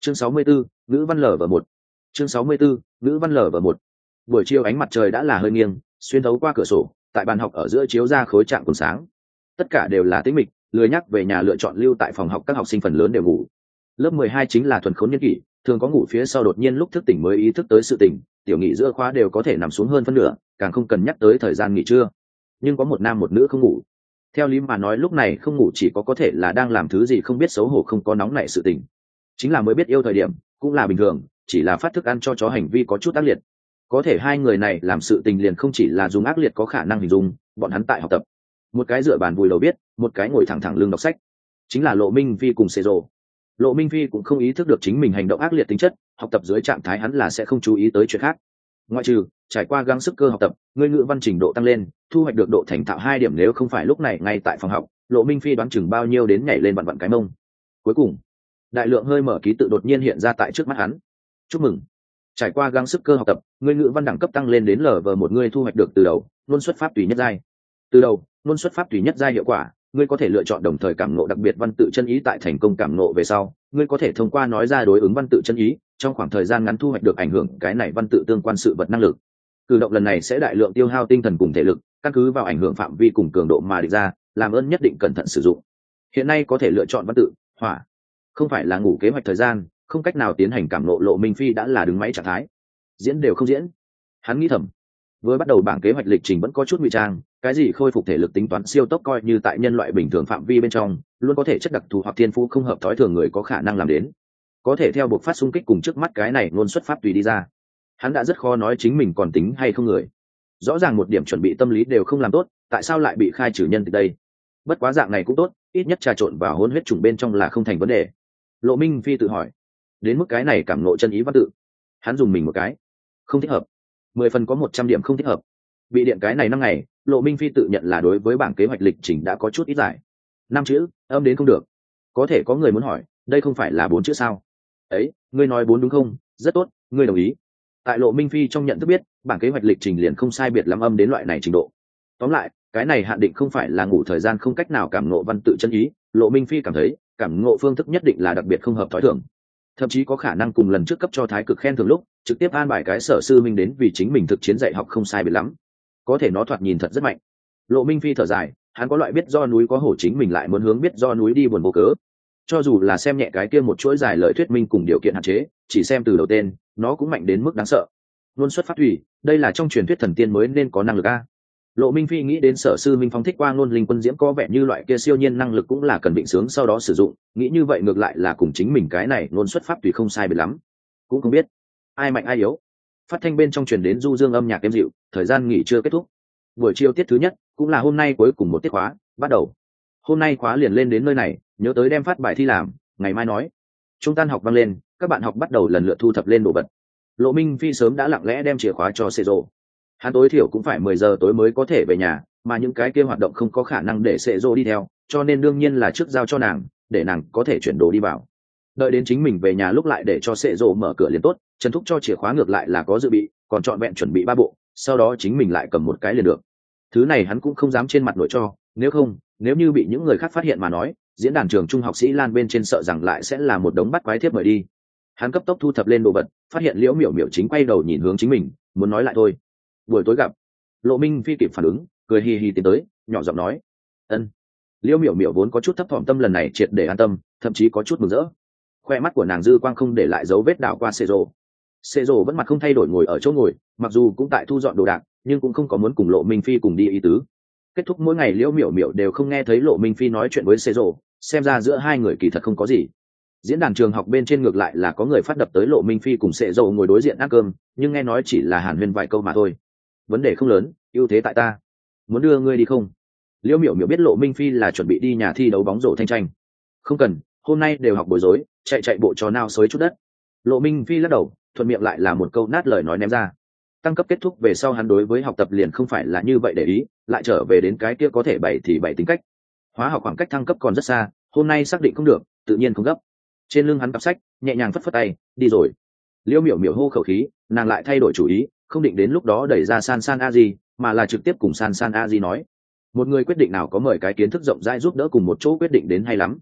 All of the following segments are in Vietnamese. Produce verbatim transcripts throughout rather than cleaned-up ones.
chương sáu mươi 64, ngữ văn lở và một chương sáu mươi 64, ngữ văn lở và một Buổi chiều ánh mặt trời đã là hơi nghiêng, xuyên thấu qua cửa sổ, tại bàn học ở giữa chiếu ra khối trạng còn sáng. Tất cả đều là tĩnh mịch, lười nhắc về nhà lựa chọn lưu tại phòng học, các học sinh phần lớn đều ngủ. Lớp mười hai chính là thuần khốn niên kỷ, thường có ngủ phía sau đột nhiên lúc thức tỉnh mới ý thức tới sự tỉnh, tiểu nghỉ giữa khóa đều có thể nằm xuống hơn phân nửa, càng không cần nhắc tới thời gian nghỉ trưa. Nhưng có một nam một nữ không ngủ. Theo lý mà nói lúc này không ngủ chỉ có có thể là đang làm thứ gì không biết xấu hổ, không có nóng nảy sự tỉnh. Chính là mới biết yêu thời điểm, cũng là bình thường, chỉ là phát thức ăn cho chó hành vi có chút ác liệt. Có thể hai người này làm sự tình liền không chỉ là dùng ác liệt có khả năng hình dung, bọn hắn tại học tập. Một cái dựa bàn vùi đầu biết, một cái ngồi thẳng thẳng lưng đọc sách. Chính là Lộ Minh Phi cùng Xê Rồ. Lộ Minh Phi cũng không ý thức được chính mình hành động ác liệt tính chất, học tập dưới trạng thái hắn là sẽ không chú ý tới chuyện khác. Ngoại trừ trải qua gắng sức cơ học tập, ngươi ngữ văn trình độ tăng lên, thu hoạch được độ thành thạo hai điểm, nếu không phải lúc này ngay tại phòng học, Lộ Minh Phi đoán chừng bao nhiêu đến nhảy lên vặn vặn cái mông. Cuối cùng, đại lượng hơi mở ký tự đột nhiên hiện ra tại trước mắt hắn. Chúc mừng, trải qua gắng sức cơ học tập, ngươi ngữ văn đẳng cấp tăng lên đến lờ vờ một, ngươi thu hoạch được từ đầu luôn xuất pháp tùy nhất giai. Từ đầu luôn xuất pháp tùy nhất giai hiệu quả, ngươi có thể lựa chọn đồng thời cảm ngộ đặc biệt văn tự chân ý. Tại thành công cảm ngộ về sau, ngươi có thể thông qua nói ra đối ứng văn tự chân ý, trong khoảng thời gian ngắn thu hoạch được ảnh hưởng cái này văn tự tương quan sự vật năng lực. Cử động lần này sẽ đại lượng tiêu hao tinh thần cùng thể lực, căn cứ vào ảnh hưởng phạm vi cùng cường độ mà định ra, làm ơn nhất định cẩn thận sử dụng. Hiện nay có thể lựa chọn văn tự hỏa, không phải là ngủ kế hoạch thời gian, không cách nào tiến hành cảm ngộ. Lộ Minh Phi đã là đứng máy trạng thái, diễn đều không diễn. Hắn nghĩ thầm, vừa bắt đầu bảng kế hoạch lịch trình vẫn có chút ngụy trang, cái gì khôi phục thể lực tính toán siêu tốc coi như tại nhân loại bình thường phạm vi bên trong, luôn có thể chất đặc thù hoặc thiên phú không hợp thói thường người có khả năng làm đến. Có thể theo buộc phát xung kích cùng trước mắt cái này luôn xuất pháp tùy đi ra, hắn đã rất khó nói chính mình còn tính hay không người. Rõ ràng một điểm chuẩn bị tâm lý đều không làm tốt, tại sao lại bị khai trừ nhân từ đây? Bất quá dạng này cũng tốt, ít nhất trà trộn vào hôn huyết trùng bên trong là không thành vấn đề. Lộ Minh Phi tự hỏi, đến mức cái này cảm ngộ chân ý văn tự, hắn dùng mình một cái, không thích hợp. Mười phần có một trăm điểm không thích hợp. Bị điện cái này năm ngày, Lộ Minh Phi tự nhận là đối với bảng kế hoạch lịch trình đã có chút ít giải. Năm chữ, âm đến không được. Có thể có người muốn hỏi, đây không phải là bốn chữ sao? Ấy, ngươi nói bốn đúng không? Rất tốt, ngươi đồng ý. Tại Lộ Minh Phi trong nhận thức biết, bảng kế hoạch lịch trình liền không sai biệt lắm âm đến loại này trình độ. Tóm lại, cái này hạn định không phải là ngủ thời gian không cách nào cảm ngộ văn tự chân ý. Lộ Minh Phi cảm thấy, cảm ngộ phương thức nhất định là đặc biệt không hợp thói thường. Thậm chí có khả năng cùng lần trước cấp cho thái cực khen thường lúc, trực tiếp an bài cái sở sư minh đến vì chính mình thực chiến dạy học không sai biệt lắm. Có thể nó thoạt nhìn thật rất mạnh. Lộ Minh Phi thở dài, hắn có loại biết do núi có hổ chính mình lại muốn hướng biết do núi đi buồn vô cớ. Cho dù là xem nhẹ cái kia một chuỗi dài lời thuyết minh cùng điều kiện hạn chế, chỉ xem từ đầu tên, nó cũng mạnh đến mức đáng sợ. Luôn xuất phát thủy, đây là trong truyền thuyết thần tiên mới nên có năng lực a. Lộ Minh Phi nghĩ đến sở sư minh phóng thích qua ngôn linh quân diễm có vẻ như loại kia siêu nhiên năng lực cũng là cần định sướng sau đó sử dụng, nghĩ như vậy ngược lại là cùng chính mình cái này ngôn xuất pháp tùy không sai biệt lắm. Cũng không biết ai mạnh ai yếu. Phát thanh bên trong truyền đến du dương âm nhạc êm dịu, thời gian nghỉ trưa kết thúc. Buổi chiều tiết thứ nhất, cũng là hôm nay cuối cùng một tiết khóa, bắt đầu. Hôm nay khóa liền lên đến nơi này, nhớ tới đem phát bài thi làm, ngày mai nói. Trung tan học vang lên, các bạn học bắt đầu lần lượt thu thập lên đồ vật. Lộ Minh Phi sớm đã lặng lẽ đem chìa khóa cho Sệ Rồ. Hắn tối thiểu cũng phải mười giờ tối mới có thể về nhà, mà những cái kia hoạt động không có khả năng để Sệ Rồ đi theo, cho nên đương nhiên là trước giao cho nàng, để nàng có thể chuyển đồ đi vào. Đợi đến chính mình về nhà lúc lại để cho Sệ Rồ mở cửa liền tốt, Trần Thúc cho chìa khóa ngược lại là có dự bị, còn chọn vẹn chuẩn bị ba bộ, sau đó chính mình lại cầm một cái liền được. Thứ này hắn cũng không dám trên mặt nổi cho, nếu không, nếu như bị những người khác phát hiện mà nói, diễn đàn trường trung học sĩ Lan bên trên sợ rằng lại sẽ là một đống bắt quái thiếp mời đi. Hắn cấp tốc thu thập lên đồ vật, phát hiện Liễu Miểu Miểu chính quay đầu nhìn hướng chính mình, muốn nói lại thôi. Buổi tối gặp. Lộ Minh Phi kịp phản ứng, cười hì hì tiến tới, nhỏ giọng nói, ân. Liễu Miểu Miểu vốn có chút thấp thỏm, tâm lần này triệt để an tâm, thậm chí có chút mừng rỡ. Khoe mắt của nàng dư quang không để lại dấu vết đảo qua Sệ Rồ. Sệ Rồ vẫn mặt không thay đổi ngồi ở chỗ ngồi, mặc dù cũng tại thu dọn đồ đạc, nhưng cũng không có muốn cùng Lộ Minh Phi cùng đi ý tứ. Kết thúc mỗi ngày Liễu Miểu Miểu đều không nghe thấy Lộ Minh Phi nói chuyện với Sệ Rồ, xem ra giữa hai người kỳ thật không có gì. Diễn đàn trường học bên trên ngược lại là có người phát đập tới Lộ Minh Phi cùng Sệ Rồ ngồi đối diện ăn cơm, nhưng nghe nói chỉ là hàn huyên vài câu mà thôi. Vấn đề không lớn, ưu thế tại ta. Muốn đưa ngươi đi không? Liễu Miểu Miểu biết Lộ Minh Phi là chuẩn bị đi nhà thi đấu bóng rổ thanh tranh. Không cần, hôm nay đều học bối rối, chạy chạy bộ trò nào xới chút đất. Lộ Minh Phi lắc đầu, thuận miệng lại là một câu nát lời nói ném ra. Tăng cấp kết thúc về sau hắn đối với học tập liền không phải là như vậy để ý, lại trở về đến cái kia có thể bảy thì bảy tính cách. Hóa học khoảng cách thăng cấp còn rất xa, hôm nay xác định không được, tự nhiên không gấp. Trên lưng hắn cặp sách, nhẹ nhàng phất phất tay, đi rồi. Liễu Miểu Miểu hô khẩu khí, nàng lại thay đổi chủ ý, không định đến lúc đó đẩy ra San San A Di, mà là trực tiếp cùng San San A Di nói, một người quyết định nào có mời cái kiến thức rộng rãi giúp đỡ cùng một chỗ quyết định đến hay lắm.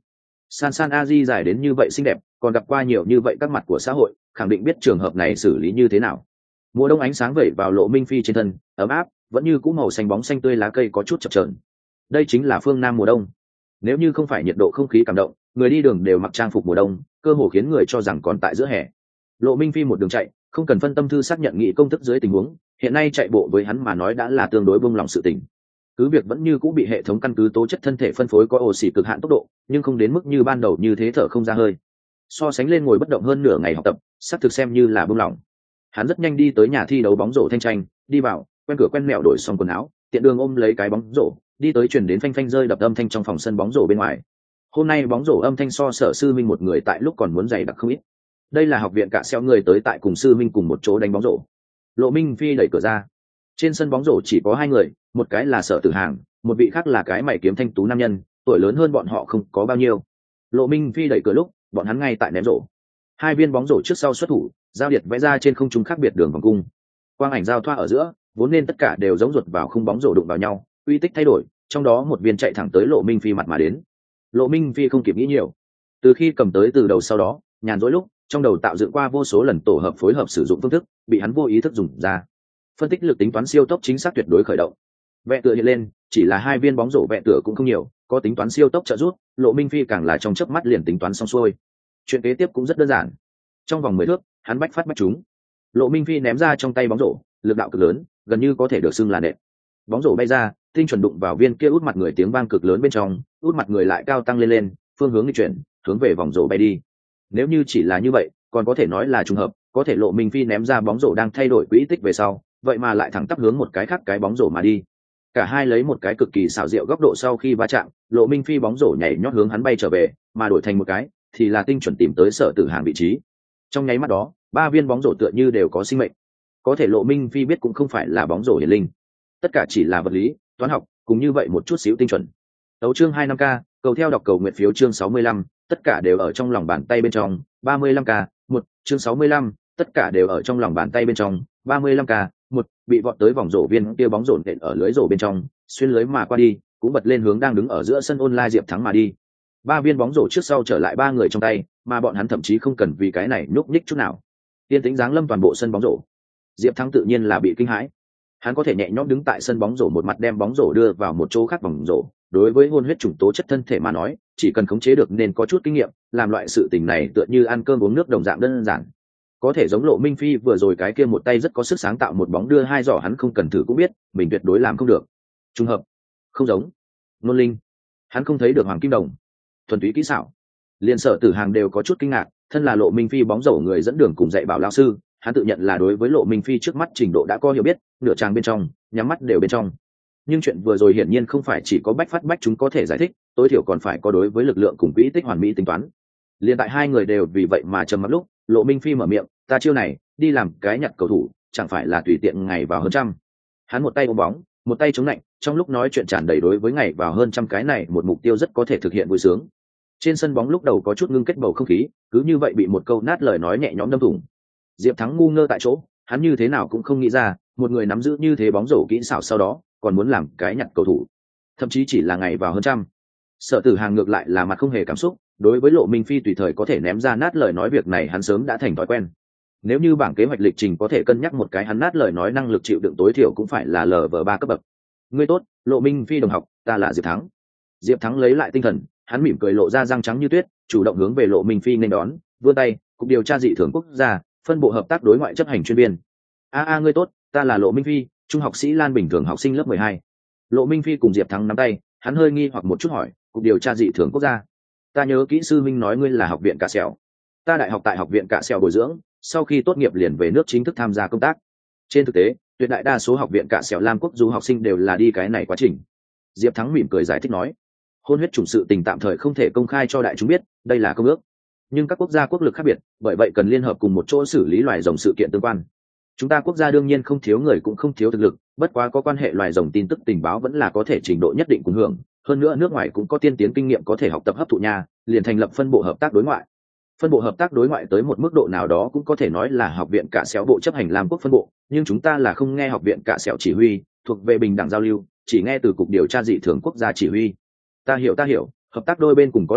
San San Aji dài đến như vậy xinh đẹp, còn gặp qua nhiều như vậy các mặt của xã hội, khẳng định biết trường hợp này xử lý như thế nào. Mùa đông ánh sáng vẩy vào Lộ Minh Phi trên thân, ấm áp, vẫn như cũ màu xanh bóng xanh tươi, lá cây có chút chập chờn. Đây chính là phương Nam mùa đông. Nếu như không phải nhiệt độ không khí cảm động, người đi đường đều mặc trang phục mùa đông, cơ hồ khiến người cho rằng còn tại giữa hè. Lộ Minh Phi một đường chạy, không cần phân tâm thư xác nhận nghị công thức dưới tình huống, hiện nay chạy bộ với hắn mà nói đã là tương đối buông lòng sự tình. Cứ việc vẫn như cũ bị hệ thống căn cứ tố chất thân thể phân phối có oxy cực hạn tốc độ, nhưng không đến mức như ban đầu như thế thở không ra hơi. So sánh lên ngồi bất động hơn nửa ngày học tập, sắp thực xem như là buông lỏng. Hắn rất nhanh đi tới nhà thi đấu bóng rổ thanh tranh, đi vào, quen cửa quen mẹo đổi xong quần áo, tiện đường ôm lấy cái bóng rổ, đi tới chuyển đến phanh phanh rơi đập âm thanh trong phòng sân bóng rổ bên ngoài. Hôm nay bóng rổ âm thanh so Sở Sư Minh một người tại lúc còn muốn dày đặc không ít. Đây là học viện cạ xeo người tới tại cùng Sư Minh cùng một chỗ đánh bóng rổ. Lộ Minh Phi đẩy cửa ra. Trên sân bóng rổ chỉ có hai người, một cái là Sở Tử Hàng, một vị khác là cái mày kiếm thanh tú nam nhân, tuổi lớn hơn bọn họ không có bao nhiêu. Lộ Minh Phi đẩy cửa lúc, bọn hắn ngay tại ném rổ. Hai viên bóng rổ trước sau xuất thủ, giao điệt vẽ ra trên không trung khác biệt đường vòng cung. Quang ảnh giao thoa ở giữa, vốn nên tất cả đều giống ruột vào khung bóng rổ đụng vào nhau, uy tích thay đổi, trong đó một viên chạy thẳng tới Lộ Minh Phi mặt mà đến. Lộ Minh Phi không kịp nghĩ nhiều, từ khi cầm tới từ đầu sau đó, nhàn rỗi lúc, trong đầu tạo dựng qua vô số lần tổ hợp phối hợp sử dụng phương thức, bị hắn vô ý thức dùng ra. Phân tích lực tính toán siêu tốc chính xác tuyệt đối khởi động. Vẽ tựa hiện lên, chỉ là hai viên bóng rổ vẽ tựa cũng không nhiều, có tính toán siêu tốc trợ giúp, Lộ Minh Phi càng là trong chớp mắt liền tính toán xong xuôi. Chuyện kế tiếp cũng rất đơn giản. Trong vòng mười thước, hắn bách phát bách trúng. Lộ Minh Phi ném ra trong tay bóng rổ, lực đạo cực lớn, gần như có thể được xưng là nện. Bóng rổ bay ra, tinh chuẩn đụng vào viên kia út mặt người, tiếng vang cực lớn bên trong, út mặt người lại cao tăng lên lên, phương hướng di chuyển, hướng về vòng rổ bay đi. Nếu như chỉ là như vậy, còn có thể nói là trùng hợp, có thể Lộ Minh Phi ném ra bóng rổ đang thay đổi quỹ tích về sau, vậy mà lại thẳng tắp hướng một cái khác cái bóng rổ mà đi. Cả hai lấy một cái cực kỳ xảo diệu góc độ sau khi va chạm, Lộ Minh Phi bóng rổ nhảy nhót hướng hắn bay trở về, mà đổi thành một cái thì là tinh chuẩn tìm tới Sở Tử Hàng vị trí. Trong nháy mắt đó, ba viên bóng rổ tựa như đều có sinh mệnh. Có thể Lộ Minh Phi biết cũng không phải là bóng rổ hiển linh, tất cả chỉ là vật lý, toán học, cùng như vậy một chút xíu tinh chuẩn. Đấu chương hai năm k, cầu theo đọc cầu nguyện phiếu chương sáu mươi lăm, tất cả đều ở trong lòng bàn tay bên trong, ba mươi lăm k, một, chương sáu mươi lăm, tất cả đều ở trong lòng bàn tay bên trong, ba mươi lăm k, một, bị vọt tới vòng rổ viên kia bóng rổ nện ở lưới rổ bên trong, xuyên lưới mà qua đi, cũng bật lên hướng đang đứng ở giữa sân online Diệp Thắng mà đi. Ba viên bóng rổ trước sau trở lại ba người trong tay, mà bọn hắn thậm chí không cần vì cái này nhúc nhích chút nào. Tiên tĩnh giáng lâm toàn bộ sân bóng rổ. Diệp Thắng tự nhiên là bị kinh hãi. Hắn có thể nhẹ nhõm đứng tại sân bóng rổ một mặt đem bóng rổ đưa vào một chỗ khác vòng rổ, đối với hôn huyết chủng tố chất thân thể mà nói, chỉ cần khống chế được nên có chút kinh nghiệm, làm loại sự tình này tựa như ăn cơm uống nước đồng dạng đơn giản. Có thể giống Lộ Minh Phi vừa rồi cái kia một tay rất có sức sáng tạo một bóng đưa hai giỏ, hắn không cần thử cũng biết, mình tuyệt đối làm không được. Trùng hợp, không giống. Nôn linh, hắn không thấy được hoàng kim đồng. Thuần túy kỹ xảo. Liên Sở Tử Hàng đều có chút kinh ngạc, thân là Lộ Minh Phi bóng rổ người dẫn đường cùng dạy bảo lão sư, hắn tự nhận là đối với Lộ Minh Phi trước mắt trình độ đã có hiểu biết, nửa trang bên trong, nhắm mắt đều bên trong. Nhưng chuyện vừa rồi hiển nhiên không phải chỉ có bách phát bách chúng có thể giải thích, tối thiểu còn phải có đối với lực lượng cùng quỹ tích hoàn mỹ tính toán. Liên tại hai người đều vì vậy mà trầm mặc lúc, Lộ Minh Phi mở miệng, ta chiêu này, đi làm cái nhặt cầu thủ, chẳng phải là tùy tiện ngày vào hơn trăm. Hắn một tay ôm bóng, một tay chống lạnh, trong lúc nói chuyện tràn đầy đối với ngày vào hơn trăm cái này một mục tiêu rất có thể thực hiện vui sướng. Trên sân bóng lúc đầu có chút ngưng kết bầu không khí, cứ như vậy bị một câu nát lời nói nhẹ nhõm đâm thủng. Diệp Thắng ngu ngơ tại chỗ, hắn như thế nào cũng không nghĩ ra, một người nắm giữ như thế bóng rổ kỹ xảo sau đó, còn muốn làm cái nhặt cầu thủ, thậm chí chỉ là ngày vào hơn trăm. Sở Tử Hàng ngược lại là mặt không hề cảm xúc, đối với Lộ Minh Phi tùy thời có thể ném ra nát lời nói việc này hắn sớm đã thành thói quen. Nếu như bảng kế hoạch lịch trình có thể cân nhắc một cái, hắn nát lời nói năng lực chịu đựng tối thiểu cũng phải là lv ba cấp bậc. Ngươi tốt, Lộ Minh Phi đồng học, ta là Diệp Thắng. Diệp Thắng lấy lại tinh thần, hắn mỉm cười lộ ra răng trắng như tuyết, chủ động hướng về Lộ Minh Phi nên đón, vươn tay, cục điều tra dị thường quốc gia, phân bộ hợp tác đối ngoại chấp hành chuyên viên. A a ngươi tốt, ta là Lộ Minh Phi, trung học sĩ Lan bình thường học sinh lớp mười hai. Lộ Minh Phi cùng Diệp Thắng nắm tay, hắn hơi nghi hoặc một chút hỏi, cục điều tra dị thường quốc gia. Ta nhớ kỹ sư minh nói ngươi là học viện Cạ Sẹo. Ta đại học tại học viện Cạ Sẹo bồi dưỡng, sau khi tốt nghiệp liền về nước chính thức tham gia công tác. Trên thực tế, tuyệt đại đa số học viện Cạ Sẹo Lam quốc du học sinh đều là đi cái này quá trình. Diệp Thắng mỉm cười giải thích nói, hôn huyết chủng sự tình tạm thời không thể công khai cho đại chúng biết, đây là công ước. Nhưng các quốc gia quốc lực khác biệt, bởi vậy cần liên hợp cùng một chỗ xử lý loài rồng sự kiện tương quan. Chúng ta quốc gia đương nhiên không thiếu người cũng không thiếu thực lực, bất quá có quan hệ loài rồng tin tức tình báo vẫn là có thể trình độ nhất định cùng hưởng. Hơn nữa nước ngoài cũng có tiên tiến kinh nghiệm có thể học tập hấp thụ nha, liền thành lập phân bộ hợp tác đối ngoại. Phân bộ hợp tác đối ngoại tới một mức độ nào đó cũng có thể nói là học viện Cạ Sẹo bộ chấp hành Lam quốc phân bộ, nhưng chúng ta là không nghe học viện Cạ Sẹo chỉ huy, thuộc về bình đẳng giao lưu, chỉ nghe từ cục điều tra dị thường quốc gia chỉ huy. Ta hiểu ta hiểu, hợp tác đôi bên cùng có lợi,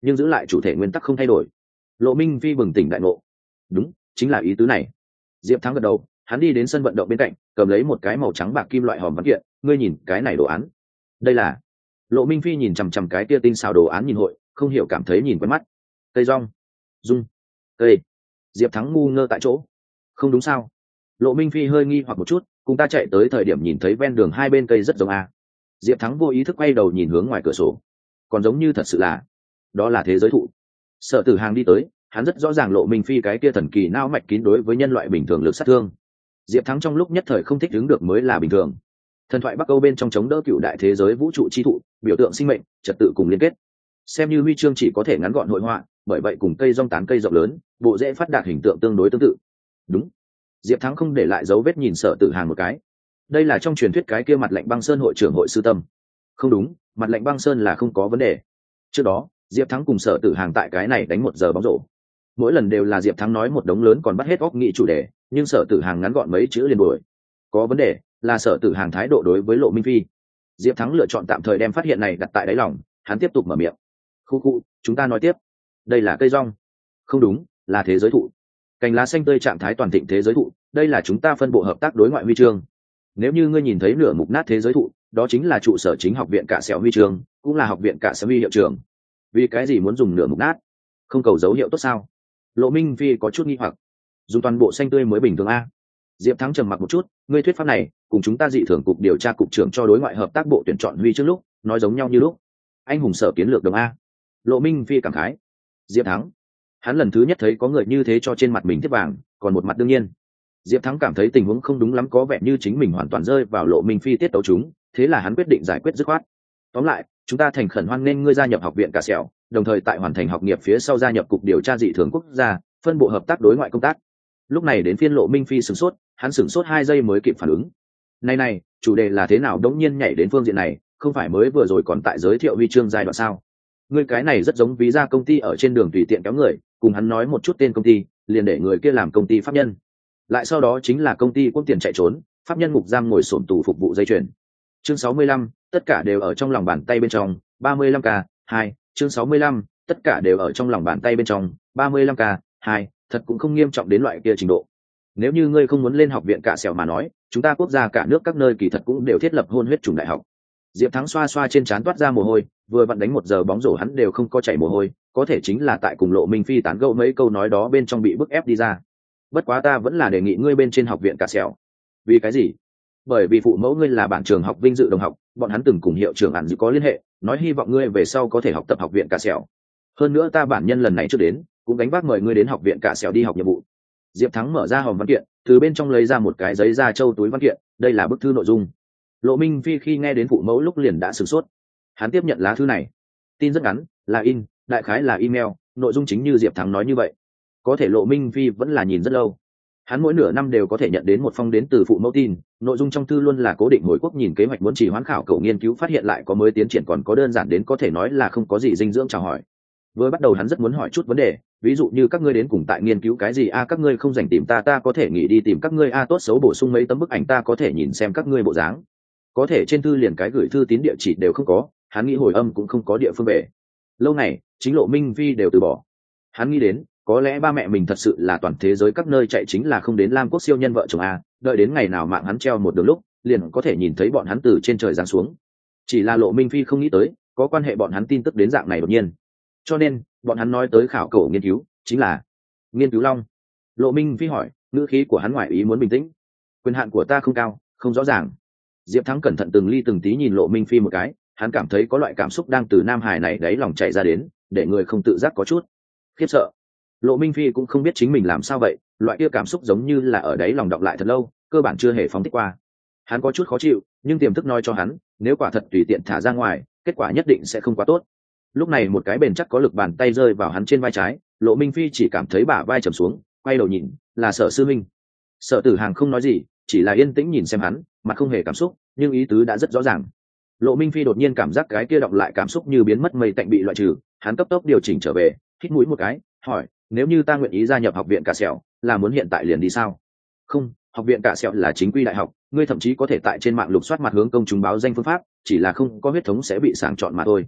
nhưng giữ lại chủ thể nguyên tắc không thay đổi. Lộ Minh Phi bừng tỉnh đại ngộ. Đúng, chính là ý tứ này. Diệp Thắng gật đầu, hắn đi đến sân vận động bên cạnh, cầm lấy một cái màu trắng bạc kim loại hòm văn kiện. Ngươi nhìn cái này đồ án. Đây là. Lộ Minh Phi nhìn chằm chằm cái tia tinh xảo đồ án nhìn hội, không hiểu cảm thấy nhìn quen mắt. Cây rong, dung, cây. Diệp Thắng ngu ngơ tại chỗ. Không đúng sao? Lộ Minh Phi hơi nghi hoặc một chút, cùng ta chạy tới thời điểm nhìn thấy ven đường hai bên cây rất giống a. Diệp Thắng vô ý thức quay đầu nhìn hướng ngoài cửa sổ, còn giống như thật sự là, đó là thế giới thụ. Sở Tử Hàng đi tới, hắn rất rõ ràng Lộ Minh Phi cái kia thần kỳ não mạch kín đối với nhân loại bình thường lực sát thương. Diệp Thắng trong lúc nhất thời không thích ứng được mới là bình thường. Thần thoại Bắc Âu bên trong chống đỡ cựu đại thế giới vũ trụ chi thụ, biểu tượng sinh mệnh, trật tự cùng liên kết. Xem như huy chương chỉ có thể ngắn gọn hội họa, bởi vậy cùng cây rong tán cây rộng lớn, bộ dễ phát đạt hình tượng tương đối tương tự. Đúng. Diệp Thắng không để lại dấu vết nhìn Sở Tử Hàng một cái. Đây là trong truyền thuyết cái kia Mặt Lạnh Băng Sơn hội trưởng hội sư tâm. Không đúng, Mặt Lạnh Băng Sơn là không có vấn đề. Trước đó, Diệp Thắng cùng Sở Tử Hàng tại cái này đánh một giờ bóng rổ. Mỗi lần đều là Diệp Thắng nói một đống lớn còn bắt hết óc nghĩ chủ đề, nhưng Sở Tử Hàng ngắn gọn mấy chữ liền đuổi. Có vấn đề, là Sở Tử Hàng thái độ đối với Lộ Minh Phi. Diệp Thắng lựa chọn tạm thời đem phát hiện này đặt tại đáy lòng, hắn tiếp tục mở miệng. Khu khu, chúng ta nói tiếp. Đây là cây rong. Không đúng, là thế giới thụ. Cành lá xanh tươi trạng thái toàn thịnh thế giới thụ, đây là chúng ta phân bộ hợp tác đối ngoại huy chương. Nếu như ngươi nhìn thấy nửa mục nát thế giới thụ, đó chính là trụ sở chính học viện Cả Sẹo huy chương, cũng là học viện Cả Sẹo huy hiệu trưởng. Vì cái gì muốn dùng nửa mục nát? Không cầu dấu hiệu tốt sao? Lộ Minh Phi có chút nghi hoặc. Dùng toàn bộ xanh tươi mới bình thường a. Diệp Thắng trầm mặc một chút, ngươi thuyết pháp này cùng chúng ta dị thường cục điều tra cục trưởng cho đối ngoại hợp tác bộ tuyển chọn huy chương lúc nói giống nhau như lúc. Anh hùng sở kiến lược đồng a. Lộ Minh Phi cảm khái. Diệp Thắng, hắn lần thứ nhất thấy có người như thế cho trên mặt mình tiếp vàng, còn một mặt đương nhiên. Diệp Thắng cảm thấy tình huống không đúng lắm, có vẻ như chính mình hoàn toàn rơi vào Lộ Minh Phi tiết tấu chúng, thế là hắn quyết định giải quyết dứt khoát. Tóm lại, chúng ta thành khẩn hoan nghênh ngươi gia nhập học viện Cả Sẹo, đồng thời tại hoàn thành học nghiệp phía sau gia nhập cục điều tra dị thường quốc gia, phân bộ hợp tác đối ngoại công tác. Lúc này đến phiên Lộ Minh Phi sửng sốt, hắn sửng sốt hai giây mới kịp phản ứng. Này này, chủ đề là thế nào đống nhiên nhảy đến phương diện này, không phải mới vừa rồi còn tại giới thiệu huy chương giai đoạn sao? Ngươi cái này rất giống ví ra công ty ở trên đường tùy tiện kéo người, cùng hắn nói một chút tên công ty, liền để người kia làm công ty pháp nhân. Lại sau đó chính là công ty quốc tiền chạy trốn, pháp nhân ngục giam ngồi xổm tù phục vụ dây chuyền. Chương sáu mươi lăm, tất cả đều ở trong lòng bàn tay bên trong, ba mươi lăm k, hai, chương sáu mươi lăm, tất cả đều ở trong lòng bàn tay bên trong, ba mươi lăm k, hai, thật cũng không nghiêm trọng đến loại kia trình độ. Nếu như ngươi không muốn lên học viện Cả Sẹo mà nói, chúng ta quốc gia cả nước các nơi kỳ thật cũng đều thiết lập hôn huyết chủng đại học. Diệp Thắng xoa xoa trên trán toát ra mồ hôi, vừa vặn đánh một giờ bóng rổ hắn đều không có chảy mồ hôi, có thể chính là tại cùng Lộ Minh Phi tán gẫu mấy câu nói đó bên trong bị bức ép đi ra. Bất quá ta vẫn là đề nghị ngươi bên trên học viện Cả Sẹo. Vì cái gì? Bởi vì phụ mẫu ngươi là bản trường học vinh dự đồng học, bọn hắn từng cùng hiệu trưởng ẩn dự có liên hệ, nói hy vọng ngươi về sau có thể học tập học viện Cả Sẹo. Hơn nữa ta bản nhân lần này trước đến, cũng đánh vác mời ngươi đến học viện Cả Sẹo đi học nhiệm vụ. Diệp Thắng mở ra hòm văn kiện, từ bên trong lấy ra một cái giấy da trâu túi văn kiện, đây là bức thư nội dung. Lộ Minh Phi khi nghe đến phụ mẫu lúc liền đã sửng sốt. Hắn tiếp nhận lá thư này, tin rất ngắn, là in, đại khái là email, nội dung chính như Diệp Thắng nói như vậy. Có thể Lộ Minh Phi vẫn là nhìn rất lâu. Hắn mỗi nửa năm đều có thể nhận đến một phong đến từ phụ mẫu tin, nội dung trong thư luôn là cố định hồi quốc nhìn kế hoạch muốn trì hoãn khảo cổ nghiên cứu phát hiện lại có mới tiến triển, còn có đơn giản đến có thể nói là không có gì dinh dưỡng chào hỏi. Vừa bắt đầu hắn rất muốn hỏi chút vấn đề, ví dụ như các ngươi đến cùng tại nghiên cứu cái gì a, à, các ngươi không dành tìm ta ta có thể nghỉ đi tìm các ngươi a, à, tốt xấu bổ sung mấy tấm bức ảnh ta có thể nhìn xem các ngươi bộ dáng. Có thể trên thư liền cái gửi thư tín địa chỉ đều không có, hắn nghĩ hồi âm cũng không có địa phương về. Lâu này chính Lộ Minh Phi đều từ bỏ. Hắn nghĩ đến có lẽ ba mẹ mình thật sự là toàn thế giới các nơi chạy chính là không đến Lam Quốc siêu nhân vợ chồng a, đợi đến ngày nào mạng hắn treo một đường lúc liền có thể nhìn thấy bọn hắn từ trên trời giáng xuống. Chỉ là Lộ Minh Phi không nghĩ tới có quan hệ bọn hắn tin tức đến dạng này đột nhiên, cho nên bọn hắn nói tới khảo cổ nghiên cứu chính là nghiên cứu long. Lộ Minh Phi hỏi, ngữ khí của hắn ngoại ý muốn bình tĩnh. Quyền hạn của ta không cao, không rõ ràng. Diệp Thắng cẩn thận từng ly từng tí nhìn Lộ Minh Phi một cái, hắn cảm thấy có loại cảm xúc đang từ Nam Hải này đáy lòng chạy ra đến, để người không tự giác có chút khiếp sợ. Lộ Minh Phi cũng không biết chính mình làm sao vậy, loại kia cảm xúc giống như là ở đáy lòng đọng lại thật lâu, cơ bản chưa hề phóng thích qua. Hắn có chút khó chịu, nhưng tiềm thức nói cho hắn, nếu quả thật tùy tiện thả ra ngoài, kết quả nhất định sẽ không quá tốt. Lúc này một cái bền chắc có lực bàn tay rơi vào hắn trên vai trái, Lộ Minh Phi chỉ cảm thấy bả vai trầm xuống, quay đầu nhìn, là Sở Sư Minh. Sở Tử Hàng không nói gì, chỉ là yên tĩnh nhìn xem hắn, mặt không hề cảm xúc, nhưng ý tứ đã rất rõ ràng. Lộ Minh Phi đột nhiên cảm giác cái kia đọng lại cảm xúc như biến mất mây tạnh bị loại trừ, hắn cấp tốc điều chỉnh trở về, hít mũi một cái, hỏi, nếu như ta nguyện ý gia nhập học viện Cả Sẹo, là muốn hiện tại liền đi sao? Không, học viện Cả Sẹo là chính quy đại học, ngươi thậm chí có thể tại trên mạng lục soát mặt hướng công chúng báo danh phương pháp, chỉ là không có huyết thống sẽ bị sàng chọn mà thôi.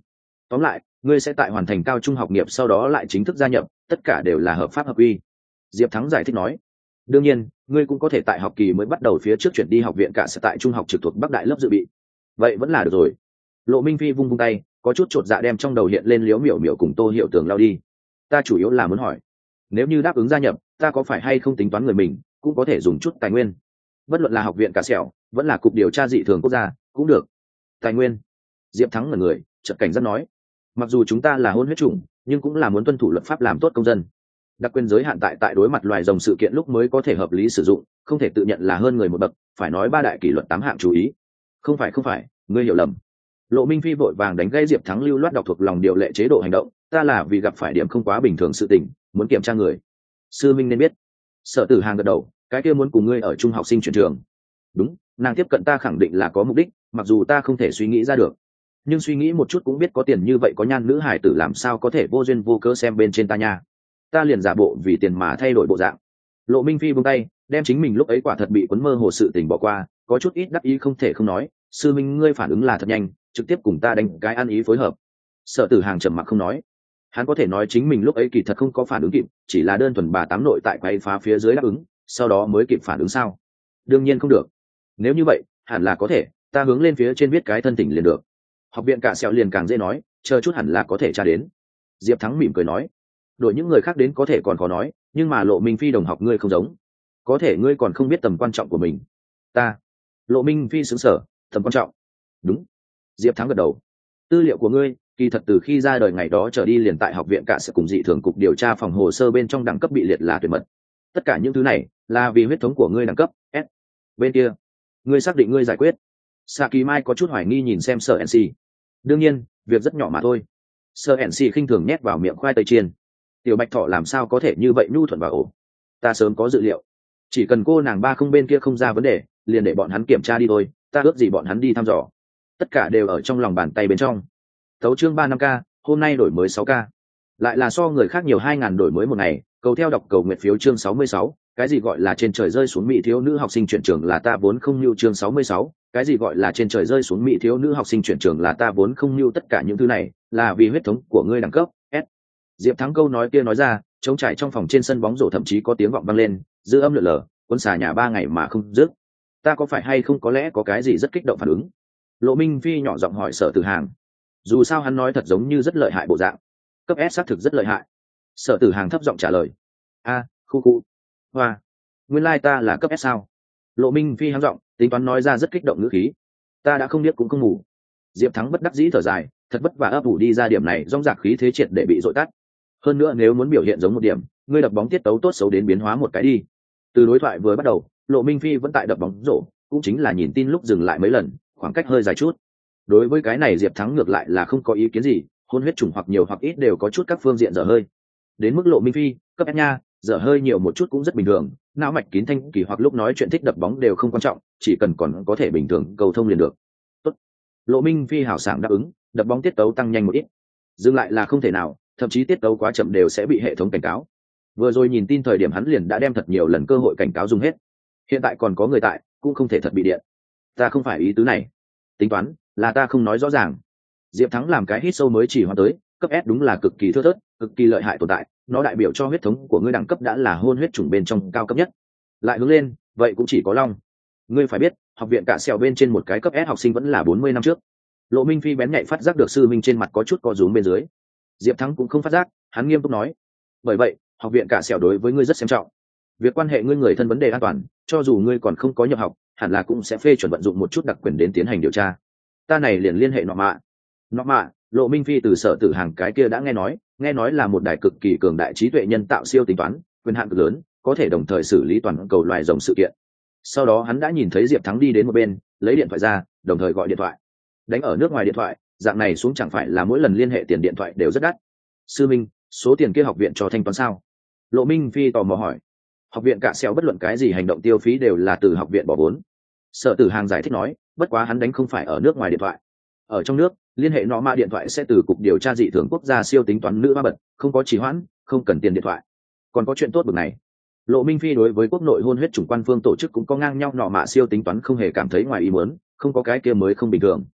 tóm lại ngươi sẽ tại hoàn thành cao trung học nghiệp sau đó lại chính thức gia nhập, tất cả đều là hợp pháp hợp quy. Diệp Thắng giải thích nói. Đương nhiên ngươi cũng có thể tại học kỳ mới bắt đầu phía trước chuyển đi học viện cả sẽ tại trung học trực thuộc Bắc Đại lớp dự bị. Vậy vẫn là được rồi. Lộ Minh Phi vung vung tay, có chút chột dạ đem trong đầu hiện lên liếu miểu miểu cùng Tô Hiểu Tường lao đi. Ta chủ yếu là muốn hỏi, nếu như đáp ứng gia nhập, ta có phải hay không tính toán người mình cũng có thể dùng chút tài nguyên, bất luận là học viện cả sẹo vẫn là cục điều tra dị thường quốc gia cũng được. Tài nguyên? Diệp Thắng là người chợt cảnh giác nói, mặc dù chúng ta là hôn huyết chủng nhưng cũng là muốn tuân thủ luật pháp làm tốt công dân. Đặc quyền giới hạn tại tại đối mặt loài rồng sự kiện lúc mới có thể hợp lý sử dụng, không thể tự nhận là hơn người một bậc, phải nói ba đại kỷ luật tám hạng chú ý. Không phải không phải, ngươi hiểu lầm. Lộ Minh Phi vội vàng đánh gây Diệp Thắng lưu loát đọc thuộc lòng điều lệ chế độ hành động, ta là vì gặp phải điểm không quá bình thường sự tình, muốn kiểm tra người. Sư minh nên biết. Sở Tử Hàng gật đầu, cái kia muốn cùng ngươi ở trung học sinh chuyển trường. Đúng, nàng tiếp cận ta khẳng định là có mục đích, mặc dù ta không thể suy nghĩ ra được, nhưng suy nghĩ một chút cũng biết có tiền như vậy có nhan nữ hải tử làm sao có thể vô duyên vô cớ xem bên trên ta nha. Ta liền giả bộ vì tiền mà thay đổi bộ dạng. Lộ Minh Phi buông tay, đem chính mình lúc ấy quả thật bị cuốn mơ hồ sự tình bỏ qua, có chút ít đắc ý không thể không nói, sư minh ngươi phản ứng là thật nhanh, trực tiếp cùng ta đánh cái ăn ý phối hợp. Sở Tử Hàng trầm mặc không nói, hắn có thể nói chính mình lúc ấy kỳ thật không có phản ứng kịp, chỉ là đơn thuần bà tám nội tại quay phá phía dưới đáp ứng, sau đó mới kịp phản ứng sao? Đương nhiên không được. Nếu như vậy, hẳn là có thể, ta hướng lên phía trên viết cái thân tình liền được. Học viện cả sẹo liền càng dễ nói, chờ chút hẳn là có thể tra đến. Diệp Thắng mỉm cười nói, đội những người khác đến có thể còn khó nói, nhưng mà Lộ Minh Phi đồng học ngươi không giống, có thể ngươi còn không biết tầm quan trọng của mình. Ta. Lộ Minh Phi sững sờ, tầm quan trọng? Đúng. Diệp Thắng gật đầu. Tư liệu của ngươi kỳ thật từ khi ra đời ngày đó trở đi liền tại học viện cả sẽ cùng dị thường cục điều tra phòng hồ sơ bên trong đẳng cấp bị liệt là tuyệt mật. Tất cả những thứ này là vì huyết thống của ngươi đẳng cấp S. Bên kia ngươi xác định ngươi giải quyết? Saki Mai có chút hoài nghi nhìn xem Sở en xê. Đương nhiên việc rất nhỏ mà thôi. Sở en xê khinh thường nhét vào miệng khoai tây chiên. Tiểu Bạch Thỏ làm sao có thể như vậy nhu thuận vào ổ. Ta sớm có dự liệu, chỉ cần cô nàng ba không bên kia không ra vấn đề liền để bọn hắn kiểm tra đi thôi, ta ước gì bọn hắn đi thăm dò, tất cả đều ở trong lòng bàn tay bên trong. Tấu chương ba năm k, hôm nay đổi mới sáu k, lại là so người khác nhiều hai ngàn đổi mới một ngày. Cầu theo đọc cầu nguyện phiếu chương sáu mươi sáu, cái gì gọi là trên trời rơi xuống mỹ thiếu nữ học sinh chuyển trường là ta vốn không nhu chương sáu mươi sáu, cái gì gọi là trên trời rơi xuống mỹ thiếu nữ học sinh chuyển trường là ta vốn không nhu tất cả những thứ này là vì huyết thống của ngươi đẳng cấp S. Diệp Thắng câu nói kia nói ra, trống trải trong phòng trên sân bóng rổ thậm chí có tiếng vọng vang lên, dư âm lượn lờ, cuốn xà nhà ba ngày mà không dứt. Ta có phải hay không có lẽ có cái gì rất kích động phản ứng? Lộ Minh Phi nhỏ giọng hỏi Sở Tử Hàng. Dù sao hắn nói thật giống như rất lợi hại bộ dạng. Cấp S xác thực rất lợi hại. Sở Tử Hàng thấp giọng trả lời. A, khu khu. Hoa. Nguyên lai ta là cấp S sao? Lộ Minh Phi hắng giọng, tính toán nói ra rất kích động ngữ khí. Ta đã không biết cũng không ngủ. Diệp Thắng bất đắc dĩ thở dài, thật vất vả ấp ủ đi ra điểm này, rong rạc khí thế triệt để bị dội tắt. Hơn nữa nếu muốn biểu hiện giống một điểm, ngươi đập bóng tiết tấu tốt xấu đến biến hóa một cái đi. Từ đối thoại vừa bắt đầu, Lộ Minh Phi vẫn tại đập bóng rổ, cũng chính là nhìn tin lúc dừng lại mấy lần, khoảng cách hơi dài chút. Đối với cái này Diệp Thắng ngược lại là không có ý kiến gì, hôn huyết chủng hoặc nhiều hoặc ít đều có chút các phương diện dở hơi. Đến mức Lộ Minh Phi, cấp S nha, dở hơi nhiều một chút cũng rất bình thường, não mạch kín thanh kỳ hoặc lúc nói chuyện thích đập bóng đều không quan trọng, chỉ cần còn có thể bình thường cầu thông liền được. Tốt. Lộ Minh Phi hào sảng đáp ứng, đập bóng tiết tấu tăng nhanh một ít. Dừng lại là không thể nào, thậm chí tiết tấu quá chậm đều sẽ bị hệ thống cảnh cáo. Vừa rồi nhìn tin thời điểm hắn liền đã đem thật nhiều lần cơ hội cảnh cáo dùng hết. Hiện tại còn có người tại, cũng không thể thật bị điện. Ta không phải ý tứ này. Tính toán, là ta không nói rõ ràng. Diệp Thắng làm cái hít sâu mới chỉ hoa tới, cấp S đúng là cực kỳ thưa thớt, cực kỳ lợi hại tồn tại, nó đại biểu cho huyết thống của ngươi đẳng cấp đã là hôn huyết chủng bên trong cao cấp nhất. Lại hướng lên, vậy cũng chỉ có long. Ngươi phải biết, học viện cả sẹo bên trên một cái cấp S học sinh vẫn là bốn mươi năm trước. Lộ Minh Phi bén nhạy phát giác được sư minh trên mặt có chút co rúm bên dưới. Diệp Thắng cũng không phát giác, hắn nghiêm túc nói, bởi vậy học viện cả sẹo đối với ngươi rất xem trọng. Việc quan hệ ngươi người thân vấn đề an toàn, cho dù ngươi còn không có nhập học, hẳn là cũng sẽ phê chuẩn vận dụng một chút đặc quyền đến tiến hành điều tra. Ta này liền liên hệ nọ mạ. Nọ mạ, Lộ Minh Phi từ Sở Tử Hàng cái kia đã nghe nói, nghe nói là một đài cực kỳ cường đại trí tuệ nhân tạo siêu tính toán, quyền hạn cực lớn, có thể đồng thời xử lý toàn cầu loài rồng sự kiện. Sau đó hắn đã nhìn thấy Diệp Thắng đi đến một bên, lấy điện thoại ra, đồng thời gọi điện thoại. Đánh ở nước ngoài điện thoại, dạng này xuống chẳng phải là mỗi lần liên hệ tiền điện thoại đều rất đắt. Sư Minh, số tiền kia học viện cho thanh toán sao? Lộ Minh Phi tò mò hỏi. Học viện cả xéo bất luận cái gì hành động tiêu phí đều là từ học viện bỏ vốn. Sở Tử Hàng giải thích nói, bất quá hắn đánh không phải ở nước ngoài điện thoại. Ở trong nước, liên hệ nọ mạ điện thoại sẽ từ cục điều tra dị thường quốc gia siêu tính toán nữ ba bật, không có trì hoãn, không cần tiền điện thoại. Còn có chuyện tốt bực này. Lộ Minh Phi đối với quốc nội hôn huyết chủng quan phương tổ chức cũng có ngang nhau nọ mạ siêu tính toán không hề cảm thấy ngoài ý muốn, không có cái kia mới không bình thường.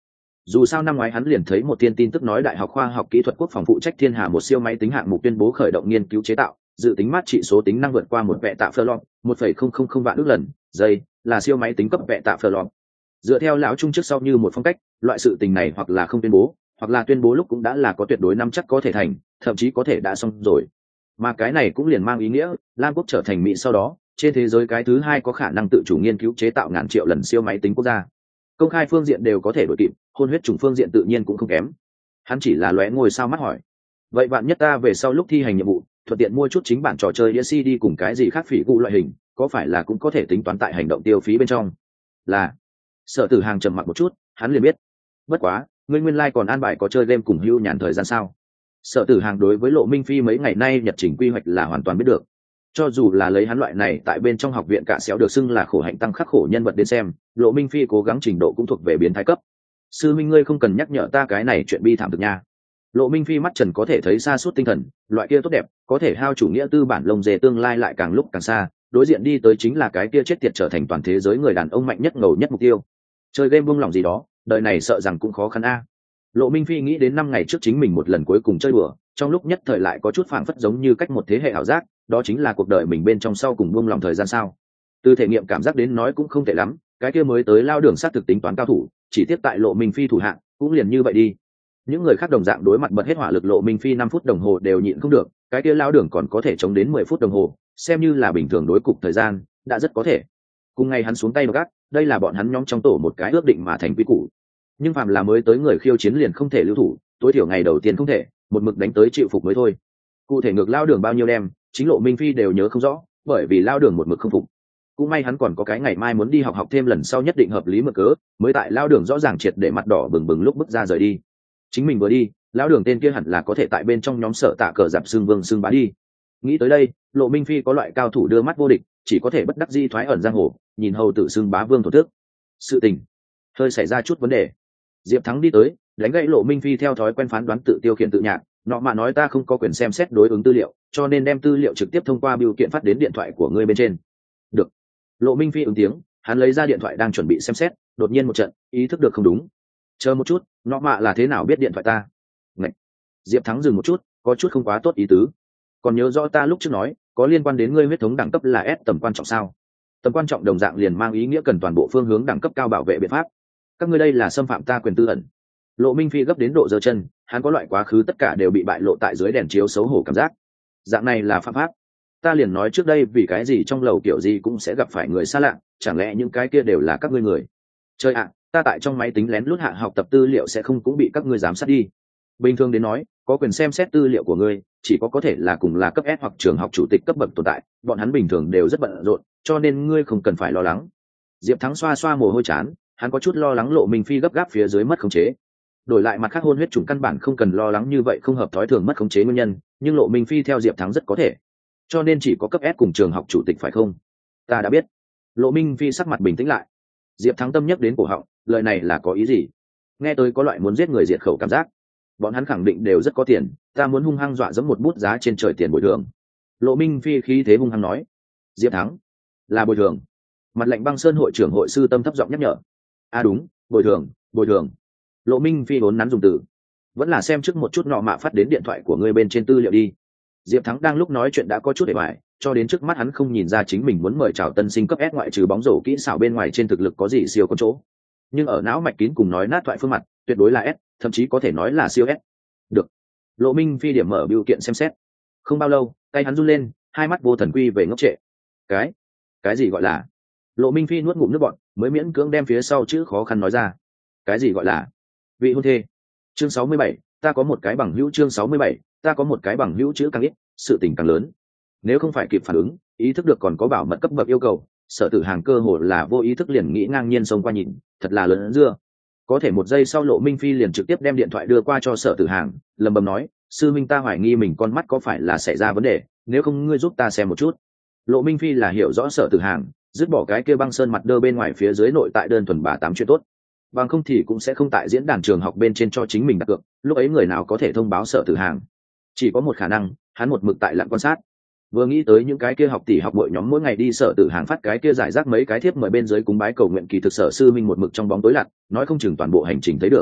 Dù sao năm ngoái hắn liền thấy một thiên tin tức nói Đại học Khoa học Kỹ thuật Quốc phòng phụ trách Thiên Hà một siêu máy tính hạng mục tuyên bố khởi động nghiên cứu chế tạo, dự tính mát trị số tính năng vượt qua một vệ tạ Furlong, một phẩy không không không vạn ước lần, giây, là siêu máy tính cấp vệ tạ Furlong. Dựa theo lão trung trước sau như một phong cách, loại sự tình này hoặc là không tuyên bố, hoặc là tuyên bố lúc cũng đã là có tuyệt đối năm chắc có thể thành, thậm chí có thể đã xong rồi. Mà cái này cũng liền mang ý nghĩa, Lam quốc trở thành Mỹ sau đó, trên thế giới cái thứ hai có khả năng tự chủ nghiên cứu chế tạo ngàn triệu lần siêu máy tính quốc gia. Công khai phương diện đều có thể đổi kịp, hôn huyết chủng phương diện tự nhiên cũng không kém. Hắn chỉ là lóe ngồi sao mắt hỏi, vậy bạn nhất ta về sau lúc thi hành nhiệm vụ, thuận tiện mua chút chính bản trò chơi đĩa xê đê cùng cái gì khác phỉ cụ loại hình, có phải là cũng có thể tính toán tại hành động tiêu phí bên trong? Là. Sở Tử Hàng trầm mặc một chút, hắn liền biết. Bất quá, ngươi nguyên lai like còn an bài có chơi game cùng hưu nhàn thời gian sao? Sở Tử Hàng đối với Lộ Minh Phi mấy ngày nay nhật trình quy hoạch là hoàn toàn biết được. Cho dù là lấy hắn loại này tại bên trong học viện cả xéo được xưng là khổ hạnh tăng khắc khổ nhân vật đến xem, Lộ Minh Phi cố gắng trình độ cũng thuộc về biến thái cấp. Sư minh ngươi không cần nhắc nhở ta cái này chuyện bi thảm thực nha. Lộ Minh Phi mắt trần có thể thấy xa suốt tinh thần, loại kia tốt đẹp, có thể hao chủ nghĩa tư bản lông dê tương lai lại càng lúc càng xa, đối diện đi tới chính là cái kia chết tiệt trở thành toàn thế giới người đàn ông mạnh nhất ngầu nhất mục tiêu. Chơi game buông lòng gì đó, đời này sợ rằng cũng khó khăn a. Lộ Minh Phi nghĩ đến năm ngày trước chính mình một lần cuối cùng chơi đùa, trong lúc nhất thời lại có chút phảng phất giống như cách một thế hệ ảo giác, đó chính là cuộc đời mình bên trong sau cùng buông lòng thời gian sao. Từ thể nghiệm cảm giác đến nói cũng không tệ lắm, cái kia mới tới lao đường sát thực tính toán cao thủ, chỉ tiếp tại Lộ Minh Phi thủ hạng, cũng liền như vậy đi. Những người khác đồng dạng đối mặt bật hết hỏa lực, Lộ Minh Phi năm phút đồng hồ đều nhịn không được, cái kia lao đường còn có thể chống đến mười phút đồng hồ, xem như là bình thường đối cục thời gian, đã rất có thể. Cùng ngày hắn xuống tay gác, đây là bọn hắn nhóm trong tổ một cái ước định mà thành quy củ. Nhưng phàm là mới tới người khiêu chiến liền không thể lưu thủ, tối thiểu ngày đầu tiên không thể, một mực đánh tới chịu phục mới thôi. Cụ thể ngược lao đường bao nhiêu đêm, chính Lộ Minh Phi đều nhớ không rõ, bởi vì lao đường một mực không phục. Cũng may hắn còn có cái ngày mai muốn đi học học thêm lần sau nhất định hợp lý mực cớ, mới tại lao đường rõ ràng triệt để mặt đỏ bừng bừng lúc bước ra rời đi. Chính mình vừa đi, lão đường tên kia hẳn là có thể tại bên trong nhóm Sở Tạ cờ dạp xương vương xương bá đi. Nghĩ tới đây, Lộ Minh Phi có loại cao thủ đưa mắt vô địch, chỉ có thể bất đắc dĩ thoái ẩn giang hồ, nhìn hầu tử xương bá vương thổ tước. Sự tình hơi xảy ra chút vấn đề. Diệp Thắng đi tới, đánh gãy Lộ Minh Phi theo thói quen phán đoán tự tiêu khiển tự nhạc, nọ mà nói ta không có quyền xem xét đối ứng tư liệu, cho nên đem tư liệu trực tiếp thông qua bưu kiện phát đến điện thoại của ngươi bên trên. Được. Lộ Minh Phi ứng tiếng, hắn lấy ra điện thoại đang chuẩn bị xem xét, đột nhiên một trận, ý thức được không đúng. Chờ một chút, nọ mạ là thế nào biết điện thoại ta? Ngậy. Diệp Thắng dừng một chút, có chút không quá tốt ý tứ. Còn nhớ rõ ta lúc trước nói, có liên quan đến ngươi huyết thống đẳng cấp là S tầm quan trọng sao? Tầm quan trọng đồng dạng liền mang ý nghĩa cần toàn bộ phương hướng đẳng cấp cao bảo vệ biện pháp. Các ngươi đây là xâm phạm ta quyền tư ẩn. Lộ Minh Phi gấp đến độ giơ chân, hắn có loại quá khứ tất cả đều bị bại lộ tại dưới đèn chiếu xấu hổ cảm giác. Dạng này là phạm pháp. Ta liền nói trước đây vì cái gì trong lầu kiểu gì cũng sẽ gặp phải người xa lạ, chẳng lẽ những cái kia đều là các ngươi người? Chơi ạ, ta tại trong máy tính lén lút hạ học tập tư liệu sẽ không cũng bị các ngươi giám sát đi. Bình thường đến nói, có quyền xem xét tư liệu của ngươi, chỉ có có thể là cùng là cấp S hoặc trường học chủ tịch cấp bậc tồn tại, bọn hắn bình thường đều rất bận rộn, cho nên ngươi không cần phải lo lắng. Diệp Thắng xoa xoa mồ hôi chán, hắn có chút lo lắng Lộ Minh Phi gấp gáp phía dưới mất khống chế. Đổi lại mặt khác hôn huyết chủng căn bản không cần lo lắng như vậy không hợp thói thường mất khống chế nguyên nhân, nhưng Lộ Minh Phi theo Diệp Thắng rất có thể. Cho nên chỉ có cấp S cùng trường học chủ tịch phải không? Ta đã biết. Lộ Minh Phi sắc mặt bình tĩnh lại. Diệp Thắng tâm nhắc đến cổ họng, lời này là có ý gì? Nghe tôi có loại muốn giết người diệt khẩu cảm giác. Bọn hắn khẳng định đều rất có tiền, ta muốn hung hăng dọa dẫm một bút giá trên trời tiền bồi thường. Lộ Minh Phi khí thế hung hăng nói. Diệp Thắng là bồi thường. Mặt lạnh băng sơn hội trưởng hội sư tâm thấp giọng nhắc nhở. À đúng, bồi thường, bồi thường. Lộ Minh Phi vốn nắn dùng từ, vẫn là xem trước một chút nọ mạ phát đến điện thoại của ngươi bên trên tư liệu đi. Diệp Thắng đang lúc nói chuyện đã có chút để bại, cho đến trước mắt hắn không nhìn ra chính mình muốn mời chào tân sinh cấp S ngoại trừ bóng rổ kỹ xảo bên ngoài trên thực lực có gì siêu con chỗ. Nhưng ở não mạch kín cùng nói nát thoại phương mặt, tuyệt đối là S, thậm chí có thể nói là siêu S. Được. Lộ Minh Phi điểm mở biểu kiện xem xét. Không bao lâu, tay hắn run lên, hai mắt vô thần quy về ngốc trệ. Cái, cái gì gọi là? Lộ Minh Phi nuốt ngụm nước bọt, mới miễn cưỡng đem phía sau chữ khó khăn nói ra. Cái gì gọi là? Vị hôn thê. Chương sáu mươi bảy, ta có một cái bằng hữu chương sáu mươi bảy, ta có một cái bằng hữu chữ càng ít, sự tình càng lớn. Nếu không phải kịp phản ứng, ý thức được còn có bảo mật cấp bậc yêu cầu, Sở Tử Hàng cơ hồ là vô ý thức liền nghĩ ngang nhiên xông qua nhìn, thật là lớn dưa. Có thể một giây sau Lộ Minh Phi liền trực tiếp đem điện thoại đưa qua cho Sở Tử Hàng, lầm bầm nói, sư minh ta hoài nghi mình con mắt có phải là xảy ra vấn đề, nếu không ngươi giúp ta xem một chút. Lộ Minh Phi là hiểu rõ Sở Tử Hàng, dứt bỏ cái kia băng sơn mặt đơ bên ngoài phía dưới nội tại đơn thuần bà tám chuyện tốt, bằng không thì cũng sẽ không tại diễn đàn trường học bên trên cho chính mình đặt cược, lúc ấy người nào có thể thông báo Sở Tử Hàng. Chỉ có một khả năng, hắn một mực tại lặng quan sát. Vừa nghĩ tới những cái kia học tỷ học bội nhóm mỗi ngày đi Sở Tử Hàng phát cái kia giải rác mấy cái thiếp mời bên dưới cúng bái cầu nguyện, kỳ thực Sở sư minh một mực trong bóng tối lặn, nói không chừng toàn bộ hành trình thấy được.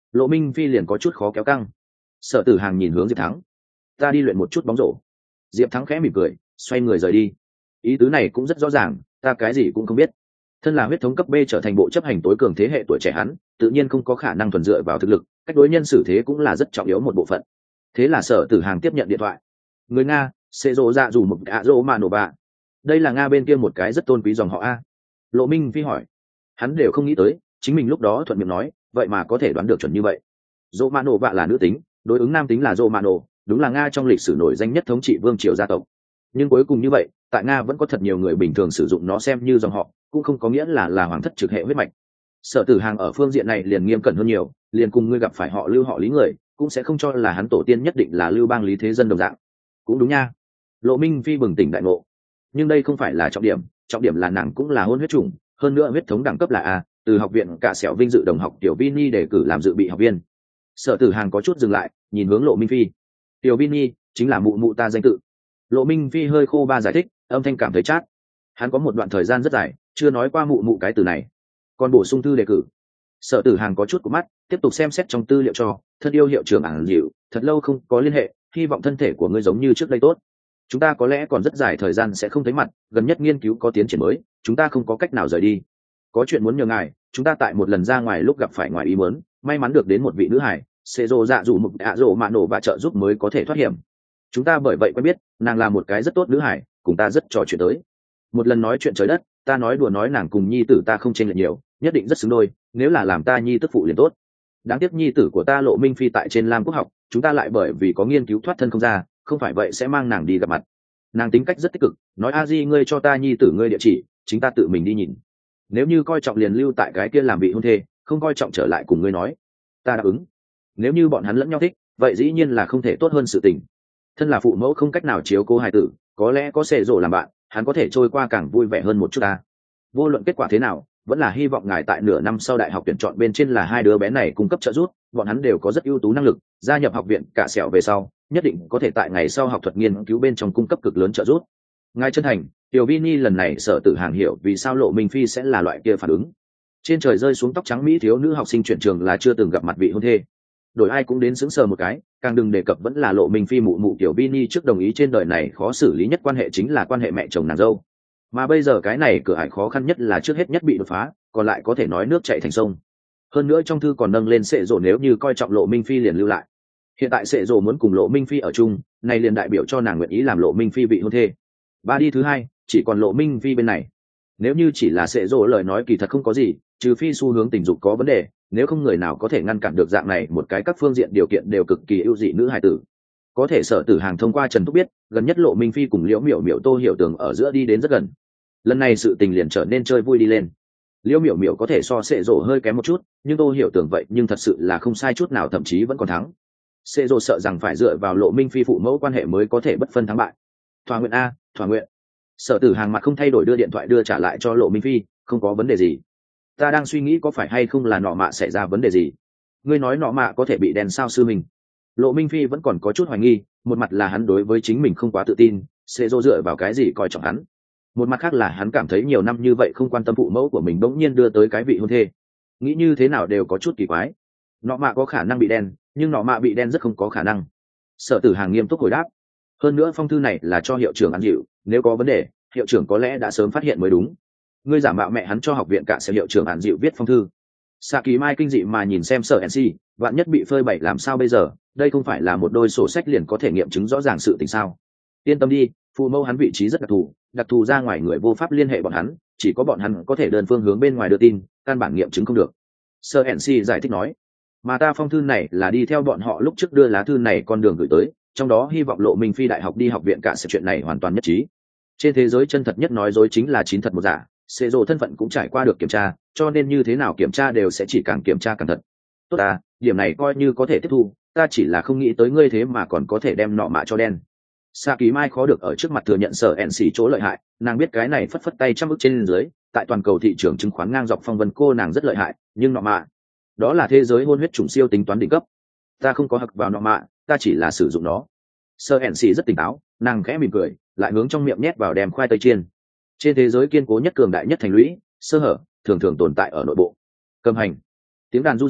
Lộ Minh Phi liền có chút khó kéo căng. Sở Tử Hàng nhìn hướng Diệp Thắng, ta đi luyện một chút bóng rổ. Diệp Thắng khẽ mỉm cười, xoay người rời đi. Ý tứ này cũng rất rõ ràng, ta cái gì cũng không biết. Thân là huyết thống cấp B trở thành bộ chấp hành tối cường thế hệ tuổi trẻ hắn, tự nhiên không có khả năng thuần dựa vào thực lực, cách đối nhân xử thế cũng là rất trọng yếu một bộ phận. Thế là Sở Tử Hàng tiếp nhận điện thoại. Người Nga, Sê Dô Dạ Dù một ạ Dô Mà Nổ Bạ. Đây là Nga bên kia một cái rất tôn quý dòng họ a. Lộ Minh Phi hỏi. Hắn đều không nghĩ tới, chính mình lúc đó thuận miệng nói, vậy mà có thể đoán được chuẩn như vậy. Dô Mà Nổ Bạ là nữ tính, đối ứng nam tính là Dô Mà Nổ, đúng là Nga trong lịch sử nổi danh nhất thống trị vương triều gia tộc. Nhưng cuối cùng như vậy, tại Nga vẫn có thật nhiều người bình thường sử dụng nó xem như dòng họ, cũng không có nghĩa là là hoàng thất trực hệ huyết mạch. Sở Tử Hàng ở phương diện này liền nghiêm cẩn hơn nhiều, liền cùng ngươi gặp phải họ Lưu họ Lý người, cũng sẽ không cho là hắn tổ tiên nhất định là Lưu Bang Lý Thế Dân đồng dạng. Cũng đúng nha. Lộ Minh Phi bừng tỉnh đại ngộ. Nhưng đây không phải là trọng điểm, trọng điểm là nàng cũng là hôn huyết chủng, hơn nữa huyết thống đẳng cấp là A, từ học viện cả sẹo vinh dự đồng học tiểu Vini đề cử làm dự bị học viên. Sở Tử Hàng có chút dừng lại, nhìn hướng Lộ Minh Phi. Tiểu Vini chính là mụ mụ ta danh tự. Lộ Minh Phi hơi khô ba giải thích, âm thanh cảm thấy chát. Hắn có một đoạn thời gian rất dài chưa nói qua mụ mụ cái từ này. Còn bổ sung thư đề cử. Sở Tử Hàng có chút của mắt, tiếp tục xem xét trong tư liệu cho, thân yêu hiệu trưởng ảng dịu, thật lâu không có liên hệ, hy vọng thân thể của ngươi giống như trước đây tốt. Chúng ta có lẽ còn rất dài thời gian sẽ không thấy mặt, gần nhất nghiên cứu có tiến triển mới, chúng ta không có cách nào rời đi. Có chuyện muốn nhờ ngài, chúng ta tại một lần ra ngoài lúc gặp phải ngoài ý muốn, may mắn được đến một vị nữ hải, Sê Dô Dạ Dù một ạ Dô Mà Nổ và trợ giúp mới có thể thoát hiểm. Chúng ta bởi vậy quen biết, nàng là một cái rất tốt nữ hải, cùng ta rất trò chuyện tới. Một lần nói chuyện trời đất, ta nói đùa nói nàng cùng nhi tử ta không chênh lệch nhiều, nhất định rất xứng đôi, nếu là làm ta nhi tức phụ liền tốt. Đáng tiếc nhi tử của ta Lộ Minh Phi tại trên Lam Quốc học, chúng ta lại bởi vì có nghiên cứu thoát thân không ra, không phải vậy sẽ mang nàng đi gặp mặt. Nàng tính cách rất tích cực, nói a di ngươi cho ta nhi tử ngươi địa chỉ, chính ta tự mình đi nhìn. Nếu như coi trọng liền lưu tại cái kia làm vị hôn thê, không coi trọng trở lại cùng ngươi nói. Ta đáp ứng. Nếu như bọn hắn lẫn nhau thích, vậy dĩ nhiên là không thể tốt hơn sự tình. Thân là phụ mẫu không cách nào chiếu cố hài tử, có lẽ có Sệ Dỗ làm bạn, hắn có thể trôi qua càng vui vẻ hơn một chút ta. Vô luận kết quả thế nào, vẫn là hy vọng ngài tại nửa năm sau đại học tuyển chọn bên trên là hai đứa bé này cung cấp trợ giúp, bọn hắn đều có rất ưu tú năng lực, gia nhập học viện cả sẹo về sau, nhất định có thể tại ngày sau học thuật nghiên cứu bên trong cung cấp cực lớn trợ giúp. Ngài chân thành, Tiểu Vini lần này Sở Tử Hàng hiểu vì sao Lộ Minh Phi sẽ là loại kia phản ứng. Trên trời rơi xuống tóc trắng mỹ thiếu nữ học sinh chuyển trường là chưa từng gặp mặt vị hôn thê. Đổi ai cũng đến sững sờ một cái, càng đừng đề cập vẫn là Lộ Minh Phi mụ mụ Tiểu Vini trước đồng ý trên đời này khó xử lý nhất quan hệ chính là quan hệ mẹ chồng nàng dâu. Mà bây giờ cái này cửa ải khó khăn nhất là trước hết nhất bị đột phá, còn lại có thể nói nước chảy thành sông. Hơn nữa trong thư còn nâng lên Sệ Dỗ nếu như coi trọng Lộ Minh Phi liền lưu lại. Hiện tại Sệ Dỗ muốn cùng Lộ Minh Phi ở chung, này liền đại biểu cho nàng nguyện ý làm Lộ Minh Phi vị hôn thê. Ba đi thứ hai, chỉ còn Lộ Minh Phi bên này. Nếu như chỉ là Sệ Dỗ lời nói kỳ thật không có gì, trừ phi xu hướng tình dục có vấn đề, nếu không người nào có thể ngăn cản được dạng này một cái các phương diện điều kiện đều cực kỳ ưu dị nữ hài tử. Có thể Sở Tử Hàng thông qua Trần Thúc biết, gần nhất Lộ Minh Phi cùng Liễu Miểu Miểu Tô Hiểu Tường ở giữa đi đến rất gần. Lần này sự tình liền trở nên chơi vui đi lên. Liễu Miểu Miểu có thể so Sệ Dỗ hơi kém một chút, nhưng Tô Hiểu Tường vậy nhưng thật sự là không sai chút nào, thậm chí vẫn còn thắng. Sệ Dỗ sợ rằng phải dựa vào Lộ Minh Phi phụ mẫu quan hệ mới có thể bất phân thắng bại. Thỏa nguyện a, thỏa nguyện. Sở Tử Hàng mặt không thay đổi đưa điện thoại đưa trả lại cho Lộ Minh Phi, không có vấn đề gì. Ta đang suy nghĩ có phải hay không là nọ mạ xảy ra vấn đề gì. Ngươi nói nọ mạ có thể bị đèn sao sư mình. Lộ Minh Phi vẫn còn có chút hoài nghi, một mặt là hắn đối với chính mình không quá tự tin, sẽ dô dựa vào cái gì coi trọng hắn. Một mặt khác là hắn cảm thấy nhiều năm như vậy không quan tâm phụ mẫu của mình bỗng nhiên đưa tới cái vị hôn thê. Nghĩ như thế nào đều có chút kỳ quái. Nọ mạ có khả năng bị đen, nhưng nọ mạ bị đen rất không có khả năng. Sở Tử Hàng nghiêm túc hồi đáp. Hơn nữa phong thư này là cho hiệu trưởng ăn dịu, nếu có vấn đề, hiệu trưởng có lẽ đã sớm phát hiện mới đúng. Ngươi giả mạo mẹ hắn cho học viện cả sẽ hiệu trưởng ăn dịu viết phong thư. Sạ Kỳ Mai kinh dị mà nhìn xem Sở en xê, vạn nhất bị phơi bày làm sao bây giờ, đây không phải là một đôi sổ sách liền có thể nghiệm chứng rõ ràng sự tình sao. Yên tâm đi, phụ mẫu hắn vị trí rất đặc thù, đặc thù ra ngoài người vô pháp liên hệ bọn hắn, chỉ có bọn hắn có thể đơn phương hướng bên ngoài đưa tin, căn bản nghiệm chứng không được. Sở en xê giải thích nói. Mà ta phong thư này là đi theo bọn họ lúc trước đưa lá thư này con đường gửi tới, trong đó hy vọng Lộ Minh Phi đại học đi học viện cả sẽ chuyện này hoàn toàn nhất trí. Trên thế giới chân thật nhất nói dối chính là chín thật một giả, Sệ Dỗ thân phận cũng trải qua được kiểm tra, cho nên như thế nào kiểm tra đều sẽ chỉ càng kiểm tra càng thật. Tốt à, điểm này coi như có thể tiếp thu, ta chỉ là không nghĩ tới ngươi thế mà còn có thể đem nọ mạ cho đen. Sa Kỳ Mai khó được ở trước mặt thừa nhận Sở en xê chỗ lợi hại, nàng biết cái này phất phất tay trăm ức trên dưới, tại toàn cầu thị trường chứng khoán ngang dọc phong vân cô nàng rất lợi hại, nhưng nọ mạ, đó là thế giới hôn huyết chủng siêu tính toán đỉnh cấp. Ta không có hặc vào nọ mạ, ta chỉ là sử dụng nó. Sở en xê rất tỉnh táo, nàng khẽ mỉm cười, lại hướng trong miệng nhét vào đem khoai tây chiên. Trên thế giới kiên cố nhất cường đại nhất thành lũy, sơ hở thường thường tồn tại ở nội bộ. Cầm hành, tiếng đàn du dương,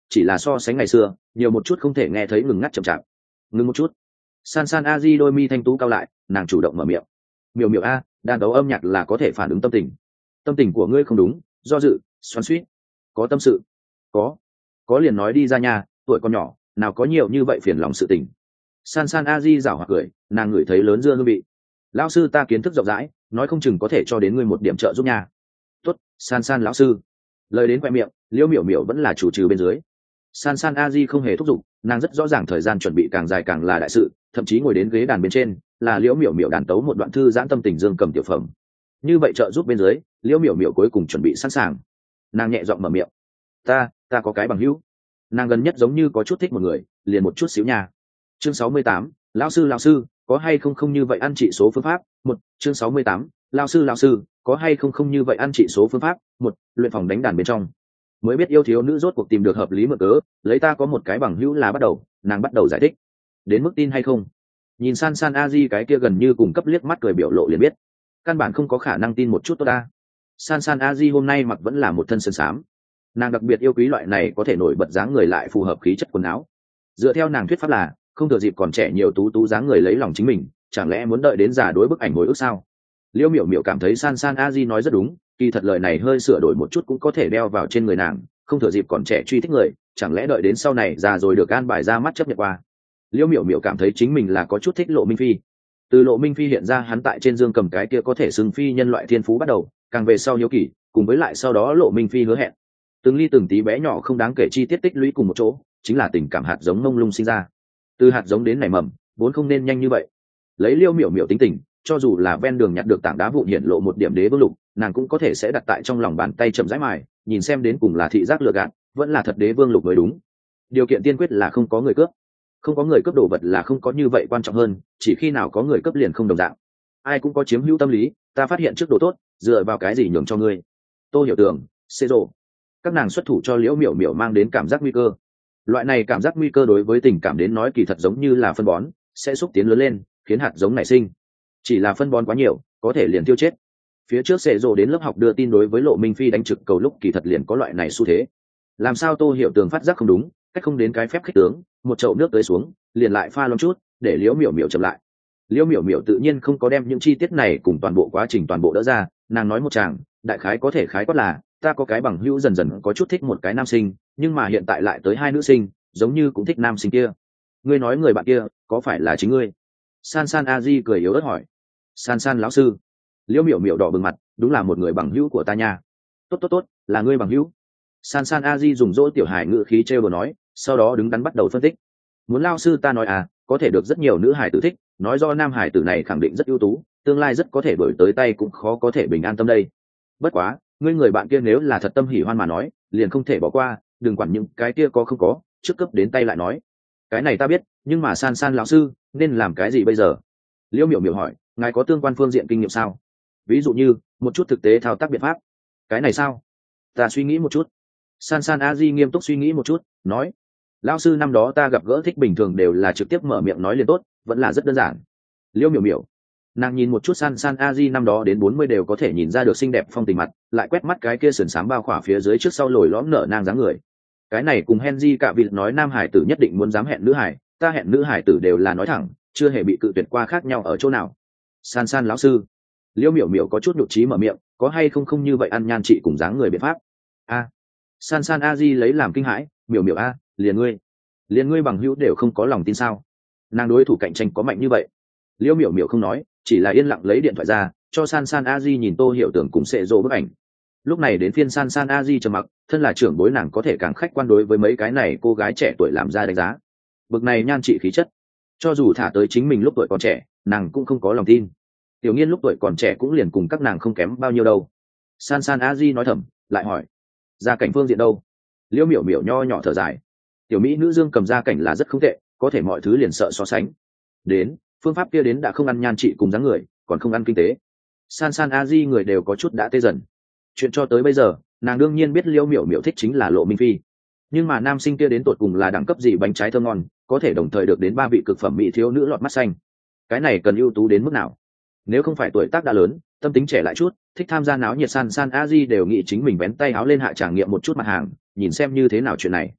chỉ là so sánh ngày xưa nhiều một chút không thể nghe thấy ngừng ngắt chậm chạp. Ngừng một chút. San San A Di đôi mi thanh tú cao lại, nàng chủ động mở miệng. Miểu miểu a, đàn tấu âm nhạc là có thể phản ứng tâm tình. Tâm tình của ngươi không đúng, do dự, xoắn xuýt. Có tâm sự? Có. Có liền nói đi ra nhà, tuổi còn nhỏ, nào có nhiều như vậy phiền lòng sự tình. San San A Di giảo hoạt cười, nàng ngửi thấy lớn dưa hương vị. Lão sư ta kiến thức rộng rãi, nói không chừng có thể cho đến ngươi một điểm trợ giúp nha. Tốt, San San lão sư. Lời đến khoe miệng, Liễu Miểu Miểu vẫn là chủ trừ bên dưới. San San A Di không hề thúc giục, nàng rất rõ ràng thời gian chuẩn bị càng dài càng là đại sự, thậm chí ngồi đến ghế đàn bên trên, là Liễu Miểu Miểu đàn tấu một đoạn thư giãn tâm tình dương cầm tiểu phẩm. Như vậy trợ giúp bên dưới, Liễu Miểu Miểu cuối cùng chuẩn bị sẵn sàng. Nàng nhẹ giọng mở miệng. Ta, ta có cái bằng hữu. Nàng gần nhất giống như có chút thích một người, liền một chút xíu nha. Chương sáu mươi tám, lão sư lão sư, có hay không không như vậy ăn trị số phương pháp. Một, chương sáu mươi tám, lão sư lão sư, có hay không không như vậy ăn trị số phương pháp. Một, luyện phòng đánh đàn bên trong. Mới biết yêu thiếu nữ rốt cuộc tìm được hợp lý mượn cớ, lấy ta có một cái bằng hữu là bắt đầu, nàng bắt đầu giải thích. Đến mức tin hay không? Nhìn San San A Di cái kia gần như cùng cấp liếc mắt cười biểu lộ liền biết, căn bản không có khả năng tin một chút tốt ta. San San A Di hôm nay mặc vẫn là một thân sơn xám, nàng đặc biệt yêu quý loại này có thể nổi bật dáng người lại phù hợp khí chất quần áo. Dựa theo nàng thuyết pháp là không thừa dịp còn trẻ nhiều tú tú dáng người lấy lòng chính mình, chẳng lẽ muốn đợi đến già đối bức ảnh hồi ức sao? Liễu Miểu Miểu cảm thấy San San A Di nói rất đúng, kỳ thật lời này hơi sửa đổi một chút cũng có thể đeo vào trên người nàng, không thừa dịp còn trẻ truy thích người, chẳng lẽ đợi đến sau này già rồi được an bài ra mắt chấp nhận qua. Liễu Miểu Miểu cảm thấy chính mình là có chút thích Lộ Minh Phi. Từ Lộ Minh Phi hiện ra hắn tại trên dương cầm cái kia có thể xưng phi nhân loại thiên phú bắt đầu, càng về sau hiếu kỳ, cùng với lại sau đó Lộ Minh Phi hứa hẹn, từng ly từng tí bé nhỏ không đáng kể chi tiết tích lũy cùng một chỗ, chính là tình cảm hạt giống mông lung sinh ra. Từ hạt giống đến nảy mầm, vốn không nên nhanh như vậy. Lấy Liễu Miểu Miểu tính tình, cho dù là ven đường nhặt được tảng đá vụn hiện lộ một điểm đế vương lục, nàng cũng có thể sẽ đặt tại trong lòng bàn tay chậm rãi mài, nhìn xem đến cùng là thị giác lừa gạt, vẫn là thật đế vương lục mới đúng. Điều kiện tiên quyết là không có người cướp. Không có người cướp đồ vật là không có như vậy quan trọng hơn, chỉ khi nào có người cướp liền không đồng dạng. Ai cũng có chiếm hữu tâm lý, ta phát hiện trước đồ tốt, dựa vào cái gì nhường cho ngươi? Tô Hiểu Tường, Xê Rồ, các nàng xuất thủ cho Liễu Miểu Miểu mang đến cảm giác nguy cơ. Loại này cảm giác nguy cơ đối với tình cảm đến nói kỳ thật giống như là phân bón, sẽ xúc tiến lớn lên, khiến hạt giống nảy sinh. Chỉ là phân bón quá nhiều, có thể liền tiêu chết. Phía trước Xê Rồ đến lớp học đưa tin đối với Lộ Minh Phi đánh trực cầu lúc kỳ thật liền có loại này xu thế. Làm sao Tô Hiểu Tường phát giác không đúng, cách không đến cái phép khích tướng, một chậu nước tới xuống, liền lại pha lông chút, để Liễu Miểu Miểu chậm lại. Liễu Miểu Miểu tự nhiên không có đem những chi tiết này cùng toàn bộ quá trình toàn bộ đỡ ra, nàng nói một chàng, đại khái có thể khái quát là, ta có cái bằng hữu dần dần có chút thích một cái nam sinh, nhưng mà hiện tại lại tới hai nữ sinh, giống như cũng thích nam sinh kia. Ngươi nói người bạn kia, có phải là chính ngươi? San San A Di cười yếu ớt hỏi. San San lão sư. Liễu Miểu Miểu đỏ bừng mặt, đúng là một người bằng hữu của ta nha. Tốt tốt tốt, là ngươi bằng hữu. San San A Di dùng dỗ tiểu hải ngữ khí trêu đùa nói, sau đó đứng đắn bắt đầu phân tích. Muốn lao sư ta nói à, có thể được rất nhiều nữ hải tử thích, nói do nam hải tử này khẳng định rất ưu tú, tương lai rất có thể đổi tới tay cũng khó có thể bình an tâm đây. Bất quá, ngươi người bạn kia nếu là thật tâm hỉ hoan mà nói, liền không thể bỏ qua, đừng quản những cái kia có không có, trước cấp đến tay lại nói. Cái này ta biết, nhưng mà San San lão sư, nên làm cái gì bây giờ? Liễu Miểu Miểu hỏi, ngài có tương quan phương diện kinh nghiệm sao? Ví dụ như, một chút thực tế thao tác biện pháp. Cái này sao? Ta suy nghĩ một chút. San San A Di nghiêm túc suy nghĩ một chút, nói, lão sư năm đó ta gặp gỡ thích bình thường đều là trực tiếp mở miệng nói liền tốt, vẫn là rất đơn giản. Liễu Miểu Miểu, nàng nhìn một chút San San A Di năm đó đến bốn mươi đều có thể nhìn ra được xinh đẹp phong tình mặt, lại quét mắt cái kia sườn xám bao khỏa phía dưới trước sau lồi lõm nở nang dáng người. Cái này cùng Henry cả vịt nói nam hải tử nhất định muốn dám hẹn nữ hải, ta hẹn nữ hải tử đều là nói thẳng, chưa hề bị cự tuyệt qua, khác nhau ở chỗ nào? San San lão sư. Liễu Miểu Miểu có chút nhục trí mở miệng, có hay không không như vậy ăn nhan trị cùng dáng người biện pháp? A. San San A Di lấy làm kinh hãi, Miểu Miểu a, liền ngươi, liền ngươi bằng hữu đều không có lòng tin sao? Nàng đối thủ cạnh tranh có mạnh như vậy? Liễu Miểu Miểu không nói, chỉ là yên lặng lấy điện thoại ra, cho San San A Di nhìn Tô Hiểu Tưởng cùng Sệ Dỗ bức ảnh. Lúc này đến phiên San San A Di trầm mặc, thân là trưởng bối nàng có thể càng khách quan đối với mấy cái này cô gái trẻ tuổi làm ra đánh giá. Bực này nhan trị khí chất, cho dù thả tới chính mình lúc tuổi còn trẻ, nàng cũng không có lòng tin. Tiểu Nghiên lúc tuổi còn trẻ cũng liền cùng các nàng không kém bao nhiêu đâu. San San A Di nói thầm, lại hỏi, gia cảnh phương diện đâu? Liễu Miểu Miểu nho nhỏ thở dài, tiểu mỹ nữ dương cầm gia cảnh là rất không tệ, có thể mọi thứ liền sợ so sánh. Đến phương pháp kia đến đã không ăn nhan trị cùng dáng người, còn không ăn kinh tế. San San A Di người đều có chút đã tê dần. Chuyện cho tới bây giờ, nàng đương nhiên biết Liễu Miểu Miểu thích chính là Lộ Minh Phi, nhưng mà nam sinh kia đến tột cùng là đẳng cấp gì bánh trái thơm ngon, có thể đồng thời được đến ba vị cực phẩm mỹ thiếu nữ lọt mắt xanh. Cái này cần ưu tú đến mức nào? Nếu không phải tuổi tác đã lớn, tâm tính trẻ lại chút, thích tham gia náo nhiệt, San San A Di đều nghĩ chính mình vén tay áo lên hạ trải nghiệm một chút mặt hàng, nhìn xem như thế nào chuyện này.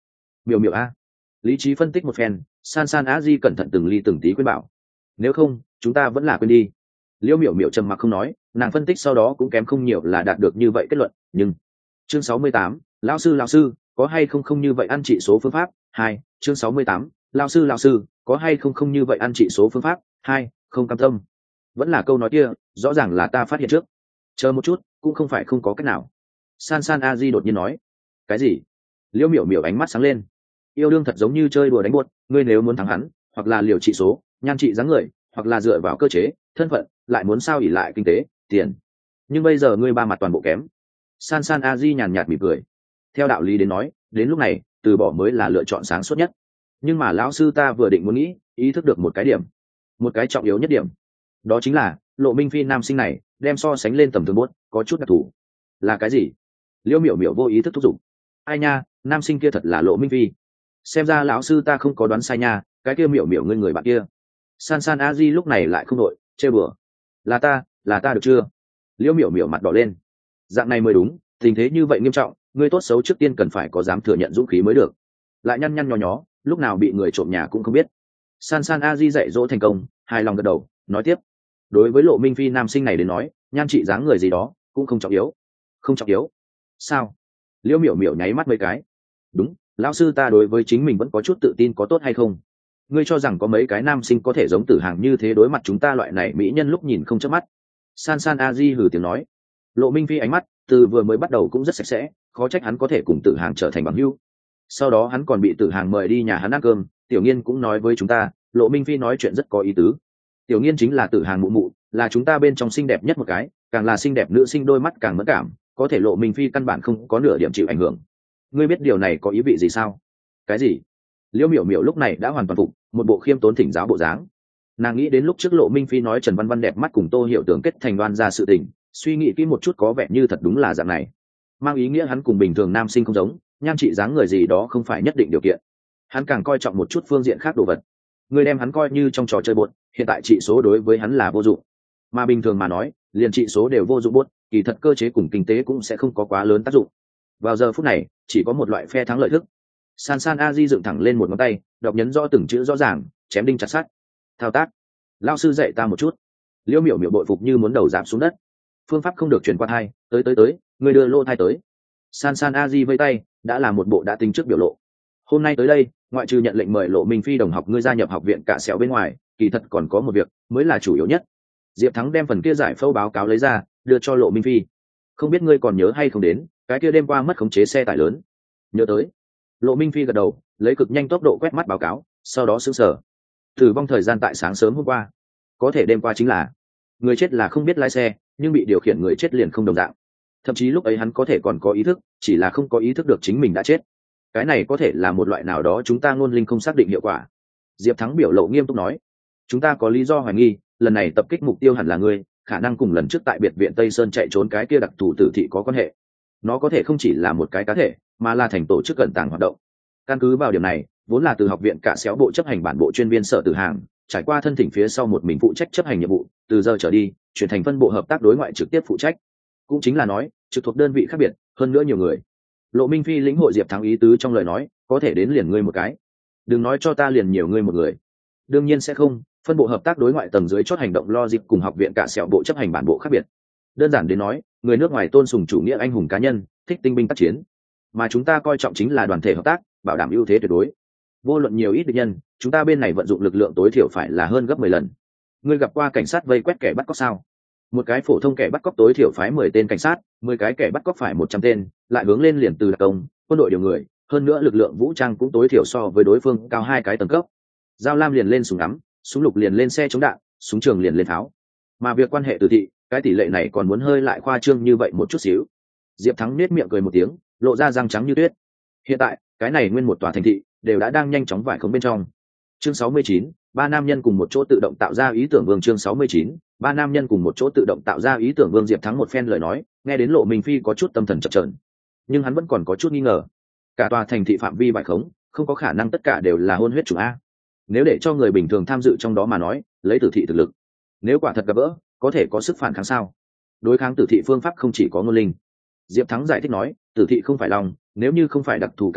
Miểu miểu a. Lý trí phân tích một phen, san san a di cẩn thận từng ly từng tí khuyên bảo, nếu không chúng ta vẫn là quên đi. Liễu miểu miểu trầm mặc không nói, nàng phân tích sau đó cũng kém không nhiều là đạt được như vậy kết luận. Nhưng chương sáu mươi tám, lão sư lão sư có hay không không như vậy ăn trị số phương pháp hai. Chương sáu mươi tám, lão sư lão sư có hay không không như vậy ăn trị số phương pháp hai. Không cam tâm, vẫn là câu nói kia, rõ ràng là ta phát hiện trước, chờ một chút cũng không phải không có cách nào. San san a di đột nhiên nói. Cái gì? Liễu miểu miểu ánh mắt sáng lên. Yêu đương thật giống như chơi đùa đánh buốt, ngươi nếu muốn thắng hắn, hoặc là liều trị số, nhan trị dáng người, hoặc là dựa vào cơ chế, thân phận, lại muốn sao ỉ lại kinh tế, tiền. Nhưng bây giờ ngươi ba mặt toàn bộ kém. San san a di nhàn nhạt mỉm cười. Theo đạo lý đến nói, đến lúc này từ bỏ mới là lựa chọn sáng suốt nhất. Nhưng mà lão sư ta vừa định muốn nghĩ, ý thức được một cái điểm, một cái trọng yếu nhất điểm, đó chính là Lộ Minh Phi nam sinh này đem so sánh lên tầm thường buốt, có chút đặc thù. Là cái gì? Liễu miểu miểu vô ý thức thúc giục. Ai nha, nam sinh kia thật là Lộ Minh Phi. Xem ra lão sư ta không có đoán sai nha, cái kia miểu miểu ngươi người bạn kia. San san a di lúc này lại không đội chê bừa. Là ta, là ta được chưa? Liễu miểu miểu mặt đỏ lên. Dạng này mới đúng, tình thế như vậy nghiêm trọng, ngươi tốt xấu trước tiên cần phải có dám thừa nhận dũng khí mới được. Lại nhăn nhăn nhó nhó, lúc nào bị người trộm nhà cũng không biết. San san a di dạy dỗ thành công, hài lòng gật đầu, nói tiếp. Đối với Lộ Minh Phi nam sinh này đến nói, nhan trị dáng người gì đó cũng không trọng yếu. Không trọng yếu? Sao? Liễu miểu miểu nháy mắt mấy cái. Đúng, lão sư ta đối với chính mình vẫn có chút tự tin, có tốt hay không? Ngươi cho rằng có mấy cái nam sinh có thể giống Tử Hàng như thế đối mặt chúng ta loại này mỹ nhân lúc nhìn không chớp mắt? San san a di hừ tiếng nói. Lộ Minh Phi ánh mắt từ vừa mới bắt đầu cũng rất sạch sẽ, khó trách hắn có thể cùng Tử Hàng trở thành bằng hữu. Sau đó hắn còn bị Tử Hàng mời đi nhà hắn ăn cơm, Tiểu Nghiên cũng nói với chúng ta, Lộ Minh Phi nói chuyện rất có ý tứ. Tiểu Nghiên chính là Tử Hàng mụ mụ, là chúng ta bên trong xinh đẹp nhất một cái, càng là xinh đẹp nữ sinh đôi mắt càng mẫn cảm, có thể Lộ Minh Phi căn bản không có nửa điểm chịu ảnh hưởng. Ngươi biết điều này có ý vị gì sao? Cái gì? Liễu miểu miểu lúc này đã hoàn toàn phục, một bộ khiêm tốn thỉnh giáo bộ dáng. Nàng nghĩ đến lúc trước Lộ Minh Phi nói Trần Văn Văn đẹp mắt cùng Tô Hiểu Tưởng kết thành đoan ra sự tình, suy nghĩ kỹ một chút có vẻ như thật đúng là dạng này, mang ý nghĩa hắn cùng bình thường nam sinh không giống, nhan trị dáng người gì đó không phải nhất định điều kiện, hắn càng coi trọng một chút phương diện khác đồ vật. Người đem hắn coi như trong trò chơi buốt, hiện tại trị số đối với hắn là vô dụng, mà bình thường mà nói liền trị số đều vô dụng buốt, kỳ thật cơ chế cùng kinh tế cũng sẽ không có quá lớn tác dụng. Vào giờ phút này chỉ có một loại phe thắng lợi thức. San san a di dựng thẳng lên một ngón tay, đọc nhấn rõ từng chữ rõ ràng, chém đinh chặt sắt. Thao tác. Lao sư dạy ta một chút. Liễu miểu miểu bội phục như muốn đầu giảm xuống đất. Phương pháp không được truyền qua thai, tới tới tới, người đưa lô thai tới. San san a di vây tay, đã là một bộ đã tính trước biểu lộ. Hôm nay tới đây, ngoại trừ nhận lệnh mời Lộ Minh Phi đồng học ngươi gia nhập học viện cả xéo bên ngoài, kỳ thật còn có một việc mới là chủ yếu nhất. Diệp Thắng đem phần kia giải phẫu báo cáo lấy ra, đưa cho Lộ Minh Phi. Không biết ngươi còn nhớ hay không đến cái kia đêm qua mất khống chế xe tải lớn? Nhớ tới. Lộ Minh Phi gật đầu, lấy cực nhanh tốc độ quét mắt báo cáo, sau đó sững sờ. Tử vong thời gian tại sáng sớm hôm qua, có thể đêm qua chính là người chết là không biết lái xe, nhưng bị điều khiển người chết liền không đồng dạng. Thậm chí lúc ấy hắn có thể còn có ý thức, chỉ là không có ý thức được chính mình đã chết. Cái này có thể là một loại nào đó chúng ta ngôn linh không xác định hiệu quả. Diệp Thắng biểu lộ nghiêm túc nói, chúng ta có lý do hoài nghi lần này tập kích mục tiêu hẳn là ngươi, khả năng cùng lần trước tại biệt viện Tây Sơn chạy trốn cái kia đặc thù tử thị có quan hệ. Nó có thể không chỉ là một cái cá thể, mà là thành tổ chức cẩn tàng hoạt động. Căn cứ vào điểm này, vốn là từ học viện cả xéo bộ chấp hành bản bộ chuyên viên Sở Tử Hàng, trải qua thân thỉnh phía sau một mình phụ trách chấp hành nhiệm vụ, từ giờ trở đi chuyển thành phân bộ hợp tác đối ngoại trực tiếp phụ trách. Cũng chính là nói trực thuộc đơn vị khác biệt, hơn nữa nhiều người. Lộ Minh Phi lĩnh hội Diệp Thắng ý tứ trong lời nói, có thể đến liền ngươi một cái, đừng nói cho ta liền nhiều ngươi một người. Đương nhiên sẽ không, phân bộ hợp tác đối ngoại tầng dưới chốt hành động logic cùng học viện cả xéo bộ chấp hành bản bộ khác biệt. Đơn giản đến nói, người nước ngoài tôn sùng chủ nghĩa anh hùng cá nhân, thích tinh binh tác chiến, mà chúng ta coi trọng chính là đoàn thể hợp tác, bảo đảm ưu thế tuyệt đối. Vô luận nhiều ít địch nhân, chúng ta bên này vận dụng lực lượng tối thiểu phải là hơn gấp mười lần. Ngươi gặp qua cảnh sát vây quét kẻ bắt cóc sao? Một cái phổ thông kẻ bắt cóc tối thiểu phái mười tên cảnh sát, mười cái kẻ bắt cóc phải một trăm tên, lại hướng lên liền từ đặc công, quân đội điều người, hơn nữa lực lượng vũ trang cũng tối thiểu so với đối phương cao hai cái tầng cấp. Dao lam liền lên súng ngắm, súng lục liền lên xe chống đạn, súng trường liền lên pháo. Mà việc quan hệ từ thị, cái tỷ lệ này còn muốn hơi lại khoa trương như vậy một chút xíu. Diệp Thắng nết miệng cười một tiếng, lộ ra răng trắng như tuyết. Hiện tại cái này nguyên một tòa thành thị đều đã đang nhanh chóng vải khống bên trong. Chương sáu mươi chín, ba nam nhân cùng một chỗ tự động tạo ra ý tưởng vương. Chương sáu mươi chín, ba nam nhân cùng một chỗ tự động tạo ra ý tưởng vương. Diệp Thắng một phen lời nói, nghe đến Lộ Minh Phi có chút tâm thần chập chờn, nhưng hắn vẫn còn có chút nghi ngờ. Cả tòa thành thị phạm vi vải khống, không có khả năng tất cả đều là hôn huyết chủng a. Nếu để cho người bình thường tham dự trong đó mà nói, lấy tử thị thực lực, nếu quả thật gặp gỡ, có thể có sức phản kháng sao? Đối kháng tử thị phương pháp không chỉ có ngôn linh. Diệp Thắng giải thích nói, tử thị không phải lòng, nếu như không phải đặc thù cá thể,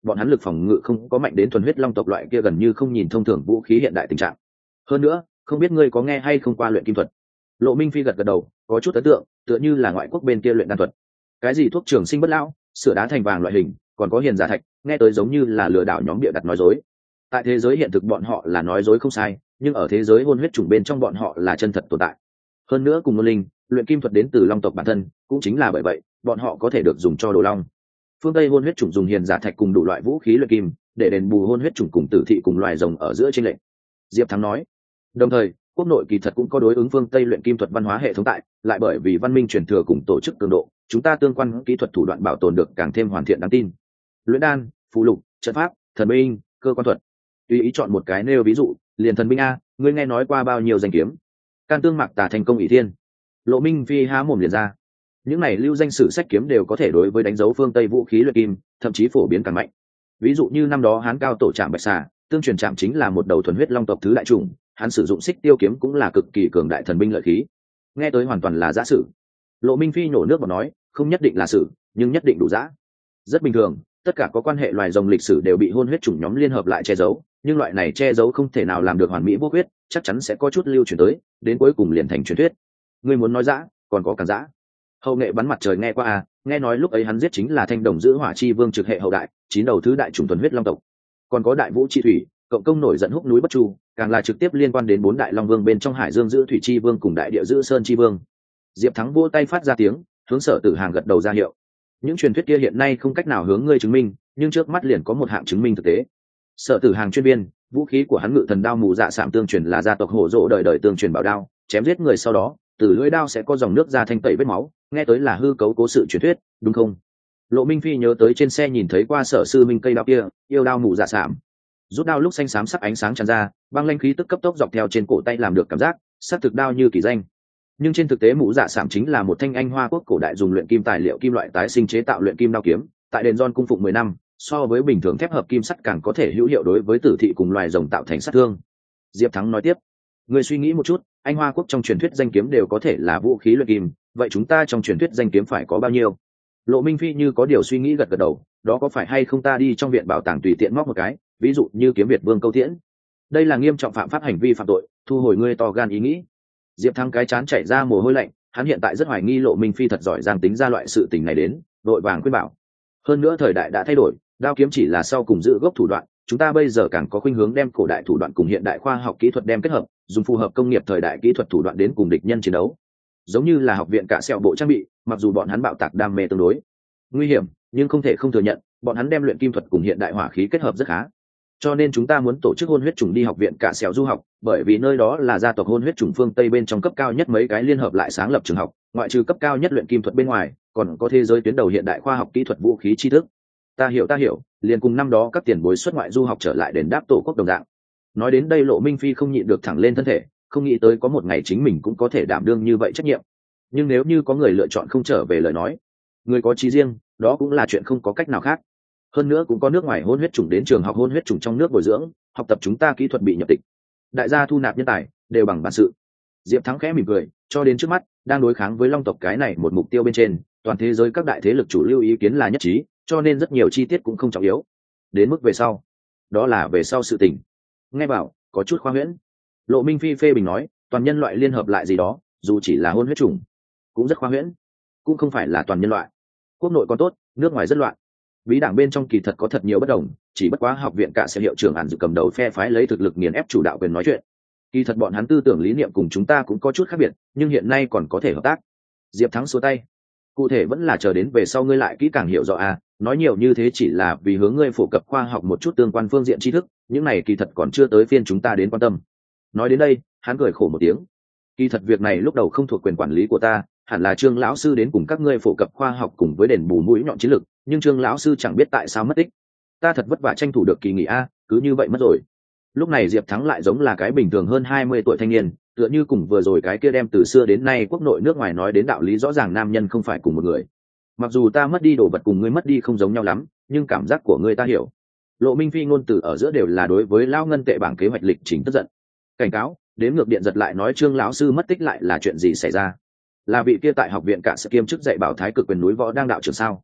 bọn hắn lực phòng ngự không có mạnh đến thuần huyết long tộc loại kia gần như không nhìn thông thường vũ khí hiện đại tình trạng. Hơn nữa, không biết ngươi có nghe hay không qua luyện kim thuật. Lộ Minh Phi gật gật đầu, có chút ấn tượng, tựa như là ngoại quốc bên kia luyện đan thuật. Cái gì thuốc trường sinh bất lão, sửa đá thành vàng loại hình, còn có hiền giả thạch, nghe tới giống như là lừa đảo nhóm bịa đặt nói dối. Tại thế giới hiện thực bọn họ là nói dối không sai, nhưng ở thế giới hôn huyết chủng bên trong bọn họ là chân thật tồn tại. Hơn nữa cùng ngôn linh, luyện kim thuật đến từ long tộc bản thân, cũng chính là bởi vậy, bọn họ có thể được dùng cho đồ long. Phương Tây hôn huyết chủng dùng hiền giả thạch cùng đủ loại vũ khí luyện kim, để đền bù hôn huyết chủng cùng tử thị cùng loài rồng ở giữa chênh lệch. Diệp Thắng nói. Đồng thời, quốc nội kỳ thật cũng có đối ứng phương Tây luyện kim thuật văn hóa hệ thống tại, lại bởi vì văn minh truyền thừa cùng tổ chức cường độ, chúng ta tương quan kỹ thuật thủ đoạn bảo tồn được càng thêm hoàn thiện đáng tin. Luyện đan, phù lục, trận pháp, thần binh, cơ quan thuật. Tùy ý chọn một cái nêu ví dụ, liền thần binh a, ngươi nghe nói qua bao nhiêu danh kiếm? Can tương mạc tà thành công ỷ thiên. Lộ Minh Phi há mồm liền ra. Những này lưu danh sử sách kiếm đều có thể đối với đánh dấu phương Tây vũ khí luyện kim, thậm chí phổ biến càng mạnh. Ví dụ như năm đó Hán cao tổ trạm bạch xà, tương truyền trạm chính là một đầu thuần huyết long tộc thứ đại chủng, hắn sử dụng xích tiêu kiếm cũng là cực kỳ cường đại thần binh lợi khí. Nghe tới hoàn toàn là giả sử. Lộ Minh Phi nhổ nước bọt nói, không nhất định là sử, nhưng nhất định đủ giả. Rất bình thường, tất cả có quan hệ loài rồng lịch sử đều bị hôn huyết chủng nhóm liên hợp lại che giấu, nhưng loại này che giấu không thể nào làm được hoàn mỹ vô huyết, chắc chắn sẽ có chút lưu truyền tới, đến cuối cùng liền thành truyền thuyết. Ngươi muốn nói giả, còn có càng giả. Hậu nghệ bắn mặt trời nghe qua à, nghe nói lúc ấy hắn giết chính là thanh đồng giữ hỏa chi vương trực hệ hậu đại, chín đầu thứ đại chủng thuần huyết long tộc. Còn có đại vũ chi thủy, cộng công nổi giận húc núi bất chu, càng là trực tiếp liên quan đến bốn đại long vương bên trong hải dương giữ thủy chi vương cùng đại địa giữ sơn chi vương. Diệp Thắng vỗ tay phát ra tiếng, hướng Sở Tử Hàng gật đầu ra hiệu. Những truyền thuyết kia hiện nay không cách nào hướng ngươi chứng minh, nhưng trước mắt liền có một hạng chứng minh thực tế. Sở Tử Hàng chuyên viên, vũ khí của hắn ngự thần đao mù dạ sạm tương truyền là gia tộc hổ rộ đời đời tương truyền bảo đao, chém giết người sau đó, từ lưỡi đao sẽ có dòng nước ra thanh tẩy vết máu, nghe tới là hư cấu cố sự truyền thuyết, đúng không? Lộ Minh Phi nhớ tới trên xe nhìn thấy qua Sở sư minh cây đao kia, yêu đao mù dạ sạm. Rút đao lúc xanh xám sắc ánh sáng tràn ra, băng lanh khí tức cấp tốc dọc theo trên cổ tay làm được cảm giác, sắc thực đao như kỳ danh. Nhưng trên thực tế mũ dạ sạm chính là một thanh anh hoa quốc cổ đại dùng luyện kim tài liệu kim loại tái sinh chế tạo luyện kim đao kiếm, tại đền Gion cung phụng mười năm, so với bình thường thép hợp kim sắt càng có thể hữu hiệu đối với tử thị cùng loài rồng tạo thành sát thương. Diệp Thắng nói tiếp, người suy nghĩ một chút, anh hoa quốc trong truyền thuyết danh kiếm đều có thể là vũ khí luyện kim, vậy chúng ta trong truyền thuyết danh kiếm phải có bao nhiêu? Lộ Minh Phi như có điều suy nghĩ gật gật đầu, đó có phải hay không ta đi trong viện bảo tàng tùy tiện móc một cái, ví dụ như kiếm Việt Vương Câu Tiễn. Đây là nghiêm trọng phạm pháp hành vi phạm tội, thu hồi ngươi to gan ý nghĩ. Diệp Thắng cái chán chảy ra mồ hôi lạnh, hắn hiện tại rất hoài nghi Lộ Minh Phi thật giỏi giang tính ra loại sự tình này đến, đội vàng khuyên bảo. Hơn nữa thời đại đã thay đổi, đao kiếm chỉ là sau cùng giữ gốc thủ đoạn, chúng ta bây giờ càng có khuynh hướng đem cổ đại thủ đoạn cùng hiện đại khoa học kỹ thuật đem kết hợp, dùng phù hợp công nghiệp thời đại kỹ thuật thủ đoạn đến cùng địch nhân chiến đấu. Giống như là học viện cả sẹo bộ trang bị, mặc dù bọn hắn bạo tạc đam mê tương đối nguy hiểm, nhưng không thể không thừa nhận, bọn hắn đem luyện kim thuật cùng hiện đại hỏa khí kết hợp rất khá. Cho nên chúng ta muốn tổ chức hôn huyết chủng đi học viện cả sẹo du học, bởi vì nơi đó là gia tộc hôn huyết chủng phương Tây bên trong cấp cao nhất mấy cái liên hợp lại sáng lập trường học, ngoại trừ cấp cao nhất luyện kim thuật bên ngoài, còn có thế giới tuyến đầu hiện đại khoa học kỹ thuật vũ khí tri thức. Ta hiểu ta hiểu, liền cùng năm đó các tiền bối xuất ngoại du học trở lại đền đáp tổ quốc đồng dạng. Nói đến đây Lộ Minh Phi không nhịn được thẳng lên thân thể, không nghĩ tới có một ngày chính mình cũng có thể đảm đương như vậy trách nhiệm. Nhưng nếu như có người lựa chọn không trở về lời nói, người có trí riêng, đó cũng là chuyện không có cách nào khác. Hơn nữa cũng có nước ngoài hôn huyết chủng đến trường học hôn huyết chủng trong nước bồi dưỡng, học tập chúng ta kỹ thuật bị nhập tịch. Đại gia thu nạp nhân tài đều bằng bản sự. Diệp Thắng khẽ mỉm cười, cho đến trước mắt, đang đối kháng với Long tộc cái này một mục tiêu bên trên, toàn thế giới các đại thế lực chủ lưu ý kiến là nhất trí, cho nên rất nhiều chi tiết cũng không trọng yếu. Đến mức về sau, đó là về sau sự tình. Nghe bảo, có chút khoa huyễn. Lộ Minh Phi phê bình nói, toàn nhân loại liên hợp lại gì đó, dù chỉ là hôn huyết chủng, cũng rất khoa huyễn. Cũng không phải là toàn nhân loại. Quốc nội còn tốt, nước ngoài rất loạn. Bí đảng bên trong kỳ thật có thật nhiều bất đồng, chỉ bất quá học viện cả sẽ hiệu trưởng ản dự cầm đầu phe phái lấy thực lực nghiền ép chủ đạo quyền nói chuyện. Kỳ thật bọn hắn tư tưởng lý niệm cùng chúng ta cũng có chút khác biệt, nhưng hiện nay còn có thể hợp tác. Diệp Thắng xua tay. Cụ thể vẫn là chờ đến về sau ngươi lại kỹ càng hiểu rõ à, nói nhiều như thế chỉ là vì hướng ngươi phổ cập khoa học một chút tương quan phương diện tri thức, những này kỳ thật còn chưa tới phiên chúng ta đến quan tâm. Nói đến đây, hắn cười khổ một tiếng. Kỳ thật việc này lúc đầu không thuộc quyền quản lý của ta, hẳn là Trương lão sư đến cùng các ngươi phổ cập khoa học cùng với đền bù mũi nhọn chiến lược, nhưng Trương lão sư chẳng biết tại sao mất tích. Ta thật vất vả tranh thủ được kỳ nghỉ a, cứ như vậy mất rồi. Lúc này Diệp Thắng lại giống là cái bình thường hơn hai mươi tuổi thanh niên, tựa như cùng vừa rồi cái kia đem từ xưa đến nay quốc nội nước ngoài nói đến đạo lý rõ ràng nam nhân không phải cùng một người. Mặc dù ta mất đi đồ vật cùng ngươi mất đi không giống nhau lắm, nhưng cảm giác của ngươi ta hiểu. Lộ Minh Phi ngôn từ ở giữa đều là đối với lão ngân tệ bảng kế hoạch lịch trình tức giận. Cảnh cáo, đến ngược điện giật lại nói Trương lão sư mất tích lại là chuyện gì xảy ra? Là vị kia tại học viện cả sự kiêm chức dạy bảo thái cực quyền núi võ đang đạo trưởng sao?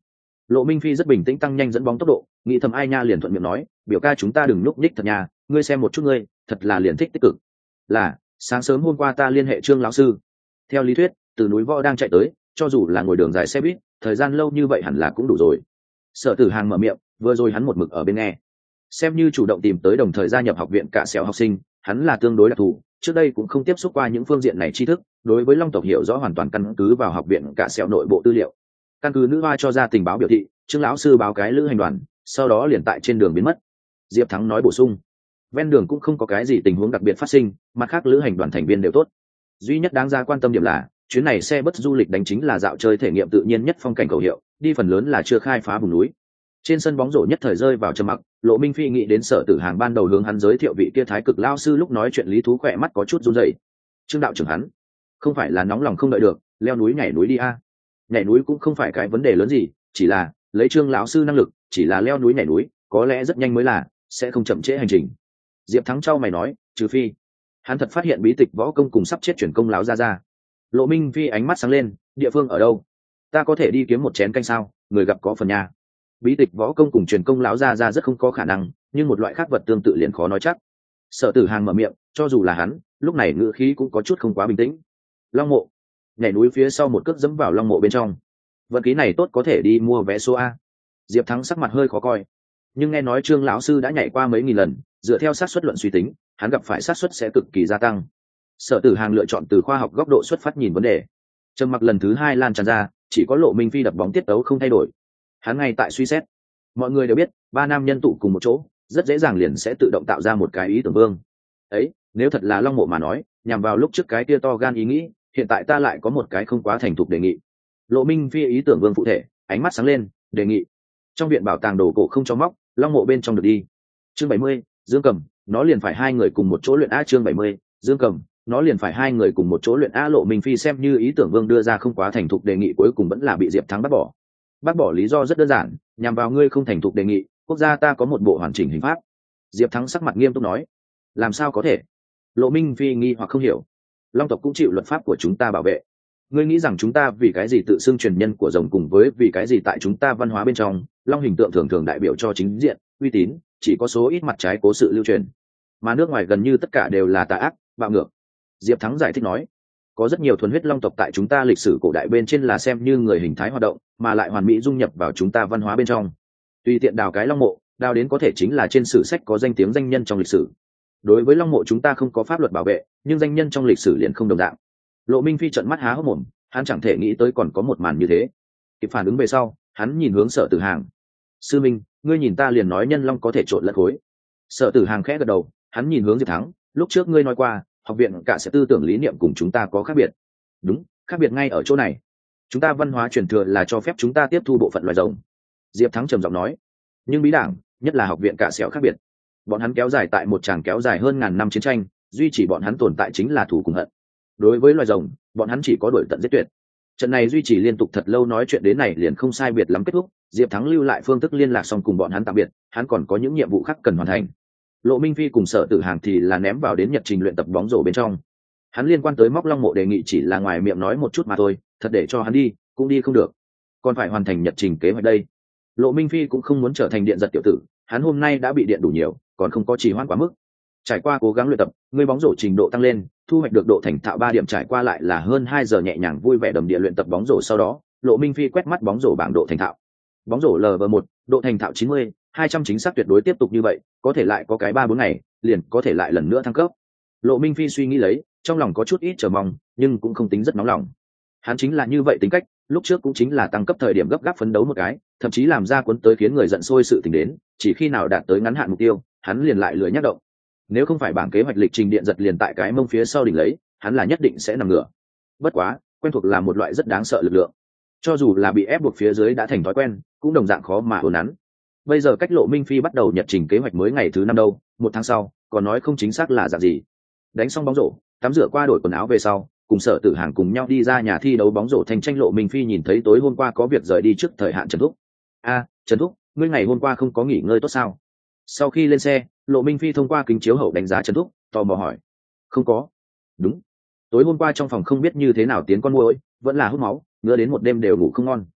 Lộ Minh Phi rất bình tĩnh tăng nhanh dẫn bóng tốc độ, nghĩ thầm ai nha liền thuận miệng nói, biểu ca chúng ta đừng nhúc nhích thật nha, ngươi xem một chút ngươi, thật là liền thích tích cực. Là, sáng sớm hôm qua ta liên hệ Trương lão sư. Theo lý thuyết, từ núi Võ đang chạy tới, cho dù là ngồi đường dài xe buýt, thời gian lâu như vậy hẳn là cũng đủ rồi. Sở Tử Hàng mở miệng, vừa rồi hắn một mực ở bên nghe. Xem như chủ động tìm tới đồng thời gia nhập học viện cả sẹo học sinh, hắn là tương đối đặc thù, trước đây cũng không tiếp xúc qua những phương diện này tri thức, đối với Long tộc hiểu rõ hoàn toàn căn cứ vào học viện cả sẹo nội bộ tư liệu. Căn cứ nữ hoa cho ra tình báo biểu thị, Trương lão sư báo cái lữ hành đoàn, sau đó liền tại trên đường biến mất. Diệp Thắng nói bổ sung, ven đường cũng không có cái gì tình huống đặc biệt phát sinh, mặt khác lữ hành đoàn thành viên đều tốt. Duy nhất đáng ra quan tâm điểm là, chuyến này xe bus du lịch đánh chính là dạo chơi thể nghiệm tự nhiên nhất phong cảnh khẩu hiệu, đi phần lớn là chưa khai phá vùng núi. Trên sân bóng rổ nhất thời rơi vào trầm mặc, Lộ Minh Phi nghĩ đến Sở Tử Hàng ban đầu hướng hắn giới thiệu vị kia thái cực lao sư lúc nói chuyện lý thú khỏe mắt có chút run rẩy. Trương đạo trưởng hắn, không phải là nóng lòng không đợi được, leo núi nhảy núi đi a. Nhảy núi cũng không phải cái vấn đề lớn gì, chỉ là lấy Trương lão sư năng lực, chỉ là leo núi nhảy núi, có lẽ rất nhanh mới là, sẽ không chậm trễ hành trình. Diệp Thắng trao mày nói, trừ phi hắn thật phát hiện bí tịch võ công cùng sắp chết chuyển công láo ra ra. Lộ Minh Phi ánh mắt sáng lên, địa phương ở đâu? Ta có thể đi kiếm một chén canh sao? Người gặp có phần nhà. Bí tịch võ công cùng truyền công láo ra ra rất không có khả năng, nhưng một loại khác vật tương tự liền khó nói chắc. Sở Tử Hàng mở miệng, cho dù là hắn, lúc này ngữ khí cũng có chút không quá bình tĩnh. Long mộ, nhảy núi phía sau một cước dẫm vào long mộ bên trong. Vận khí này tốt có thể đi mua vé số A. Diệp Thắng sắc mặt hơi khó coi, nhưng nghe nói Trương lão sư đã nhảy qua mấy nghìn lần, dựa theo xác suất luận suy tính, hắn gặp phải xác suất sẽ cực kỳ gia tăng. Sở Tử Hàng lựa chọn từ khoa học góc độ xuất phát nhìn vấn đề. Trầm mặc lần thứ hai lan tràn ra, chỉ có Lộ Minh Phi đập bóng tiết tấu không thay đổi. Hắn ngay tại suy xét. Mọi người đều biết, ba nam nhân tụ cùng một chỗ, rất dễ dàng liền sẽ tự động tạo ra một cái ý tưởng vương. Ấy, nếu thật là long mộ mà nói, nhằm vào lúc trước cái kia to gan ý nghĩ, hiện tại ta lại có một cái không quá thành thục đề nghị. Lộ Minh Phi ý tưởng vương phụ thể, ánh mắt sáng lên, đề nghị. Trong viện bảo tàng đồ cổ không cho móc, long mộ bên trong được đi. Chương bảy mươi, Dương Cầm, nó liền phải hai người cùng một chỗ luyện a. Chương bảy mươi, Dương Cầm, nó liền phải hai người cùng một chỗ luyện a. Lộ Minh Phi xem như ý tưởng vương đưa ra không quá thành thục đề nghị cuối cùng vẫn là bị Diệp Thắng bác bỏ. Bác bỏ lý do rất đơn giản, nhằm vào ngươi không thành thục đề nghị, quốc gia ta có một bộ hoàn chỉnh hình pháp. Diệp Thắng sắc mặt nghiêm túc nói, làm sao có thể? Lộ Minh Phi nghi hoặc không hiểu. Long tộc cũng chịu luật pháp của chúng ta bảo vệ. Ngươi nghĩ rằng chúng ta vì cái gì tự xưng truyền nhân của rồng cùng với vì cái gì tại chúng ta văn hóa bên trong, long hình tượng thường thường đại biểu cho chính diện, uy tín, chỉ có số ít mặt trái cố sự lưu truyền, mà nước ngoài gần như tất cả đều là tà ác, bạo ngược. Diệp Thắng giải thích nói, có rất nhiều thuần huyết long tộc tại chúng ta lịch sử cổ đại bên trên là xem như người hình thái hoạt động, mà lại hoàn mỹ dung nhập vào chúng ta văn hóa bên trong. Tùy tiện đào cái long mộ, đào đến có thể chính là trên sử sách có danh tiếng danh nhân trong lịch sử. Đối với long mộ chúng ta không có pháp luật bảo vệ, nhưng danh nhân trong lịch sử liền không đồng dạng. Lộ Minh Phi trợn mắt há hốc mồm, hắn chẳng thể nghĩ tới còn có một màn như thế. Kịp phản ứng về sau, hắn nhìn hướng Sở Tử Hàng. Sư Minh, ngươi nhìn ta liền nói nhân long có thể trộn lẫn khối. Sở Tử Hàng khẽ gật đầu, hắn nhìn hướng Diệp Thắng, lúc trước ngươi nói qua, học viện cả sẽ tư tưởng lý niệm cùng chúng ta có khác biệt. Đúng, khác biệt ngay ở chỗ này. Chúng ta văn hóa truyền thừa là cho phép chúng ta tiếp thu bộ phận loài rồng. Diệp Thắng trầm giọng nói, nhưng bí đảng, nhất là học viện cả sẹo khác biệt. Bọn hắn kéo dài tại một tràng kéo dài hơn ngàn năm chiến tranh, duy chỉ bọn hắn tồn tại chính là thù cùng hận. Đối với loài rồng, bọn hắn chỉ có đuổi tận giết tuyệt. Trận này duy trì liên tục thật lâu nói chuyện đến này liền không sai biệt lắm kết thúc. Diệp Thắng lưu lại phương thức liên lạc xong cùng bọn hắn tạm biệt, hắn còn có những nhiệm vụ khác cần hoàn thành. Lộ Minh Phi cùng Sở Tử Hàng thì là ném vào đến nhật trình luyện tập bóng rổ bên trong. Hắn liên quan tới móc long mộ đề nghị chỉ là ngoài miệng nói một chút mà thôi, thật để cho hắn đi cũng đi không được, còn phải hoàn thành nhật trình kế hoạch đây. Lộ Minh Phi cũng không muốn trở thành điện giật tiểu tử, hắn hôm nay đã bị điện đủ nhiều, còn không có trì hoãn quá mức. Trải qua cố gắng luyện tập, người bóng rổ trình độ tăng lên, thu hoạch được độ thành thạo ba điểm, trải qua lại là hơn hai giờ nhẹ nhàng vui vẻ đầm địa luyện tập bóng rổ. Sau đó, Lộ Minh Phi quét mắt bóng rổ bảng độ thành thạo. Bóng rổ L V một, độ thành thạo chín mươi, hai trăm chính xác tuyệt đối, tiếp tục như vậy, có thể lại có cái ba bốn ngày, liền có thể lại lần nữa thăng cấp. Lộ Minh Phi suy nghĩ lấy, trong lòng có chút ít chờ mong, nhưng cũng không tính rất nóng lòng. Hắn chính là như vậy tính cách, lúc trước cũng chính là tăng cấp thời điểm gấp gáp phấn đấu một cái, thậm chí làm ra cuốn tới khiến người giận sôi sự tình đến, chỉ khi nào đạt tới ngắn hạn mục tiêu, hắn liền lại lười nhắc động. Nếu không phải bảng kế hoạch lịch trình điện giật liền tại cái mông phía sau đỉnh lấy, hắn là nhất định sẽ nằm ngửa. Bất quá, quen thuộc là một loại rất đáng sợ lực lượng. Cho dù là bị ép buộc phía dưới đã thành thói quen, cũng đồng dạng khó mà uốn nắn. Bây giờ cách Lộ Minh Phi bắt đầu nhật trình kế hoạch mới ngày thứ năm đâu, một tháng sau, còn nói không chính xác là dạng gì. Đánh xong bóng rổ, tắm rửa qua đổi quần áo về sau, cùng Sở Tử Hàng cùng nhau đi ra nhà thi đấu bóng rổ thành tranh. Lộ Minh Phi nhìn thấy tối hôm qua có việc rời đi trước thời hạn Trần Thúc. A, Trần Thúc, ngươi ngày hôm qua không có nghỉ ngơi tốt sao? Sau khi lên xe, Lộ Minh Phi thông qua kính chiếu hậu đánh giá Trần Thúc, tò mò hỏi. Không có. Đúng. Tối hôm qua trong phòng không biết như thế nào tiến con muỗi, vẫn là hút máu, ngứa đến một đêm đều ngủ không ngon.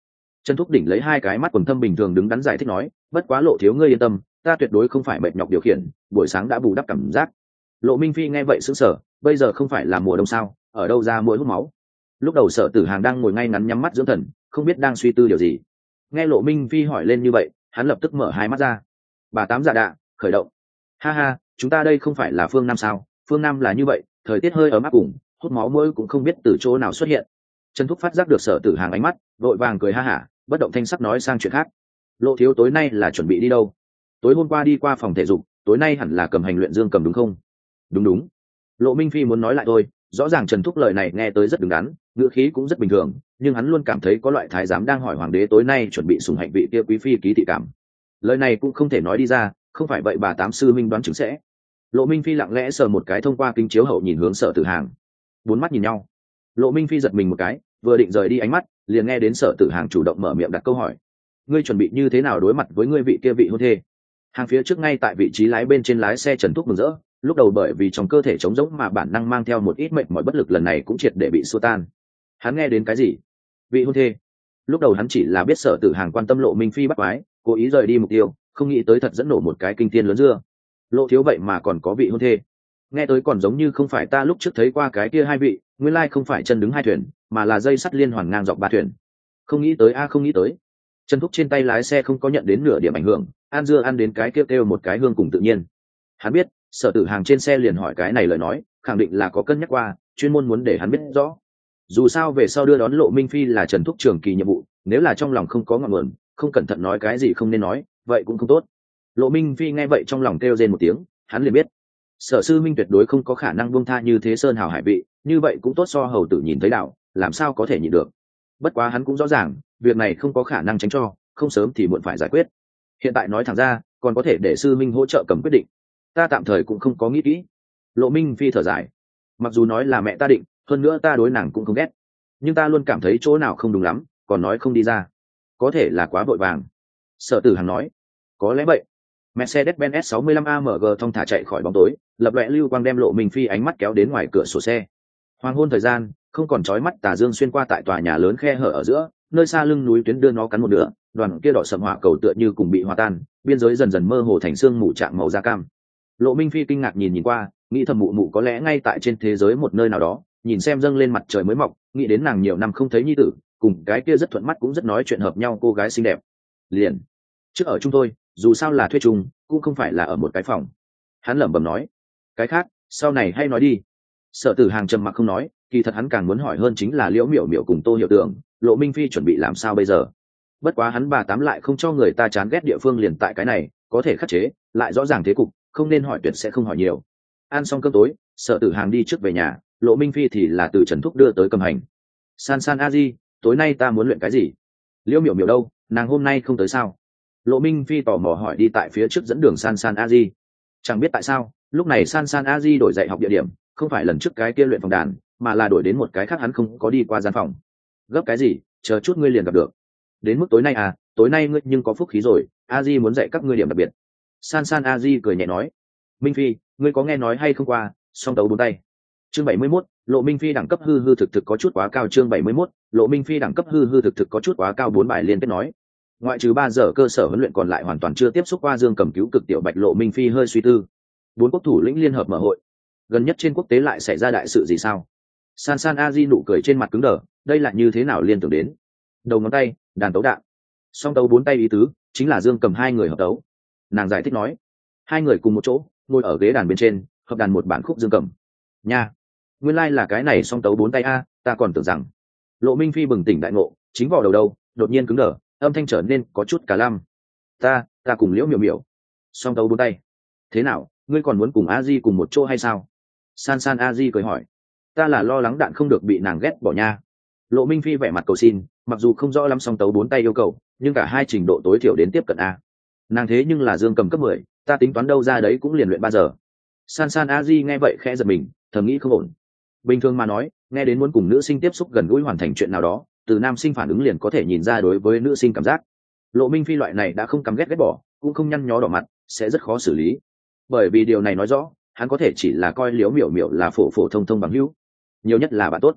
Trần Thúc đỉnh lấy hai cái mắt quần thâm bình thường đứng đắn giải thích nói, bất quá Lộ thiếu ngươi yên tâm, ta tuyệt đối không phải mệt nhọc điều khiển, buổi sáng đã bù đắp cảm giác. Lộ Minh Phi nghe vậy sững sờ, bây giờ không phải là mùa đông sao, ở đâu ra muỗi hút máu. Lúc đầu Sở Tử Hàng đang ngồi ngay ngắn nhắm mắt dưỡng thần, không biết đang suy tư điều gì. Nghe Lộ Minh Phi hỏi lên như vậy, hắn lập tức mở hai mắt ra. Bà tám giả đạ khởi động. Ha ha, chúng ta đây không phải là phương Nam sao? Phương Nam là như vậy, thời tiết hơi ấm áp cùng, hút máu muỗi cũng không biết từ chỗ nào xuất hiện. Trần Thúc phát giác được Sở Tử Hàng ánh mắt, vội vàng cười ha hả, bất động thanh sắc nói sang chuyện khác. Lộ thiếu tối nay là chuẩn bị đi đâu? Tối hôm qua đi qua phòng thể dục, tối nay hẳn là cầm hành luyện dương cầm đúng không? Đúng đúng. Lộ Minh Phi muốn nói lại thôi, rõ ràng Trần Thúc lời này nghe tới rất đứng đắn, ngữ khí cũng rất bình thường, nhưng hắn luôn cảm thấy có loại thái giám đang hỏi hoàng đế tối nay chuẩn bị sủng hạnh vị kia quý phi ký thị cảm. Lời này cũng không thể nói đi ra, không phải vậy bà tám sư minh đoán chứng sẽ. Lộ Minh Phi lặng lẽ sờ một cái thông qua kính chiếu hậu nhìn hướng Sở Tử Hàng. Bốn mắt nhìn nhau. Lộ Minh Phi giật mình một cái, vừa định rời đi ánh mắt, liền nghe đến Sở Tử Hàng chủ động mở miệng đặt câu hỏi. Ngươi chuẩn bị như thế nào đối mặt với ngươi vị kia vị hôn thê? Hàng phía trước ngay tại vị trí lái bên trên lái xe Trần Thúc mừng rỡ, lúc đầu bởi vì trong cơ thể trống rỗng mà bản năng mang theo một ít mệt mỏi bất lực lần này cũng triệt để bị xua tan. Hắn nghe đến cái gì? Vị hôn thê. Lúc đầu hắn chỉ là biết Sở Tử Hàng quan tâm Lộ Minh Phi bắt quái, cố ý rời đi mục tiêu, không nghĩ tới thật dẫn nổ một cái kinh thiên lớn dưa. Lộ thiếu vậy mà còn có vị hôn thê. Nghe tới còn giống như không phải ta lúc trước thấy qua cái kia hai vị, nguyên lai không phải chân đứng hai thuyền, mà là dây sắt liên hoàn ngang dọc ba thuyền. Không nghĩ tới a không nghĩ tới. Trần Thúc trên tay lái xe không có nhận đến nửa điểm ảnh hưởng, ăn dưa ăn đến cái kêu kêu một cái hương cùng tự nhiên. Hắn biết, Sở Tử Hàng trên xe liền hỏi cái này lời nói, khẳng định là có cân nhắc qua, chuyên môn muốn để hắn biết rõ. Dù sao về sau đưa đón Lộ Minh Phi là Trần Thúc trường kỳ nhiệm vụ, nếu là trong lòng không có ngọn nguồn, không cẩn thận nói cái gì không nên nói, vậy cũng không tốt. Lộ Minh Phi nghe vậy trong lòng kêu rên một tiếng, hắn liền biết, Sở sư minh tuyệt đối không có khả năng buông tha như thế sơn hào hải vị, như vậy cũng tốt so hầu tử nhìn thấy đạo, làm sao có thể nhịn được. Bất quá hắn cũng rõ ràng, việc này không có khả năng tránh cho, không sớm thì muộn phải giải quyết. Hiện tại nói thẳng ra, còn có thể để sư minh hỗ trợ cầm quyết định. Ta tạm thời cũng không có nghĩ kỹ. Lộ Minh Phi thở dài, mặc dù nói là mẹ ta định, hơn nữa ta đối nàng cũng không ghét, nhưng ta luôn cảm thấy chỗ nào không đúng lắm, còn nói không đi ra, có thể là quá vội vàng. Sở Tử Hàng nói, có lẽ vậy. Mercedes-Benz S sáu mươi lăm A M G thong thả chạy khỏi bóng tối, lập loè lưu quang đem Lộ Minh Phi ánh mắt kéo đến ngoài cửa sổ xe. Hoàng hôn thời gian, không còn chói mắt tà dương xuyên qua tại tòa nhà lớn khe hở ở giữa, nơi xa lưng núi tuyến đưa nó cắn một nửa, đoàn kia đỏ sầm hỏa cầu tựa như cùng bị hòa tan, biên giới dần dần mơ hồ thành xương mù trạng màu da cam. Lộ Minh Phi kinh ngạc nhìn nhìn qua, nghĩ thầm mụ mụ có lẽ ngay tại trên thế giới một nơi nào đó, nhìn xem dâng lên mặt trời mới mọc, nghĩ đến nàng nhiều năm không thấy nhi tử, cùng cái kia rất thuận mắt cũng rất nói chuyện hợp nhau cô gái xinh đẹp. Liền, trước ở chung thôi, dù sao là thuê chung, cũng không phải là ở một cái phòng. Hắn lẩm bẩm nói, cái khác, sau này hay nói đi. Sở Tử Hàng trầm mặc không nói, kỳ thật hắn càng muốn hỏi hơn chính là Liễu Miểu Miểu cùng Tô Hiểu Tưởng, Lộ Minh Phi chuẩn bị làm sao bây giờ. Bất quá hắn bà tám lại không cho người ta chán ghét địa phương liền tại cái này, có thể khắc chế, lại rõ ràng thế cục, không nên hỏi tuyệt sẽ không hỏi nhiều. Ăn xong cơm tối, Sở Tử Hàng đi trước về nhà, Lộ Minh Phi thì là từ Trần Thúc đưa tới cầm hành. San San a di, tối nay ta muốn luyện cái gì? Liễu Miểu Miểu đâu, nàng hôm nay không tới sao? Lộ Minh Phi tò mò hỏi đi tại phía trước dẫn đường San San a di. Chẳng biết tại sao, lúc này San San a di đổi dạy học địa điểm, không phải lần trước cái kia luyện phòng đàn, mà là đổi đến một cái khác hắn không có đi qua gian phòng. Gấp cái gì, chờ chút ngươi liền gặp được. Đến mức tối nay à, tối nay ngươi nhưng có phúc khí rồi, a di muốn dạy các ngươi điểm đặc biệt. San San a di cười nhẹ nói, Minh Phi, ngươi có nghe nói hay không qua song đấu bốn tay. Chương bảy mươi mốt, Lộ Minh Phi đẳng cấp hư hư thực thực có chút quá cao. Chương bảy mươi mốt, Lộ Minh Phi đẳng cấp hư hư thực thực có chút quá cao. Bốn bài liên kết nói, ngoại trừ ba giờ cơ sở huấn luyện còn lại hoàn toàn chưa tiếp xúc qua Dương Cầm cứu cực tiểu bạch. Lộ Minh Phi hơi suy tư, bốn quốc thủ lĩnh liên hợp mở hội, gần nhất trên quốc tế lại xảy ra đại sự gì sao? San San a di nụ cười trên mặt cứng đờ, đây là như thế nào liên tưởng đến? Đầu ngón tay, đàn tấu đạn, song tấu bốn tay ý tứ chính là Dương Cầm hai người hợp tấu. Nàng giải thích nói, hai người cùng một chỗ ngồi ở ghế đàn bên trên hợp đàn một bản khúc Dương Cầm nha. Nguyên lai like là cái này song tấu bốn tay a, ta còn tưởng rằng. Lộ Minh Phi bừng tỉnh đại ngộ, chính vào đầu đâu đột nhiên cứng đờ, âm thanh trở nên có chút cả lăm. Ta, ta cùng Liễu Miểu Miểu song tấu bốn tay. Thế nào, ngươi còn muốn cùng a di cùng một chỗ hay sao? San San a di cười hỏi. Ta là lo lắng đạn không được bị nàng ghét bỏ nha. Lộ Minh Phi vẻ mặt cầu xin, mặc dù không rõ lắm song tấu bốn tay yêu cầu, nhưng cả hai trình độ tối thiểu đến tiếp cận a. Nàng thế nhưng là Dương Cầm cấp mười, ta tính toán đâu ra đấy cũng liền luyện ba giờ. San San a di nghe vậy khẽ giật mình, thầm nghĩ không ổn. Bình thường mà nói, nghe đến muốn cùng nữ sinh tiếp xúc gần gũi hoàn thành chuyện nào đó, từ nam sinh phản ứng liền có thể nhìn ra đối với nữ sinh cảm giác. Lộ Minh Phi loại này đã không căm ghét ghét bỏ, cũng không nhăn nhó đỏ mặt, sẽ rất khó xử lý. Bởi vì điều này nói rõ, hắn có thể chỉ là coi Liễu Miểu Miểu là phổ phổ thông thông bằng hữu, nhiều nhất là bạn tốt.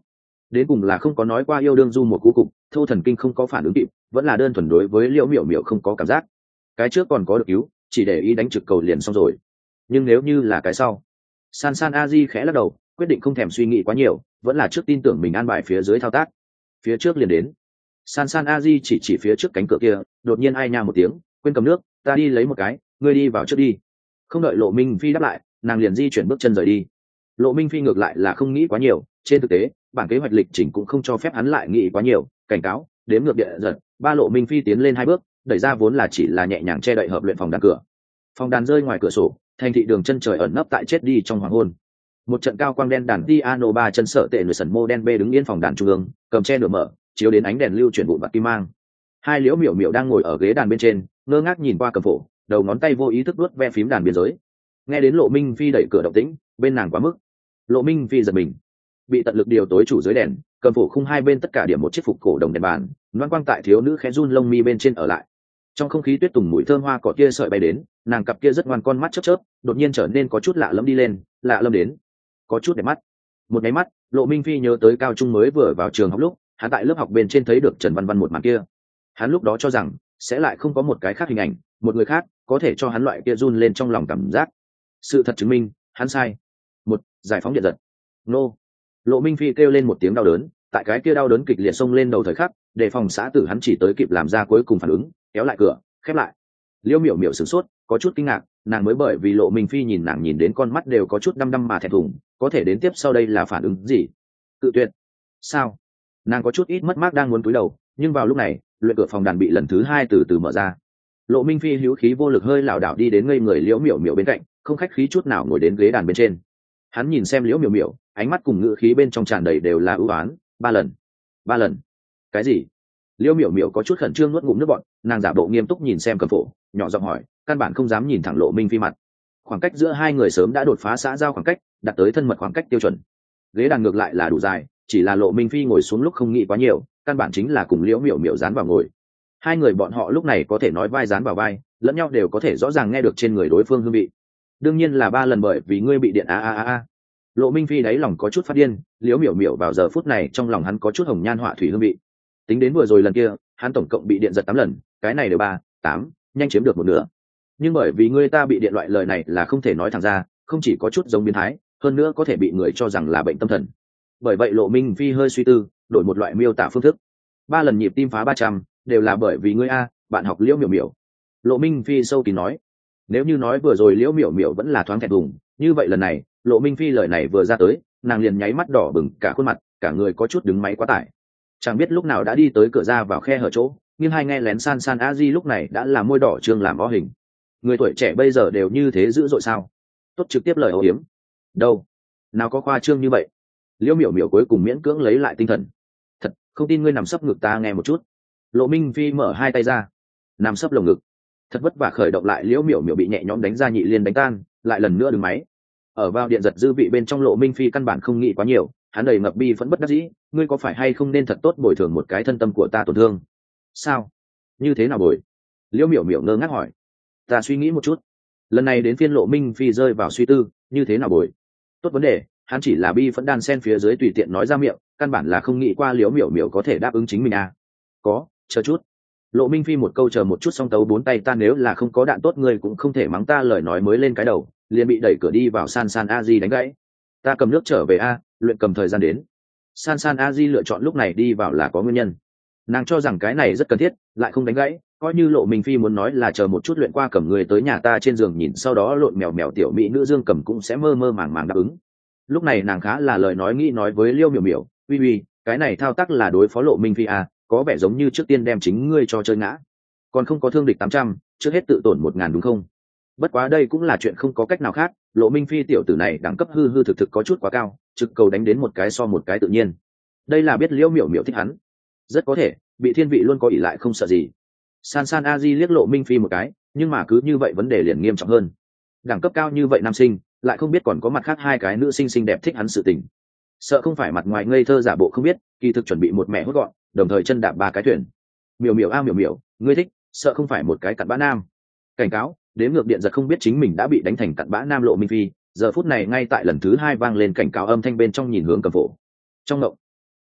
đến cùng là không có nói qua yêu đương du một cú cục, thô thần kinh không có phản ứng kịp, vẫn là đơn thuần đối với liễu miểu miểu không có cảm giác. Cái trước còn có được cứu, chỉ để ý đánh trực cầu liền xong rồi, nhưng nếu như là cái sau, san san a di khẽ lắc đầu, quyết định không thèm suy nghĩ quá nhiều, vẫn là trước tin tưởng mình an bài phía dưới thao tác. Phía trước liền đến, san san a di chỉ chỉ phía trước cánh cửa kia, đột nhiên ai nha một tiếng, quên cầm nước, ta đi lấy một cái, ngươi đi vào trước đi. Không đợi Lộ Minh Phi đáp lại, nàng liền di chuyển bước chân rời đi. Lộ Minh Phi ngược lại là không nghĩ quá nhiều, trên thực tế bản kế hoạch lịch trình cũng không cho phép hắn lại nghĩ quá nhiều. Cảnh cáo, đếm ngược địa giật, ba. Lộ Minh Phi tiến lên hai bước, đẩy ra vốn là chỉ là nhẹ nhàng che đậy hợp luyện phòng đàn cửa. Phòng đàn rơi ngoài cửa sổ, thành thị đường chân trời ẩn nấp tại chết đi trong hoàng hôn. Một trận cao quang đen đàn piano ba chân sở tệ người sần mô đen bê đứng yên phòng đàn trung ương, cầm che nửa mở, chiếu đến ánh đèn lưu chuyển vụn bạc kim mang. Hai liễu miểu miểu đang ngồi ở ghế đàn bên trên, ngơ ngác nhìn qua cầm phổ, đầu ngón tay vô ý thức vuốt ve phím đàn biên giới. Nghe đến Lộ Minh Phi đẩy cửa động tĩnh, bên nàng quá mức. Lộ Minh Phi giật mình, bị tận lực điều tối chủ dưới đèn, cầm phổ khung hai bên tất cả điểm một chiếc phục cổ đồng đèn bàn, loan quang tại thiếu nữ khẽ run lông mi bên trên ở lại. Trong không khí tuyết tùng mùi thơm hoa cỏ kia sợi bay đến, nàng cặp kia rất ngoan con mắt chớp chớp, đột nhiên trở nên có chút lạ lẫm đi lên, lạ lẫm đến, có chút đẹp mắt. Một cái mắt, Lộ Minh Phi nhớ tới cao trung mới vừa vào trường học lúc, hắn tại lớp học bên trên thấy được Trần Văn Văn một màn kia. Hắn lúc đó cho rằng sẽ lại không có một cái khác hình ảnh, một người khác có thể cho hắn loại kia run lên trong lòng cảm giác. Sự thật chứng minh, hắn sai. Một, giải phóng điện giật. Nô. Lộ Minh Phi kêu lên một tiếng đau đớn, tại cái kia đau đớn kịch liệt xông lên đầu thời khắc, để phòng xã tử hắn chỉ tới kịp làm ra cuối cùng phản ứng, kéo lại cửa, khép lại. Liễu miểu miểu sửng sốt, có chút kinh ngạc, nàng mới bởi vì Lộ Minh Phi nhìn nàng nhìn đến con mắt đều có chút đăm đăm mà thẹn thùng, có thể đến tiếp sau đây là phản ứng gì? Cự tuyệt. Sao? Nàng có chút ít mất mát đang muốn cúi đầu, nhưng vào lúc này, luyện cửa phòng đàn bị lần thứ hai từ từ mở ra. Lộ Minh Phi hữu khí vô lực hơi lảo đảo đi đến ngây người liễu miểu miểu bên cạnh, không khách khí chút nào ngồi đến ghế đàn bên trên. Hắn nhìn xem liễu miểu miểu, ánh mắt cùng ngữ khí bên trong tràn đầy đều là ưu ái. Ba lần, ba lần. Cái gì? Liễu miểu miểu có chút khẩn trương nuốt ngụm nước bọt, nàng giả bộ nghiêm túc nhìn xem cầm phổ, nhỏ giọng hỏi, căn bản không dám nhìn thẳng Lộ Minh Phi mặt. Khoảng cách giữa hai người sớm đã đột phá xã giao khoảng cách, đạt tới thân mật khoảng cách tiêu chuẩn. Ghế đàn ngược lại là đủ dài, chỉ là Lộ Minh Phi ngồi xuống lúc không nghĩ quá nhiều, căn bản chính là cùng liễu miểu miểu dán vào ngồi. Hai người bọn họ lúc này có thể nói vai dán vào vai, lẫn nhau đều có thể rõ ràng nghe được trên người đối phương hương vị. Đương nhiên là ba lần, bởi vì ngươi bị điện a a a a. Lộ Minh Phi đáy lòng có chút phát điên, liễu miểu miểu vào giờ phút này trong lòng hắn có chút hồng nhan họa thủy hương vị. Tính đến vừa rồi lần kia, hắn tổng cộng bị điện giật tám lần, cái này đều ba, tám, nhanh chiếm được một nửa. Nhưng bởi vì ngươi ta bị điện loại lời này là không thể nói thẳng ra, không chỉ có chút giống biến thái, hơn nữa có thể bị người cho rằng là bệnh tâm thần. Bởi vậy Lộ Minh Phi hơi suy tư, đổi một loại miêu tả phương thức. Ba lần nhịp tim phá ba trăm, đều là bởi vì ngươi a, bạn học liễu miểu miểu. Lộ Minh Phi sâu kín nói. Nếu như nói vừa rồi liễu miểu miểu vẫn là thoáng thẹn thùng, như vậy lần này Lộ Minh Phi lời này vừa ra tới, nàng liền nháy mắt đỏ bừng cả khuôn mặt, cả người có chút đứng máy quá tải. Chẳng biết lúc nào đã đi tới cửa ra vào khe hở chỗ, nhưng hai nghe lén san san a di lúc này đã là môi đỏ trương làm o hình. Người tuổi trẻ bây giờ đều như thế dữ dội sao? Tốt trực tiếp lời ấu hiếm. Đâu? Nào có khoa trương như vậy? Liễu miểu miểu cuối cùng miễn cưỡng lấy lại tinh thần. Thật, không tin ngươi nằm sấp ngực ta nghe một chút. Lộ Minh Phi mở hai tay ra, nằm sấp lồng ngực. Thật vất vả khởi động lại, liễu miểu miểu bị nhẹ nhõm đánh ra nhị liên đánh tan, lại lần nữa đứng máy. Ở vào điện giật dư vị bên trong, Lộ Minh Phi căn bản không nghĩ quá nhiều, hắn đầy ngập bi vẫn bất đắc dĩ, ngươi có phải hay không nên thật tốt bồi thường một cái thân tâm của ta tổn thương? Sao? Như thế nào bồi? Liễu miểu miểu ngơ ngác hỏi. Ta suy nghĩ một chút. Lần này đến phiên Lộ Minh Phi rơi vào suy tư, như thế nào bồi? Tốt vấn đề, hắn chỉ là bi vẫn đan sen phía dưới tùy tiện nói ra miệng, căn bản là không nghĩ qua liễu miểu miểu có thể đáp ứng chính mình à? Có, chờ chút. Lộ Minh Phi một câu chờ một chút xong tấu bốn tay ta, nếu là không có đạn tốt ngươi cũng không thể mắng ta. Lời nói mới lên cái đầu, liền bị đẩy cửa đi vào san san a di đánh gãy. Ta cầm nước trở về a, luyện cầm thời gian đến. San san a di lựa chọn lúc này đi vào là có nguyên nhân, nàng cho rằng cái này rất cần thiết, lại không đánh gãy. Coi như Lộ Minh Phi muốn nói là chờ một chút luyện qua cầm người tới nhà ta trên giường nhìn, sau đó lộn mèo mèo tiểu mỹ nữ Dương Cầm cũng sẽ mơ mơ màng màng đáp ứng. Lúc này nàng khá là lời nói nghĩ nói với Liêu miểu miểu, uy uy, cái này thao tác là đối phó Lộ Minh Phi à, có vẻ giống như trước tiên đem chính ngươi cho chơi ngã, còn không có thương địch tám trăm, trước hết tự tổn một ngàn đúng không? Bất quá đây cũng là chuyện không có cách nào khác, Lộ Minh Phi tiểu tử này đẳng cấp hư hư thực thực có chút quá cao, trực cầu đánh đến một cái so một cái tự nhiên. Đây là biết Liễu miểu miểu thích hắn, rất có thể bị thiên vị luôn có ỷ lại không sợ gì. San San A Di liếc Lộ Minh Phi một cái, nhưng mà cứ như vậy vấn đề liền nghiêm trọng hơn. Đẳng cấp cao như vậy nam sinh, lại không biết còn có mặt khác hai cái nữ sinh xinh đẹp thích hắn sự tình. Sợ không phải mặt ngoài ngây thơ giả bộ không biết, kỳ thực chuẩn bị một mẹ hốt gọn, đồng thời chân đạp ba cái thuyền. Miểu miểu a miểu miểu, ngươi thích, sợ không phải một cái cặn bã nam. Cảnh cáo, đếm ngược điện giật không biết chính mình đã bị đánh thành cặn bã nam Lộ Minh Phi, giờ phút này ngay tại lần thứ hai vang lên cảnh cáo âm thanh bên trong nhìn hướng Cầm Phổ. Trong động,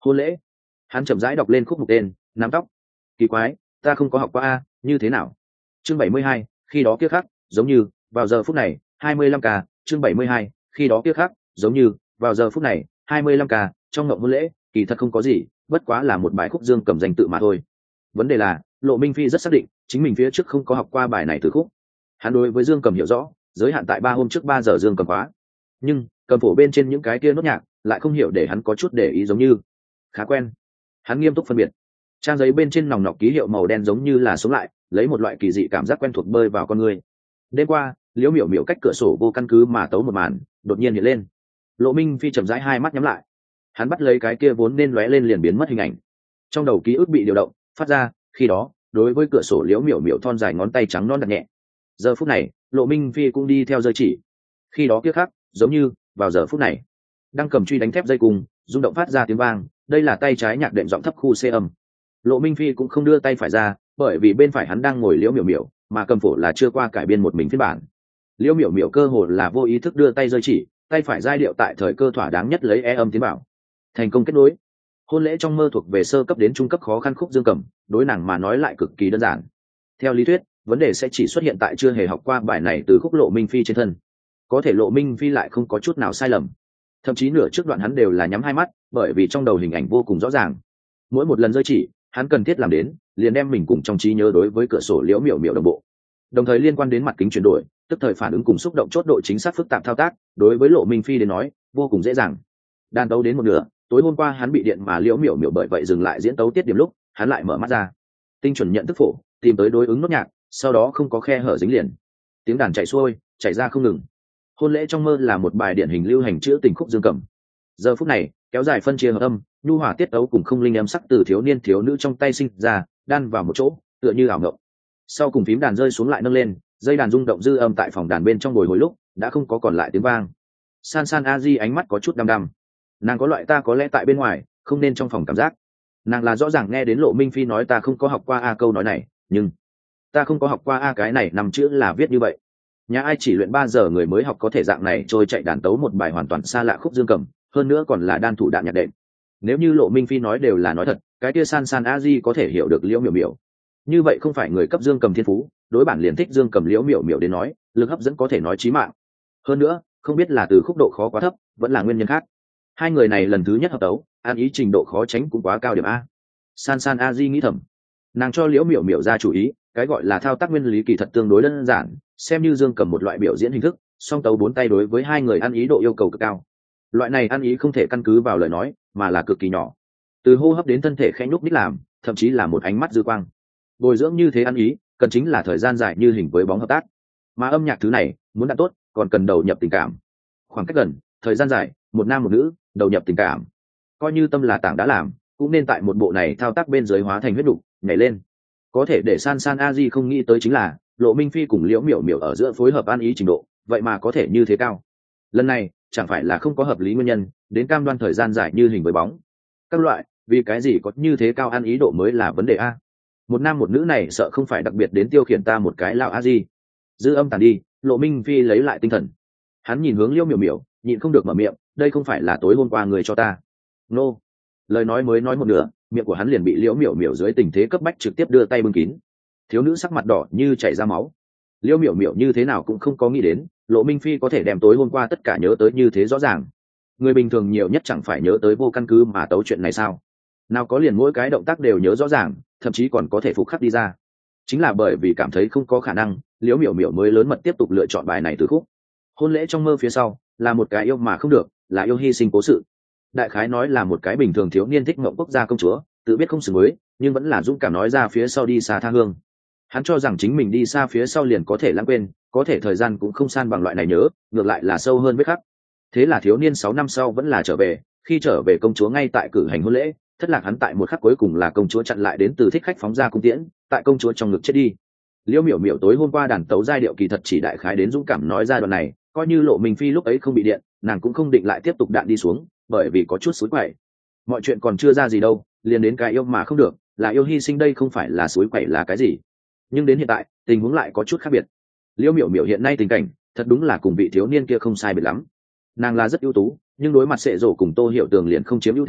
Hôn lễ. Hắn chậm rãi đọc lên khúc mục tên, nắm tóc. Kỳ quái, ta không có học qua a, như thế nào? Chương bảy mươi hai, khi đó kia khác, giống như vào giờ phút này, hai mươi lăm k. Chương bảy mươi hai, khi đó kia khác, giống như vào giờ phút này, hai mươi lăm k. Trong ngộng hôn lễ, kỳ thật không có gì, bất quá là một bài khúc dương cầm danh tự mà thôi. Vấn đề là, Lộ Minh Phi rất xác định, chính mình phía trước không có học qua bài này từ khúc. Hắn đối với dương cầm hiểu rõ, giới hạn tại ba hôm trước ba giờ dương cầm khóa. Nhưng cầm phổ bên trên những cái kia nốt nhạc, lại không hiểu để hắn có chút để ý, giống như khá quen. Hắn nghiêm túc phân biệt, trang giấy bên trên nòng nọc ký hiệu màu đen giống như là sống lại, lấy một loại kỳ dị cảm giác quen thuộc bơi vào con người. Đêm qua, Liễu Miểu Miểu cách cửa sổ vô căn cứ mà tấu một màn, đột nhiên hiện lên. Lộ Minh Phi chậm rãi hai mắt nhắm lại, hắn bắt lấy cái kia vốn nên lóe lên liền biến mất hình ảnh. Trong đầu ký ức bị điều động, phát ra, khi đó, đối với cửa sổ Liễu Miểu Miểu thon dài ngón tay trắng non đặt nhẹ. Giờ phút này, Lộ Minh Phi cũng đi theo rơi chỉ. Khi đó kia khác, giống như vào giờ phút này. Đang cầm truy đánh thép dây cùng, rung động phát ra tiếng vang, đây là tay trái nhạc đệm giọng thấp khu C âm. Lộ Minh Phi cũng không đưa tay phải ra, bởi vì bên phải hắn đang ngồi Liễu Miểu Miểu, mà cầm phổ là chưa qua cải biên một mình phiên bản. Liễu Miểu Miểu cơ hồ là vô ý thức đưa tay rơi chỉ, tay phải giai điệu tại thời cơ thỏa đáng nhất lấy e âm tiến bảo. Thành công kết nối. Hôn lễ trong mơ thuộc về sơ cấp đến trung cấp khó khăn khúc dương cầm, đối nàng mà nói lại cực kỳ đơn giản. Theo lý thuyết, vấn đề sẽ chỉ xuất hiện tại chưa hề học qua bài này từ khúc Lộ Minh Phi trên thân. Có thể Lộ Minh Phi lại không có chút nào sai lầm. Thậm chí nửa trước đoạn hắn đều là nhắm hai mắt, bởi vì trong đầu hình ảnh vô cùng rõ ràng. Mỗi một lần rơi chỉ, hắn cần thiết làm đến, liền đem mình cùng trong trí nhớ đối với cửa sổ Liễu Miểu Miểu đồng bộ. Đồng thời liên quan đến mặt kính chuyển đổi, tức thời phản ứng cùng xúc động chốt độ chính xác phức tạp thao tác, đối với Lộ Minh Phi đến nói, vô cùng dễ dàng. Đàn tấu đến một nửa, tối hôm qua hắn bị điện mà Liễu Miểu Miểu bởi vậy dừng lại diễn tấu tiết điểm lúc, hắn lại mở mắt ra. Tinh chuẩn nhận thức phổ, tìm tới đối ứng nốt nhạc, sau đó không có khe hở dính liền. Tiếng đàn chạy xuôi, chạy ra không ngừng. Hôn lễ trong mơ là một bài điển hình lưu hành chữ tình khúc dương cầm. Giờ phút này, kéo dài phân chia hợp âm, nhu hòa tiết tấu cùng không linh âm sắc từ thiếu niên thiếu nữ trong tay sinh ra, đan vào một chỗ, tựa như ảo ngộng. Sau cùng phím đàn rơi xuống lại nâng lên, dây đàn rung động dư âm tại phòng đàn bên trong bồi hồi lúc, đã không có còn lại tiếng vang. San San A Di ánh mắt có chút đăm đăm. Nàng có loại ta có lẽ tại bên ngoài, không nên trong phòng cảm giác. Nàng là rõ ràng nghe đến Lộ Minh Phi nói ta không có học qua a câu nói này, nhưng ta không có học qua a cái này nằm chữ là viết như vậy. Nhà ai chỉ luyện ba giờ người mới học có thể dạng này trôi chạy đàn tấu một bài hoàn toàn xa lạ khúc dương cầm, hơn nữa còn là đan thủ đạn nhạc đệm. Nếu như Lộ Minh Phi nói đều là nói thật, cái kia San San A Di có thể hiểu được Liễu Miểu Miểu. Như vậy không phải người cấp dương cầm thiên phú, đối bản liền thích dương cầm Liễu Miểu Miểu đến nói, lực hấp dẫn có thể nói chí mạng. Hơn nữa, không biết là từ khúc độ khó quá thấp, vẫn là nguyên nhân khác. Hai người này lần thứ nhất hợp tấu, an ý trình độ khó tránh cũng quá cao điểm a. San San A Di nghĩ thầm, nàng cho Liễu Miểu Miểu ra chủ ý, cái gọi là thao tác nguyên lý kỳ thật tương đối đơn giản, xem như dương cầm một loại biểu diễn hình thức, song tấu bốn tay đối với hai người ăn ý độ yêu cầu cực cao. Loại này ăn ý không thể căn cứ vào lời nói, mà là cực kỳ nhỏ. Từ hô hấp đến thân thể khẽ nhúc nhích làm, thậm chí là một ánh mắt dư quang. Bồi dưỡng như thế ăn ý, cần chính là thời gian dài như hình với bóng hợp tác. Mà âm nhạc thứ này, muốn đạt tốt, còn cần đầu nhập tình cảm. Khoảng cách gần, thời gian dài, một nam một nữ, đầu nhập tình cảm. Coi như tâm là tảng đã làm, cũng nên tại một bộ này thao tác bên dưới hóa thành huyết đục, nhảy lên. Có thể để San San A Di không nghĩ tới chính là, Lộ Minh Phi cùng Liễu Miểu Miểu ở giữa phối hợp ăn ý trình độ, vậy mà có thể như thế cao. Lần này, chẳng phải là không có hợp lý nguyên nhân, đến cam đoan thời gian dài như hình với bóng. Các loại, vì cái gì có như thế cao ăn ý độ mới là vấn đề a. Một nam một nữ này sợ không phải đặc biệt đến tiêu khiển ta một cái lão a di. Dư âm tàn đi, Lộ Minh Phi lấy lại tinh thần. Hắn nhìn hướng Liễu Miểu Miểu, nhịn không được mở miệng, đây không phải là tối hôm qua người cho ta. Nô. Lời nói mới nói một nửa, miệng của hắn liền bị Liễu Miểu Miểu dưới tình thế cấp bách trực tiếp đưa tay bưng kín. Thiếu nữ sắc mặt đỏ như chảy ra máu. Liễu Miểu Miểu như thế nào cũng không có nghĩ đến, Lộ Minh Phi có thể đem tối hôm qua tất cả nhớ tới như thế rõ ràng. Người bình thường nhiều nhất chẳng phải nhớ tới vô căn cứ mà tấu chuyện này sao? Nào có liền mỗi cái động tác đều nhớ rõ ràng, thậm chí còn có thể phục khắc đi ra. Chính là bởi vì cảm thấy không có khả năng, Liễu Miểu Miểu mới lớn mật tiếp tục lựa chọn bài này từ khúc. Hôn lễ trong mơ phía sau là một cái yêu mà không được, là yêu hy sinh cố sự. Đại khái nói là một cái bình thường thiếu niên thích ngộng quốc gia công chúa, tự biết không xứng với, nhưng vẫn là dũng cảm nói ra phía sau đi xa tha hương. Hắn cho rằng chính mình đi xa phía sau liền có thể lãng quên, có thể thời gian cũng không san bằng loại này nhớ, ngược lại là sâu hơn vết khắc. Thế là thiếu niên sáu năm sau vẫn là trở về, khi trở về công chúa ngay tại cử hành hôn lễ, thất lạc hắn tại một khắc cuối cùng là công chúa chặn lại đến từ thích khách phóng ra cung tiễn, tại công chúa trong ngực chết đi. Liễu Miểu Miểu tối hôm qua đàn tấu giai điệu kỳ thật chỉ đại khái đến dũng cảm nói ra đoạn này, coi như Lộ Minh Phi lúc ấy không bị điện, nàng cũng không định lại tiếp tục đạn đi xuống, bởi vì có chút suối quậy. Mọi chuyện còn chưa ra gì đâu, liền đến cái yêu mà không được, là yêu hy sinh đây không phải là suối quậy là cái gì. Nhưng đến hiện tại, tình huống lại có chút khác biệt. Liễu Miểu Miểu hiện nay tình cảnh, thật đúng là cùng vị thiếu niên kia không sai biệt lắm. Nàng là rất ưu tú, nhưng đối mặt Sệ Dỗ cùng Tô Hiểu Tường liền không chiếm ưu thế,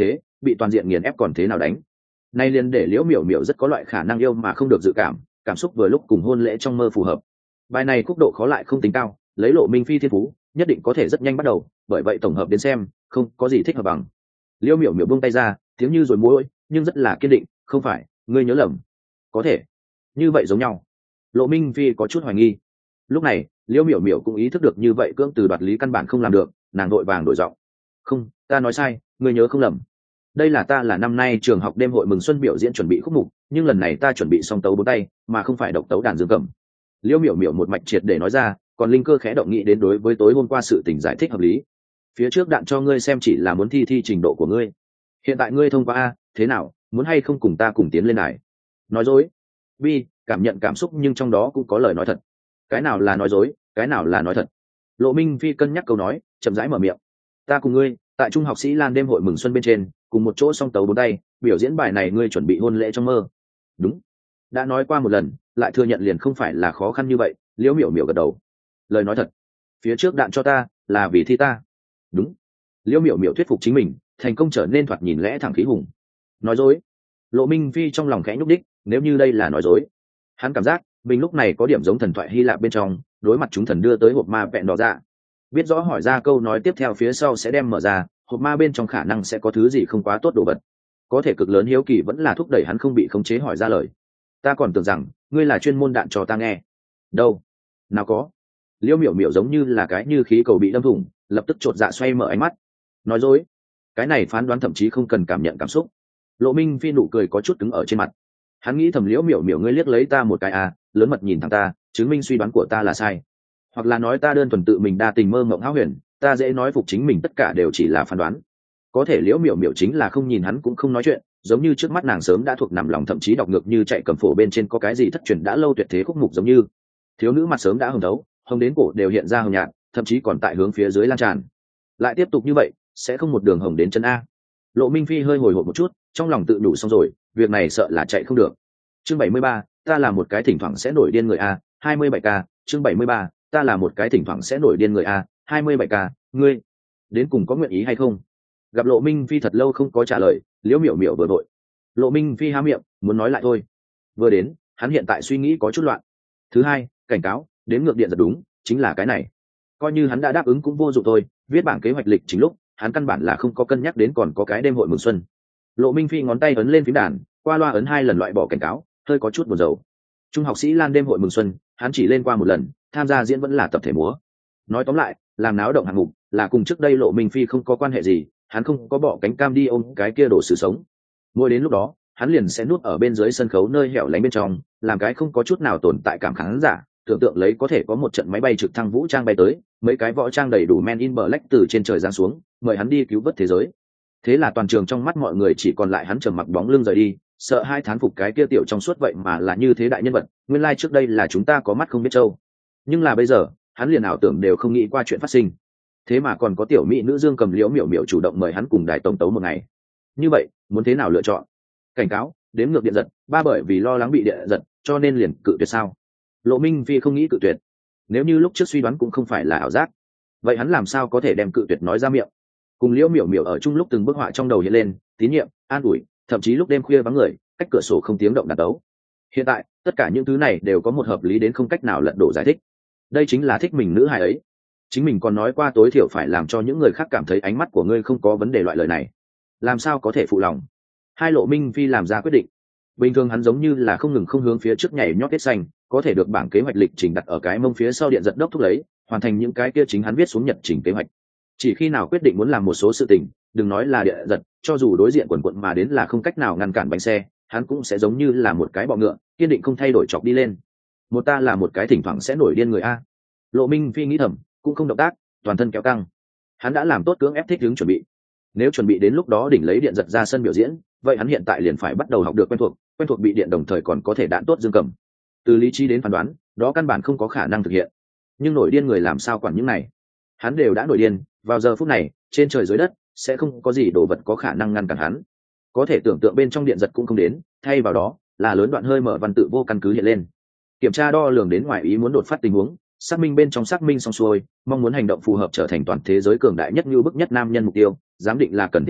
bị toàn diện nghiền ép còn thế nào đánh. Nay liền để liễu miểu miểu rất có loại khả năng yêu mà không được dự cảm, cảm xúc vừa lúc cùng hôn lễ trong mơ phù hợp. Bài này khúc độ khó lại không tính cao, lấy Lộ Minh Phi thiên phú nhất định có thể rất nhanh bắt đầu, bởi vậy tổng hợp đến xem không có gì thích hợp bằng. Liễu miểu miểu buông tay ra, tiếng như rồi mối nhưng rất là kiên định, không phải ngươi nhớ lầm, có thể như vậy giống nhau. Lộ Minh Phi có chút hoài nghi. Lúc này liễu miểu miểu cũng ý thức được như vậy cưỡng từ đoạt lý căn bản không làm được, nàng đội vàng đổi giọng. Không, ta nói sai, ngươi nhớ không lầm. Đây là ta là năm nay trường học đêm hội mừng xuân biểu diễn chuẩn bị khúc mục, nhưng lần này ta chuẩn bị song tấu bốn tay mà không phải độc tấu đàn dương cầm. Liễu miểu miểu một mạch triệt để nói ra, còn linh cơ khẽ động nghĩ đến đối với tối hôm qua sự tình giải thích hợp lý. Phía trước đạn cho ngươi xem chỉ là muốn thi thi trình độ của ngươi, hiện tại ngươi thông qua a, thế nào, muốn hay không cùng ta cùng tiến lên này? Nói dối. B, cảm nhận cảm xúc nhưng trong đó cũng có lời nói thật. Cái nào là nói dối, cái nào là nói thật? Lộ Minh Phi cân nhắc câu nói, chậm rãi mở miệng. Ta cùng ngươi tại trung học sĩ Lan đêm hội mừng xuân bên trên cùng một chỗ song tấu bốn tay biểu diễn bài này, ngươi chuẩn bị hôn lễ trong mơ. Đúng, đã nói qua một lần, lại thừa nhận liền không phải là khó khăn như vậy. Liễu miểu miểu gật đầu. Lời nói thật. Phía trước đạn cho ta là vì thi ta. Đúng. Liễu miểu miểu thuyết phục chính mình, thành công trở nên thoạt nhìn lẽ thẳng khí hùng. Nói dối. Lộ Minh Phi trong lòng khẽ nhúc đích, nếu như đây là nói dối, hắn cảm giác mình lúc này có điểm giống thần thoại Hy Lạp bên trong đối mặt chúng thần đưa tới hộp ma vẹn đỏ ra, biết rõ hỏi ra câu nói tiếp theo phía sau sẽ đem mở ra, hộp ma bên trong khả năng sẽ có thứ gì không quá tốt đồ vật. Có thể cực lớn hiếu kỳ vẫn là thúc đẩy hắn không bị khống chế hỏi ra lời. Ta còn tưởng rằng ngươi là chuyên môn đạn cho ta nghe. Đâu? Nào có. Liễu miểu miểu giống như là cái như khí cầu bị đâm thủng, lập tức chột dạ xoay mở ánh mắt. Nói dối. Cái này phán đoán thậm chí không cần cảm nhận cảm xúc. Lộ Minh Phi nụ cười có chút cứng ở trên mặt. Hắn nghĩ thầm liễu miểu miểu ngươi liếc lấy ta một cái à, lớn mật nhìn thẳng ta, chứng minh suy đoán của ta là sai. Hoặc là nói ta đơn thuần tự mình đa tình mơ mộng hão huyền, ta dễ nói phục chính mình tất cả đều chỉ là phán đoán. Có thể liễu miểu miểu chính là không nhìn hắn cũng không nói chuyện, giống như trước mắt nàng sớm đã thuộc nằm lòng, thậm chí đọc ngược như chạy cầm phổ bên trên có cái gì thất truyền đã lâu tuyệt thế khúc mục giống như. Thiếu nữ mặt sớm đã hồng thấu, hồng đến cổ đều hiện ra hồng nhạt, thậm chí còn tại hướng phía dưới lan tràn. Lại tiếp tục như vậy sẽ không một đường hồng đến chân a. Lộ Minh Phi hơi hồi hộp một chút, trong lòng tự đủ xong rồi, việc này sợ là chạy không được. Chương bảy mươi ba, ta là một cái thỉnh thoảng sẽ nổi điên người a, hai mươi bảy k. Chương bảy mươi ba, ta là một cái thỉnh thoảng sẽ nổi điên người a, hai mươi bảy k. Ngươi đến cùng có nguyện ý hay không? Gặp Lộ Minh Phi thật lâu không có trả lời, liễu miểu miểu vừa vội. Lộ Minh Phi há miệng muốn nói lại thôi. Vừa đến, hắn hiện tại suy nghĩ có chút loạn. Thứ hai, cảnh cáo, đến ngược điện giật đúng, chính là cái này. Coi như hắn đã đáp ứng cũng vô dụng thôi, viết bảng kế hoạch lịch chính lúc, hắn căn bản là không có cân nhắc đến còn có cái đêm hội mừng xuân. Lộ Minh Phi ngón tay ấn lên phím đàn, qua loa ấn hai lần loại bỏ cảnh cáo, hơi có chút buồn rầu. Trung học sĩ Lan đêm hội mừng xuân, hắn chỉ lên qua một lần, tham gia diễn vẫn là tập thể múa. Nói tóm lại, làm náo động hạng mục, là cùng trước đây Lộ Minh Phi không có quan hệ gì, hắn không có bỏ cánh cam đi ôm cái kia đổ sự sống. Mỗi đến lúc đó, hắn liền sẽ nuốt ở bên dưới sân khấu nơi hẻo lánh bên trong, làm cái không có chút nào tồn tại cảm khán giả, tưởng tượng lấy có thể có một trận máy bay trực thăng vũ trang bay tới, mấy cái võ trang đầy đủ men in black từ trên trời giáng xuống, mời hắn đi cứu vớt thế giới. Thế là toàn trường trong mắt mọi người chỉ còn lại hắn trầm mặc bóng lưng rời đi, sợ hai thán phục cái kia tiểu trong suốt vậy mà là như thế đại nhân vật, nguyên lai like trước đây là chúng ta có mắt không biết trâu. Nhưng là bây giờ, hắn liền ảo tưởng đều không nghĩ qua chuyện phát sinh. Thế mà còn có tiểu mỹ nữ Dương Cầm liễu miểu miểu chủ động mời hắn cùng đài tổng tấu một ngày. Như vậy, muốn thế nào lựa chọn? Cảnh cáo, đếm ngược điện giật, ba bởi vì lo lắng bị điện giật, cho nên liền cự tuyệt sao? Lộ Minh Phi không nghĩ cự tuyệt. Nếu như lúc trước suy đoán cũng không phải là ảo giác, vậy hắn làm sao có thể đem cự tuyệt nói ra miệng? Cùng liễu miểu miểu ở chung lúc từng bức họa trong đầu hiện lên, tín nhiệm, an ủi, thậm chí lúc đêm khuya vắng người, cách cửa sổ không tiếng động đàn tấu. Hiện tại, tất cả những thứ này đều có một hợp lý đến không cách nào lật đổ giải thích. Đây chính là thích mình nữ hài ấy. Chính mình còn nói qua tối thiểu phải làm cho những người khác cảm thấy ánh mắt của ngươi không có vấn đề, loại lời này làm sao có thể phụ lòng. Hai Lộ Minh Phi làm ra quyết định. Bình thường hắn giống như là không ngừng không hướng phía trước nhảy nhót kết xanh, có thể được bảng kế hoạch lịch trình đặt ở cái mông phía sau điện giật đốc thúc lấy, hoàn thành những cái kia chính hắn viết xuống nhật trình kế hoạch. Chỉ khi nào quyết định muốn làm một số sự tình, đừng nói là điện giật, cho dù đối diện quần quận mà đến là không cách nào ngăn cản bánh xe, hắn cũng sẽ giống như là một cái bọ ngựa, kiên định không thay đổi chọc đi lên. Một ta là một cái thỉnh thoảng sẽ nổi điên người a. Lộ Minh Phi nghĩ thầm, cũng không động tác, toàn thân kéo căng. Hắn đã làm tốt cưỡng ép thích ứng chuẩn bị. Nếu chuẩn bị đến lúc đó đỉnh lấy điện giật ra sân biểu diễn, vậy hắn hiện tại liền phải bắt đầu học được quen thuộc, quen thuộc bị điện đồng thời còn có thể đạn tốt Dương Cầm. Từ lý trí đến phán đoán, đó căn bản không có khả năng thực hiện. Nhưng nổi điên người làm sao quản những này? Hắn đều đã nổi điên, vào giờ phút này, trên trời dưới đất sẽ không có gì đồ vật có khả năng ngăn cản hắn. Có thể tưởng tượng bên trong điện giật cũng không đến, thay vào đó là lớn đoạn hơi mở văn tự vô căn cứ hiện lên. Kiểm tra đo lường đến ngoài ý muốn đột phát tình huống, xác minh bên trong xác minh xong xuôi, mong muốn hành động phù hợp trở thành toàn thế giới cường đại nhất như bức nhất nam nhân mục tiêu, giám định là cần thiết tính,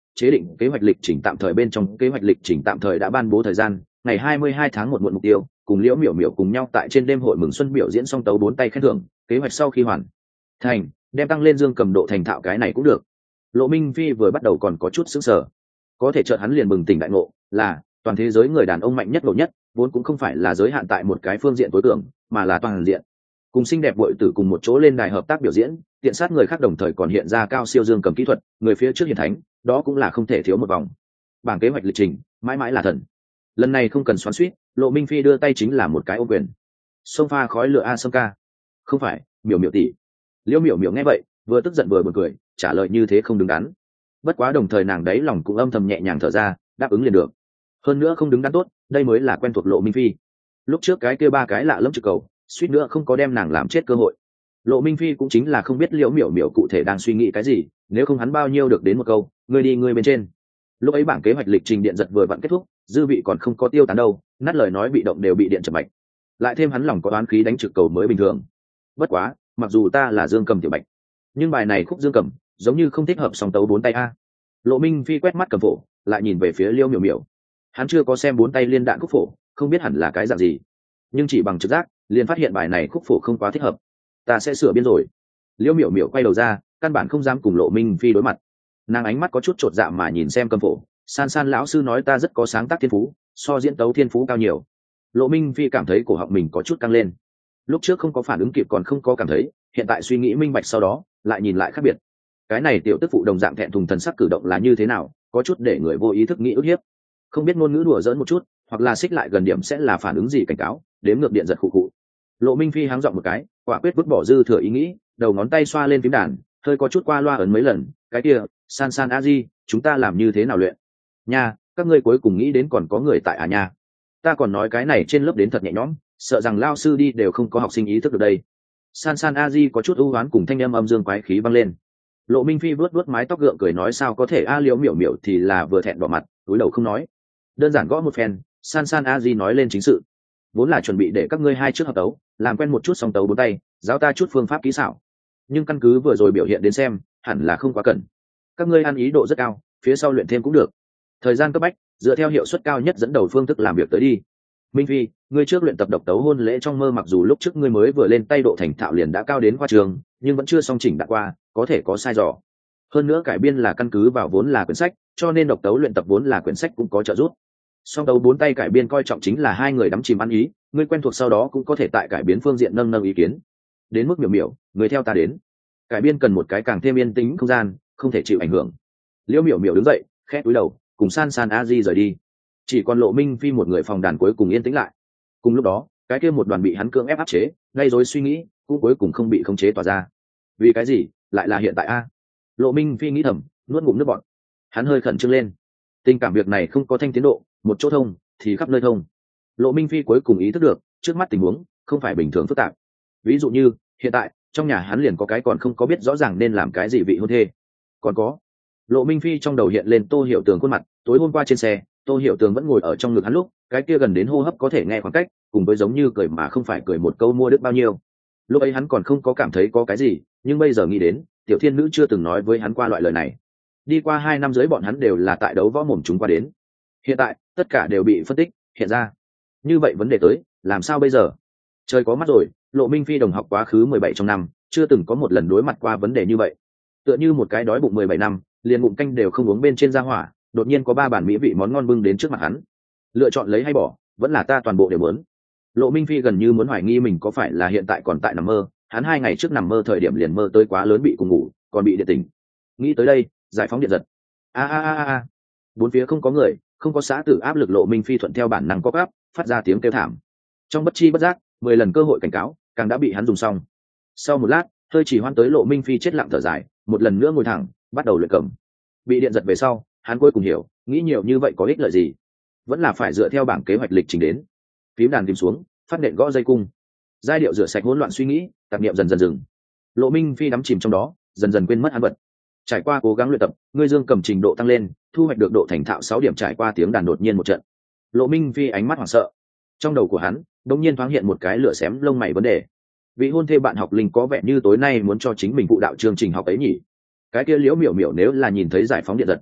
chế định kế hoạch lịch trình tạm thời. Bên trong kế hoạch lịch trình tạm thời đã ban bố thời gian ngày hai mươi hai tháng một muộn mục tiêu, cùng Liễu Miểu Miểu cùng nhau tại trên đêm hội mừng xuân biểu diễn song tấu bốn tay khen thưởng. Kế hoạch sau khi hoàn thành đem tăng lên dương cầm độ thành thạo, cái này cũng được. Lộ Minh Phi vừa bắt đầu còn có chút sững sờ, có thể chợt hắn liền bừng tỉnh đại ngộ, là toàn thế giới người đàn ông mạnh nhất độ nhất vốn cũng không phải là giới hạn tại một cái phương diện tối tưởng, mà là toàn diện. Cùng xinh đẹp bội tử cùng một chỗ lên đài hợp tác biểu diễn, tiện sát người khác, đồng thời còn hiện ra cao siêu dương cầm kỹ thuật, người phía trước hiển thánh, đó cũng là không thể thiếu một vòng. Bảng kế hoạch lịch trình mãi mãi là thần. Lần này không cần xoắn xuýt, Lộ Minh Phi đưa tay chính là một cái ô quyền. Sông pha khói lửa a sâm ca. Không phải, Miểu Miểu tỷ. Liễu Miểu Miểu nghe vậy, vừa tức giận vừa buồn cười, trả lời như thế không đứng đắn. Bất quá đồng thời nàng đấy lòng cũng âm thầm nhẹ nhàng thở ra, đáp ứng liền được. Hơn nữa không đứng đắn tốt, đây mới là quen thuộc Lộ Minh Phi. Lúc trước cái kia ba cái lạ lẫm trực cầu, suýt nữa không có đem nàng làm chết cơ hội. Lộ Minh Phi cũng chính là không biết Liễu Miểu Miểu cụ thể đang suy nghĩ cái gì, nếu không hắn bao nhiêu được đến một câu, ngươi đi ngươi bên trên. Lúc ấy bảng kế hoạch lịch trình điện giật vừa vặn kết thúc, dư vị còn không có tiêu tán đâu, nát lời nói bị động đều bị điện chập mạch. Lại thêm hắn lòng có oán khí đánh trực cầu mới bình thường. Bất quá, mặc dù ta là dương cầm tiểu bạch, nhưng bài này khúc dương cầm giống như không thích hợp song tấu bốn tay a. Lộ Minh Phi quét mắt cầm phổ, lại nhìn về phía Liễu Miểu Miểu. Hắn chưa có xem bốn tay liên đạn khúc phổ, không biết hẳn là cái dạng gì, nhưng chỉ bằng trực giác liền phát hiện bài này khúc phổ không quá thích hợp. Ta sẽ sửa biên rồi. Liễu Miểu Miểu quay đầu ra, căn bản không dám cùng Lộ Minh Phi đối mặt. Nàng ánh mắt có chút chột dạ mà nhìn xem cầm phổ. San San lão sư nói ta rất có sáng tác thiên phú, so diễn tấu thiên phú cao nhiều. Lộ Minh Phi cảm thấy cổ họng mình có chút căng lên. Lúc trước không có phản ứng kịp còn không có cảm thấy, hiện tại suy nghĩ minh bạch sau đó lại nhìn lại khác biệt. Cái này tiểu tức phụ đồng dạng thẹn thùng thần sắc cử động là như thế nào, có chút để người vô ý thức nghĩ ức hiếp. Không biết ngôn ngữ đùa giỡn một chút, hoặc là xích lại gần điểm sẽ là phản ứng gì cảnh cáo, đếm ngược điện giật khụ khụ. Lộ Minh Phi háng giọng một cái, quả quyết vứt bỏ dư thừa ý nghĩ, đầu ngón tay xoa lên phím đàn, hơi có chút qua loa ấn mấy lần. Cái kia, San San a di, chúng ta làm như thế nào luyện? Nha, các ngươi cuối cùng nghĩ đến còn có người tại à nha. Ta còn nói cái này trên lớp đến thật nhẹ nhõm, sợ rằng lao sư đi đều không có học sinh ý thức được đây. San San a di có chút ưu oán cùng thanh âm âm dương quái khí vang lên. Lộ Minh Phi vuốt vuốt mái tóc gượng cười nói sao có thể a Liễu Miểu Miểu thì là vừa thẹn đỏ mặt, cúi đầu không nói. Đơn giản gõ một phen, San San a di nói lên chính sự. Vốn là chuẩn bị để các ngươi hai trước hợp tấu, làm quen một chút song tấu bốn tay, giáo ta chút phương pháp kỹ xảo. Nhưng căn cứ vừa rồi biểu hiện đến xem, hẳn là không quá cần. Các ngươi ăn ý độ rất cao, phía sau luyện thêm cũng được. Thời gian cấp bách, dựa theo hiệu suất cao nhất dẫn đầu phương thức làm việc tới đi. Minh Phi, ngươi trước luyện tập độc tấu hôn lễ trong mơ, mặc dù lúc trước ngươi mới vừa lên tay độ thành thạo liền đã cao đến khoa trường, nhưng vẫn chưa song chỉnh đã qua, có thể có sai dò. Hơn nữa cải biên là căn cứ vào vốn là quyển sách, cho nên độc tấu luyện tập vốn là quyển sách cũng có trợ giúp. Song tấu bốn tay cải biên coi trọng chính là hai người đắm chìm ăn ý, ngươi quen thuộc sau đó cũng có thể tại cải biên phương diện nâng nâng ý kiến. Đến mức Miểu Miểu, người theo ta đến. Cải biên cần một cái càng thêm yên tĩnh không gian, không thể chịu ảnh hưởng. Liễu Miểu Miểu đứng dậy, khẽ cúi đầu, cùng San San a di rời đi. Chỉ còn Lộ Minh Phi một người, phòng đàn cuối cùng yên tĩnh lại. Cùng lúc đó, cái kia một đoàn bị hắn cưỡng ép áp chế, gây rối suy nghĩ, cũng cuối cùng không bị khống chế tỏa ra. Vì cái gì lại là hiện tại a? Lộ Minh Phi nghĩ thầm, nuốt ngụm nước bọt. Hắn hơi khẩn trương lên. Tình cảm việc này không có thanh tiến độ, một chỗ thông thì khắp nơi thông. Lộ Minh Phi cuối cùng ý thức được, trước mắt tình huống không phải bình thường phức tạp. Ví dụ như, hiện tại trong nhà hắn liền có cái còn không có biết rõ ràng nên làm cái gì vị hôn thê. Còn có, Lộ Minh Phi trong đầu hiện lên Tô Hiểu Tường khuôn mặt, tối hôm qua trên xe, Tô Hiểu Tường vẫn ngồi ở trong ngực hắn lúc, cái kia gần đến hô hấp có thể nghe khoảng cách, cùng với giống như cười mà không phải cười một câu mua được bao nhiêu. Lúc ấy hắn còn không có cảm thấy có cái gì, nhưng bây giờ nghĩ đến, tiểu thiên nữ chưa từng nói với hắn qua loại lời này. Đi qua hai năm dưới bọn hắn đều là tại đấu võ mồm chúng qua đến. Hiện tại, tất cả đều bị phân tích, hiện ra. Như vậy vấn đề tới, làm sao bây giờ? Trời có mắt rồi, Lộ Minh Phi đồng học quá khứ mười bảy trong năm, chưa từng có một lần đối mặt qua vấn đề như vậy. Tựa như một cái đói bụng mười bảy năm, liền bụng canh đều không uống bên trên ra hỏa, đột nhiên có ba bản mỹ vị món ngon bưng đến trước mặt hắn. Lựa chọn lấy hay bỏ, vẫn là ta toàn bộ đều muốn. Lộ Minh Phi gần như muốn hoài nghi mình có phải là hiện tại còn tại nằm mơ, hắn hai ngày trước nằm mơ thời điểm liền mơ tới quá lớn bị cùng ngủ, còn bị điện tỉnh. Nghĩ tới đây, giải phóng điện giật. A a a a. Bốn phía không có người, không có xã tử áp lực, Lộ Minh Phi thuận theo bản năng co gắp, phát ra tiếng kêu thảm. Trong bất chi bất giác, mười lần cơ hội cảnh cáo, càng đã bị hắn dùng xong. Sau một lát, hơi chỉ hoan tới, Lộ Minh Phi chết lặng thở dài, một lần nữa ngồi thẳng, bắt đầu luyện cầm. Bị điện giật về sau, hắn cuối cùng hiểu, nghĩ nhiều như vậy có ích lợi gì? Vẫn là phải dựa theo bảng kế hoạch lịch trình đến. Phím đàn tìm xuống, phát nện gõ dây cung. Giai điệu rửa sạch hỗn loạn suy nghĩ, tạp niệm dần dần dừng. Lộ Minh Phi đắm chìm trong đó, dần dần quên mất hắn vật. Trải qua cố gắng luyện tập, ngươi dương cầm trình độ tăng lên, thu hoạch được độ thành thạo sáu điểm. Trải qua tiếng đàn đột nhiên một trận, Lộ Minh Phi ánh mắt hoảng sợ. Trong đầu của hắn đột nhiên thoáng hiện một cái lửa xém lông mày vấn đề. Vị hôn thê bạn học Linh có vẻ như tối nay muốn cho chính mình phụ đạo chương trình học ấy nhỉ? Cái kia Liễu Miểu Miểu nếu là nhìn thấy giải phóng điện giật,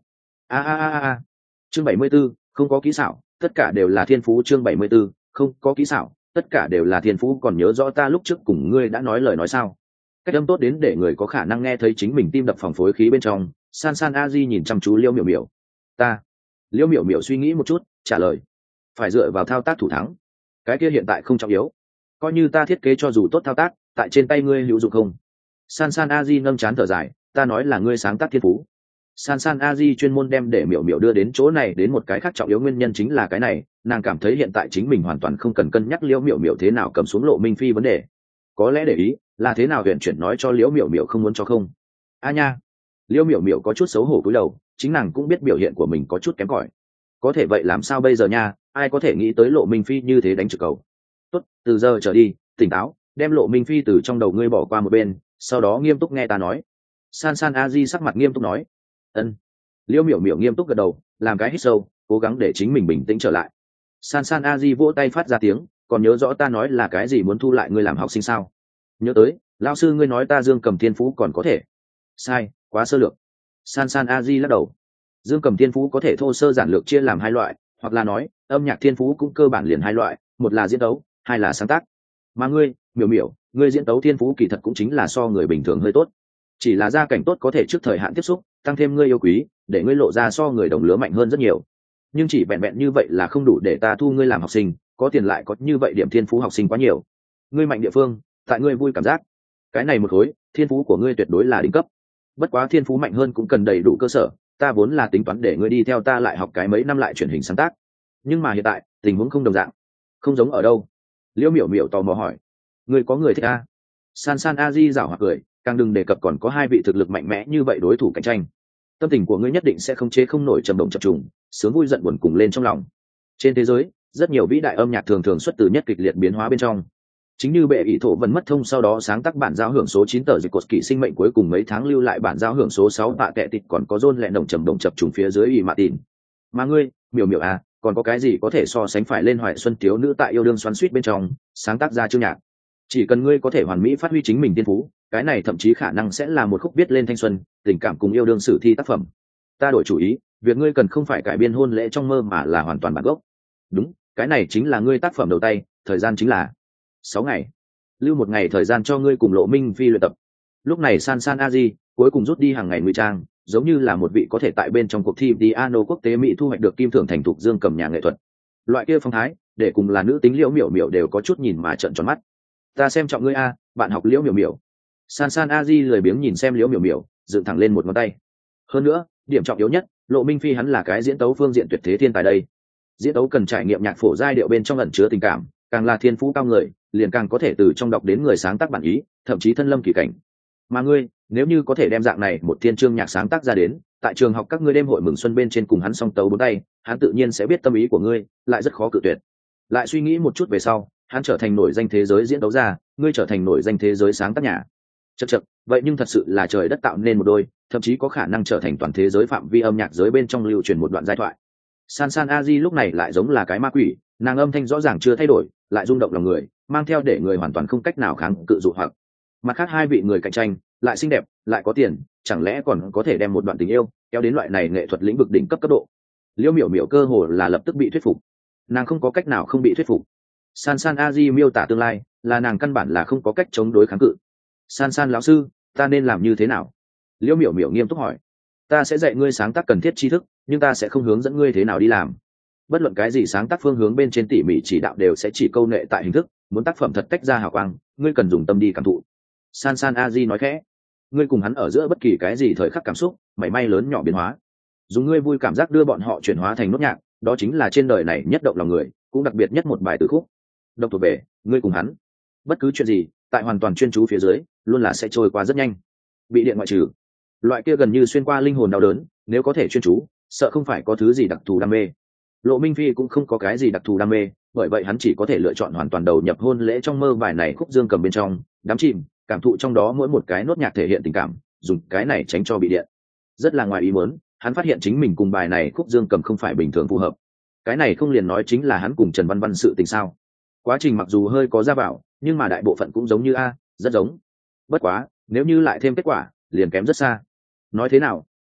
a a a a chương bảy mươi 74, không có kỹ xảo, tất cả đều là thiên phú. Chương bảy mươi 74, không có kỹ xảo, tất cả đều là thiên phú. Còn nhớ rõ ta lúc trước cùng ngươi đã nói lời nói sao? Cách âm tốt đến để người có khả năng nghe thấy chính mình tim đập phòng phối khí bên trong. San San A Di nhìn chăm chú Liễu Miểu Miểu. Ta. Liễu Miểu Miểu suy nghĩ một chút, trả lời. Phải dựa vào thao tác thủ thắng. Cái kia hiện tại không trọng yếu. Coi như ta thiết kế cho dù tốt thao tác, tại trên tay ngươi hữu dụng không? San San A Di nâng chán thở dài, ta nói là ngươi sáng tác thiên phú. San San A Di chuyên môn đem để Miểu Miểu đưa đến chỗ này đến một cái khác trọng yếu nguyên nhân chính là cái này, nàng cảm thấy hiện tại chính mình hoàn toàn không cần cân nhắc Liễu Miểu Miểu thế nào cầm xuống Lộ Minh Phi vấn đề. Có lẽ để ý là thế nào huyền chuyển nói cho Liễu Miểu Miểu không muốn cho không. A nha. Liễu Miểu Miểu có chút xấu hổ cúi đầu, chính nàng cũng biết biểu hiện của mình có chút kém cỏi. Có thể vậy làm sao bây giờ nha, ai có thể nghĩ tới Lộ Minh Phi như thế đánh trực cầu. Tốt, từ giờ trở đi, tỉnh táo, đem Lộ Minh Phi từ trong đầu ngươi bỏ qua một bên, sau đó nghiêm túc nghe ta nói. San San A Di sắc mặt nghiêm túc nói. Ân. Liễu Miểu Miểu nghiêm túc gật đầu, làm cái hít sâu, cố gắng để chính mình bình tĩnh trở lại. San San A Di vỗ tay phát ra tiếng, còn nhớ rõ ta nói là cái gì muốn thu lại ngươi làm học sinh sao? Nhớ tới, lão sư ngươi nói ta Dương Cầm Thiên Phú còn có thể. Sai, quá sơ lược. San San A Di lắc đầu. Dương Cầm Thiên Phú có thể thô sơ giản lược chia làm hai loại, hoặc là nói, âm nhạc thiên phú cũng cơ bản liền hai loại, một là diễn tấu, hai là sáng tác. Mà ngươi, Miểu Miểu, ngươi diễn tấu thiên phú kỳ thật cũng chính là so người bình thường hơi tốt. Chỉ là gia cảnh tốt có thể trước thời hạn tiếp xúc, tăng thêm ngươi yêu quý, để ngươi lộ ra so người đồng lứa mạnh hơn rất nhiều. Nhưng chỉ vẹn vẹn như vậy là không đủ để ta thu ngươi làm học sinh, có tiền lại có như vậy điểm thiên phú học sinh quá nhiều. Ngươi mạnh địa phương, tại ngươi vui cảm giác. Cái này một khối, thiên phú của ngươi tuyệt đối là đỉnh cấp. Bất quá thiên phú mạnh hơn cũng cần đầy đủ cơ sở, ta vốn là tính toán để ngươi đi theo ta lại học cái mấy năm lại truyền hình sáng tác. Nhưng mà hiện tại, tình huống không đồng dạng. Không giống ở đâu? Liễu Miểu Miểu tò mò hỏi. Ngươi có người thích a? San San A Di giảo hoạt cười, càng đừng đề cập còn có hai vị thực lực mạnh mẽ như vậy đối thủ cạnh tranh. Tâm tình của ngươi nhất định sẽ không chế không nổi trầm động chập trùng, sướng vui giận buồn cùng lên trong lòng. Trên thế giới, rất nhiều vĩ đại âm nhạc thường thường xuất từ nhất kịch liệt biến hóa bên trong. Chính như bệ ỷ thổ vân mất thông sau đó sáng tác bản giao hưởng số chín tờ dịch cột kỷ sinh mệnh cuối cùng mấy tháng lưu lại bản giao hưởng số sáu bạ tệ tịch còn có rôn lẹ động trầm động chập trùng phía dưới ỷ mạ tìn. Mà ngươi, Miểu Miểu à, còn có cái gì có thể so sánh phải lên hoài xuân thiếu nữ tại yêu đương xoắn xuýt bên trong, sáng tác ra chương nhạc. Chỉ cần ngươi có thể hoàn mỹ phát huy chính mình tiên phú, cái này thậm chí khả năng sẽ là một khúc viết lên thanh xuân, tình cảm cùng yêu đương sử thi tác phẩm. Ta đổi chủ ý, việc ngươi cần không phải cải biên hôn lễ trong mơ mà là hoàn toàn bản gốc. Đúng, cái này chính là ngươi tác phẩm đầu tay, thời gian chính là sáu ngày. Lưu một ngày thời gian cho ngươi cùng Lộ Minh Phi luyện tập. Lúc này San San A Di cuối cùng rút đi hàng ngày ngụy trang, giống như là một vị có thể tại bên trong cuộc thi piano quốc tế Mỹ thu hoạch được kim thưởng thành thục Dương Cầm nhà nghệ thuật. Loại kia phong thái, để cùng là nữ tính Liễu Miểu Miểu đều có chút nhìn mà trợn tròn mắt. Ta xem trọng ngươi a, bạn học Liễu Miểu Miểu. San San A Di lười biếng nhìn xem Liễu Miểu Miểu, dựng thẳng lên một ngón tay. Hơn nữa, điểm trọng yếu nhất, Lộ Minh Phi hắn là cái diễn tấu phương diện tuyệt thế thiên tài đây. Diễn tấu cần trải nghiệm nhạc phổ giai điệu bên trong ẩn chứa tình cảm, càng là thiên phú cao người, liền càng có thể từ trong đọc đến người sáng tác bản ý, thậm chí thân lâm kỳ cảnh. Mà ngươi, nếu như có thể đem dạng này một thiên chương nhạc sáng tác ra đến, tại trường học các ngươi đêm hội mừng xuân bên trên cùng hắn song tấu bốn tay, hắn tự nhiên sẽ biết tâm ý của ngươi, lại rất khó cự tuyệt. Lại suy nghĩ một chút về sau, hắn trở thành nổi danh thế giới diễn tấu gia, ngươi trở thành nổi danh thế giới sáng tác nhà. Chậc chậc, vậy nhưng thật sự là trời đất tạo nên một đôi, thậm chí có khả năng trở thành toàn thế giới phạm vi âm nhạc giới bên trong lưu truyền một đoạn giai thoại. San San A Di lúc này lại giống là cái ma quỷ, nàng âm thanh rõ ràng chưa thay đổi, lại rung động lòng người, mang theo để người hoàn toàn không cách nào kháng cự dụ hoặc. Mặt khác hai vị người cạnh tranh, lại xinh đẹp, lại có tiền, chẳng lẽ còn có thể đem một đoạn tình yêu kéo đến loại này nghệ thuật lĩnh vực đỉnh cấp cấp độ. Liễu Miểu Miểu cơ hồ là lập tức bị thuyết phục. Nàng không có cách nào không bị thuyết phục. San San A Di miêu tả tương lai, là nàng căn bản là không có cách chống đối kháng cự. San San lão sư, ta nên làm như thế nào? Liễu Miểu Miểu nghiêm túc hỏi. Ta sẽ dạy ngươi sáng tác cần thiết tri thức, nhưng ta sẽ không hướng dẫn ngươi thế nào đi làm. Bất luận cái gì sáng tác phương hướng bên trên tỉ mỉ chỉ đạo đều sẽ chỉ câu nệ tại hình thức, muốn tác phẩm thật tách ra hào quang, ngươi cần dùng tâm đi cảm thụ. San San A Di nói khẽ. Ngươi cùng hắn ở giữa bất kỳ cái gì thời khắc cảm xúc, mảy may lớn nhỏ biến hóa, dùng ngươi vui cảm giác đưa bọn họ chuyển hóa thành nốt nhạc, đó chính là trên đời này nhất động lòng người, cũng đặc biệt nhất một bài từ khúc. Độc thuộc về ngươi cùng hắn, bất cứ chuyện gì tại hoàn toàn chuyên chú phía dưới luôn là sẽ trôi qua rất nhanh. Bị điện ngoại trừ, loại kia gần như xuyên qua linh hồn đau đớn, nếu có thể chuyên chú, sợ không phải có thứ gì đặc thù đam mê. Lộ Minh Phi cũng không có cái gì đặc thù đam mê, bởi vậy hắn chỉ có thể lựa chọn hoàn toàn đầu nhập hôn lễ trong mơ bài này khúc Dương Cầm bên trong, đắm chìm cảm thụ trong đó mỗi một cái nốt nhạc thể hiện tình cảm, dùng cái này tránh cho bị điện. Rất là ngoài ý muốn, hắn phát hiện chính mình cùng bài này khúc Dương Cầm không phải bình thường phù hợp. Cái này không liền nói chính là hắn cùng Trần Văn Văn sự tình sao? Quá trình mặc dù hơi có ra vào, nhưng mà đại bộ phận cũng giống như a, rất giống. Bất quá, nếu như lại thêm kết quả, liền kém rất xa. Nói thế nào,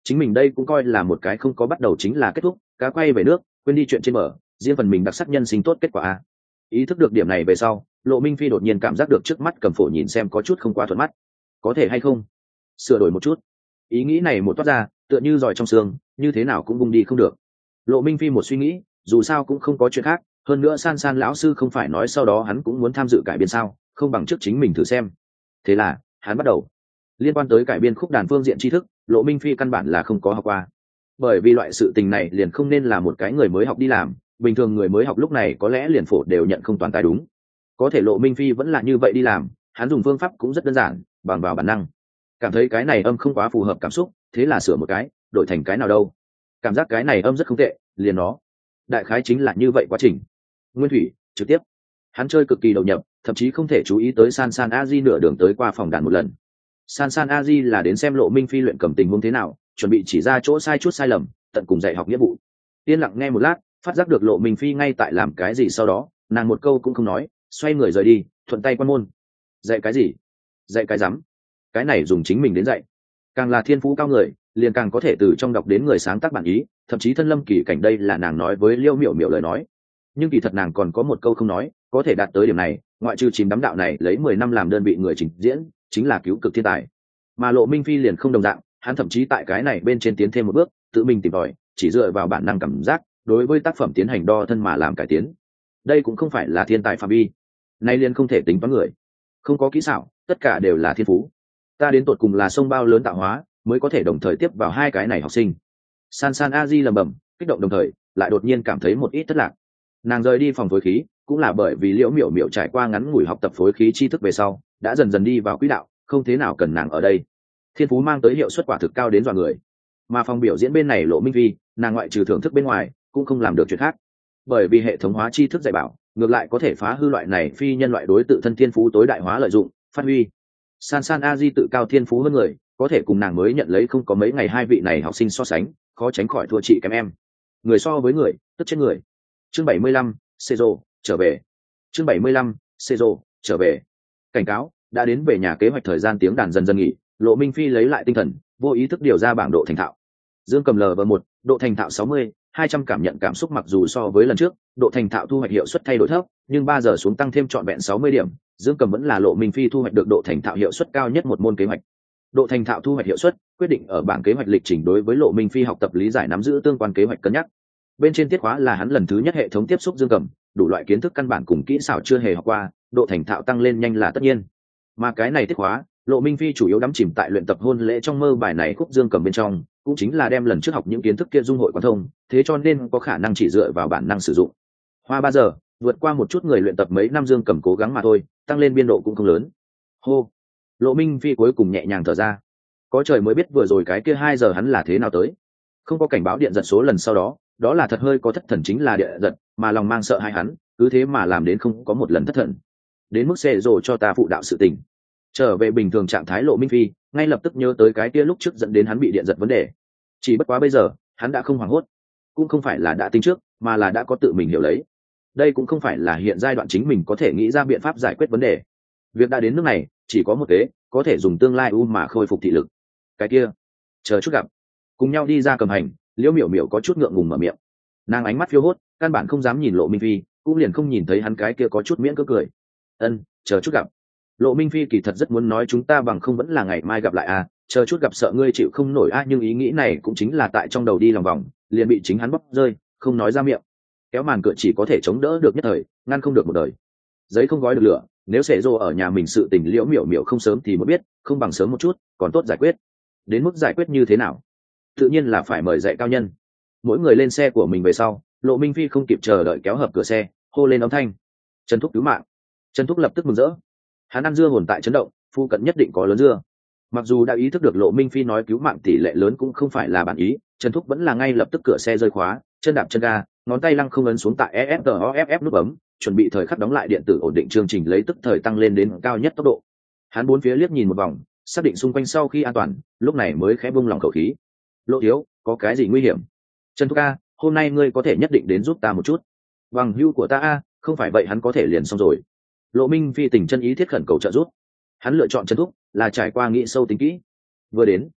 chính mình đây cũng coi là một cái không có bắt đầu chính là kết thúc, cá quay về nước quên đi chuyện trên bờ, riêng phần mình đặc sắc nhân sinh tốt kết quả a. Ý thức được điểm này về sau, Lộ Minh Phi đột nhiên cảm giác được trước mắt cầm phổ nhìn xem có chút không quá thuận mắt, có thể hay không sửa đổi một chút. Ý nghĩ này một toát ra, tựa như giỏi trong xương, như thế nào cũng bung đi không được. Lộ Minh Phi một suy nghĩ, dù sao cũng không có chuyện khác, hơn nữa San San lão sư không phải nói sau đó hắn cũng muốn tham dự cải biên sao, không bằng trước chính mình thử xem. Thế là hắn bắt đầu liên quan tới cải biên khúc đàn phương diện tri thức, Lộ Minh Phi căn bản là không có học qua, bởi vì loại sự tình này liền không nên là một cái người mới học đi làm, bình thường người mới học lúc này có lẽ liền phổ đều nhận không toàn tài đúng. Có thể Lộ Minh Phi vẫn là như vậy đi làm, hắn dùng phương pháp cũng rất đơn giản, bằng vào bản năng. Cảm thấy cái này âm không quá phù hợp cảm xúc, thế là sửa một cái, đổi thành cái nào đâu. Cảm giác cái này âm rất không tệ, liền nó. Đại khái chính là như vậy quá trình. Nguyên thủy, trực tiếp. Hắn chơi cực kỳ đầu nhập, thậm chí không thể chú ý tới San San A-di nửa đường tới qua phòng đàn một lần. San San A-di là đến xem Lộ Minh Phi luyện cầm tình huống thế nào, chuẩn bị chỉ ra chỗ sai chút sai lầm, tận cùng dạy học nghĩa vụ. Yên lặng nghe một lát, phát giác được Lộ Minh Phi ngay tại làm cái gì, sau đó nàng một câu cũng không nói, xoay người rời đi, thuận tay quan môn. Dạy cái gì? Dạy cái rắm. Cái này dùng chính mình đến dạy. Càng là thiên phú cao người, liền càng có thể từ trong đọc đến người sáng tác bản ý, thậm chí thân lâm kỳ cảnh, đây là nàng nói với Liêu Miểu Miểu lời nói. Nhưng kỳ thật nàng còn có một câu không nói, có thể đạt tới điểm này, ngoại trừ chìm đắm đạo này lấy mười năm làm đơn vị người trình diễn, chính là cứu cực thiên tài. Mà Lộ Minh Phi liền không đồng dạng, hắn thậm chí tại cái này bên trên tiến thêm một bước, tự mình tìm tòi, chỉ dựa vào bản năng cảm giác, đối với tác phẩm tiến hành đo thân mà làm cải tiến. Đây cũng không phải là thiên tài phạm vi, nay liền không thể tính toán người, không có kỹ xảo, tất cả đều là thiên phú. Ta đến tột cùng là sông bao lớn tạo hóa, mới có thể đồng thời tiếp vào hai cái này học sinh. San San A-di lầm bầm, kích động đồng thời lại đột nhiên cảm thấy một ít thất lạc. Nàng rời đi phòng phối khí cũng là bởi vì Liễu Miểu Miểu trải qua ngắn ngủi học tập phối khí tri thức về sau, đã dần dần đi vào quỹ đạo, không thế nào cần nàng ở đây. Thiên phú mang tới hiệu suất quả thực cao đến dọa người. Mà phòng biểu diễn bên này Lộ Minh Phi, nàng ngoại trừ thưởng thức bên ngoài, cũng không làm được chuyện khác. Bởi vì hệ thống hóa tri thức dạy bảo, ngược lại có thể phá hư loại này phi nhân loại đối tự thân thiên phú tối đại hóa lợi dụng, phát huy. San San A-di tự cao thiên phú hơn người, có thể cùng nàng mới nhận lấy không có mấy ngày hai vị này học sinh so sánh, khó tránh khỏi thua chị kém em. Người so với người, tức chết người. Chương bảy mươi lăm, Sezo, trở về. Chương bảy mươi lăm, Sezo, trở về. Cảnh cáo, đã đến về nhà kế hoạch thời gian tiếng đàn dần dần nghỉ, Lộ Minh Phi lấy lại tinh thần, vô ý thức điều ra bảng độ thành thạo. Dương cầm lv một, độ thành thạo sáu mươi, hai trăm cảm nhận cảm xúc, mặc dù so với lần trước, độ thành thạo thu hoạch hiệu suất thay đổi thấp, nhưng ba giờ xuống tăng thêm trọn vẹn sáu mươi điểm, Dương cầm vẫn là Lộ Minh Phi thu hoạch được độ thành thạo hiệu suất cao nhất một môn kế hoạch. Độ thành thạo thu hoạch hiệu suất quyết định ở bảng kế hoạch lịch trình đối với Lộ Minh Phi học tập lý giải nắm giữ tương quan kế hoạch cân nhắc. Bên trên tiết khóa là hắn lần thứ nhất hệ thống tiếp xúc Dương cầm, đủ loại kiến thức căn bản cùng kỹ xảo chưa hề học qua, độ thành thạo tăng lên nhanh là tất nhiên. Mà cái này tiết khóa, Lộ Minh Phi chủ yếu đắm chìm tại luyện tập hôn lễ trong mơ bài này khúc Dương cầm bên trong, cũng chính là đem lần trước học những kiến thức kia dung hội quán thông, thế cho nên có khả năng chỉ dựa vào bản năng sử dụng. Hoa ba giờ, vượt qua một chút người luyện tập mấy năm Dương cầm cố gắng mà thôi, tăng lên biên độ cũng không lớn. Hô, Lộ Minh Phi cuối cùng nhẹ nhàng thở ra. Có trời mới biết vừa rồi cái kia hai giờ hắn là thế nào tới. Không có cảnh báo điện giật số lần sau đó, đó là thật hơi có thất thần, chính là điện giật, mà lòng mang sợ hai hắn, cứ thế mà làm đến không có một lần thất thần. Đến mức xệ rồi cho ta phụ đạo sự tình. Trở về bình thường trạng thái Lộ Minh Phi, ngay lập tức nhớ tới cái kia lúc trước dẫn đến hắn bị điện giật vấn đề. Chỉ bất quá bây giờ, hắn đã không hoảng hốt, cũng không phải là đã tính trước, mà là đã có tự mình hiểu lấy. Đây cũng không phải là hiện giai đoạn chính mình có thể nghĩ ra biện pháp giải quyết vấn đề. Việc đã đến nước này, chỉ có một kế, có thể dùng tương lai u mà khôi phục thị lực. Cái kia, chờ chút gặp. Cùng nhau đi ra cầm hành, Liễu Miểu Miểu có chút ngượng ngùng mở miệng. Nàng ánh mắt phiêu hốt, căn bản không dám nhìn Lộ Minh Phi, cũng liền không nhìn thấy hắn cái kia có chút miễn cưỡng cười. Ân, chờ chút gặp. Lộ Minh Phi kỳ thật rất muốn nói chúng ta bằng không vẫn là ngày mai gặp lại à, chờ chút gặp sợ ngươi chịu không nổi a, à, nhưng ý nghĩ này cũng chính là tại trong đầu đi lòng vòng, liền bị chính hắn bóc rơi, không nói ra miệng. Kéo màn cửa chỉ có thể chống đỡ được nhất thời, ngăn không được một đời. Giấy không gói được lửa, nếu Sệ Dô ở nhà mình sự tình Liễu Miểu Miểu không sớm thì mới biết, không bằng sớm một chút, còn tốt giải quyết. Đến mức giải quyết như thế nào? Tự nhiên là phải mời dạy cao nhân. Mỗi người lên xe của mình về sau, Lộ Minh Phi không kịp chờ đợi kéo hợp cửa xe, hô lên âm thanh: Trần Thúc cứu mạng. Trần Thúc lập tức mừng rỡ. Hắn ăn dưa hồn tại chấn động, phu cận nhất định có lớn dưa. Mặc dù đã ý thức được Lộ Minh Phi nói cứu mạng tỷ lệ lớn cũng không phải là bản ý, Trần Thúc vẫn là ngay lập tức cửa xe rơi khóa, chân đạp chân ga, ngón tay lăng không ấn xuống tại e ép tê o ép ép nút bấm, chuẩn bị thời khắc đóng lại điện tử ổn định chương trình, lấy tức thời tăng lên đến cao nhất tốc độ. Hắn bốn phía liếc nhìn một vòng, xác định xung quanh sau khi an toàn, lúc này mới khẽ buông lòng khẩu khí. Lộ thiếu, có cái gì nguy hiểm? Trần Thúc a, hôm nay ngươi có thể nhất định đến giúp ta một chút. Bằng hữu của ta a, không phải vậy hắn có thể liền xong rồi. Lộ Minh Phi tình chân ý thiết khẩn cầu trợ giúp. Hắn lựa chọn Trần Thúc là trải qua nghĩ sâu tính kỹ. Vừa đến,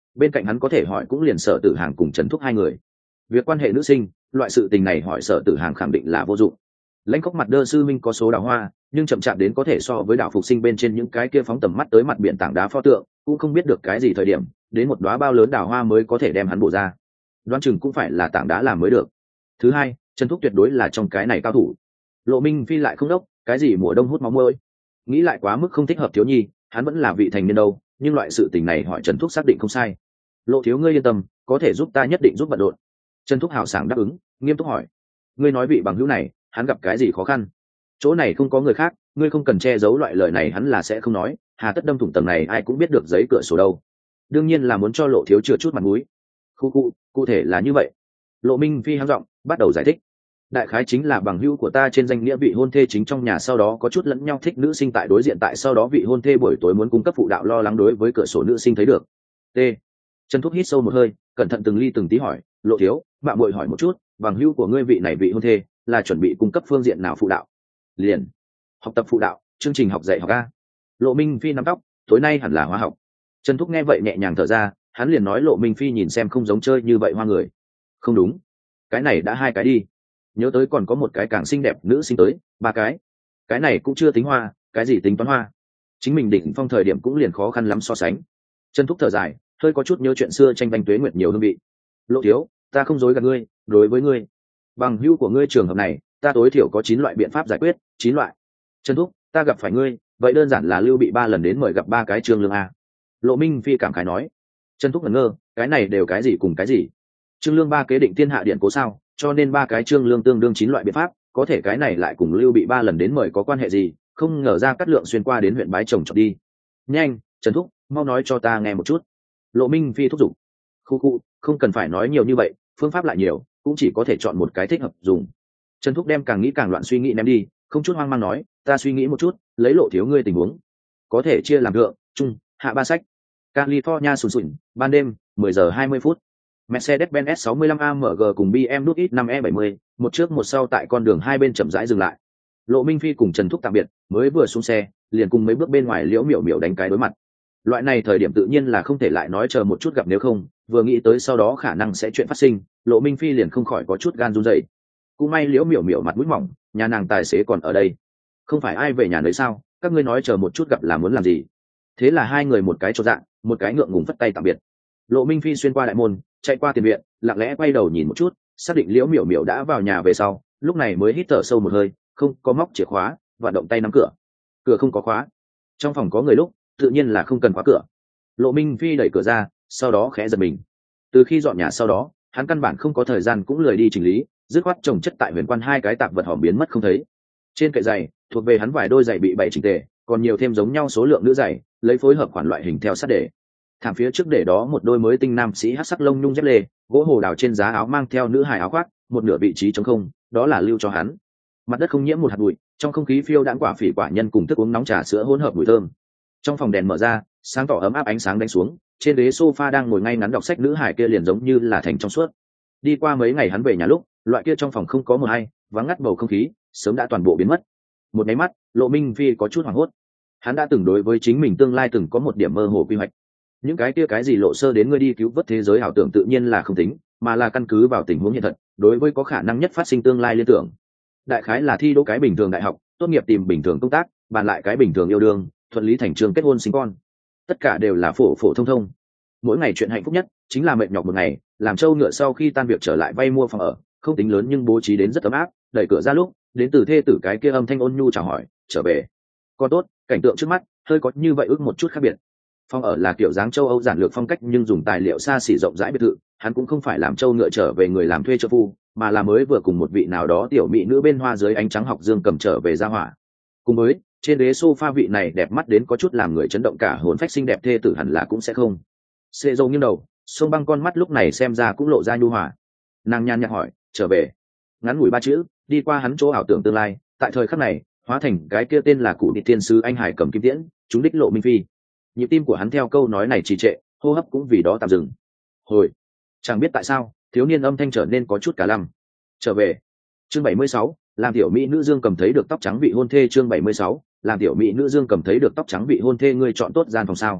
bên cạnh hắn có thể hỏi cũng liền Sở Tử Hàng cùng Trần Thúc hai người. Việc quan hệ nữ sinh, loại sự tình này hỏi Sở Tử Hàng khẳng định là vô dụng. Lãnh Khốc mặt đơ sư minh có số đào hoa, nhưng chậm chạp đến có thể so với đảo phục sinh bên trên những cái kia phóng tầm mắt tới mặt biển tảng đá pho tượng, cũng không biết được cái gì thời điểm, đến một đóa bao lớn đào hoa mới có thể đem hắn bổ ra. Đoán chừng cũng phải là tảng đá làm mới được. Thứ hai, Trần Thúc tuyệt đối là trong cái này cao thủ. Lộ Minh Phi lại không đốc, cái gì mùa đông hút máu môi, nghĩ lại quá mức không thích hợp thiếu nhi, hắn vẫn là vị thành niên đâu, nhưng loại sự tình này hỏi Trần Thúc xác định không sai. Lộ thiếu ngươi yên tâm, có thể giúp ta nhất định giúp bận rộn. Trần Thúc hào sảng đáp ứng, nghiêm túc hỏi, ngươi nói vị bằng hữu này, hắn gặp cái gì khó khăn? Chỗ này không có người khác, ngươi không cần che giấu loại lời này, hắn là sẽ không nói, hà tất đâm thủng tầng này ai cũng biết được giấy cửa sổ đâu. Đương nhiên là muốn cho Lộ thiếu chừa chút mặt mũi. Khu cụ, cụ thể là như vậy. Lộ Minh Phi hắng giọng, bắt đầu giải thích. Đại khái chính là bằng hữu của ta trên danh nghĩa vị hôn thê chính trong nhà sau đó có chút lẫn nhau thích nữ sinh tại đối diện, tại sau đó vị hôn thê buổi tối muốn cung cấp phụ đạo, lo lắng đối với cửa sổ nữ sinh thấy được. T. Trần Thúc hít sâu một hơi, cẩn thận từng ly từng tí hỏi, Lộ thiếu, bạn muội hỏi một chút, bằng hữu của ngươi vị này vị hôn thê là chuẩn bị cung cấp phương diện nào phụ đạo? Liền học tập phụ đạo, chương trình học dạy học a. Lộ Minh Phi nắm tóc, tối nay hẳn là hóa học. Trần Thúc nghe vậy nhẹ nhàng thở ra, hắn liền nói Lộ Minh Phi nhìn xem không giống chơi như vậy hoa người. Không đúng, cái này đã hai cái đi, nhớ tới còn có một cái càng xinh đẹp nữ sinh tới, ba cái. Cái này cũng chưa tính hoa, cái gì tính toán hoa? Chính mình đỉnh phong thời điểm cũng liền khó khăn lắm so sánh. Trần Thúc thở dài, hơi có chút nhớ chuyện xưa tranh banh tuế nguyệt nhiều hương vị. Lộ thiếu, ta không dối gạt ngươi, đối với ngươi, bằng hữu của ngươi trường hợp này, ta tối thiểu có chín loại biện pháp giải quyết. Chín loại? Trần Thúc, ta gặp phải ngươi, vậy đơn giản là Lưu Bị ba lần đến mời gặp ba cái Trương Lương a. Lộ Minh Phi cảm khái nói. Trần Thúc ngẩn ngơ, cái này đều cái gì cùng cái gì? Trương Lương ba kế định thiên hạ điện cố sao, cho nên ba cái Trương Lương tương đương chín loại biện pháp, có thể cái này lại cùng Lưu Bị ba lần đến mời có quan hệ gì? Không ngờ ra Cát Lượng xuyên qua đến huyện Bái Trồng trọt đi. Nhanh, Trần Thúc, mau nói cho ta nghe một chút. Lộ Minh Phi thúc giục. Khu khu, không cần phải nói nhiều như vậy, phương pháp lại nhiều, cũng chỉ có thể chọn một cái thích hợp dùng. Trần Thúc đem càng nghĩ càng loạn suy nghĩ ném đi, không chút hoang mang nói, ta suy nghĩ một chút, lấy Lộ thiếu ngươi tình huống, có thể chia làm thượng, trung, hạ ba sách. California sùn sùn, ban đêm, mười giờ hai mươi phút. Mercedes-Benz S sáu mươi lăm A M G cùng B M W X năm E bảy mươi, một trước một sau tại con đường hai bên chậm rãi dừng lại. Lộ Minh Phi cùng Trần Thúc tạm biệt, mới vừa xuống xe, liền cùng mấy bước bên ngoài Liễu Miểu Miểu đánh cái đối mặt. Loại này thời điểm tự nhiên là không thể lại nói chờ một chút gặp, nếu không, vừa nghĩ tới sau đó khả năng sẽ chuyện phát sinh, Lộ Minh Phi liền không khỏi có chút gan run rẩy. Cũng may Liễu Miểu Miểu mặt mũi mỏng, nhà nàng tài xế còn ở đây. Không phải ai về nhà nơi sao, các ngươi nói chờ một chút gặp là muốn làm gì? Thế là hai người một cái chột dạ, một cái ngượng ngùng phất tay tạm biệt. Lộ Minh Phi xuyên qua đại môn, chạy qua tiền viện, lặng lẽ quay đầu nhìn một chút, xác định Liễu Miểu Miểu đã vào nhà về sau, lúc này mới hít thở sâu một hơi, không có móc chìa khóa và động tay nắm cửa. Cửa không có khóa, trong phòng có người lúc, tự nhiên là không cần khóa cửa. Lộ Minh Phi đẩy cửa ra, sau đó khẽ giật mình. Từ khi dọn nhà sau đó, hắn căn bản không có thời gian cũng lười đi chỉnh lý, dứt khoát chồng chất tại huyền quan hai cái tạp vật hỏng biến mất không thấy. Trên kệ giày, thuộc về hắn vài đôi giày bị bày chỉnh tề, còn nhiều thêm giống nhau số lượng nữ giày, lấy phối hợp khoản loại hình theo sát để. Thảm phía trước để đó một đôi mới tinh nam sĩ hắc sắc lông nhung dép lê, gỗ hồ đào trên giá áo mang theo nữ hài áo khoác, một nửa vị trí trống không, đó là lưu cho hắn. Mặt đất không nhiễm một hạt bụi, trong không khí phiêu đãng quả phỉ quả nhân cùng thức uống nóng trà sữa hỗn hợp mùi thơm. Trong phòng đèn mở ra, sáng tỏ ấm áp ánh sáng đánh xuống, trên ghế sofa đang ngồi ngay ngắn đọc sách nữ hài kia liền giống như là thành trong suốt. Đi qua mấy ngày hắn về nhà lúc, loại kia trong phòng không có một ai, vắng ngắt bầu không khí, sớm đã toàn bộ biến mất. Một cái mắt, Lộ Minh Phi có chút hoảng hốt. Hắn đã từng đối với chính mình tương lai từng có một điểm mơ hồ quy hoạch. Những cái kia cái gì lộ sơ đến ngươi đi cứu vớt thế giới ảo tưởng tự nhiên là không tính, mà là căn cứ vào tình huống hiện thật, đối với có khả năng nhất phát sinh tương lai liên tưởng. Đại khái là thi đỗ cái bình thường đại học, tốt nghiệp tìm bình thường công tác, bàn lại cái bình thường yêu đương, thuận lý thành trường kết hôn sinh con. Tất cả đều là phổ phổ thông thông. Mỗi ngày chuyện hạnh phúc nhất chính là mệt nhọc một ngày, làm trâu ngựa sau khi tan việc trở lại vay mua phòng ở, không tính lớn nhưng bố trí đến rất ấm áp, đẩy cửa ra lúc, đến từ thê tử cái kia âm thanh ôn nhu chào hỏi, trở về. Con tốt, cảnh tượng trước mắt, hơi có như vậy ước một chút khác biệt. Phòng ở là kiểu dáng châu Âu giản lược phong cách nhưng dùng tài liệu xa xỉ rộng rãi biệt thự, hắn cũng không phải làm trâu ngựa trở về người làm thuê cho phu, mà là mới vừa cùng một vị nào đó tiểu mỹ nữ bên hoa dưới ánh trắng học dương cầm trở về ra hỏa. Cùng với trên ghế sofa vị này đẹp mắt đến có chút làm người chấn động cả hồn phách xinh đẹp thê tử hẳn là cũng sẽ không. Xê dâu nghiêng đầu, sông băng con mắt lúc này xem ra cũng lộ ra nhu hòa. Nàng nhàn nhạt hỏi, trở về. Ngắn ngủi ba chữ, đi qua hắn chỗ ảo tưởng tương lai, tại thời khắc này, hóa thành cái kia tên là cụ địa thiên sứ anh hải cầm kim tiễn, chúng đích Lộ Minh Phi. Nhịp tim của hắn theo câu nói này trì trệ, hô hấp cũng vì đó tạm dừng. Hồi, chẳng biết tại sao, thiếu niên âm thanh trở nên có chút cả lăm. Trở về. Chương bảy mươi sáu, làm tiểu mỹ nữ Dương Cầm thấy được tóc trắng vị hôn thê. Chương bảy mươi sáu, làm tiểu mỹ nữ Dương Cầm thấy được tóc trắng vị hôn thê. Ngươi chọn tốt gian phòng sao?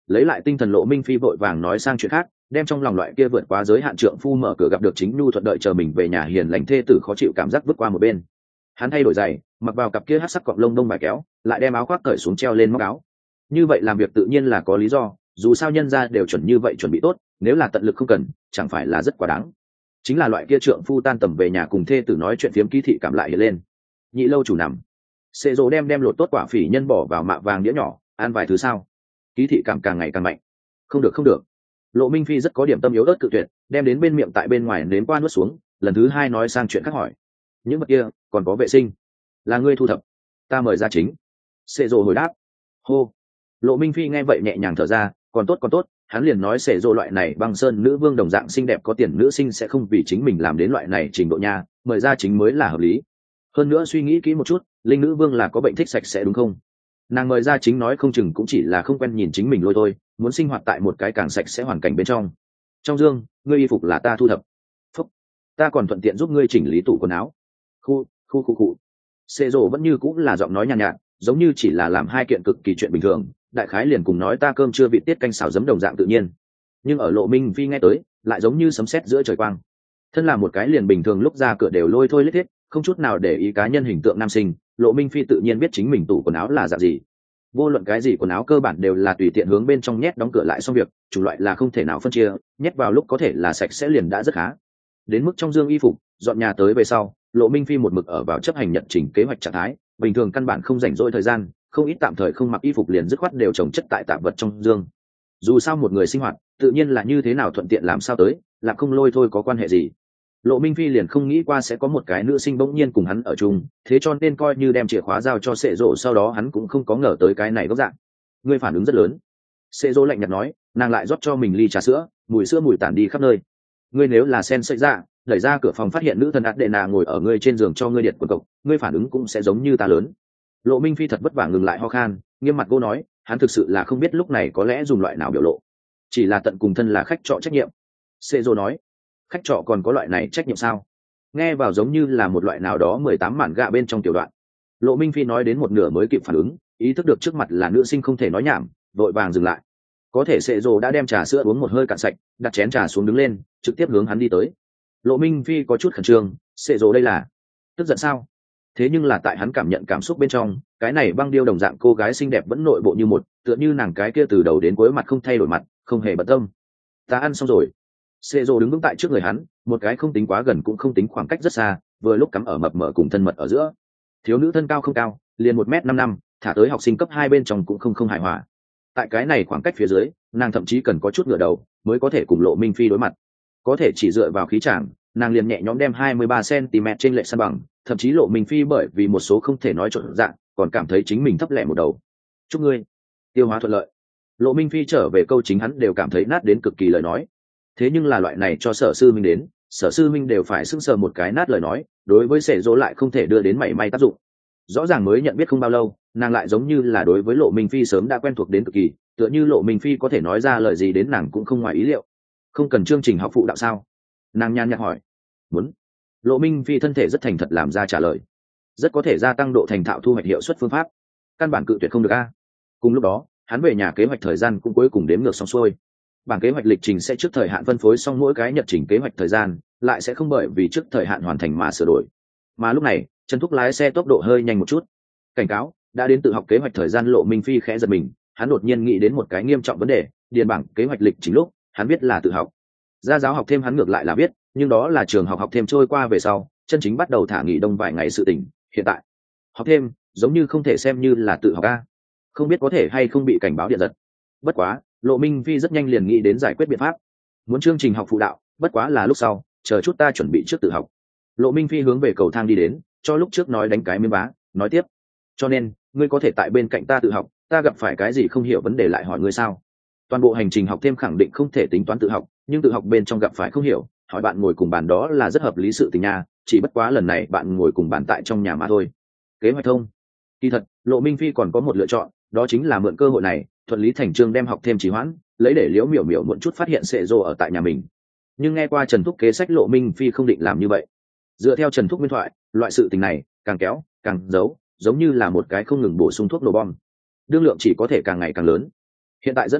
lấy lại tinh thần Lộ Minh Phi vội vàng nói sang chuyện khác, đem trong lòng loại kia vượt quá giới hạn trượng phu mở cửa gặp được chính nhu thuận đợi chờ mình về nhà hiền lành thê tử khó chịu cảm giác vứt qua một bên. Hắn thay đổi giày, mặc vào cặp kia hắc sắc cọng lông đông bài kéo, lại đem áo khoác cởi xuống treo lên móc áo. Như vậy làm việc tự nhiên là có lý do, dù sao nhân gia đều chuẩn như vậy chuẩn bị tốt, nếu là tận lực không cần, chẳng phải là rất quá đáng. Chính là loại kia trượng phu tan tầm về nhà cùng thê tử nói chuyện phiếm ký thị cảm lại hiện lên. Nhị lâu chủ nằm, Sệ Dỗ đem đem lột tốt quả phỉ nhân bỏ vào mạ vàng đĩa nhỏ, ăn vài thứ sao? Ký thị cảm càng ngày càng mạnh. Không được không được. Lộ Minh Phi rất có điểm tâm yếu ớt cự tuyệt, đem đến bên miệng tại bên ngoài nếm qua nuốt xuống, lần thứ hai nói sang chuyện khác hỏi. Những vật kia còn có vệ sinh, là ngươi thu thập, ta mời ra chính. Sệ Dỗ hồi đáp. Hô. Lộ Minh Phi nghe vậy nhẹ nhàng thở ra, còn tốt còn tốt, hắn liền nói Sệ Dỗ loại này băng sơn nữ vương đồng dạng xinh đẹp có tiền nữ sinh sẽ không vì chính mình làm đến loại này trình độ nha, mời ra chính mới là hợp lý. Hơn nữa suy nghĩ kỹ một chút, linh nữ vương là có bệnh thích sạch sẽ đúng không? Nàng mời ra chính nói không chừng cũng chỉ là không quen nhìn chính mình lôi thôi, muốn sinh hoạt tại một cái càng sạch sẽ hoàn cảnh bên trong. Trong dương, ngươi y phục là ta thu thập. Phúc, ta còn thuận tiện giúp ngươi chỉnh lý tủ quần áo. Khu, khu khu khu. Sệ Dỗ vẫn như cũng là giọng nói nhàn nhạt, nhạt, giống như chỉ là làm hai kiện cực kỳ chuyện bình thường, đại khái liền cùng nói ta cơm chưa vị tiết canh xào giấm đồng dạng tự nhiên. Nhưng ở Lộ Minh Phi nghe tới, lại giống như sấm sét giữa trời quang. Thân là một cái liền bình thường lúc ra cửa đều lôi thôi lết thiết, không chút nào để ý cá nhân hình tượng nam sinh, Lộ Minh Phi tự nhiên biết chính mình tủ quần áo là dạng gì. Vô luận cái gì quần áo cơ bản đều là tùy tiện hướng bên trong nhét đóng cửa lại xong việc, chủ loại là không thể nào phân chia, nhét vào lúc có thể là sạch sẽ liền đã rất khá. Đến mức trong dương y phục, dọn nhà tới về sau, Lộ Minh Phi một mực ở vào chấp hành nhận chỉnh kế hoạch trạng thái, bình thường căn bản không rảnh rỗi thời gian, không ít tạm thời không mặc y phục liền dứt khoát đều chồng chất tại tạp vật trong dương. Dù sao một người sinh hoạt, tự nhiên là như thế nào thuận tiện làm sao tới, là không lôi thôi có quan hệ gì. Lộ Minh Phi liền không nghĩ qua sẽ có một cái nữ sinh bỗng nhiên cùng hắn ở chung, thế cho nên coi như đem chìa khóa giao cho Sệ Dỗ, sau đó hắn cũng không có ngờ tới cái này góc dạng. Ngươi phản ứng rất lớn. Sệ Dỗ lạnh nhạt nói, nàng lại rót cho mình ly trà sữa, mùi sữa mùi tản đi khắp nơi. Ngươi nếu là sen sợi ra, đẩy ra cửa phòng phát hiện nữ thần Adena ngồi ở ngươi trên giường cho ngươi điện quần cộc, ngươi phản ứng cũng sẽ giống như ta lớn. Lộ Minh Phi thật vất vả ngừng lại ho khan, nghiêm mặt cô nói, hắn thực sự là không biết lúc này có lẽ dùng loại nào biểu lộ. Chỉ là tận cùng thân là khách trọ trách nhiệm. Sệ Dỗ nói, khách trọ còn có loại này trách nhiệm sao? Nghe vào giống như là một loại nào đó mười tám mạn gạ bên trong tiểu đoạn. Lộ Minh Phi nói đến một nửa mới kịp phản ứng, ý thức được trước mặt là nữ sinh không thể nói nhảm, vội vàng dừng lại. Có thể Sệ Dỗ đã đem trà sữa uống một hơi cạn sạch, đặt chén trà xuống đứng lên, trực tiếp hướng hắn đi tới. Lộ Minh Phi có chút khẩn trương, Sệ Dỗ đây là tức giận sao? Thế nhưng là tại hắn cảm nhận cảm xúc bên trong, cái này băng điêu đồng dạng cô gái xinh đẹp vẫn nội bộ như một, tựa như nàng cái kia từ đầu đến cuối mặt không thay đổi mặt, không hề bận tâm. Ta ăn xong rồi. Sệ Dỗ đứng vững tại trước người hắn, một cái không tính quá gần cũng không tính khoảng cách rất xa, vừa lúc cắm ở mập mờ cùng thân mật ở giữa. Thiếu nữ thân cao không cao, liền một mét năm năm, thả tới học sinh cấp hai bên trong cũng không không hài hòa. Tại cái này khoảng cách phía dưới, nàng thậm chí cần có chút ngửa đầu mới có thể cùng Lộ Minh Phi đối mặt. Có thể chỉ dựa vào khí chàng, nàng liền nhẹ nhõm đem hai mươi ba xăng-ti-mét trên lệch san bằng, thậm chí Lộ Minh Phi bởi vì một số không thể nói trộn dạng, còn cảm thấy chính mình thấp lẻ một đầu. Chúc ngươi tiêu hóa thuận lợi. Lộ Minh Phi trở về câu chính hắn đều cảm thấy nát đến cực kỳ lời nói. Thế nhưng là loại này cho Sở Sư Minh đến, Sở Sư Minh đều phải sững sờ một cái nát lời nói, đối với Sệ Dỗ lại không thể đưa đến mảy may tác dụng. Rõ ràng mới nhận biết không bao lâu, nàng lại giống như là đối với Lộ Minh Phi sớm đã quen thuộc đến cực kỳ, tựa như Lộ Minh Phi có thể nói ra lời gì đến nàng cũng không ngoài ý liệu. Không cần chương trình học phụ đạo sao? Nàng nhàn nhạt hỏi. Muốn. Lộ Minh Phi thân thể rất thành thật làm ra trả lời. Rất có thể gia tăng độ thành thạo thu hoạch hiệu suất phương pháp. Căn bản cự tuyệt không được a. Cùng lúc đó, hắn về nhà kế hoạch thời gian cũng cuối cùng đếm ngược xong xuôi. Bảng kế hoạch lịch trình sẽ trước thời hạn phân phối xong mỗi cái nhật trình kế hoạch thời gian, lại sẽ không bởi vì trước thời hạn hoàn thành mà sửa đổi. Mà lúc này, Trần Thúc lái xe tốc độ hơi nhanh một chút. Cảnh cáo, đã đến tự học kế hoạch thời gian. Lộ Minh Phi khẽ giật mình, hắn đột nhiên nghĩ đến một cái nghiêm trọng vấn đề, điền bảng kế hoạch lịch trình lúc, hắn biết là tự học. Gia giáo học thêm hắn ngược lại là biết, nhưng đó là trường học học thêm trôi qua về sau, chân chính bắt đầu thả nghỉ đông vài ngày sự tình, hiện tại học thêm giống như không thể xem như là tự học a. Không biết có thể hay không bị cảnh báo điện giật. Bất quá, Lộ Minh Phi rất nhanh liền nghĩ đến giải quyết biện pháp. Muốn chương trình học phụ đạo, bất quá là lúc sau, chờ chút ta chuẩn bị trước tự học. Lộ Minh Phi hướng về cầu thang đi đến, cho lúc trước nói đánh cái miếng bá, nói tiếp. Cho nên, ngươi có thể tại bên cạnh ta tự học, ta gặp phải cái gì không hiểu vấn đề lại hỏi ngươi sao? Toàn bộ hành trình học thêm khẳng định không thể tính toán tự học, nhưng tự học bên trong gặp phải không hiểu, hỏi bạn ngồi cùng bàn đó là rất hợp lý sự tình nha, chỉ bất quá lần này bạn ngồi cùng bàn tại trong nhà mà thôi. Kế hoạch thông. Kỳ thật, Lộ Minh Phi còn có một lựa chọn, đó chính là mượn cơ hội này, thuận lý thành chương đem học thêm trì hoãn, lấy để Liễu Miểu Miểu muộn chút phát hiện Sệ Dỗ ở tại nhà mình. Nhưng nghe qua Trần Thúc kế sách, Lộ Minh Phi không định làm như vậy. Dựa theo Trần Thúc nguyên thoại, loại sự tình này càng kéo càng giấu, giống như là một cái không ngừng bổ sung thuốc nổ bom, đương lượng chỉ có thể càng ngày càng lớn. Hiện tại dẫn nổ,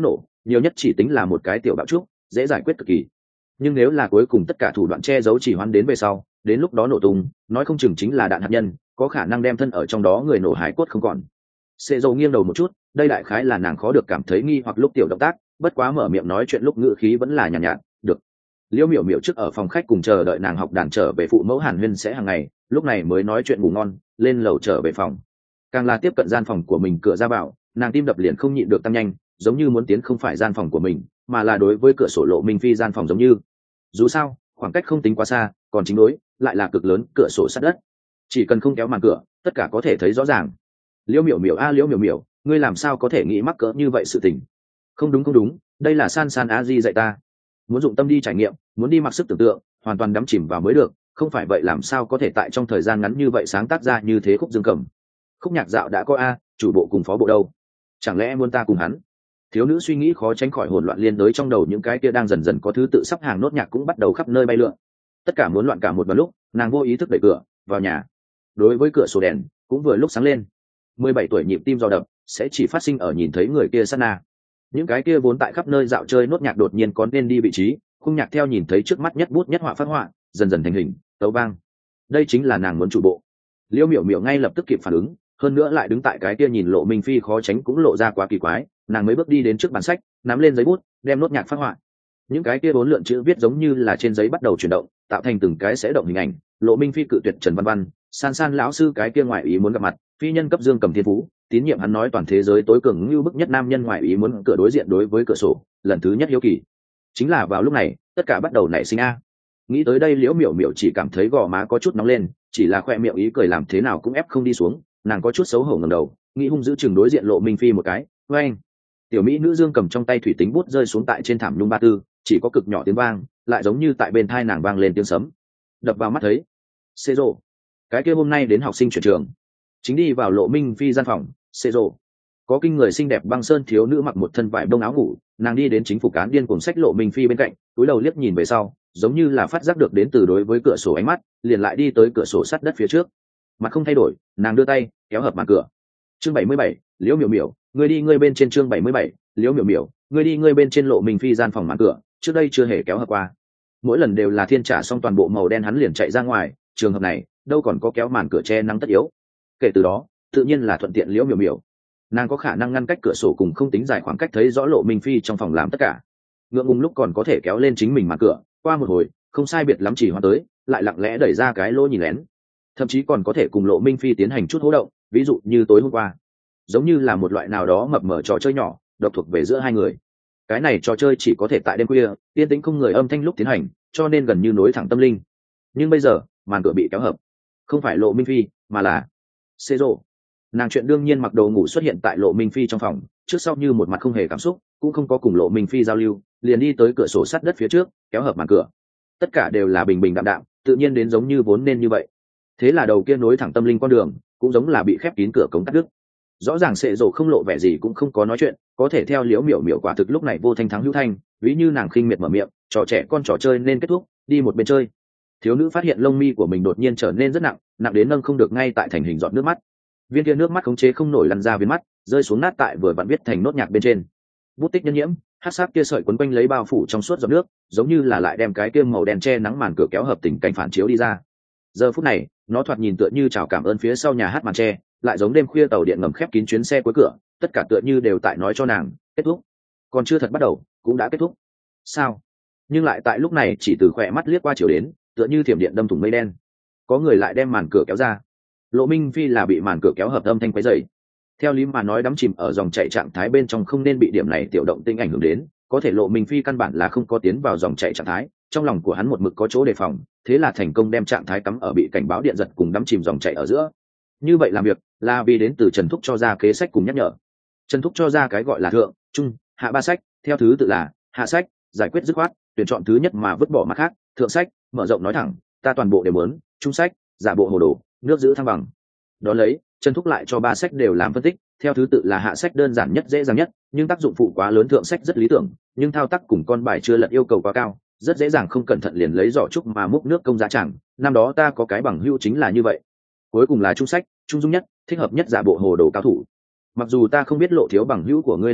nhiều nhất chỉ tính là một cái tiểu bạo trúc, dễ giải quyết cực kỳ. Nhưng nếu là cuối cùng tất cả thủ đoạn che giấu chỉ hoãn đến về sau, đến lúc đó nổ tung, nói không chừng chính là đạn hạt nhân, có khả năng đem thân ở trong đó người nổ hải cốt không còn. Sệ dầu nghiêng đầu một chút, đây đại khái là nàng khó được cảm thấy nghi hoặc lúc tiểu động tác, bất quá mở miệng nói chuyện lúc ngữ khí vẫn là nhàn nhạt, nhạt, được. Liễu Miểu Miểu trước ở phòng khách cùng chờ đợi nàng học đàn trở về phụ mẫu Hàn Huyên sẽ hàng ngày, lúc này mới nói chuyện ngủ ngon, lên lầu trở về phòng. Càng là tiếp cận gian phòng của mình cửa ra vào, nàng tim đập liền không nhịn được tăng nhanh, giống như muốn tiến không phải gian phòng của mình, mà là đối với cửa sổ Lộ Minh Phi gian phòng giống như. Dù sao, khoảng cách không tính quá xa, còn chính đối lại là cực lớn cửa sổ sát đất. Chỉ cần không kéo màn cửa, tất cả có thể thấy rõ ràng. Liễu Miểu Miểu a Liễu Miểu Miểu, ngươi làm sao có thể nghĩ mắc cỡ như vậy sự tình? Không đúng không đúng, đây là San San a di dạy ta. Muốn dụng tâm đi trải nghiệm, muốn đi mặc sức tưởng tượng, hoàn toàn đắm chìm vào mới được, không phải vậy làm sao có thể tại trong thời gian ngắn như vậy sáng tác ra như thế khúc dương cầm. Khúc nhạc dạo đã có a, chủ bộ cùng phó bộ đâu? Chẳng lẽ muốn ta cùng hắn? Thiếu nữ suy nghĩ khó tránh khỏi hỗn loạn liên đới trong đầu, những cái kia đang dần dần có thứ tự sắp hàng nốt nhạc cũng bắt đầu khắp nơi bay lượn. Tất cả muốn loạn cả một vào lúc, nàng vô ý thức đẩy cửa vào nhà. Đối với cửa sổ đèn cũng vừa lúc sáng lên. mười bảy tuổi nhịp tim dao đập sẽ chỉ phát sinh ở nhìn thấy người kia sát na. Những cái kia vốn tại khắp nơi dạo chơi nốt nhạc đột nhiên có nên đi vị trí, khung nhạc theo nhìn thấy trước mắt nhất bút nhất họa phát họa, dần dần thành hình, tấu vang. Đây chính là nàng muốn chủ bộ. Liễu Miểu Miểu ngay lập tức kịp phản ứng, hơn nữa lại đứng tại cái kia nhìn Lộ Minh Phi khó tránh cũng lộ ra quá kỳ quái, nàng mới bước đi đến trước bàn sách, nắm lên giấy bút, đem nốt nhạc phát họa. Những cái kia bốn lượn chữ viết giống như là trên giấy bắt đầu chuyển động, tạo thành từng cái sẽ động hình ảnh. Lộ Minh Phi cự tuyệt Trần Văn Văn, San San lão sư cái kia ngoại ý muốn gặp mặt, phi nhân cấp dương cầm thiên phú, tín nhiệm hắn nói toàn thế giới tối cường như bức nhất nam nhân ngoại ý muốn cửa đối diện đối với cửa sổ, lần thứ nhất hiếu kỳ. Chính là vào lúc này, tất cả bắt đầu nảy sinh a. Nghĩ tới đây Liễu Miểu Miểu chỉ cảm thấy gò má có chút nóng lên, chỉ là khoe miệng ý cười làm thế nào cũng ép không đi xuống, nàng có chút xấu hổ ngẩng đầu, nghĩ hung dữ chừng đối diện Lộ Minh Phi một cái, oeng. Tiểu mỹ nữ dương cầm trong tay thủy tính bút rơi xuống tại trên thảm nhung ba tư, chỉ có cực nhỏ tiếng vang, lại giống như tại bên thai nàng vang lên tiếng sấm. Đập vào mắt thấy, xê rồ, cái kia hôm nay đến học sinh chuyển trường, chính đi vào Lộ Minh Phi gian phòng. Xê rồ, có kinh người xinh đẹp băng sơn thiếu nữ mặc một thân vải bông áo ngủ, nàng đi đến chính phủ cán điên cùng sách Lộ Minh Phi bên cạnh, cúi đầu liếc nhìn về sau, giống như là phát giác được đến từ đối với cửa sổ ánh mắt, liền lại đi tới cửa sổ sắt đất phía trước. Mặt không thay đổi, nàng đưa tay kéo hợp màn cửa. Chương bảy mươi bảy, Liễu Miểu Miểu, ngươi đi ngươi bên trên. Chương bảy mươi bảy, Liễu Miểu Miểu, ngươi đi ngươi bên trên. Lộ Minh Phi gian phòng màn cửa trước đây chưa hề kéo hợp qua, mỗi lần đều là thiên trả xong toàn bộ màu đen hắn liền chạy ra ngoài, trường hợp này đâu còn có kéo màn cửa che nắng tất yếu. Kể từ đó tự nhiên là thuận tiện Liễu Miểu Miểu, nàng có khả năng ngăn cách cửa sổ cùng không tính dài khoảng cách thấy rõ Lộ Minh Phi trong phòng làm tất cả. Ngượng ngùng lúc còn có thể kéo lên chính mình màn cửa, qua một hồi không sai biệt lắm chỉ hoa tới, lại lặng lẽ đẩy ra cái lỗ nhìn lén, thậm chí còn có thể cùng Lộ Minh Phi tiến hành chút hỗ động, ví dụ như tối hôm qua, giống như là một loại nào đó mập mờ trò chơi nhỏ độc thuộc về giữa hai người. Cái này trò chơi chỉ có thể tại đêm khuya yên tĩnh không người âm thanh lúc tiến hành, cho nên gần như nối thẳng tâm linh. Nhưng bây giờ màn cửa bị kéo hợp, không phải Lộ Minh Phi mà là xê rồ. Nàng chuyện đương nhiên mặc đồ ngủ xuất hiện tại Lộ Minh Phi trong phòng, trước sau như một mặt không hề cảm xúc, cũng không có cùng Lộ Minh Phi giao lưu, liền đi tới cửa sổ sắt đất phía trước kéo hợp màn cửa. Tất cả đều là bình bình đạm đạm, tự nhiên đến giống như vốn nên như vậy. Thế là đầu kia nối thẳng tâm linh con đường cũng giống là bị khép kín cửa cống cắt đứt. Rõ ràng xệ rồ không lộ vẻ gì cũng không có nói chuyện, có thể theo Liễu Miểu Miểu quả thực lúc này vô thanh thắng hữu thanh, ví như nàng khinh miệt mở miệng, trò trẻ con trò chơi nên kết thúc, đi một bên chơi. Thiếu nữ phát hiện lông mi của mình đột nhiên trở nên rất nặng, nặng đến nâng không được ngay tại thành hình giọt nước mắt. Viên kia nước mắt khống chế không nổi lăn ra viên mắt, rơi xuống nát tại vừa vặn viết thành nốt nhạc bên trên. Bút tích nhân nhiễm, hắc sắc kia sợi quấn quanh lấy bao phủ trong suốt giọt nước, giống như là lại đem cái kia màu đen che nắng màn cửa kéo hợp tình cảnh phản chiếu đi ra. Giờ phút này, nó thoạt nhìn tựa như chào cảm ơn phía sau nhà hát màn tre, lại giống đêm khuya tàu điện ngầm khép kín chuyến xe cuối cửa, tất cả tựa như đều tại nói cho nàng kết thúc, còn chưa thật bắt đầu cũng đã kết thúc sao. Nhưng lại tại lúc này chỉ từ khỏe mắt liếc qua chiều đến, tựa như thiểm điện đâm thủng mây đen, có người lại đem màn cửa kéo ra. Lộ Minh Phi là bị màn cửa kéo hợp âm thanh quấy dày. Theo lý mà nói đắm chìm ở dòng chảy trạng thái bên trong không nên bị điểm này tiểu động tinh ảnh hưởng đến, có thể Lộ Minh Phi căn bản là không có tiến vào dòng chảy trạng thái, trong lòng của hắn một mực có chỗ đề phòng, thế là thành công đem trạng thái cắm ở bị cảnh báo điện giật cùng đắm chìm dòng chảy ở giữa. Như vậy làm việc là vì đến từ Trần Thúc cho ra kế sách cùng nhắc nhở. Trần Thúc cho ra cái gọi là thượng, trung, hạ ba sách, theo thứ tự là hạ sách, giải quyết dứt khoát, tuyển chọn thứ nhất mà vứt bỏ mặt khác; thượng sách, mở rộng nói thẳng, ta toàn bộ đều muốn; trung sách, giả bộ hồ đồ, nước giữ thăng bằng. Đó lấy, Trần Thúc lại cho ba sách đều làm phân tích, theo thứ tự là hạ sách đơn giản nhất dễ dàng nhất, nhưng tác dụng phụ quá lớn; thượng sách rất lý tưởng, nhưng thao tác cùng con bài chưa lật yêu cầu quá cao, rất dễ dàng không cẩn thận liền lấy giỏ trúc mà múc nước công giá chẳng. Năm đó ta có cái bằng hữu chính là như vậy. Cuối cùng là trung sách, trung dung nhất, thích hợp nhất giả bộ hồ đồ cao thủ. Mặc dù ta không biết Lộ thiếu bằng hữu của ngươi là ai,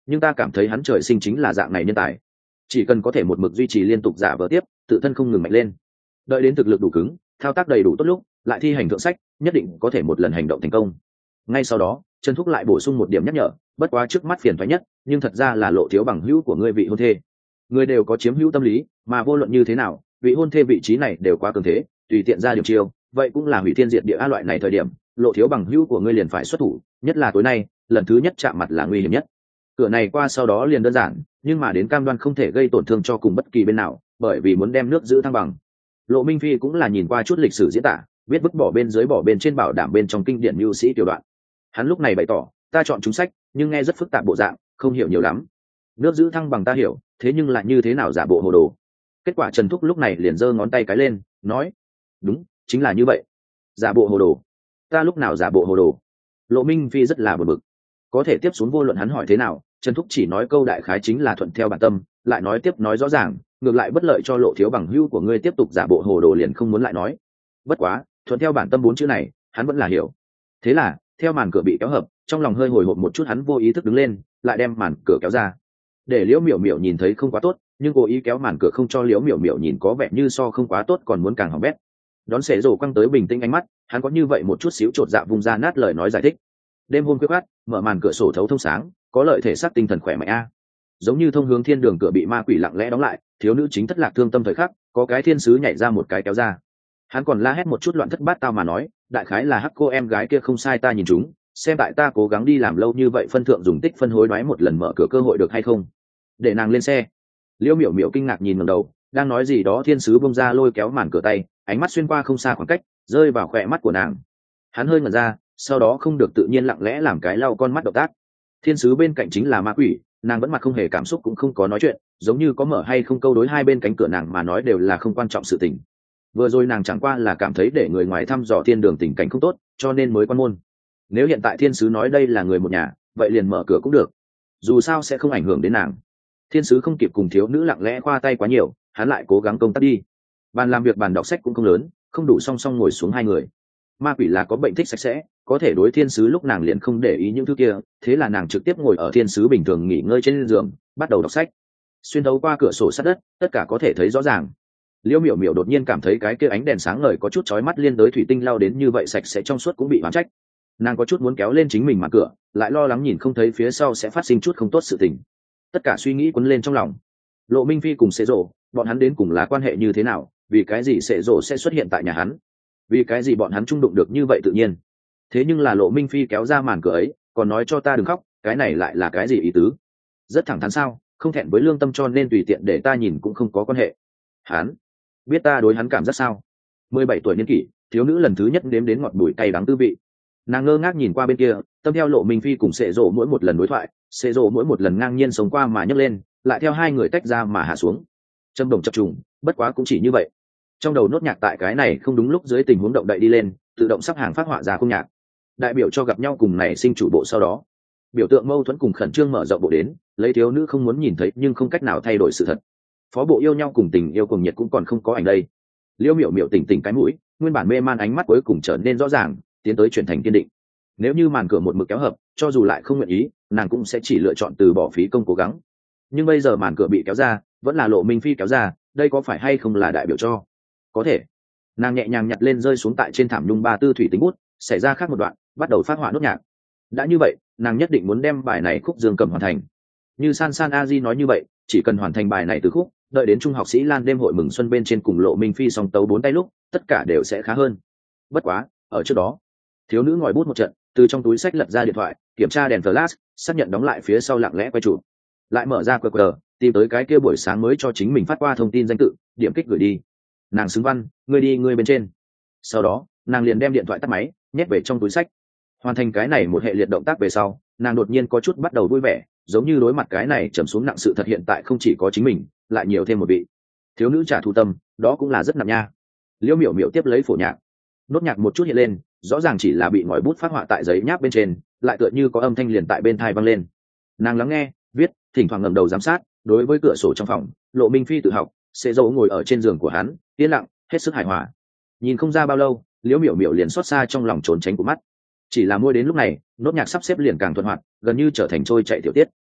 nhưng ta cảm thấy hắn trời sinh chính là dạng này nhân tài, chỉ cần có thể một mực duy trì liên tục giả vờ tiếp, tự thân không ngừng mạnh lên, đợi đến thực lực đủ cứng, thao tác đầy đủ tốt lúc lại thi hành thượng sách, nhất định có thể một lần hành động thành công. Ngay sau đó Trần Thúc lại bổ sung một điểm nhắc nhở, bất quá trước mắt phiền toái nhất nhưng thật ra là Lộ thiếu bằng hữu của ngươi vị hôn thê. Người đều có chiếm hữu tâm lý, mà vô luận như thế nào vị hôn thê vị trí này đều quá cường thế, tùy tiện ra điểm chiêu vậy cũng là hủy thiên diệt địa a loại này thời điểm Lộ thiếu bằng hữu của ngươi liền phải xuất thủ, nhất là tối nay lần thứ nhất chạm mặt là nguy hiểm nhất. Cửa này qua sau đó liền đơn giản, nhưng mà đến cam đoan không thể gây tổn thương cho cùng bất kỳ bên nào, bởi vì muốn đem nước giữ thăng bằng. Lộ Minh Phi cũng là nhìn qua chút lịch sử diễn tả, biết vứt bỏ bên dưới bỏ bên trên bảo đảm bên trong kinh điển mưu sĩ tiểu đoạn. Hắn lúc này bày tỏ, ta chọn chúng sách nhưng nghe rất phức tạp bộ dạng, không hiểu nhiều lắm. Nước giữ thăng bằng ta hiểu, thế nhưng lại như thế nào giả bộ hồ đồ. Kết quả Trần Thúc lúc này liền giơ ngón tay cái lên, nói, đúng, chính là như vậy. Giả bộ hồ đồ. Ta lúc nào giả bộ hồ đồ? Lộ Minh Phi rất là buồn bực. Có thể tiếp xuống vô luận hắn hỏi thế nào, Trần Thúc chỉ nói câu đại khái chính là thuận theo bản tâm, lại nói tiếp nói rõ ràng, ngược lại bất lợi cho Lộ thiếu bằng hữu của ngươi tiếp tục giả bộ hồ đồ liền không muốn lại nói. Bất quá, thuận theo bản tâm bốn chữ này, hắn vẫn là hiểu. Thế là, theo màn cửa bị kéo hợp, trong lòng hơi hồi hộp một chút hắn vô ý thức đứng lên, lại đem màn cửa kéo ra. Để Liễu Miểu Miểu nhìn thấy không quá tốt, nhưng cố ý kéo màn cửa không cho Liễu Miểu Miểu nhìn có vẻ như so không quá tốt còn muốn càng hỏng bét. Đón Sệ Rồ quăng tới bình tĩnh ánh mắt, hắn có như vậy một chút xíu chột dạ vung ra nát lời nói giải thích. Đêm hôm khuya khoắt, mở màn cửa sổ thấu thông sáng, có lợi thể xác tinh thần khỏe mạnh a. Giống như thông hướng thiên đường cửa bị ma quỷ lặng lẽ đóng lại, thiếu nữ chính thất lạc thương tâm thời khắc, có cái thiên sứ nhảy ra một cái kéo ra. Hắn còn la hét một chút loạn thất bát tao mà nói, đại khái là hắc cô em gái kia không sai ta nhìn chúng, xem tại ta cố gắng đi làm lâu như vậy phân thượng dùng tích phân hối đoái một lần mở cửa cơ hội được hay không, để nàng lên xe. Liễu Miểu Miểu kinh ngạc nhìn ngẩng đầu, đang nói gì đó thiên sứ bông ra lôi kéo màn cửa tay, ánh mắt xuyên qua không xa khoảng cách, rơi vào khỏe mắt của nàng. Hắn hơi ngẩn ra, sau đó không được tự nhiên lặng lẽ làm cái lau con mắt động tác. Thiên sứ bên cạnh chính là ma quỷ, nàng vẫn mặt không hề cảm xúc cũng không có nói chuyện, giống như có mở hay không câu đối hai bên cánh cửa nàng mà nói đều là không quan trọng sự tình. Vừa rồi nàng chẳng qua là cảm thấy để người ngoài thăm dò thiên đường tình cảnh không tốt, cho nên mới quan môn. Nếu hiện tại thiên sứ nói đây là người một nhà, vậy liền mở cửa cũng được, dù sao sẽ không ảnh hưởng đến nàng. Thiên sứ không kịp cùng thiếu nữ lặng lẽ khoa tay quá nhiều, hắn lại cố gắng công tác đi. Bàn làm việc bàn đọc sách cũng không lớn, không đủ song song ngồi xuống hai người. Ma quỷ là có bệnh thích sạch sẽ, có thể đối thiên sứ lúc nàng liền không để ý những thứ kia, thế là nàng trực tiếp ngồi ở thiên sứ bình thường nghỉ ngơi trên giường, bắt đầu đọc sách. Xuyên thấu qua cửa sổ sát đất, tất cả có thể thấy rõ ràng. Liễu Miểu Miểu đột nhiên cảm thấy cái kia ánh đèn sáng ngời có chút chói mắt liên đới thủy tinh lao đến như vậy sạch sẽ trong suốt cũng bị oán trách. Nàng có chút muốn kéo lên chính mình mà cửa, lại lo lắng nhìn không thấy phía sau sẽ phát sinh chút không tốt sự tình. Tất cả suy nghĩ quấn lên trong lòng. Lộ Minh Phi cùng Sệ Rồ, bọn hắn đến cùng là quan hệ như thế nào, vì cái gì Sệ Rồ sẽ xuất hiện tại nhà hắn, vì cái gì bọn hắn chung đụng được như vậy tự nhiên. Thế nhưng là Lộ Minh Phi kéo ra màn cửa ấy, còn nói cho ta đừng khóc, cái này lại là cái gì ý tứ? Rất thẳng thắn sao, không thẹn với lương tâm cho nên tùy tiện để ta nhìn cũng không có quan hệ. Hắn biết ta đối hắn cảm giác sao? Mười bảy tuổi niên kỷ, thiếu nữ lần thứ nhất nếm đến ngọt bùi cay đắng tư vị. Nàng ngơ ngác nhìn qua bên kia, tâm theo Lộ Minh Phi cùng Sệ Rồ mỗi một lần đối thoại, Sệ Rồ mỗi một lần ngang nhiên sống qua mà nhấc lên, lại theo hai người tách ra mà hạ xuống. Châm đồng chập trùng, bất quá cũng chỉ như vậy. Trong đầu nốt nhạc tại cái này không đúng lúc dưới tình huống động đậy đi lên, tự động sắp hàng phát họa ra khung nhạc, đại biểu cho gặp nhau cùng này sinh chủ bộ sau đó. Biểu tượng mâu thuẫn cùng khẩn trương mở rộng bộ đến, lấy thiếu nữ không muốn nhìn thấy nhưng không cách nào thay đổi sự thật. Phó bộ yêu nhau cùng tình yêu cùng nhiệt cũng còn không có ảnh đây. Liễu Miểu Miểu tỉnh tỉnh cái mũi, nguyên bản mê man ánh mắt cuối cùng trở nên rõ ràng, tiến tới chuyển thành kiên định. Nếu như màn cửa một mực kéo hợp, cho dù lại không nguyện ý, nàng cũng sẽ chỉ lựa chọn từ bỏ phí công cố gắng. Nhưng bây giờ màn cửa bị kéo ra, vẫn là Lộ Minh Phi kéo ra, đây có phải hay không là đại biểu cho? Có thể. Nàng nhẹ nhàng nhặt lên rơi xuống tại trên thảm nhung ba tư thủy tính bút, xảy ra khác một đoạn, bắt đầu phát họa nốt nhạc. Đã như vậy, nàng nhất định muốn đem bài này khúc dương cầm hoàn thành. Như San San A Di nói như vậy, chỉ cần hoàn thành bài này từ khúc, đợi đến trung học sĩ Lan đêm hội mừng xuân bên trên cùng Lộ Minh Phi song tấu bốn tay lúc, tất cả đều sẽ khá hơn. Bất quá, ở trước đó, thiếu nữ ngòi bút một trận, từ trong túi sách lật ra điện thoại, kiểm tra đèn flash, xác nhận đóng lại phía sau lặng lẽ quay chụp, lại mở ra quy quy rờ, tìm tới cái kia buổi sáng mới cho chính mình phát qua thông tin danh tự, điểm kích gửi đi. Nàng xứng văn, ngươi đi ngươi bên trên. Sau đó, nàng liền đem điện thoại tắt máy, nhét về trong túi sách. Hoàn thành cái này một hệ liệt động tác về sau, nàng đột nhiên có chút bắt đầu vui vẻ, giống như đối mặt cái này trầm xuống nặng sự thật hiện tại không chỉ có chính mình, lại nhiều thêm một vị thiếu nữ trả thù tâm, đó cũng là rất nặng nha. Liễu Miểu Miểu tiếp lấy phổ nhạc, nốt nhạc một chút hiện lên, rõ ràng chỉ là bị ngòi bút phát họa tại giấy nháp bên trên, lại tựa như có âm thanh liền tại bên tai vang lên. Nàng lắng nghe, viết, thỉnh thoảng ngẩng đầu giám sát, đối với cửa sổ trong phòng, Lộ Minh Phi tự học, Sệ Dầu ngồi ở trên giường của hắn, yên lặng, hết sức hài hòa. Nhìn không ra bao lâu, Liễu Miểu Miểu liền xót xa trong lòng trốn tránh của mắt. Chỉ là môi đến lúc này, nốt nhạc sắp xếp liền càng thuận hoạt, gần như trở thành trôi chạy tiểu tiết.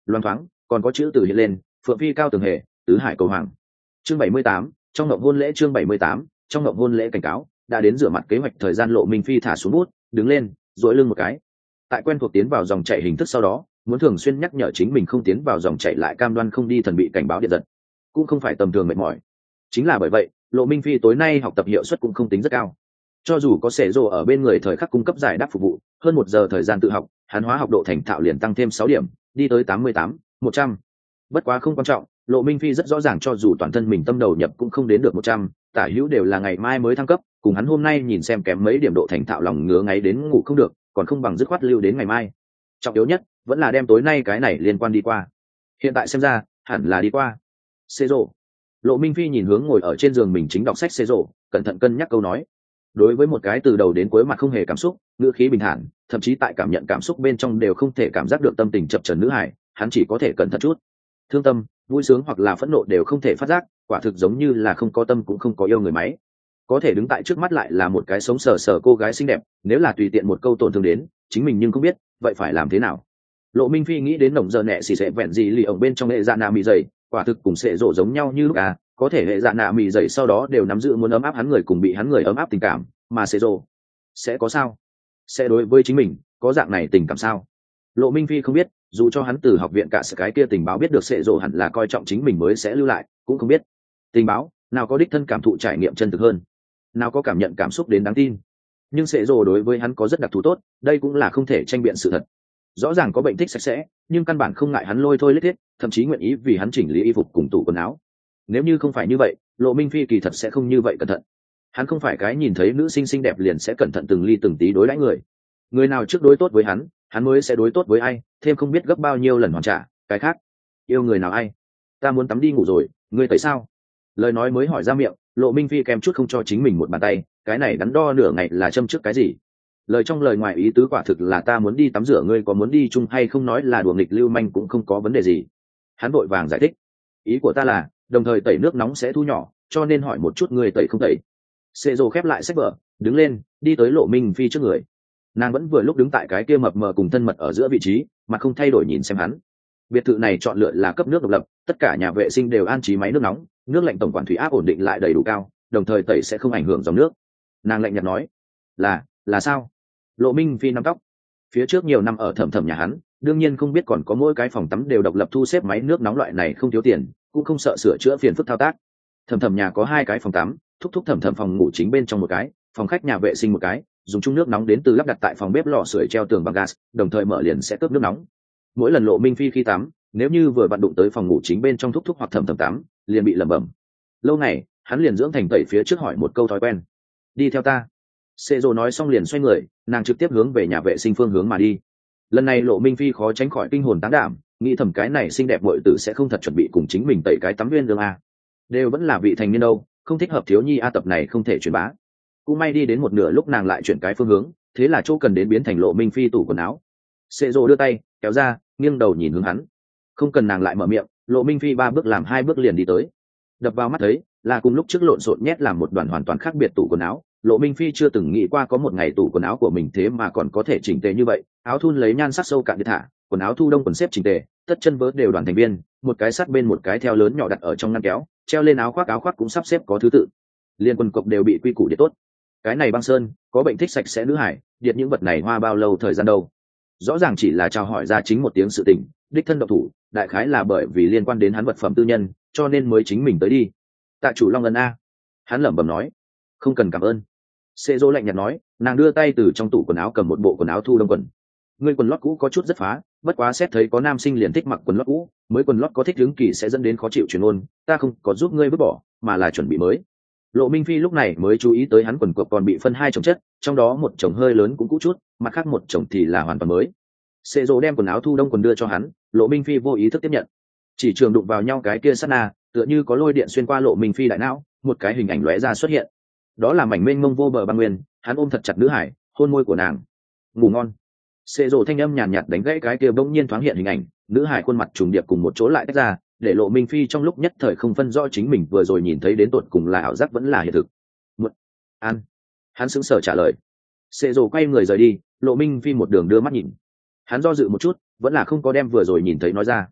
loan thoáng còn có chữ từ hiện lên, phượng phi cao tường hề, tứ hải cầu hoàng. Chương bảy mươi tám, trong ngộng hôn lễ. Chương bảy mươi tám, trong ngộng hôn lễ cảnh cáo. Đã đến rửa mặt kế hoạch thời gian, Lộ Minh Phi thả xuống bút, đứng lên, duỗi lưng một cái. Tại quen thuộc tiến vào dòng chảy hình thức sau đó, muốn thường xuyên nhắc nhở chính mình không tiến vào dòng chảy, lại cam đoan không đi thần bị cảnh báo điện giật, cũng không phải tầm thường mệt mỏi. Chính là bởi vậy, Lộ Minh Phi tối nay học tập hiệu suất cũng không tính rất cao. Cho dù có sệ rồ ở bên người thời khắc cung cấp giải đáp phục vụ, hơn một giờ thời gian tự học, hắn hóa học độ thành thạo liền tăng thêm sáu điểm, đi tới tám mươi tám, một trăm. Bất quá không quan trọng, Lộ Minh Phi rất rõ ràng cho dù toàn thân mình tâm đầu nhập cũng không đến được một trăm, tả hữu đều là ngày mai mới thăng cấp, cùng hắn hôm nay nhìn xem kém mấy điểm độ thành thạo lòng ngứa ngáy đến ngủ không được, còn không bằng dứt khoát lưu đến ngày mai. Trọng yếu nhất vẫn là đem tối nay cái này liên quan đi qua. Hiện tại xem ra, hẳn là đi qua. Xê rồ. Lộ Minh Phi nhìn hướng ngồi ở trên giường mình chính đọc sách Xê rồ, cẩn thận cân nhắc câu nói. Đối với một cái từ đầu đến cuối mặt không hề cảm xúc, ngữ khí bình thản, thậm chí tại cảm nhận cảm xúc bên trong đều không thể cảm giác được tâm tình chập chờn nữ hải, hắn chỉ có thể cẩn thận chút. Thương tâm, vui sướng hoặc là phẫn nộ đều không thể phát giác, quả thực giống như là không có tâm cũng không có yêu người máy. Có thể đứng tại trước mắt lại là một cái sống sờ sờ cô gái xinh đẹp, nếu là tùy tiện một câu tổn thương đến chính mình nhưng không biết vậy phải làm thế nào. Lộ Minh Phi nghĩ đến nồng giờ nẹ xì sẽ vẹn gì lì ổng bên trong hệ dạ nạ mì dày, quả thực cùng sệ rộ giống nhau như lúc à, có thể hệ dạ nạ mì dày sau đó đều nắm giữ muốn ấm áp hắn người cùng bị hắn người ấm áp tình cảm, mà sệ rộ sẽ có sao, sẽ đối với chính mình có dạng này tình cảm sao? Lộ Minh Phi không biết, dù cho hắn từ học viện cả sự cái kia tình báo biết được sệ rộ hẳn là coi trọng chính mình mới sẽ lưu lại, cũng không biết tình báo nào có đích thân cảm thụ trải nghiệm chân thực hơn, nào có cảm nhận cảm xúc đến đáng tin. Nhưng sệ rồ đối với hắn có rất đặc thù tốt, đây cũng là không thể tranh biện sự thật. Rõ ràng có bệnh thích sạch sẽ, nhưng căn bản không ngại hắn lôi thôi lết thiết, thậm chí nguyện ý vì hắn chỉnh lý y phục cùng tủ quần áo. Nếu như không phải như vậy, Lộ Minh Phi kỳ thật sẽ không như vậy cẩn thận. Hắn không phải cái nhìn thấy nữ sinh xinh đẹp liền sẽ cẩn thận từng ly từng tí đối đãi người. Người nào trước đối tốt với hắn, hắn mới sẽ đối tốt với ai, thêm không biết gấp bao nhiêu lần hoàn trả. Cái khác, yêu người nào ai? Ta muốn tắm đi ngủ rồi, ngươi thấy sao? Lời nói mới hỏi ra miệng, Lộ Minh Phi kèm chút không cho chính mình một bàn tay, cái này đắn đo nửa ngày là châm trước cái gì? Lời trong lời ngoài ý tứ quả thực là ta muốn đi tắm rửa, ngươi có muốn đi chung hay không, nói là đùa nghịch lưu manh cũng không có vấn đề gì. Hắn vội vàng giải thích, ý của ta là đồng thời tẩy nước nóng sẽ thu nhỏ, cho nên hỏi một chút ngươi tẩy không tẩy. Sệ rồ khép lại sách vở, đứng lên, đi tới Lộ Minh Phi trước người. Nàng vẫn vừa lúc đứng tại cái kia mập mờ cùng thân mật ở giữa vị trí, mà không thay đổi nhìn xem hắn. Biệt thự này chọn lựa là cấp nước độc lập, tất cả nhà vệ sinh đều an trí máy nước nóng, nước lạnh tổng quản thủy áp ổn định lại đầy đủ cao, đồng thời tẩy sẽ không ảnh hưởng dòng nước. Nàng lạnh nhạt nói, là là sao? Lộ Minh Phi nắm tóc. Phía trước nhiều năm ở thẩm thẩm nhà hắn, đương nhiên không biết còn có mỗi cái phòng tắm đều độc lập thu xếp máy nước nóng, loại này không thiếu tiền, cũng không sợ sửa chữa phiền phức thao tác. Thẩm thẩm nhà có hai cái phòng tắm, thúc thúc thẩm thẩm phòng ngủ chính bên trong một cái, phòng khách nhà vệ sinh một cái, dùng chung nước nóng đến từ lắp đặt tại phòng bếp lò sưởi treo tường bằng gas, đồng thời mở liền sẽ cướp nước nóng. Mỗi lần Lộ Minh Phi khi tắm, nếu như vừa vặn đụng tới phòng ngủ chính bên trong thúc thúc hoặc thẩm thẩm tắm, liền bị lẩm bẩm. Lâu ngày, hắn liền dưỡng thành tẩy phía trước hỏi một câu thói quen. Đi theo ta. Sệ rồ nói xong liền xoay người, nàng trực tiếp hướng về nhà vệ sinh phương hướng mà đi. Lần này Lộ Minh Phi khó tránh khỏi kinh hồn tán đảm, nghĩ thầm cái này xinh đẹp muội tử sẽ không thật chuẩn bị cùng chính mình tẩy cái tắm viên đường a. Đều vẫn là vị thành niên đâu, không thích hợp thiếu nhi a, tập này không thể truyền bá. Cũng may đi đến một nửa lúc nàng lại chuyển cái phương hướng, thế là chỗ cần đến biến thành Lộ Minh Phi tủ quần áo. Sệ rồ đưa tay kéo ra, nghiêng đầu nhìn hướng hắn. Không cần nàng lại mở miệng, Lộ Minh Phi ba bước làm hai bước liền đi tới. Đập vào mắt thấy là cùng lúc trước lộn xộn nhét làm một đoàn hoàn toàn khác biệt tủ quần áo. Lộ Minh Phi chưa từng nghĩ qua có một ngày tủ quần áo của mình thế mà còn có thể chỉnh tề như vậy, áo thun lấy nhan sắc sâu cạn đi thả, quần áo thu đông quần xếp chỉnh tề, tất chân vớ đều đoàn thành viên, một cái sát bên một cái theo lớn nhỏ đặt ở trong ngăn kéo, treo lên áo khoác, áo khoác cũng sắp xếp có thứ tự, liên quần cộc đều bị quy củ để tốt. Cái này băng sơn có bệnh thích sạch sẽ nữ hải, điệt những vật này hoa bao lâu thời gian đâu? Rõ ràng chỉ là chào hỏi ra chính một tiếng sự tình, đích thân độc thủ, đại khái là bởi vì liên quan đến hắn vật phẩm tư nhân, cho nên mới chính mình tới đi. Tạ chủ Long ân a. Hắn lẩm bẩm nói, không cần cảm ơn. Sệ dỗ lạnh nhạt nói, nàng đưa tay từ trong tủ quần áo cầm một bộ quần áo thu đông quần. Ngươi quần lót cũ có chút rất phá, bất quá xét thấy có nam sinh liền thích mặc quần lót cũ, mới quần lót có thích hướng kỳ sẽ dẫn đến khó chịu truyền ôn, ta không có giúp ngươi vứt bỏ, mà là chuẩn bị mới. Lộ Minh Phi lúc này mới chú ý tới hắn quần cộc còn bị phân hai chồng chất, trong đó một chồng hơi lớn cũng cũ chút, mặt khác một chồng thì là hoàn toàn mới. Sệ dỗ đem quần áo thu đông quần đưa cho hắn, Lộ Minh Phi vô ý thức tiếp nhận. Chỉ trường đụng vào nhau cái kia sát na, tựa như có lôi điện xuyên qua Lộ Minh Phi đại não, một cái hình ảnh lóe ra xuất hiện. Đó là mảnh mênh mông vô bờ băng nguyên, hắn ôm thật chặt nữ hải, hôn môi của nàng. Ngủ ngon. Sệ dỗ thanh âm nhàn nhạt đánh gãy cái kia bỗng nhiên thoáng hiện hình ảnh, nữ hải khuôn mặt trùng điệp cùng một chỗ lại tách ra, để Lộ Minh Phi trong lúc nhất thời không phân rõ chính mình vừa rồi nhìn thấy đến tột cùng là ảo giác vẫn là hiện thực. Một, an. Hắn sững sờ trả lời. Sệ dỗ quay người rời đi, Lộ Minh Phi một đường đưa mắt nhìn. Hắn do dự một chút, vẫn là không có đem vừa rồi nhìn thấy nói ra.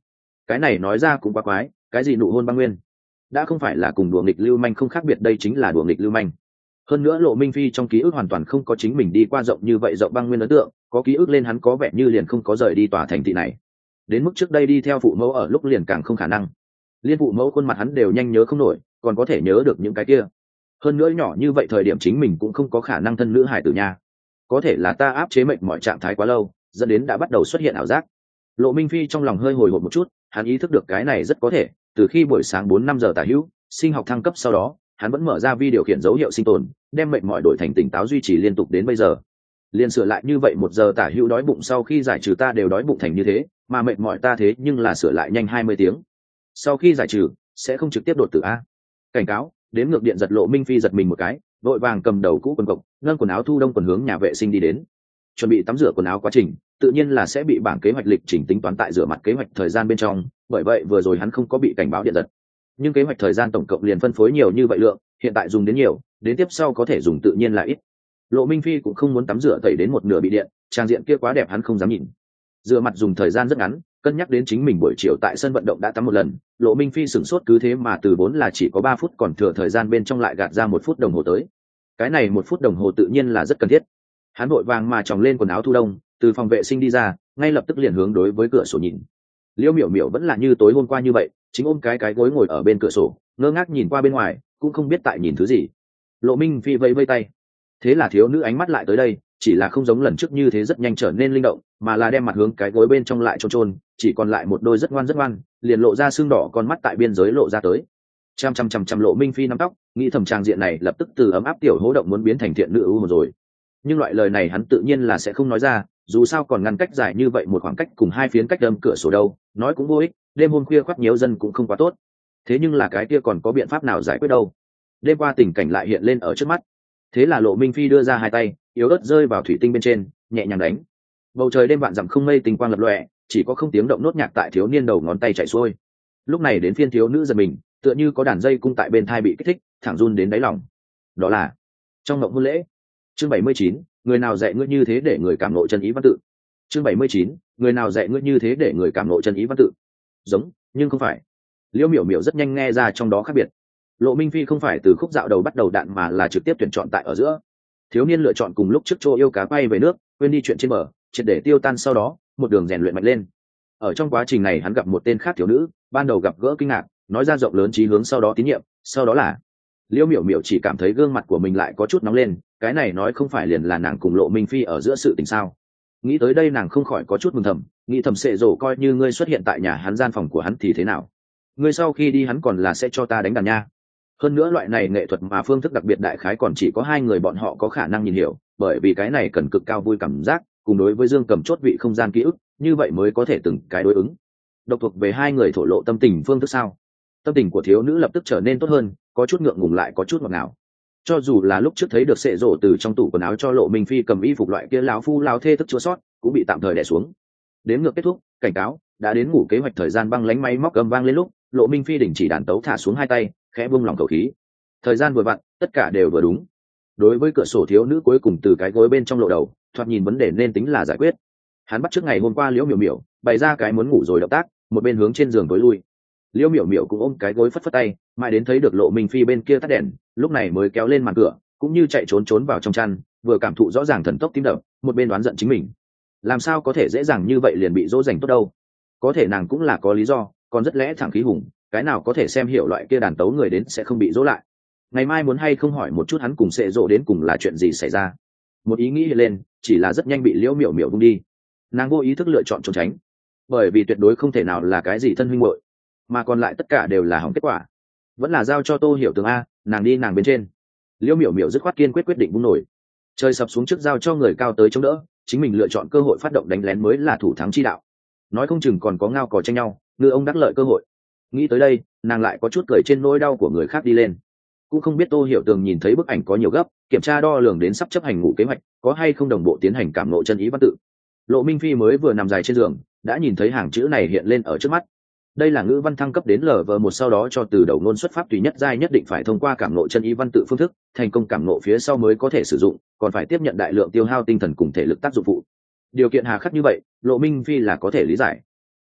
Cái này nói ra cũng quá quái, cái gì nụ hôn băng nguyên đã không phải là cùng đùa nghịch lưu manh không khác biệt, đây chính là đùa nghịch lưu manh. Hơn nữa Lộ Minh Phi trong ký ức hoàn toàn không có chính mình đi qua rộng như vậy rộng băng nguyên ấn tượng, có ký ức lên hắn có vẻ như liền không có rời đi tòa thành thị này. Đến mức trước đây đi theo phụ mẫu ở lúc liền càng không khả năng. Liên phụ mẫu khuôn mặt hắn đều nhanh nhớ không nổi, còn có thể nhớ được những cái kia. Hơn nữa nhỏ như vậy thời điểm chính mình cũng không có khả năng thân nữ hài tử nha. Có thể là ta áp chế mệnh mọi trạng thái quá lâu, dẫn đến đã bắt đầu xuất hiện ảo giác. Lộ Minh Phi trong lòng hơi hồi hộp một chút, hắn ý thức được cái này rất có thể, từ khi buổi sáng bốn năm giờ tả hữu, sinh học thăng cấp sau đó, hắn vẫn mở ra vi điều khiển dấu hiệu sinh tồn, đem mệnh mọi đổi thành tỉnh táo duy trì liên tục đến bây giờ. Liên sửa lại như vậy một giờ tả hữu đói bụng sau khi giải trừ ta đều đói bụng thành như thế, mà mệnh mọi ta thế nhưng là sửa lại nhanh hai mươi tiếng. Sau khi giải trừ, sẽ không trực tiếp đột tử a. Cảnh cáo, đến ngược điện giật. Lộ Minh Phi giật mình một cái, vội vàng cầm đầu cũ quần cộc, nâng quần áo thu đông quần hướng nhà vệ sinh đi đến. Chuẩn bị tắm rửa quần áo quá trình, tự nhiên là sẽ bị bảng kế hoạch lịch trình tính toán tại rửa mặt kế hoạch thời gian bên trong, bởi vậy vừa rồi hắn không có bị cảnh báo điện giật. Nhưng kế hoạch thời gian tổng cộng liền phân phối nhiều như vậy lượng, hiện tại dùng đến nhiều, đến tiếp sau có thể dùng tự nhiên là ít. Lộ Minh Phi cũng không muốn tắm rửa tẩy đến một nửa bị điện, trang diện kia quá đẹp hắn không dám nhìn. Rửa mặt dùng thời gian rất ngắn, cân nhắc đến chính mình buổi chiều tại sân vận động đã tắm một lần, Lộ Minh Phi sửng sốt, cứ thế mà từ vốn là chỉ có ba phút còn thừa thời gian bên trong lại gạt ra một phút đồng hồ tới. Cái này một phút đồng hồ tự nhiên là rất cần thiết. Hắn vội vàng mà tròng lên quần áo thu đông, từ phòng vệ sinh đi ra, ngay lập tức liền hướng đối với cửa sổ nhìn. Liễu Miểu Miểu vẫn là như tối hôm qua như vậy, chính ôm cái cái gối ngồi ở bên cửa sổ, ngơ ngác nhìn qua bên ngoài, cũng không biết tại nhìn thứ gì. Lộ Minh Phi vẫy vẫy tay, thế là thiếu nữ ánh mắt lại tới đây, chỉ là không giống lần trước như thế rất nhanh trở nên linh động, mà là đem mặt hướng cái gối bên trong lại trôn trôn, chỉ còn lại một đôi rất ngoan rất ngoan, liền lộ ra xương đỏ con mắt tại biên giới lộ ra tới. Chăm chăm chăm chăm Lộ Minh Phi nắm tóc, nghĩ thầm trang diện này lập tức từ ấm áp tiểu hố động muốn biến thành thiện nữ ưu rồi. Nhưng loại lời này hắn tự nhiên là sẽ không nói ra, dù sao còn ngăn cách dài như vậy một khoảng cách cùng hai phiến cách đâm cửa sổ đâu, nói cũng vô ích, đêm hôm khuya khoắt nhiễu dân cũng không quá tốt. Thế nhưng là cái kia còn có biện pháp nào giải quyết đâu. Đêm qua tình cảnh lại hiện lên ở trước mắt. Thế là Lộ Minh Phi đưa ra hai tay, yếu ớt rơi vào thủy tinh bên trên, nhẹ nhàng đánh. Bầu trời đêm vạn dặm không mây, tinh quang lập lòe, chỉ có không tiếng động nốt nhạc tại thiếu niên đầu ngón tay chạy xuôi. Lúc này đến phiên thiếu nữ giật mình, tựa như có đàn dây cung tại bên thai bị kích thích, thẳng run đến đáy lòng. Đó là trong ngộng hôn lễ. Chương bảy mươi chín, người nào dạy ngươi như thế để người cảm ngộ chân ý văn tự. Chương bảy mươi chín, người nào dạy ngươi như thế để người cảm ngộ chân ý văn tự. Giống, nhưng không phải. Liễu Miểu Miểu rất nhanh nghe ra trong đó khác biệt. Lộ Minh Phi không phải từ khúc dạo đầu bắt đầu đạn mà là trực tiếp tuyển chọn tại ở giữa. Thiếu niên lựa chọn cùng lúc trước chỗ yêu cá quay về nước, quên đi chuyện trên bờ, triệt để tiêu tan, sau đó một đường rèn luyện mạnh lên. Ở trong quá trình này hắn gặp một tên khác thiếu nữ, ban đầu gặp gỡ kinh ngạc, nói ra rộng lớn chí hướng, sau đó tín nhiệm, sau đó là Liễu Miểu Miểu chỉ cảm thấy gương mặt của mình lại có chút nóng lên, cái này nói không phải liền là nàng cùng Lộ Minh Phi ở giữa sự tình sao? Nghĩ tới đây nàng không khỏi có chút mừng thầm, nghĩ thầm sệ rồ coi như ngươi xuất hiện tại nhà hắn, gian phòng của hắn thì thế nào? Ngươi sau khi đi hắn còn là sẽ cho ta đánh đàn nha. Hơn nữa loại này nghệ thuật mà phương thức đặc biệt đại khái còn chỉ có hai người bọn họ có khả năng nhìn hiểu, bởi vì cái này cần cực cao vui cảm giác, cùng đối với Dương Cầm chốt vị không gian ký ức, như vậy mới có thể từng cái đối ứng. Độc thuộc về hai người thổ lộ tâm tình phương thức sao? Tâm tình của thiếu nữ lập tức trở nên tốt hơn, có chút ngượng ngùng lại có chút ngọt ngào. Cho dù là lúc trước thấy được sệ rổ từ trong tủ quần áo cho Lộ Minh Phi cầm y phục loại kia lão phu lão thê thức chua sót, cũng bị tạm thời đè xuống. Đếm ngược kết thúc, cảnh cáo đã đến ngủ kế hoạch thời gian, băng lánh máy móc cầm vang lên lúc Lộ Minh Phi đình chỉ đàn tấu, thả xuống hai tay, khẽ buông lỏng khẩu khí. Thời gian vừa vặn, tất cả đều vừa đúng. Đối với cửa sổ, thiếu nữ cuối cùng từ cái gối bên trong lộ đầu, thoạt nhìn vấn đề nên tính là giải quyết. Hắn bắt trước ngày hôm qua Liễu Miểu Miểu bày ra cái muốn ngủ rồi động tác, một bên hướng trên giường tối lui. Liễu Miểu Miểu cũng ôm cái gối phất phất tay, mãi đến thấy được Lộ Minh Phi bên kia tắt đèn, lúc này mới kéo lên màn cửa, cũng như chạy trốn trốn vào trong chăn, vừa cảm thụ rõ ràng thần tốc tim đập, một bên đoán giận chính mình. Làm sao có thể dễ dàng như vậy liền bị dỗ dành tốt đâu? Có thể nàng cũng là có lý do, còn rất lẽ thẳng khí hùng, cái nào có thể xem hiểu loại kia đàn tấu người đến sẽ không bị dỗ lại. Ngày mai muốn hay không hỏi một chút hắn cùng sệ dỗ đến cùng là chuyện gì xảy ra. Một ý nghĩ hiện lên, chỉ là rất nhanh bị Liễu Miểu Miểu vung đi. Nàng vô ý thức lựa chọn trốn tránh, bởi vì tuyệt đối không thể nào là cái gì thân huynh muội, mà còn lại tất cả đều là hỏng kết quả. Vẫn là giao cho Tô Hiểu Tường a, nàng đi nàng bên trên. Liễu Miểu Miểu dứt khoát kiên quyết quyết định vung nổi. Trời sập xuống trước giao cho người cao tới chống đỡ, chính mình lựa chọn cơ hội phát động đánh lén mới là thủ thắng chi đạo. Nói không chừng còn có ngao cò tranh nhau, ngư ông đắc lợi cơ hội. Nghĩ tới đây, nàng lại có chút cười trên nỗi đau của người khác đi lên. Cũng không biết Tô Hiểu Tường nhìn thấy bức ảnh có nhiều gấp, kiểm tra đo lường đến sắp chấp hành ngủ kế hoạch, có hay không đồng bộ tiến hành cảm ngộ chân ý văn tự. Lộ Minh Phi mới vừa nằm dài trên giường, đã nhìn thấy hàng chữ này hiện lên ở trước mắt. Đây là ngữ văn thăng cấp đến lv một, sau đó cho từ đầu ngôn xuất pháp tùy nhất giai nhất định phải thông qua cảm ngộ chân ý văn tự phương thức, thành công cảm ngộ phía sau mới có thể sử dụng, còn phải tiếp nhận đại lượng tiêu hao tinh thần cùng thể lực tác dụng phụ. Điều kiện hà khắc như vậy, Lộ Minh Phi là có thể lý giải.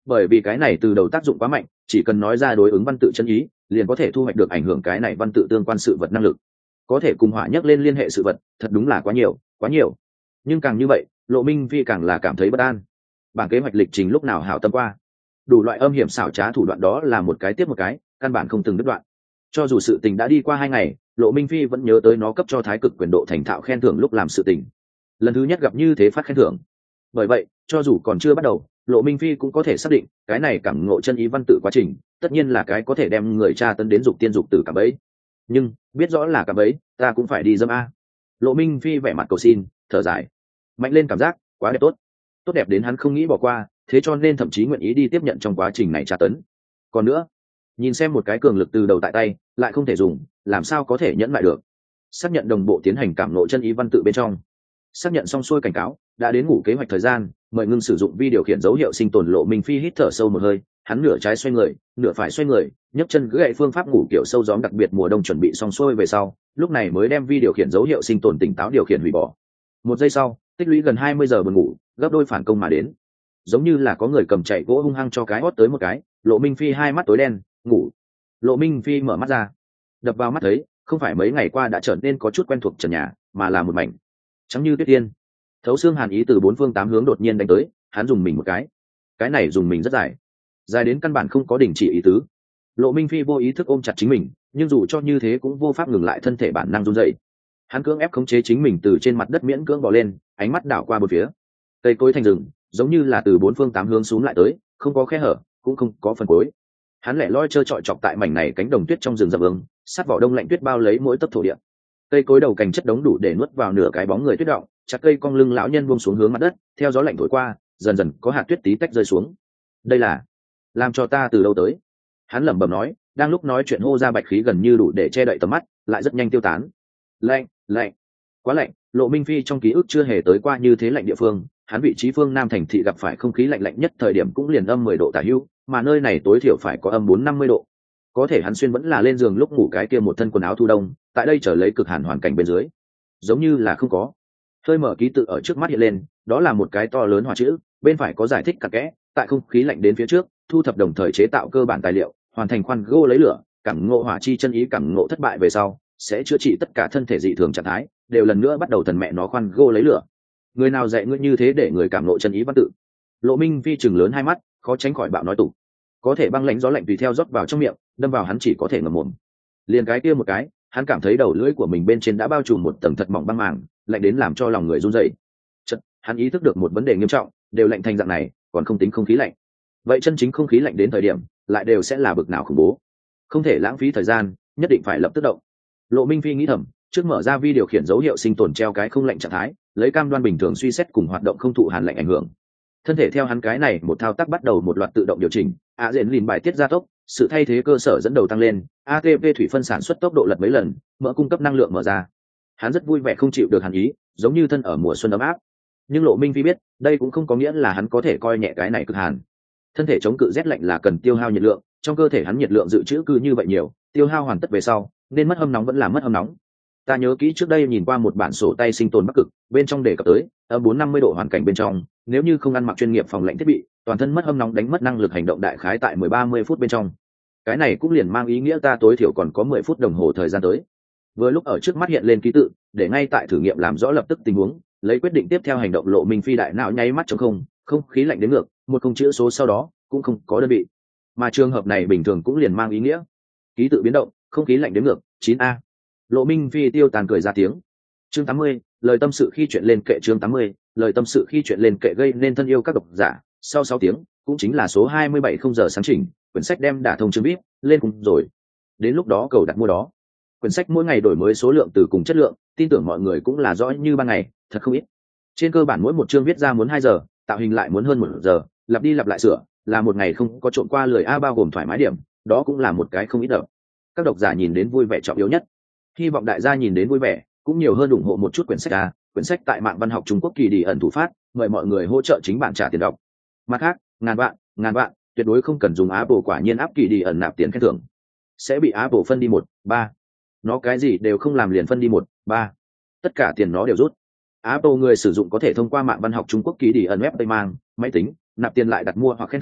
bởi vì cái này từ đầu tác dụng quá mạnh, chỉ cần nói ra đối ứng văn tự chân ý liền có thể thu hoạch được ảnh hưởng cái này văn tự tương quan sự vật năng lực, có thể cùng hỏa nhắc lên liên hệ sự vật thật đúng là quá nhiều quá nhiều. Nhưng càng như vậy Lộ Minh Phi càng là cảm thấy bất an. Bảng kế hoạch lịch trình lúc nào hảo tâm qua, đủ loại âm hiểm xảo trá thủ đoạn đó là một cái tiếp một cái, căn bản không từng đứt đoạn. Cho dù sự tình đã đi qua hai ngày, Lộ Minh Phi vẫn nhớ tới nó cấp cho thái cực quyền độ thành thạo khen thưởng lúc làm sự tình, lần thứ nhất gặp như thế phát khen thưởng. Bởi vậy cho dù còn chưa bắt đầu, Lộ Minh Phi cũng có thể xác định cái này cảm ngộ chân ý văn tự quá trình tất nhiên là cái có thể đem người tra tấn đến dục tiên dục tử cả bấy. Nhưng biết rõ là cả bấy, ta cũng phải đi dâm a. Lộ Minh Phi vẻ mặt cầu xin, thở dài, mạnh lên cảm giác quá đẹp, tốt tốt đẹp đến hắn không nghĩ bỏ qua, thế cho nên thậm chí nguyện ý đi tiếp nhận trong quá trình này tra tấn. Còn nữa, nhìn xem một cái cường lực từ đầu tại tay lại không thể dùng, làm sao có thể nhẫn lại được. Xác nhận đồng bộ tiến hành cảm ngộ chân ý văn tự bên trong, xác nhận xong xuôi cảnh cáo đã đến ngủ kế hoạch thời gian, mời ngưng sử dụng vi điều khiển dấu hiệu sinh tồn. Lộ Minh Phi hít thở sâu một hơi, hắn nửa trái xoay người nửa phải xoay người, nhấc chân gãy phương pháp ngủ kiểu sâu gióm đặc biệt mùa đông chuẩn bị xong xuôi về sau, lúc này mới đem vi điều khiển dấu hiệu sinh tồn tỉnh táo điều khiển hủy bỏ. Một giây sau, tích lũy gần hai mươi giờ buồn ngủ gấp đôi phản công mà đến, giống như là có người cầm chạy gỗ hung hăng cho cái hót tới một cái. Lộ Minh Phi hai mắt tối đen, ngủ. Lộ Minh Phi mở mắt ra, đập vào mắt thấy không phải mấy ngày qua đã trở nên có chút quen thuộc trần nhà, mà là một mảnh trắng như tuyết tiên. Thấu xương hàn ý từ bốn phương tám hướng đột nhiên đánh tới, hắn dùng mình một cái, cái này dùng mình rất dài, dài đến căn bản không có đình chỉ ý tứ. Lộ Minh Phi vô ý thức ôm chặt chính mình, nhưng dù cho như thế cũng vô pháp ngừng lại thân thể bản năng run rẩy. Hắn cưỡng ép khống chế chính mình từ trên mặt đất miễn cưỡng bò lên, ánh mắt đảo qua bốn phía. Cây cối thành rừng, giống như là từ bốn phương tám hướng xuống lại tới, không có khe hở, cũng không có phần cuối. Hắn lẻ loi trơ trọi chọc tại mảnh này cánh đồng tuyết trong rừng rậm ương, sát vỏ đông lạnh tuyết bao lấy mỗi tấc thổ địa. Cây cối đầu cành chất đống đủ để nuốt vào nửa cái bóng người tuyết động, chặt cây cong lưng lão nhân buông xuống hướng mặt đất, theo gió lạnh thổi qua, dần dần có hạt tuyết tí tách rơi xuống. Đây là làm cho ta từ đâu tới? Hắn lẩm bẩm nói, đang lúc nói chuyện hô ra bạch khí gần như đủ để che đậy tầm mắt, lại rất nhanh tiêu tán. Lạnh, lạnh, quá lạnh. Lộ Minh Phi trong ký ức chưa hề tới qua như thế lạnh địa phương, hắn vị trí phương Nam thành thị gặp phải không khí lạnh lạnh nhất thời điểm cũng liền âm mười độ tả hữu, mà nơi này tối thiểu phải có âm bốn năm mươi độ. Có thể hắn xuyên vẫn là lên giường lúc ngủ cái kia một thân quần áo thu đông, tại đây trở lấy cực hàn hoàn cảnh bên dưới, giống như là không có. Hơi mở ký tự ở trước mắt hiện lên, đó là một cái to lớn hòa chữ, bên phải có giải thích cặn kẽ, tại không khí lạnh đến phía trước, thu thập đồng thời chế tạo cơ bản tài liệu, hoàn thành khoan gỗ lấy lửa, cảm ngộ hỏa chi chân ý cảm ngộ thất bại về sau, sẽ chữa trị tất cả thân thể dị thường trạng thái, đều lần nữa bắt đầu thần mẹ nó khoan gỗ lấy lửa. Người nào dạy ngươi như thế để người cảm ngộ chân ý văn tự? Lộ Minh Phi trừng lớn hai mắt, khó tránh khỏi bạo nói tủ. Có thể băng lãnh gió lạnh tùy theo rót vào trong miệng, đâm vào hắn chỉ có thể ngậm mồm. Liền cái kia một cái, hắn cảm thấy đầu lưỡi của mình bên trên đã bao trùm một tầng thật mỏng băng màng, lạnh đến làm cho lòng người run rẩy. Chợt, hắn ý thức được một vấn đề nghiêm trọng, đều lạnh thành dạng này, còn không tính không khí lạnh. Vậy chân chính không khí lạnh đến thời điểm, lại đều sẽ là bực nào khủng bố. Không thể lãng phí thời gian, nhất định phải lập tức động. Lộ Minh Phi nghĩ thầm, trước mở ra vi điều khiển dấu hiệu sinh tồn treo cái không lạnh trạng thái, lấy cam đoan bình thường suy xét cùng hoạt động không thụ hàn lạnh ảnh hưởng. Thân thể theo hắn cái này một thao tác bắt đầu một loạt tự động điều chỉnh, a dện lìn bài tiết gia tốc, sự thay thế cơ sở dẫn đầu tăng lên, a tê pê thủy phân sản xuất tốc độ lật mấy lần, mỡ cung cấp năng lượng mở ra. Hắn rất vui vẻ không chịu được hàn ý, giống như thân ở mùa xuân ấm áp. Nhưng Lộ Minh Phi biết, đây cũng không có nghĩa là hắn có thể coi nhẹ cái này cực hàn. Thân thể chống cự rét lạnh là cần tiêu hao nhiệt lượng, trong cơ thể hắn nhiệt lượng dự trữ cứ như vậy nhiều, tiêu hao hoàn tất về sau, nên mất hâm nóng vẫn là mất hâm nóng. Ta nhớ kỹ trước đây nhìn qua một bản sổ tay sinh tồn Bắc Cực, bên trong đề cập tới, ở bốn năm mươi độ hoàn cảnh bên trong, nếu như không ăn mặc chuyên nghiệp phòng lạnh thiết bị, toàn thân mất hâm nóng đánh mất năng lực hành động đại khái tại mười ba mươi phút bên trong. Cái này cũng liền mang ý nghĩa ta tối thiểu còn có mười phút đồng hồ thời gian tới. Vừa lúc ở trước mắt hiện lên ký tự, để ngay tại thử nghiệm làm rõ lập tức tình huống, lấy quyết định tiếp theo hành động. Lộ Minh Phi đại não nháy mắt trống không, không khí lạnh đến ngược, một không chữ số sau đó, cũng không có đơn vị. Mà trường hợp này bình thường cũng liền mang ý nghĩa ký tự biến động, không khí lạnh đến ngược, chín a. Lộ Minh Phi tiêu tàn cười ra tiếng. Chương tám mươi, lời tâm sự khi chuyện lên kệ. Chương tám mươi, lời tâm sự khi chuyện lên kệ gây nên thân yêu các độc giả. Sau sáu tiếng, cũng chính là số hai mươi bảy không giờ sáng chỉnh, quyển sách đem đả thông chương vip lên cùng rồi. Đến lúc đó cầu đặt mua đó. Quyển sách mỗi ngày đổi mới số lượng từ cùng chất lượng, tin tưởng mọi người cũng là rõ như ban ngày, thật không ít. Trên cơ bản mỗi một chương viết ra muốn hai giờ, tạo hình lại muốn hơn một giờ, lặp đi lặp lại sửa, là một ngày không có trộn qua lười a bao gồm thoải mái điểm, đó cũng là một cái không ít đâu. Các độc giả nhìn đến vui vẻ trọng yếu nhất. Hy vọng đại gia nhìn đến vui vẻ, cũng nhiều hơn ủng hộ một chút quyển sách a, quyển sách tại mạng văn học Trung Quốc kỳ đi ẩn thủ phát, mời mọi người hỗ trợ chính bạn trả tiền đọc. Mặt khác, ngàn vạn, ngàn vạn, tuyệt đối không cần dùng Apple quả nhiên áp kỳ đi ẩn nạp tiền khen thưởng. Sẽ bị Apple phân đi một, ba. Nó cái gì đều không làm liền phân đi một, ba. Tất cả tiền nó đều rút. Apple người sử dụng có thể thông qua mạng văn học Trung Quốc ký đi ẩn web Tây mang, máy tính, nạp tiền lại đặt mua hoặc khen thưởng,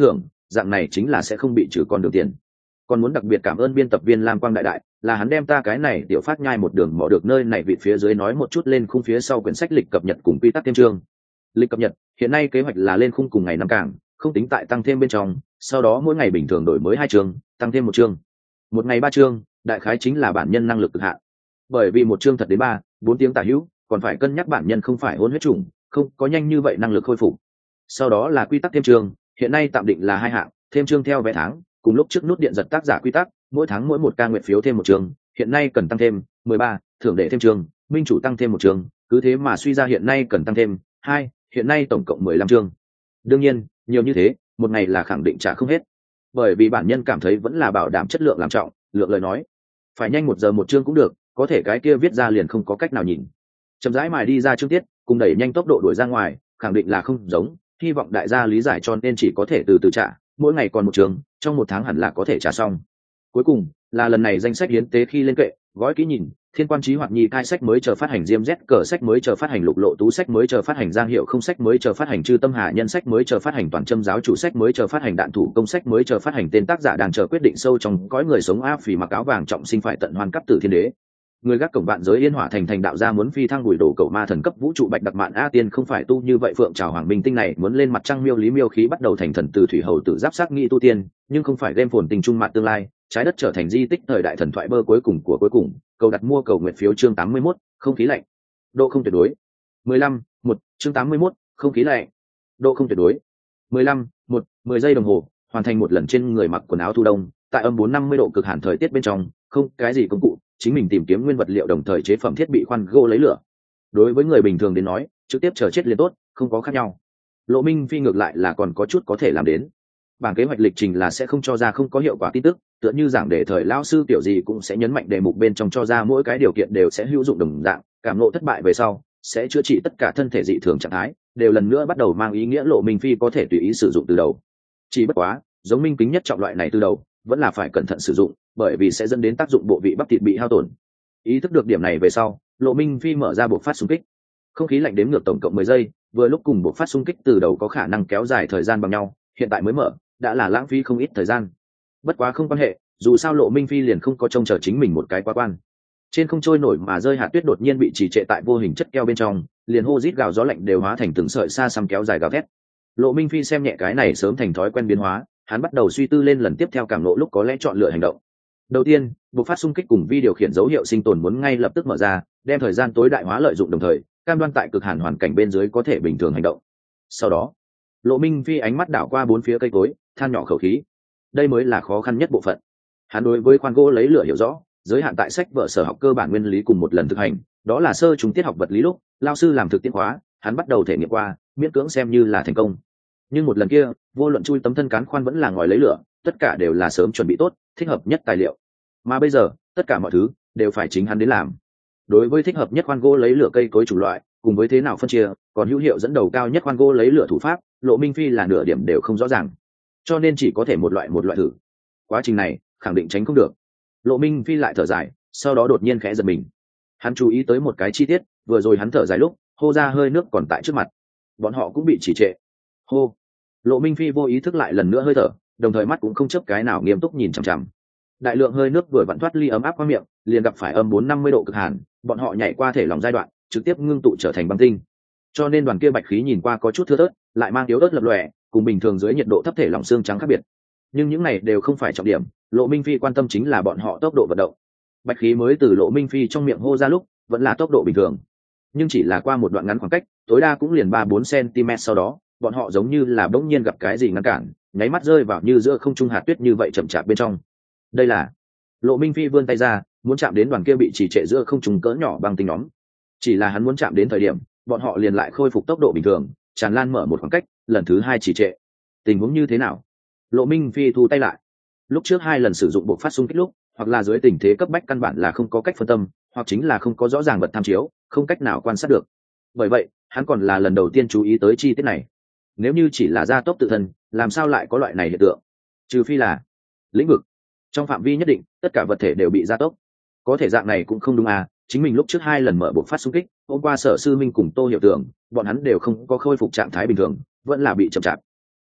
dạng này chính là sẽ không bị trừ con đường tiền. Còn muốn đặc biệt cảm ơn biên tập viên Lam Quang đại đại, là hắn đem ta cái này tiểu phát nhai một đường mò được nơi này vị phía dưới nói một chút lên khung phía sau quyển sách lịch cập nhật cùng quy tắc thêm chương. Lịch cập nhật, hiện nay kế hoạch là lên khung cùng ngày năm càng, không tính tại tăng thêm bên trong, sau đó mỗi ngày bình thường đổi mới hai chương, tăng thêm một chương. Một ngày ba chương, đại khái chính là bản nhân năng lực cực hạn. Bởi vì một chương thật đến ba, bốn tiếng tả hữu, còn phải cân nhắc bản nhân không phải hôn huyết chủng, không có nhanh như vậy năng lực khôi phục. Sau đó là quy tắc thêm chương, hiện nay tạm định là hai hạng, thêm chương theo vé tháng, cùng lúc trước nút điện giật tác giả quy tắc, mỗi tháng mỗi một ca nguyện phiếu thêm một chương, hiện nay cần tăng thêm mười ba, thưởng đệ thêm chương, minh chủ tăng thêm một chương, cứ thế mà suy ra hiện nay cần tăng thêm hai, hiện nay tổng cộng mười lăm chương. Đương nhiên, nhiều như thế, một ngày là khẳng định trả không hết. Bởi vì bản nhân cảm thấy vẫn là bảo đảm chất lượng làm trọng, lượng lời nói, phải nhanh một giờ một chương cũng được, có thể cái kia viết ra liền không có cách nào nhìn. Chậm rãi mài đi ra chương tiết, cùng đẩy nhanh tốc độ đuổi ra ngoài, khẳng định là không giống, hy vọng đại gia lý giải cho nên chỉ có thể từ từ trả, mỗi ngày còn một chương, trong một tháng hẳn là có thể trả xong. Cuối cùng là lần này danh sách hiến tế khi lên kệ, gói kỹ nhìn, thiên quan chí hoạt nhi cai sách mới chờ phát hành, diêm z cờ sách mới chờ phát hành, lục lộ tú sách mới chờ phát hành, giang hiệu không sách mới chờ phát hành, chư tâm hà nhân sách mới chờ phát hành, toàn châm giáo chủ sách mới chờ phát hành, đạn thủ công sách mới chờ phát hành, tên tác giả đàn chờ quyết định sâu trong cõi người sống a phì mặc áo vàng trọng sinh phải tận hoan cấp tử thiên đế. Người gác cổng bạn giới yên hỏa thành thành đạo gia muốn phi thăng bùi đổ cầu ma thần cấp vũ trụ bạch đặc mạn a tiên không phải tu như vậy phượng trào hoàng minh tinh này muốn lên mặt trăng miêu lý miêu khí bắt đầu thành thần từ thủy hầu tử giáp sát nghi tu tiên nhưng không phải game phồn tình trung mạn tương lai trái đất trở thành di tích thời đại thần thoại bơ cuối cùng của cuối cùng cầu đặt mua cầu nguyện phiếu chương tám mươi mốt không khí lạnh độ không tuyệt đối mười lăm một chương tám mươi mốt không khí lạnh độ không tuyệt đối mười lăm một mười giây đồng hồ hoàn thành một lần trên người mặc quần áo thu đông tại âm bốn năm mươi độ cực hàn thời tiết bên trong không cái gì công cụ chính mình tìm kiếm nguyên vật liệu đồng thời chế phẩm thiết bị khoan gỗ lấy lửa đối với người bình thường đến nói trực tiếp chờ chết liền tốt không có khác nhau. Lộ Minh Phi ngược lại là còn có chút có thể làm đến. Bảng kế hoạch lịch trình là sẽ không cho ra không có hiệu quả tin tức, tựa như giảng đề thời lao sư tiểu gì cũng sẽ nhấn mạnh đề mục bên trong cho ra mỗi cái điều kiện đều sẽ hữu dụng đồng dạng, cảm ngộ thất bại về sau sẽ chữa trị tất cả thân thể dị thường trạng thái, đều lần nữa bắt đầu mang ý nghĩa Lộ Minh Phi có thể tùy ý sử dụng từ đầu. Chỉ bất quá, giống minh kính nhất trọng loại này từ đầu, vẫn là phải cẩn thận sử dụng, bởi vì sẽ dẫn đến tác dụng bộ vị bắp thịt bị hao tổn. Ý thức được điểm này về sau, Lộ Minh Phi mở ra buộc phát xung kích. Không khí lạnh đếm ngược tổng cộng mười giây, vừa lúc cùng buộc phát xung kích từ đầu có khả năng kéo dài thời gian bằng nhau, hiện tại mới mở, đã là lãng phí không ít thời gian. Bất quá không quan hệ, dù sao Lộ Minh Phi liền không có trông chờ chính mình một cái quá quan. Trên không trôi nổi mà rơi hạt tuyết đột nhiên bị trì trệ tại vô hình chất keo bên trong, liền hô rít gào gió lạnh đều hóa thành từng sợi xa xăm kéo dài gào thét. Lộ Minh Phi xem nhẹ cái này sớm thành thói quen biến hóa, hắn bắt đầu suy tư lên lần tiếp theo cảm nộ lúc có lẽ chọn lựa hành động. Đầu tiên, buộc phát xung kích cùng vi điều khiển dấu hiệu sinh tồn muốn ngay lập tức mở ra, đem thời gian tối đại hóa lợi dụng đồng thời, cam đoan tại cực hàn hoàn cảnh bên dưới có thể bình thường hành động. Sau đó, Lộ Minh Phi ánh mắt đảo qua bốn phía cây cối, than nhỏ khẩu khí. Đây mới là khó khăn nhất bộ phận. Hắn đối với khoan gỗ lấy lửa hiểu rõ, giới hạn tại sách vở sở học cơ bản nguyên lý cùng một lần thực hành, đó là sơ chúng tiết học vật lý lúc, lao sư làm thực tiễn khóa, hắn bắt đầu thể nghiệm qua, miễn cưỡng xem như là thành công. Nhưng một lần kia, vô luận chui tấm thân cán khoan vẫn là ngòi lấy lửa, tất cả đều là sớm chuẩn bị tốt, thích hợp nhất tài liệu. Mà bây giờ, tất cả mọi thứ đều phải chính hắn đến làm. Đối với thích hợp nhất khoan gỗ lấy lửa cây cối chủ loại, cùng với thế nào phân chia, còn hữu hiệu dẫn đầu cao nhất khoan gỗ lấy lửa thủ pháp, Lộ Minh Phi là nửa điểm đều không rõ ràng, cho nên chỉ có thể một loại một loại thử. Quá trình này khẳng định tránh không được. Lộ Minh Phi lại thở dài, sau đó đột nhiên khẽ giật mình. Hắn chú ý tới một cái chi tiết, vừa rồi hắn thở dài lúc hô ra hơi nước còn tại trước mặt, bọn họ cũng bị trì trệ. Hô. Lộ Minh Phi vô ý thức lại lần nữa hơi thở, đồng thời mắt cũng không chớp cái nào nghiêm túc nhìn chằm chằm. Đại lượng hơi nước vừa vặn thoát ly ấm áp qua miệng, liền gặp phải âm bốn năm mươi độ cực hàn, bọn họ nhảy qua thể lỏng giai đoạn, trực tiếp ngưng tụ trở thành băng tinh. Cho nên đoàn kia bạch khí nhìn qua có chút thưa thớt, lại mang yếu ớt lập lòe, cùng bình thường dưới nhiệt độ thấp thể lỏng xương trắng khác biệt. Nhưng những này đều không phải trọng điểm, Lộ Minh Phi quan tâm chính là bọn họ tốc độ vận động. Bạch khí mới từ Lộ Minh Phi trong miệng hô ra lúc, vẫn là tốc độ bình thường, nhưng chỉ là qua một đoạn ngắn khoảng cách, tối đa cũng liền ba bốn centimet sau đó, bọn họ giống như là bỗng nhiên gặp cái gì ngăn cản, nháy mắt rơi vào như giữa không trung hạt tuyết như vậy chậm chạp bên trong. Đây là Lộ Minh Phi vươn tay ra, muốn chạm đến đoàn kia bị trì trệ giữa không trung cỡ nhỏ băng tinh nhóm. Chỉ là hắn muốn chạm đến thời điểm, bọn họ liền lại khôi phục tốc độ bình thường, tràn lan mở một khoảng cách, lần thứ hai trì trệ. Tình huống như thế nào? Lộ Minh Phi thu tay lại. Lúc trước hai lần sử dụng bộ phát xung kích lúc, hoặc là dưới tình thế cấp bách căn bản là không có cách phân tâm, hoặc chính là không có rõ ràng vật tham chiếu, không cách nào quan sát được. Bởi vậy, hắn còn là lần đầu tiên chú ý tới chi tiết này. Nếu như chỉ là gia tốc tự thân, làm sao lại có loại này hiện tượng? Trừ phi là lĩnh vực trong phạm vi nhất định, tất cả vật thể đều bị gia tốc. Có thể dạng này cũng không đúng à? Chính mình lúc trước hai lần mở bộ phát xung kích, hôm qua Sở Sư Minh cùng Tô Hiểu Tưởng, bọn hắn đều không có khôi phục trạng thái bình thường, vẫn là bị chậm chạp.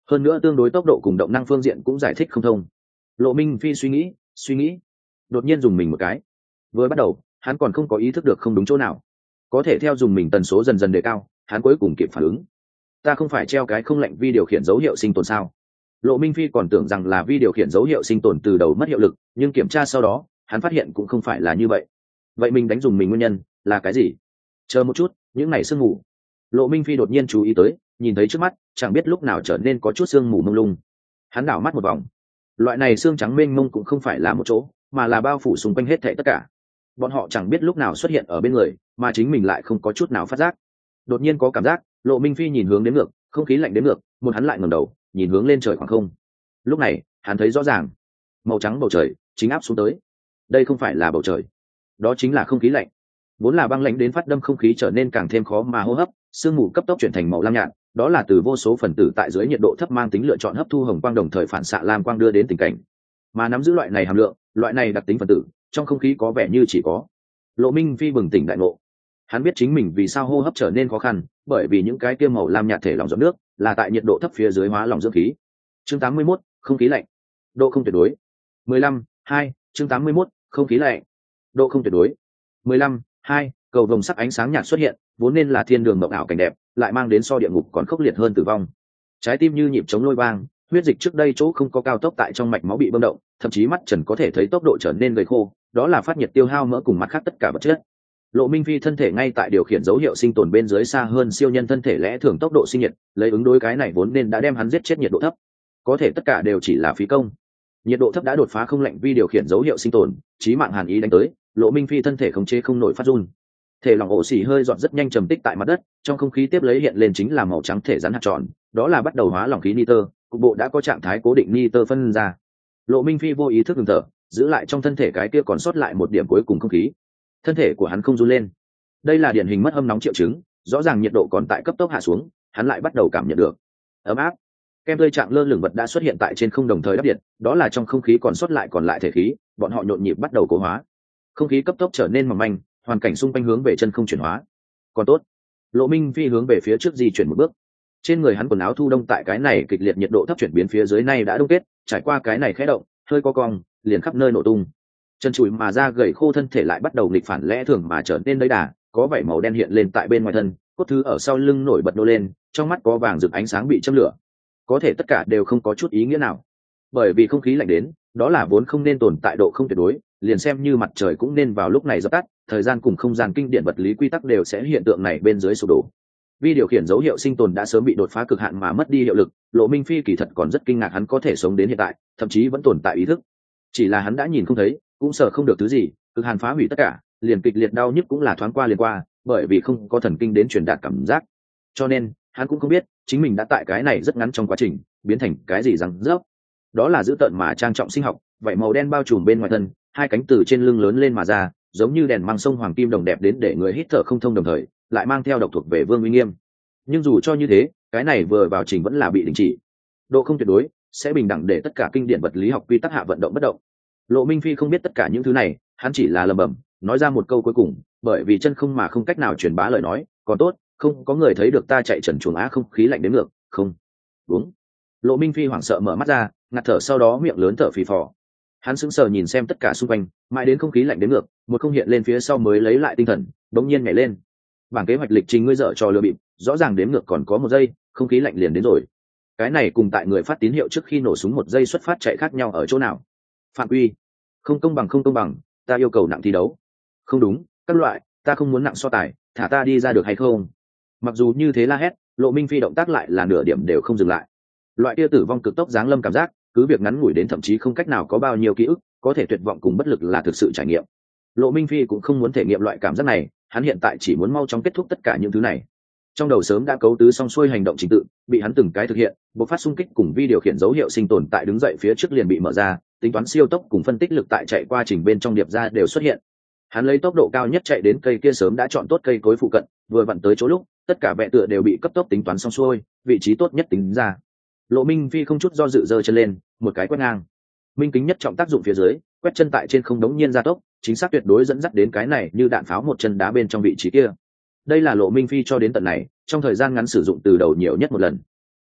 hơn nữa tương đối tốc độ cùng động năng phương diện cũng giải thích không thông. Lộ Minh Phi suy nghĩ suy nghĩ đột nhiên dùng mình một cái. Vừa bắt đầu hắn còn không có ý thức được không đúng chỗ nào, có thể theo dùng mình tần số dần dần đề cao, hắn cuối cùng kịp phản ứng. Ta không phải treo cái không lệnh vi điều khiển dấu hiệu sinh tồn sao? Lộ Minh Phi còn tưởng rằng là vi điều khiển dấu hiệu sinh tồn từ đầu mất hiệu lực, nhưng kiểm tra sau đó hắn phát hiện cũng không phải là như vậy. Vậy mình đánh dùng mình nguyên nhân là cái gì? Chờ một chút, những ngày sương mù. Lộ Minh Phi đột nhiên chú ý tới, nhìn thấy trước mắt chẳng biết lúc nào trở nên có chút sương mù mông lung. Hắn đảo mắt một vòng, loại này xương trắng mênh mông cũng không phải là một chỗ, mà là bao phủ xung quanh hết thảy tất cả. Bọn họ chẳng biết lúc nào xuất hiện ở bên người, mà chính mình lại không có chút nào phát giác. Đột nhiên có cảm giác, Lộ Minh Phi nhìn hướng đến ngược, không khí lạnh đến ngược, một hắn lại ngẩng đầu nhìn hướng lên trời khoảng không. Lúc này hắn thấy rõ ràng, màu trắng bầu trời chính áp xuống tới. Đây không phải là bầu trời, đó chính là không khí lạnh. Vốn là băng lạnh đến phát đâm không khí trở nên càng thêm khó mà hô hấp, sương mù cấp tốc chuyển thành màu lam nhạt, đó là từ vô số phần tử tại dưới nhiệt độ thấp mang tính lựa chọn hấp thu hồng quang đồng thời phản xạ lam quang đưa đến tình cảnh. Mà nắm giữ loại này hàm lượng, loại này đặc tính phần tử, trong không khí có vẻ như chỉ có. Lộ Minh Phi bừng tỉnh đại ngộ. Hắn biết chính mình vì sao hô hấp trở nên khó khăn, bởi vì những cái kia màu lam nhạt thể lỏng giọt nước là tại nhiệt độ thấp phía dưới hóa lỏng dưỡng khí. Chương tám mươi mốt, không khí lạnh. Độ không tuyệt đối. mười lăm, hai, chương tám mươi mốt, không khí lạnh. Độ không tuyệt đối. mười lăm, hai, cầu vồng sắc ánh sáng nhạt xuất hiện, vốn nên là thiên đường mộng ảo cảnh đẹp, lại mang đến so địa ngục còn khốc liệt hơn tử vong. Trái tim như nhịp chống lôi vang, huyết dịch trước đây chỗ không có cao tốc tại trong mạch máu bị bơm động, thậm chí mắt trần có thể thấy tốc độ trở nên gầy khô, đó là phát nhiệt tiêu hao mỡ cùng mặt khác tất cả vật chất. Lộ Minh Phi thân thể ngay tại điều khiển dấu hiệu sinh tồn bên dưới xa hơn siêu nhân thân thể lẽ thường tốc độ sinh nhiệt, lấy ứng đối cái này vốn nên đã đem hắn giết chết nhiệt độ thấp. Có thể tất cả đều chỉ là phí công. Nhiệt độ thấp đã đột phá không lệnh vi điều khiển dấu hiệu sinh tồn, chí mạng hàn ý đánh tới, Lộ Minh Phi thân thể khống chế không nổi phát run. Thể lỏng ổ xỉ hơi dọn rất nhanh trầm tích tại mặt đất, trong không khí tiếp lấy hiện lên chính là màu trắng thể rắn hạt tròn, đó là bắt đầu hóa lỏng khí nitơ, cục bộ đã có trạng thái cố định nitơ phân ra. Lộ Minh Phi vô ý thức ngừng thở, giữ lại trong thân thể cái kia còn sót lại một điểm cuối cùng không khí. Thân thể của hắn không run lên. Đây là điển hình mất hâm nóng triệu chứng, rõ ràng nhiệt độ còn tại cấp tốc hạ xuống, hắn lại bắt đầu cảm nhận được ấm áp. Kem tươi trạng lơ lửng vật đã xuất hiện tại trên không đồng thời đắp điện, đó là trong không khí còn sót lại còn lại thể khí, bọn họ nhộn nhịp bắt đầu cố hóa. Không khí cấp tốc trở nên mỏng manh, hoàn cảnh xung quanh hướng về chân không chuyển hóa. Còn tốt. Lộ Minh Phi hướng về phía trước di chuyển một bước. Trên người hắn quần áo thu đông tại cái này kịch liệt nhiệt độ thấp chuyển biến phía dưới này đã đông kết, trải qua cái này khẽ động, hơi co cong, liền khắp nơi nổ tung. Chân chùi mà ra gầy khô thân thể lại bắt đầu nghịch phản lẽ thường mà trở nên đầy đà, có vảy màu đen hiện lên tại bên ngoài thân, cốt thứ ở sau lưng nổi bật nô lên, trong mắt có vàng rực ánh sáng bị châm lửa. Có thể tất cả đều không có chút ý nghĩa nào, bởi vì không khí lạnh đến, đó là vốn không nên tồn tại độ không tuyệt đối, liền xem như mặt trời cũng nên vào lúc này dập tắt, thời gian cùng không gian kinh điển vật lý quy tắc đều sẽ hiện tượng này bên dưới sụp đổ. Vi điều khiển dấu hiệu sinh tồn đã sớm bị đột phá cực hạn mà mất đi hiệu lực, Lộ Minh Phi kỳ thật còn rất kinh ngạc hắn có thể sống đến hiện tại, thậm chí vẫn tồn tại ý thức. Chỉ là hắn đã nhìn không thấy, cũng sợ không được thứ gì, cực hàn phá hủy tất cả, liền kịch liệt đau nhức cũng là thoáng qua liền qua, bởi vì không có thần kinh đến truyền đạt cảm giác. Cho nên, hắn cũng không biết, chính mình đã tại cái này rất ngắn trong quá trình, biến thành cái gì răng rớp. Đó là giữ tợn mà trang trọng sinh học, vậy màu đen bao trùm bên ngoài thân, hai cánh từ trên lưng lớn lên mà ra, giống như đèn mang sông hoàng kim đồng đẹp đến để người hít thở không thông đồng thời, lại mang theo độc thuộc về Vương uy nghiêm. Nhưng dù cho như thế, cái này vừa vào trình vẫn là bị đình chỉ. Độ không tuyệt đối sẽ bình đẳng để tất cả kinh điển vật lý học quy tắc hạ vận động bất động. Lộ Minh Phi không biết tất cả những thứ này, hắn chỉ là lẩm bẩm, nói ra một câu cuối cùng, bởi vì chân không mà không cách nào truyền bá lời nói, còn tốt, không có người thấy được ta chạy trần chuồng á không khí lạnh đến ngược, không. Đúng. Lộ Minh Phi hoảng sợ mở mắt ra, ngạt thở sau đó miệng lớn thở phì phò. Hắn sững sờ nhìn xem tất cả xung quanh, mãi đến không khí lạnh đến ngược, một không hiện lên phía sau mới lấy lại tinh thần, đống nhiên nhảy lên. Bảng kế hoạch lịch trình ngươi dở trò lừa bịp, rõ ràng đếm ngược còn có một giây, không khí lạnh liền đến rồi. Cái này cùng tại người phát tín hiệu trước khi nổ súng một giây xuất phát chạy khác nhau ở chỗ nào? Phạm quy. Không công bằng không công bằng, ta yêu cầu nặng thi đấu. Không đúng, các loại, ta không muốn nặng so tài, thả ta đi ra được hay không? Mặc dù như thế la hét, Lộ Minh Phi động tác lại là nửa điểm đều không dừng lại. Loại kia tử vong cực tốc giáng lâm cảm giác, cứ việc ngắn ngủi đến thậm chí không cách nào có bao nhiêu ký ức, có thể tuyệt vọng cùng bất lực là thực sự trải nghiệm. Lộ Minh Phi cũng không muốn thể nghiệm loại cảm giác này, hắn hiện tại chỉ muốn mau chóng kết thúc tất cả những thứ này. Trong đầu sớm đã cấu tứ xong xuôi hành động trình tự, bị hắn từng cái thực hiện, bộ phát xung kích cùng vi điều khiển dấu hiệu sinh tồn tại đứng dậy phía trước liền bị mở ra, tính toán siêu tốc cùng phân tích lực tại chạy qua trình bên trong điệp ra đều xuất hiện. Hắn lấy tốc độ cao nhất chạy đến cây kia sớm đã chọn tốt cây cối phụ cận, vừa vặn tới chỗ lúc, tất cả vẽ tựa đều bị cấp tốc tính toán xong xuôi, vị trí tốt nhất tính ra. Lộ Minh Phi không chút do dự giơ chân lên, một cái quét ngang. Minh kính nhất trọng tác dụng phía dưới, quét chân tại trên không đống nhiên gia tốc, chính xác tuyệt đối dẫn dắt đến cái này như đạn pháo một chân đá bên trong vị trí kia. Đây là Lộ Minh Phi cho đến tận này, trong thời gian ngắn sử dụng từ đầu nhiều nhất một lần.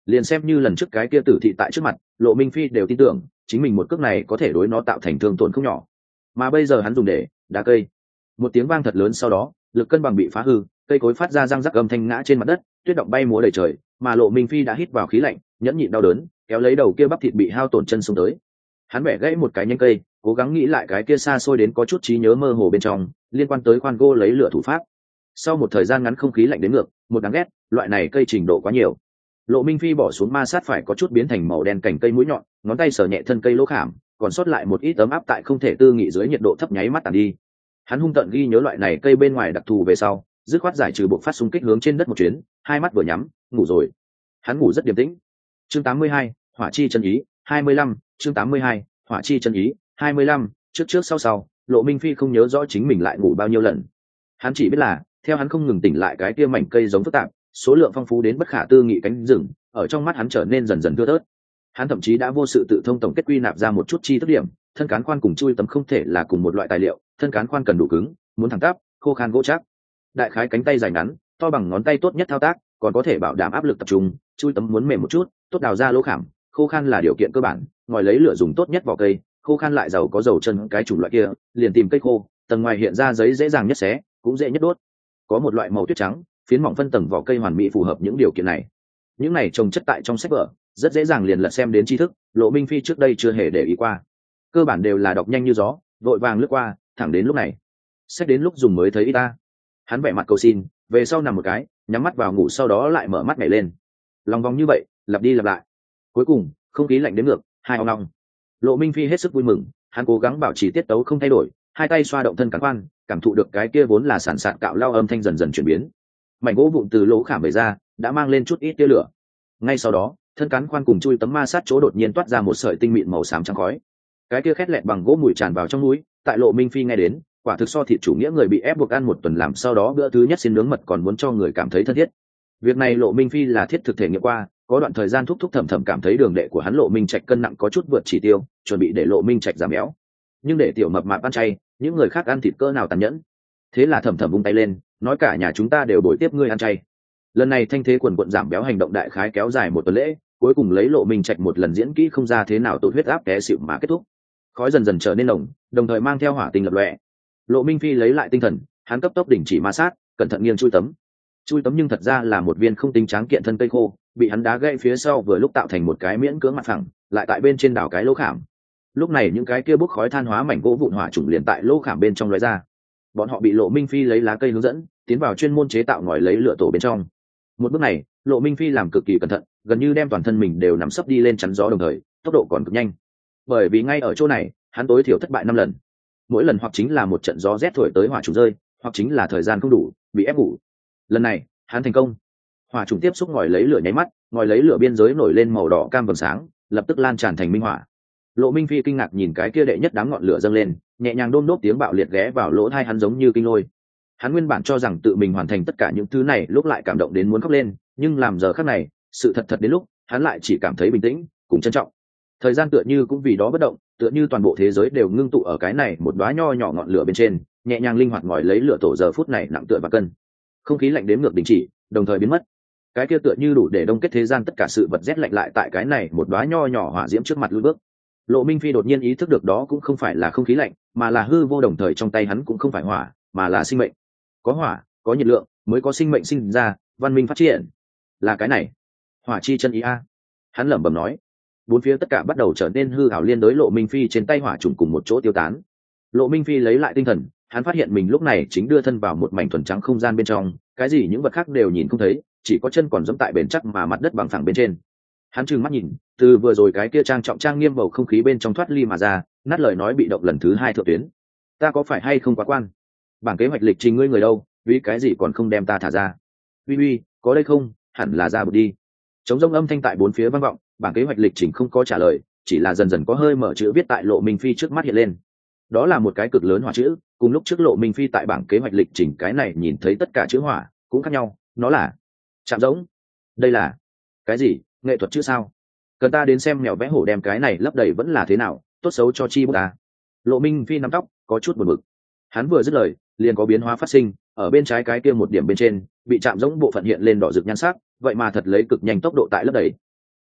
Liền xem như lần trước cái kia tử thị tại trước mặt, Lộ Minh Phi đều tin tưởng chính mình một cước này có thể đối nó tạo thành thương tổn không nhỏ, mà bây giờ hắn dùng để đá cây. Một tiếng vang thật lớn sau đó, lực cân bằng bị phá hư, cây cối phát ra răng rắc âm thanh ngã trên mặt đất, tuyết động bay múa đầy trời, mà Lộ Minh Phi đã hít vào khí lạnh, nhẫn nhịn đau đớn, kéo lấy đầu kia bắp thịt bị hao tổn chân xuống tới. Hắn bẻ gãy một cái nhánh cây, cố gắng nghĩ lại cái kia xa xôi đến có chút trí nhớ mơ hồ bên trong liên quan tới khoan gỗ lấy lửa thủ pháp. Sau một thời gian ngắn không khí lạnh đến ngược, một đáng ghét, loại này cây trình độ quá nhiều. Lộ Minh Phi bỏ xuống ma sát phải có chút biến thành màu đen cành cây mũi nhọn, ngón tay sờ nhẹ thân cây lỗ khảm, còn sót lại một ít ấm áp tại không thể tư nghị dưới nhiệt độ thấp nháy mắt tàn đi. Hắn hung tợn ghi nhớ loại này cây bên ngoài đặc thù về sau, dứt khoát giải trừ bộ phát xung kích hướng trên đất một chuyến, hai mắt vừa nhắm, ngủ rồi. Hắn ngủ rất điềm tĩnh. Chương tám mươi hai, Hỏa chi chân ý, hai mươi lăm, chương tám mươi hai, Hỏa chi chân ý, hai mươi lăm, trước trước sau sau, Lộ Minh Phi không nhớ rõ chính mình lại ngủ bao nhiêu lần. Hắn chỉ biết là, theo hắn không ngừng tỉnh lại cái kia mảnh cây giống phức tạp, số lượng phong phú đến bất khả tư nghị cánh rừng, ở trong mắt hắn trở nên dần dần thưa thớt. Hắn thậm chí đã vô sự tự thông tổng kết quy nạp ra một chút chi tiết điểm, thân cán khoan cùng chui tấm không thể là cùng một loại tài liệu, thân cán khoan cần đủ cứng, muốn thẳng tắp, khô khan gỗ chắc. Đại khái cánh tay dài ngắn, to bằng ngón tay tốt nhất thao tác, còn có thể bảo đảm áp lực tập trung, chui tấm muốn mềm một chút, tốt đào ra lỗ khảm, khô khan là điều kiện cơ bản, ngòi lấy lửa dùng tốt nhất vỏ cây, khô khan lại giàu có dầu chân cái chủng loại kia, liền tìm cây khô, tầng ngoài hiện ra giấy dễ dàng nhất xé, cũng dễ nhất đốt. Có một loại màu tuyết trắng, phiến mỏng phân tầng vỏ cây hoàn mỹ phù hợp những điều kiện này. Những này trồng chất tại trong sách vở, rất dễ dàng liền lật xem đến tri thức, Lộ Minh Phi trước đây chưa hề để ý qua. Cơ bản đều là đọc nhanh như gió, vội vàng lướt qua, thẳng đến lúc này. Sách đến lúc dùng mới thấy y ta. Hắn vẻ mặt cầu xin, về sau nằm một cái, nhắm mắt vào ngủ sau đó lại mở mắt nhảy lên. Lòng vòng như vậy, lặp đi lặp lại. Cuối cùng, không khí lạnh đến ngược, hai ong ong. Lộ Minh Phi hết sức vui mừng, hắn cố gắng bảo trì tiết tấu không thay đổi, hai tay xoa động thân cắn khoan, cảm thụ được cái kia vốn là sản sạt cạo lao âm thanh dần dần chuyển biến. Mảnh gỗ vụn từ lỗ khảm bể ra, đã mang lên chút ít tia lửa. Ngay sau đó, thân cắn khoan cùng chui tấm ma sát chỗ đột nhiên toát ra một sợi tinh mịn màu xám trắng khói. Cái kia khét lẹt bằng gỗ mùi tràn vào trong núi, tại Lộ Minh Phi nghe đến, quả thực so thịt chủ nghĩa người bị ép buộc ăn một tuần làm sau đó bữa thứ nhất xin nướng mật còn muốn cho người cảm thấy thân thiết. Việc này Lộ Minh Phi là thiết thực thể nghiệm qua, có đoạn thời gian thúc thúc thầm thầm cảm thấy đường đệ của hắn Lộ Minh Trạch cân nặng có chút vượt chỉ tiêu, chuẩn bị để Lộ Minh Trạch giảm béo. Nhưng để tiểu mập mạp ăn chay, những người khác ăn thịt cỡ nào tàn nhẫn. Thế là thầm thầm vung tay lên, nói cả nhà chúng ta đều bồi tiếp ngươi ăn chay. Lần này thanh thế quần quận giảm béo hành động đại khái kéo dài một tuần lễ, cuối cùng lấy Lộ Minh Trạch một lần diễn kỹ không ra thế nào tụt huyết áp té xỉu mà kết thúc. Khói dần dần trở nên nồng, đồng thời mang theo hỏa tinh lập lòe. Lộ Minh Phi lấy lại tinh thần, hắn cấp tốc đình chỉ ma sát, cẩn thận nghiêng chui tấm. Chui tấm nhưng thật ra là một viên không tính tráng kiện thân cây khô, bị hắn đá gãy phía sau vừa lúc tạo thành một cái miễn cưỡng mặt phẳng, lại tại bên trên đảo cái lỗ khảm. Lúc này những cái kia bốc khói than hóa mảnh gỗ vụn hỏa trùng liền tại lỗ khảm bên trong lóe ra. Bọn họ bị Lộ Minh Phi lấy lá cây hướng dẫn, tiến vào chuyên môn chế tạo ngòi lấy lửa tổ bên trong. Một bước này, Lộ Minh Phi làm cực kỳ cẩn thận, gần như đem toàn thân mình đều nằm sấp đi lên chắn gió đồng thời, tốc độ còn cực nhanh. Bởi vì ngay ở chỗ này, hắn tối thiểu thất bại năm lần. Mỗi lần hoặc chính là một trận gió rét thổi tới hỏa trùng rơi, hoặc chính là thời gian không đủ, bị ép ngủ. Lần này, hắn thành công. Hỏa trùng tiếp xúc ngòi lấy lửa nháy mắt, ngòi lấy lửa biên giới nổi lên màu đỏ cam vầng sáng, lập tức lan tràn thành minh hỏa. Lộ Minh Phi kinh ngạc nhìn cái kia đệ nhất đám ngọn lửa dâng lên, nhẹ nhàng đôm đốp tiếng bạo liệt ghé vào lỗ tai hắn giống như kinh lôi. Hắn nguyên bản cho rằng tự mình hoàn thành tất cả những thứ này, lúc lại cảm động đến muốn khóc lên, nhưng làm giờ khắc này, sự thật thật đến lúc, hắn lại chỉ cảm thấy bình tĩnh, cùng trân trọng. Thời gian tựa như cũng vì đó bất động, tựa như toàn bộ thế giới đều ngưng tụ ở cái này một đóa nho nhỏ ngọn lửa bên trên, nhẹ nhàng linh hoạt ngòi lấy lửa tổ giờ phút này nặng tựa và cân. Không khí lạnh đếm ngược đình chỉ, đồng thời biến mất. Cái kia tựa như đủ để đông kết thế gian tất cả sự vật rét lạnh lại tại cái này một đóa nho nhỏ hỏa diễm trước mặt lùi bước. Lộ Minh Phi đột nhiên ý thức được đó cũng không phải là không khí lạnh, mà là hư vô, đồng thời trong tay hắn cũng không phải hỏa, mà là sinh mệnh. Có hỏa, có nhiệt lượng, mới có sinh mệnh sinh ra, văn minh phát triển. Là cái này. Hỏa chi chân ý a. Hắn lẩm bẩm nói. Bốn phía tất cả bắt đầu trở nên hư ảo, liên đối Lộ Minh Phi trên tay hỏa trùng cùng một chỗ tiêu tán. Lộ Minh Phi lấy lại tinh thần, hắn phát hiện mình lúc này chính đưa thân vào một mảnh thuần trắng không gian bên trong, cái gì những vật khác đều nhìn không thấy, chỉ có chân còn giẫm tại bền chắc mà mặt đất bằng phẳng bên trên. Hắn trừng mắt nhìn, từ vừa rồi cái kia trang trọng trang nghiêm bầu không khí bên trong thoát ly mà ra, nát lời nói bị động lần thứ hai thượng tuyến. Ta có phải hay không quá quan? Bảng kế hoạch lịch trình ngươi người đâu, vì cái gì còn không đem ta thả ra? Uy uy, có đây không? Hẳn là ra bụt đi. Trống rông âm thanh tại bốn phía vang vọng, bảng kế hoạch lịch trình không có trả lời, chỉ là dần dần có hơi mở chữ viết tại Lộ Minh Phi trước mắt hiện lên. Đó là một cái cực lớn hỏa chữ, cùng lúc trước Lộ Minh Phi tại bảng kế hoạch lịch trình cái này nhìn thấy tất cả chữ hỏa cũng khác nhau, nó là chạm giống. Đây là cái gì? Nghệ thuật chữ sao? Cần ta đến xem mèo vẽ hổ đem cái này lấp đầy vẫn là thế nào, tốt xấu cho chi bút ta. Lộ Minh Phi nắm tóc, có chút buồn bực. Hắn vừa dứt lời, liền có biến hóa phát sinh, ở bên trái cái kia một điểm bên trên, bị chạm giống bộ phận hiện lên đỏ rực nhan sắc, vậy mà thật lấy cực nhanh tốc độ tại lấp đầy.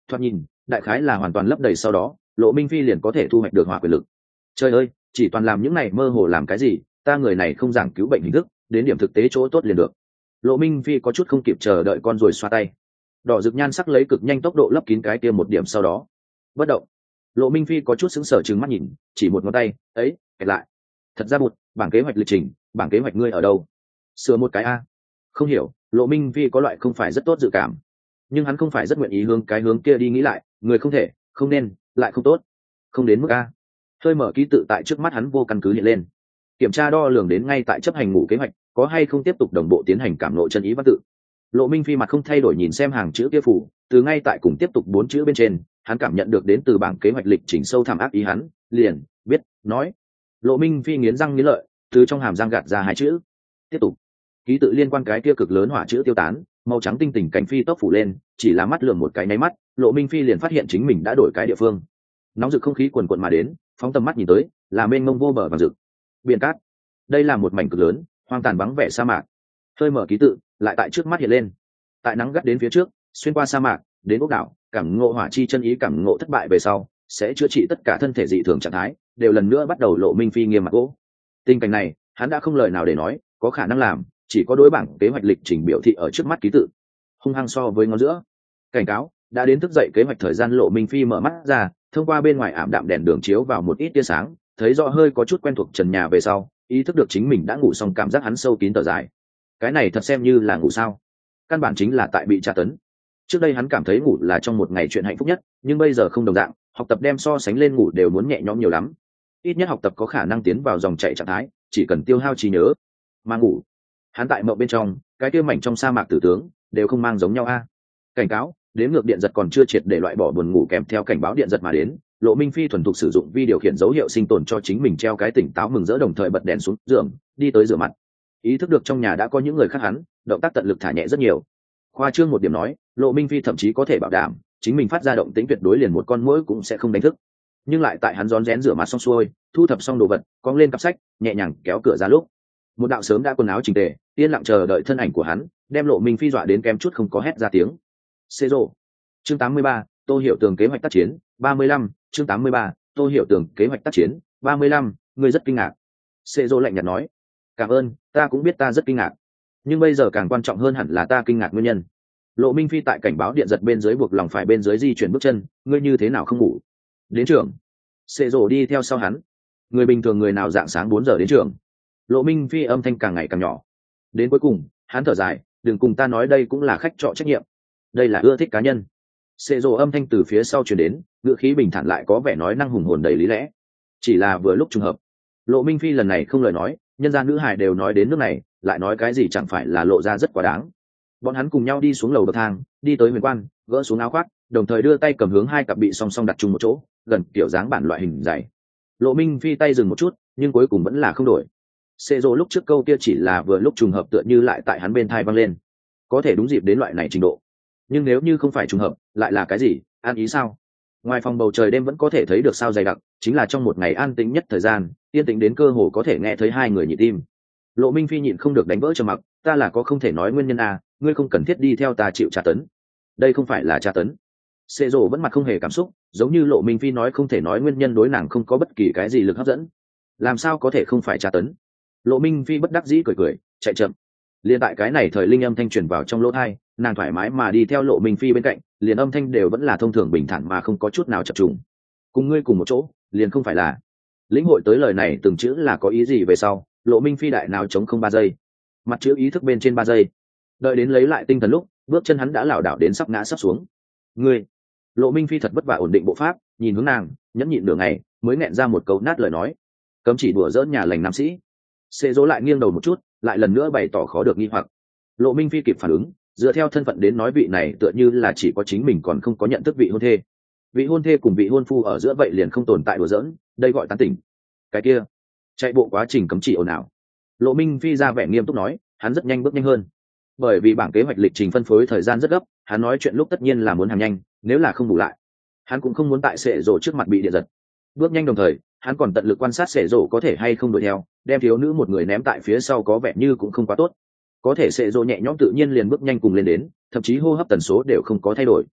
thoạt nhìn đại khái là hoàn toàn lấp đầy, sau đó Lộ Minh Phi liền có thể thu hoạch được hỏa quyền lực. Trời ơi, chỉ toàn làm những này mơ hồ làm cái gì, ta người này không giảng cứu bệnh hình thức, đến điểm thực tế chỗ tốt liền được. Lộ Minh Phi có chút không kịp chờ đợi con rồi xoa tay, đỏ rực nhan sắc lấy cực nhanh tốc độ lấp kín cái kia một điểm, sau đó bất động. Lộ Minh Phi có chút sững sờ trừng mắt nhìn, chỉ một ngón tay ấy kẹt lại. Thật ra bụt, bảng kế hoạch lịch trình, bảng kế hoạch ngươi ở đâu? Sửa một cái a. Không hiểu, Lộ Minh Phi có loại không phải rất tốt dự cảm, nhưng hắn không phải rất nguyện ý hướng cái hướng kia đi nghĩ lại, người không thể, không nên, lại không tốt, không đến mức a. Hơi mở ký tự tại trước mắt hắn vô căn cứ hiện lên, kiểm tra đo lường đến ngay tại chấp hành ngủ kế hoạch, có hay không tiếp tục đồng bộ tiến hành cảm lộ chân ý văn tự. Lộ Minh Phi mặt không thay đổi nhìn xem hàng chữ kia phủ, từ ngay tại cùng tiếp tục bốn chữ bên trên, hắn cảm nhận được đến từ bảng kế hoạch lịch trình sâu thẳm ác ý, hắn liền biết nói. Lộ Minh Phi nghiến răng nghiến lợi, từ trong hàm răng gạt ra hai chữ tiếp tục. Ký tự liên quan cái kia cực lớn hỏa chữ tiêu tán, màu trắng tinh tỉnh cánh phi tốc phủ lên, chỉ là mắt lườm một cái nháy mắt, Lộ Minh Phi liền phát hiện chính mình đã đổi cái địa phương. Nóng rực không khí quần quần mà đến, phóng tầm mắt nhìn tới là mênh mông vô bờ vàng rực biển cát. Đây là một mảnh cực lớn hoang tàn vắng vẻ sa mạc. Hơi mở ký tự lại tại trước mắt hiện lên, tại nắng gắt đến phía trước, xuyên qua sa mạc đến ốc đảo, cảm ngộ hỏa chi chân ý, cảm ngộ thất bại về sau sẽ chữa trị tất cả thân thể dị thường trạng thái, đều lần nữa bắt đầu. Lộ Minh Phi nghiêm mặt gỗ. Tình cảnh này hắn đã không lời nào để nói, có khả năng làm chỉ có đối bảng kế hoạch lịch trình biểu thị ở trước mắt ký tự hung hăng so với ngón giữa. Cảnh cáo đã đến thức dậy kế hoạch thời gian. Lộ Minh Phi mở mắt ra, thông qua bên ngoài ảm đạm đèn đường chiếu vào một ít tia sáng, thấy rõ hơi có chút quen thuộc trần nhà về sau, ý thức được chính mình đã ngủ xong, cảm giác hắn sâu kín thở dài. Cái này thật xem như là ngủ sao? Căn bản chính là tại bị tra tấn. Trước đây hắn cảm thấy ngủ là trong một ngày chuyện hạnh phúc nhất, nhưng bây giờ không đồng dạng, học tập đem so sánh lên ngủ đều muốn nhẹ nhõm nhiều lắm. Ít nhất học tập có khả năng tiến vào dòng chảy trạng thái, chỉ cần tiêu hao trí nhớ. Mà ngủ, hắn tại mộng bên trong, cái kia mảnh trong sa mạc tử tướng đều không mang giống nhau a. Cảnh cáo, đếm ngược điện giật còn chưa triệt để loại bỏ buồn ngủ kèm theo cảnh báo điện giật mà đến. Lộ Minh Phi thuần thục sử dụng vi điều khiển dấu hiệu sinh tồn cho chính mình treo cái tỉnh táo mừng rỡ, đồng thời bật đèn xuống giường, đi tới rửa mặt. Ý thức được trong nhà đã có những người khác, hắn động tác tận lực thả nhẹ rất nhiều. Khoa trương một điểm nói, Lộ Minh Phi thậm chí có thể bảo đảm chính mình phát ra động tĩnh tuyệt đối liền một con muỗi cũng sẽ không đánh thức. Nhưng lại tại hắn rón rén rửa mặt xong xuôi, thu thập xong đồ vật, cong lên cặp sách, nhẹ nhàng kéo cửa ra lúc, một đạo sớm đã quần áo chỉnh tề, yên lặng chờ đợi thân ảnh của hắn, đem Lộ Minh Phi dọa đến kém chút không có hét ra tiếng. Xê rô. Chương tám mươi ba, Tô Hiểu Tường kế hoạch tác chiến, ba mươi lăm, chương tám mươi ba, Tô Hiểu Tường kế hoạch tác chiến, ba mươi lăm, ngươi rất kinh ngạc. Xê rô lạnh nhạt nói, cảm ơn, ta cũng biết ta rất kinh ngạc, nhưng bây giờ càng quan trọng hơn hẳn là ta kinh ngạc nguyên nhân. Lộ Minh Phi tại cảnh báo điện giật bên dưới buộc lòng phải bên dưới di chuyển bước chân, ngươi như thế nào không ngủ? Đến trường. Xê rô đi theo sau hắn. Người bình thường người nào dạng sáng bốn giờ đến trường? Lộ Minh Phi âm thanh càng ngày càng nhỏ. Đến cuối cùng, hắn thở dài, đừng cùng ta nói đây cũng là khách trọ trách nhiệm. Đây là ưa thích cá nhân. Xê rô âm thanh từ phía sau truyền đến, ngữ khí bình thản lại có vẻ nói năng hùng hồn đầy lý lẽ. Chỉ là vừa lúc trùng hợp. Lộ Minh Phi lần này không lời nói, nhân gian nữ hài đều nói đến nước này, lại nói cái gì chẳng phải là lộ ra rất quá đáng. Bọn hắn cùng nhau đi xuống lầu bậc thang, đi tới huyền quan, gỡ xuống áo khoác, đồng thời đưa tay cầm hướng hai cặp bị song song đặt chung một chỗ, gần kiểu dáng bản loại hình dày. Lộ Minh Phi tay dừng một chút, nhưng cuối cùng vẫn là không đổi. Xê rô lúc trước câu kia chỉ là vừa lúc trùng hợp, tựa như lại tại hắn bên thai văng lên. Có thể đúng dịp đến loại này trình độ. Nhưng nếu như không phải trùng hợp, lại là cái gì? An ý sao? Ngoài phòng bầu trời đêm vẫn có thể thấy được sao dày đặc, chính là trong một ngày an tĩnh nhất thời gian, yên tĩnh đến cơ hồ có thể nghe thấy hai người nhịp tim. Lộ Minh Phi nhịn không được đánh vỡ trầm mặc, ta là có không thể nói nguyên nhân à, ngươi không cần thiết đi theo ta chịu tra tấn. Đây không phải là tra tấn. Xê rô vẫn mặt không hề cảm xúc, giống như Lộ Minh Phi nói không thể nói nguyên nhân đối nàng không có bất kỳ cái gì lực hấp dẫn. Làm sao có thể không phải tra tấn? Lộ Minh Phi bất đắc dĩ cười cười, chạy chậm. Liên tại cái này thời linh âm thanh truyền vào trong lỗ tai, nàng thoải mái mà đi theo Lộ Minh Phi bên cạnh, liền âm thanh đều vẫn là thông thường bình thản mà không có chút nào chập trùng. Cùng ngươi cùng một chỗ, liền không phải là. Lĩnh hội tới lời này từng chữ là có ý gì về sau, Lộ Minh Phi đại nào chống không ba giây, mặt chữ ý thức bên trên ba giây, đợi đến lấy lại tinh thần lúc, bước chân hắn đã lảo đảo đến sắp ngã sắp xuống. Ngươi. Lộ Minh Phi thật vất vả ổn định bộ pháp, nhìn hướng nàng, nhẫn nhịn nửa ngày, mới nghẹn ra một câu nát lời nói, cấm chỉ đùa giỡn nhà lành nam sĩ. Xê dỗ lại nghiêng đầu một chút, lại lần nữa bày tỏ khó được nghi hoặc. Lộ Minh Phi kịp phản ứng, dựa theo thân phận đến nói vị này tựa như là chỉ có chính mình còn không có nhận thức vị hôn thê. Vị hôn thê cùng vị hôn phu ở giữa vậy liền không tồn tại đùa giỡn, đây gọi tán tỉnh. Cái kia, chạy bộ quá trình cấm chỉ ồn ào. Lộ Minh Phi ra vẻ nghiêm túc nói, hắn rất nhanh bước nhanh hơn. Bởi vì bảng kế hoạch lịch trình phân phối thời gian rất gấp, hắn nói chuyện lúc tất nhiên là muốn hàng nhanh, nếu là không đủ lại, hắn cũng không muốn tại sệ rổ trước mặt bị điện giật. Bước nhanh đồng thời, hắn còn tận lực quan sát sệ rổ có thể hay không đuổi theo, đem thiếu nữ một người ném tại phía sau có vẻ như cũng không quá tốt. Có thể sệ rổ nhẹ nhõm tự nhiên liền bước nhanh cùng lên đến, thậm chí hô hấp tần số đều không có thay đổi.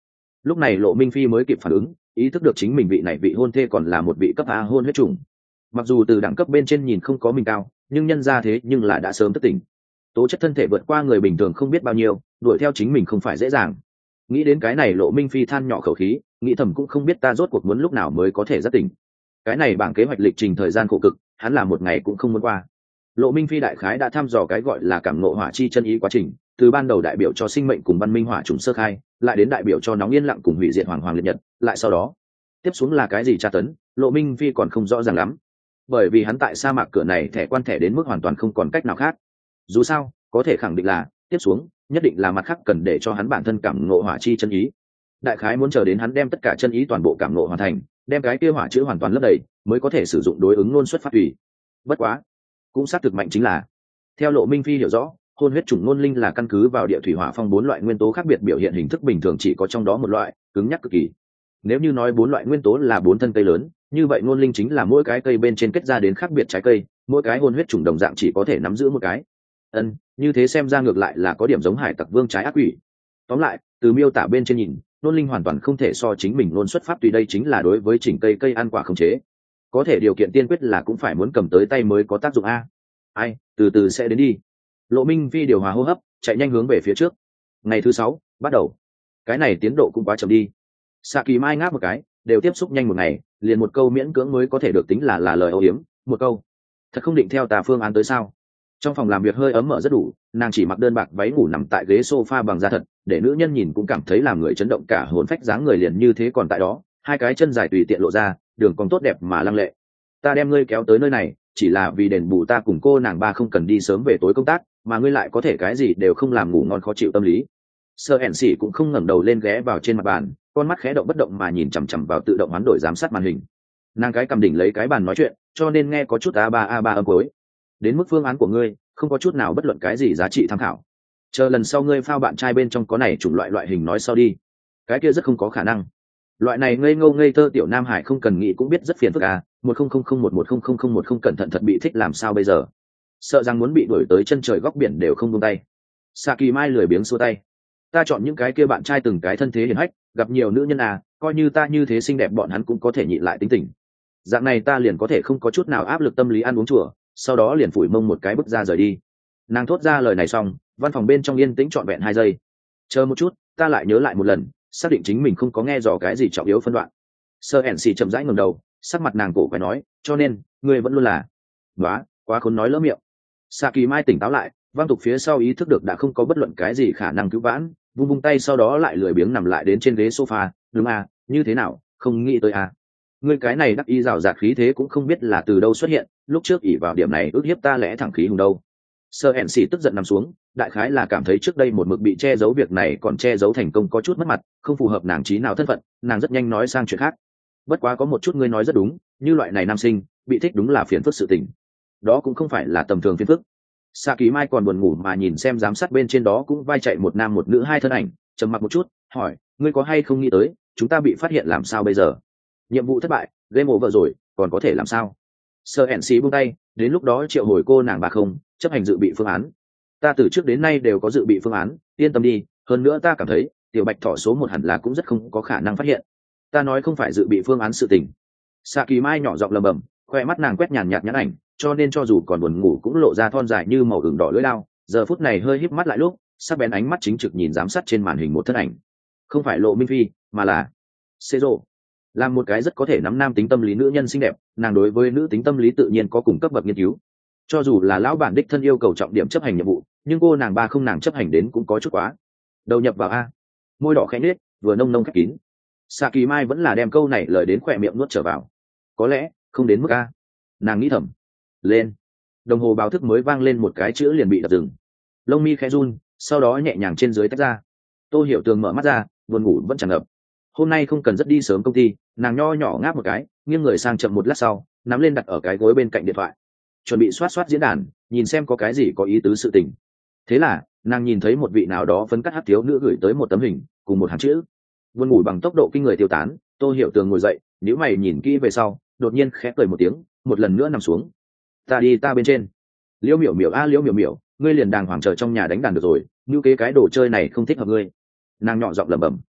Lúc này Lộ Minh Phi mới kịp phản ứng, ý thức được chính mình vị này vị hôn thê còn là một vị cấp A hôn huyết trùng. Mặc dù từ đẳng cấp bên trên nhìn không có mình cao, nhưng nhân ra thế nhưng là đã sớm thức tỉnh. Tố chất thân thể vượt qua người bình thường không biết bao nhiêu, đuổi theo chính mình không phải dễ dàng. Nghĩ đến cái này Lộ Minh Phi than nhỏ khẩu khí, nghĩ thầm cũng không biết ta rốt cuộc muốn lúc nào mới có thể giác tỉnh. Cái này bảng kế hoạch lịch trình thời gian khổ cực, hắn là một ngày cũng không muốn qua. Lộ Minh Phi đại khái đã thăm dò cái gọi là cảm ngộ hỏa chi chân ý quá trình, từ ban đầu đại biểu cho sinh mệnh cùng văn minh hỏa trùng sơ khai, lại đến đại biểu cho nóng yên lặng cùng hủy diệt hoàng hoàng liệt nhật, lại sau đó tiếp xuống là cái gì tra tấn, Lộ Minh Phi còn không rõ ràng lắm. Bởi vì hắn tại sa mạc cửa này thẻ quan thẻ đến mức hoàn toàn không còn cách nào khác. Dù sao, có thể khẳng định là tiếp xuống nhất định là mặt khác cần để cho hắn bản thân cảm ngộ hỏa chi chân ý. Đại khái muốn chờ đến hắn đem tất cả chân ý toàn bộ cảm ngộ hoàn thành, đem cái kia hỏa chữ hoàn toàn lấp đầy, mới có thể sử dụng đối ứng ngôn xuất phát ủy. Bất quá, cũng xác thực mạnh chính là, theo Lộ Minh Phi hiểu rõ, hôn huyết chủng ngôn linh là căn cứ vào địa thủy hỏa phong bốn loại nguyên tố khác biệt biểu hiện hình thức bình thường chỉ có trong đó một loại, cứng nhắc cực kỳ. Nếu như nói bốn loại nguyên tố là bốn thân cây lớn, như vậy ngôn linh chính là mỗi cái cây bên trên kết ra đến khác biệt trái cây, mỗi cái hôn huyết chủng đồng dạng chỉ có thể nắm giữ một cái. Ân, như thế xem ra ngược lại là có điểm giống hải tặc vương trái ác quỷ. Tóm lại, từ miêu tả bên trên nhìn, ngôn linh hoàn toàn không thể so chính mình ngôn xuất pháp, tùy đây chính là đối với chỉnh cây cây ăn quả khống chế. Có thể điều kiện tiên quyết là cũng phải muốn cầm tới tay mới có tác dụng a. Ai, từ từ sẽ đến đi. Lộ Minh Phi điều hòa hô hấp, chạy nhanh hướng về phía trước. Ngày thứ sáu bắt đầu. Cái này tiến độ cũng quá chậm đi. Sạ Kỳ Mai ngáp một cái, đều tiếp xúc nhanh một ngày, liền một câu miễn cưỡng mới có thể được tính là là lời âu yếm, một câu. Thật không định theo tà phương án tới sao? Trong phòng làm việc hơi ấm mở rất đủ, nàng chỉ mặc đơn bạc váy ngủ nằm tại ghế sofa bằng da thật, để nữ nhân nhìn cũng cảm thấy làm người chấn động cả hồn phách, dáng người liền như thế còn tại đó, hai cái chân dài tùy tiện lộ ra, đường cong tốt đẹp mà lăng lệ. Ta đem ngươi kéo tới nơi này, chỉ là vì đền bù ta cùng cô nàng ba không cần đi sớm về tối công tác, mà ngươi lại có thể cái gì đều không làm, ngủ ngon khó chịu tâm lý. Sơ ẻn xỉ cũng không ngẩng đầu lên, ghé vào trên mặt bàn, con mắt khẽ động bất động mà nhìn chằm chằm vào tự động hoán đổi giám sát màn hình. Nàng cái cầm đỉnh lấy cái bàn nói chuyện, cho nên nghe có chút a ba a ba âm cuối. Đến mức phương án của ngươi không có chút nào bất luận cái gì giá trị tham khảo. Chờ lần sau ngươi phao bạn trai bên trong có này chủng loại loại hình nói sau đi. Cái kia rất không có khả năng. Loại này ngây ngô ngây thơ tiểu nam hải không cần nghĩ cũng biết rất phiền phức à. Một không không không một một không không không một không cẩn thận thật bị thích làm sao bây giờ? Sợ rằng muốn bị đuổi tới chân trời góc biển đều không buông tay. Sạ Kỳ Mai lười biếng xua tay. Ta chọn những cái kia bạn trai từng cái thân thế hiển hách, gặp nhiều nữ nhân à, coi như ta như thế xinh đẹp bọn hắn cũng có thể nhịn lại tính tình. Dạng này ta liền có thể không có chút nào áp lực tâm lý ăn uống chùa, sau đó liền phủi mông một cái bước ra rời đi. Nàng thốt ra lời này xong, văn phòng bên trong yên tĩnh trọn vẹn hai giây. Chờ một chút, ta lại nhớ lại một lần, xác định chính mình không có nghe dò cái gì trọng yếu phân đoạn. Sơ ẻn xì chậm rãi ngẩng đầu, sắc mặt nàng cổ quái nói, cho nên ngươi vẫn luôn là quá quá khốn nói lỡ miệng. Sạ Kỳ Mai tỉnh táo lại, vang tục phía sau ý thức được đã không có bất luận cái gì khả năng cứu vãn, vung vung tay sau đó lại lười biếng nằm lại đến trên ghế sofa. Đúng à, như thế nào, không nghĩ tới à? Ngươi cái này đắc ý rào rạt khí thế cũng không biết là từ đâu xuất hiện, lúc trước ỷ vào điểm này ước hiếp ta lẽ thẳng khí hùng đâu. Sơ ẻn xì tức giận nằm xuống, đại khái là cảm thấy trước đây một mực bị che giấu việc này còn che giấu thành công có chút mất mặt, không phù hợp nàng trí nào thân phận, nàng rất nhanh nói sang chuyện khác. Bất quá có một chút ngươi nói rất đúng, như loại này nam sinh bị thích đúng là phiền phức sự tình, đó cũng không phải là tầm thường phiền phức. Sạ Kỳ Mai còn buồn ngủ mà nhìn xem giám sát bên trên đó cũng vai chạy một nam một nữ hai thân ảnh, trầm mặc một chút, hỏi, ngươi có hay không nghĩ tới chúng ta bị phát hiện làm sao bây giờ? Nhiệm vụ thất bại, game over rồi, còn có thể làm sao? Sơ ẻn xì buông tay, đến lúc đó triệu hồi cô nàng bà không chấp hành dự bị phương án. Ta từ trước đến nay đều có dự bị phương án, yên tâm đi. Hơn nữa ta cảm thấy tiểu bạch thỏ số một hẳn là cũng rất không có khả năng phát hiện. Ta nói không phải dự bị phương án sự tình. Sạ Kỳ Mai nhỏ giọng lầm bầm, khoe mắt nàng quét nhàn nhạt nhãn ảnh, cho nên cho dù còn buồn ngủ cũng lộ ra thon dài như màu ửng đỏ lưỡi lao. Giờ phút này hơi híp mắt lại lúc, sắc bén ánh mắt chính trực nhìn giám sát trên màn hình một thân ảnh. Không phải Lộ Minh Phi, mà là Cezro. Là một cái rất có thể nắm nam tính tâm lý nữ nhân xinh đẹp, nàng đối với nữ tính tâm lý tự nhiên có cùng cấp bậc nghiên cứu. Cho dù là lão bản đích thân yêu cầu trọng điểm chấp hành nhiệm vụ, nhưng cô nàng ba không nàng chấp hành đến cũng có chút quá. Đầu nhập vào a, môi đỏ khẽ nết, vừa nông nông khép kín. Sạ Kỳ Mai vẫn là đem câu này lời đến khỏe miệng nuốt trở vào. Có lẽ không đến mức a, nàng nghĩ thầm. Lên, đồng hồ báo thức mới vang lên một cái chữ liền bị đập dừng. Lông mi khẽ run, sau đó nhẹ nhàng trên dưới tách ra. Tô Hiểu Tường mở mắt ra, buồn ngủ vẫn tràn ngập. Hôm nay không cần rất đi sớm công ty, nàng nho nhỏ ngáp một cái, nghiêng người sang chậm một lát sau, nắm lên đặt ở cái gối bên cạnh điện thoại, chuẩn bị xoát xoát diễn đàn, nhìn xem có cái gì có ý tứ sự tình. Thế là nàng nhìn thấy một vị nào đó phấn cắt hát thiếu nữ gửi tới một tấm hình cùng một hàng chữ. Buồn ngủ bằng tốc độ kinh người tiêu tán, Tô Hiểu Tường ngồi dậy, nếu mày nhìn kỹ về sau, đột nhiên khẽ cười một tiếng, một lần nữa nằm xuống. Ta đi ta bên trên. Liễu Miểu Miểu a Liễu Miểu Miểu, ngươi liền đàng hoàng chờ trong nhà đánh đàn được rồi, như kế cái đồ chơi này không thích hợp ngươi. Nàng nhỏ giọng lẩm bẩm.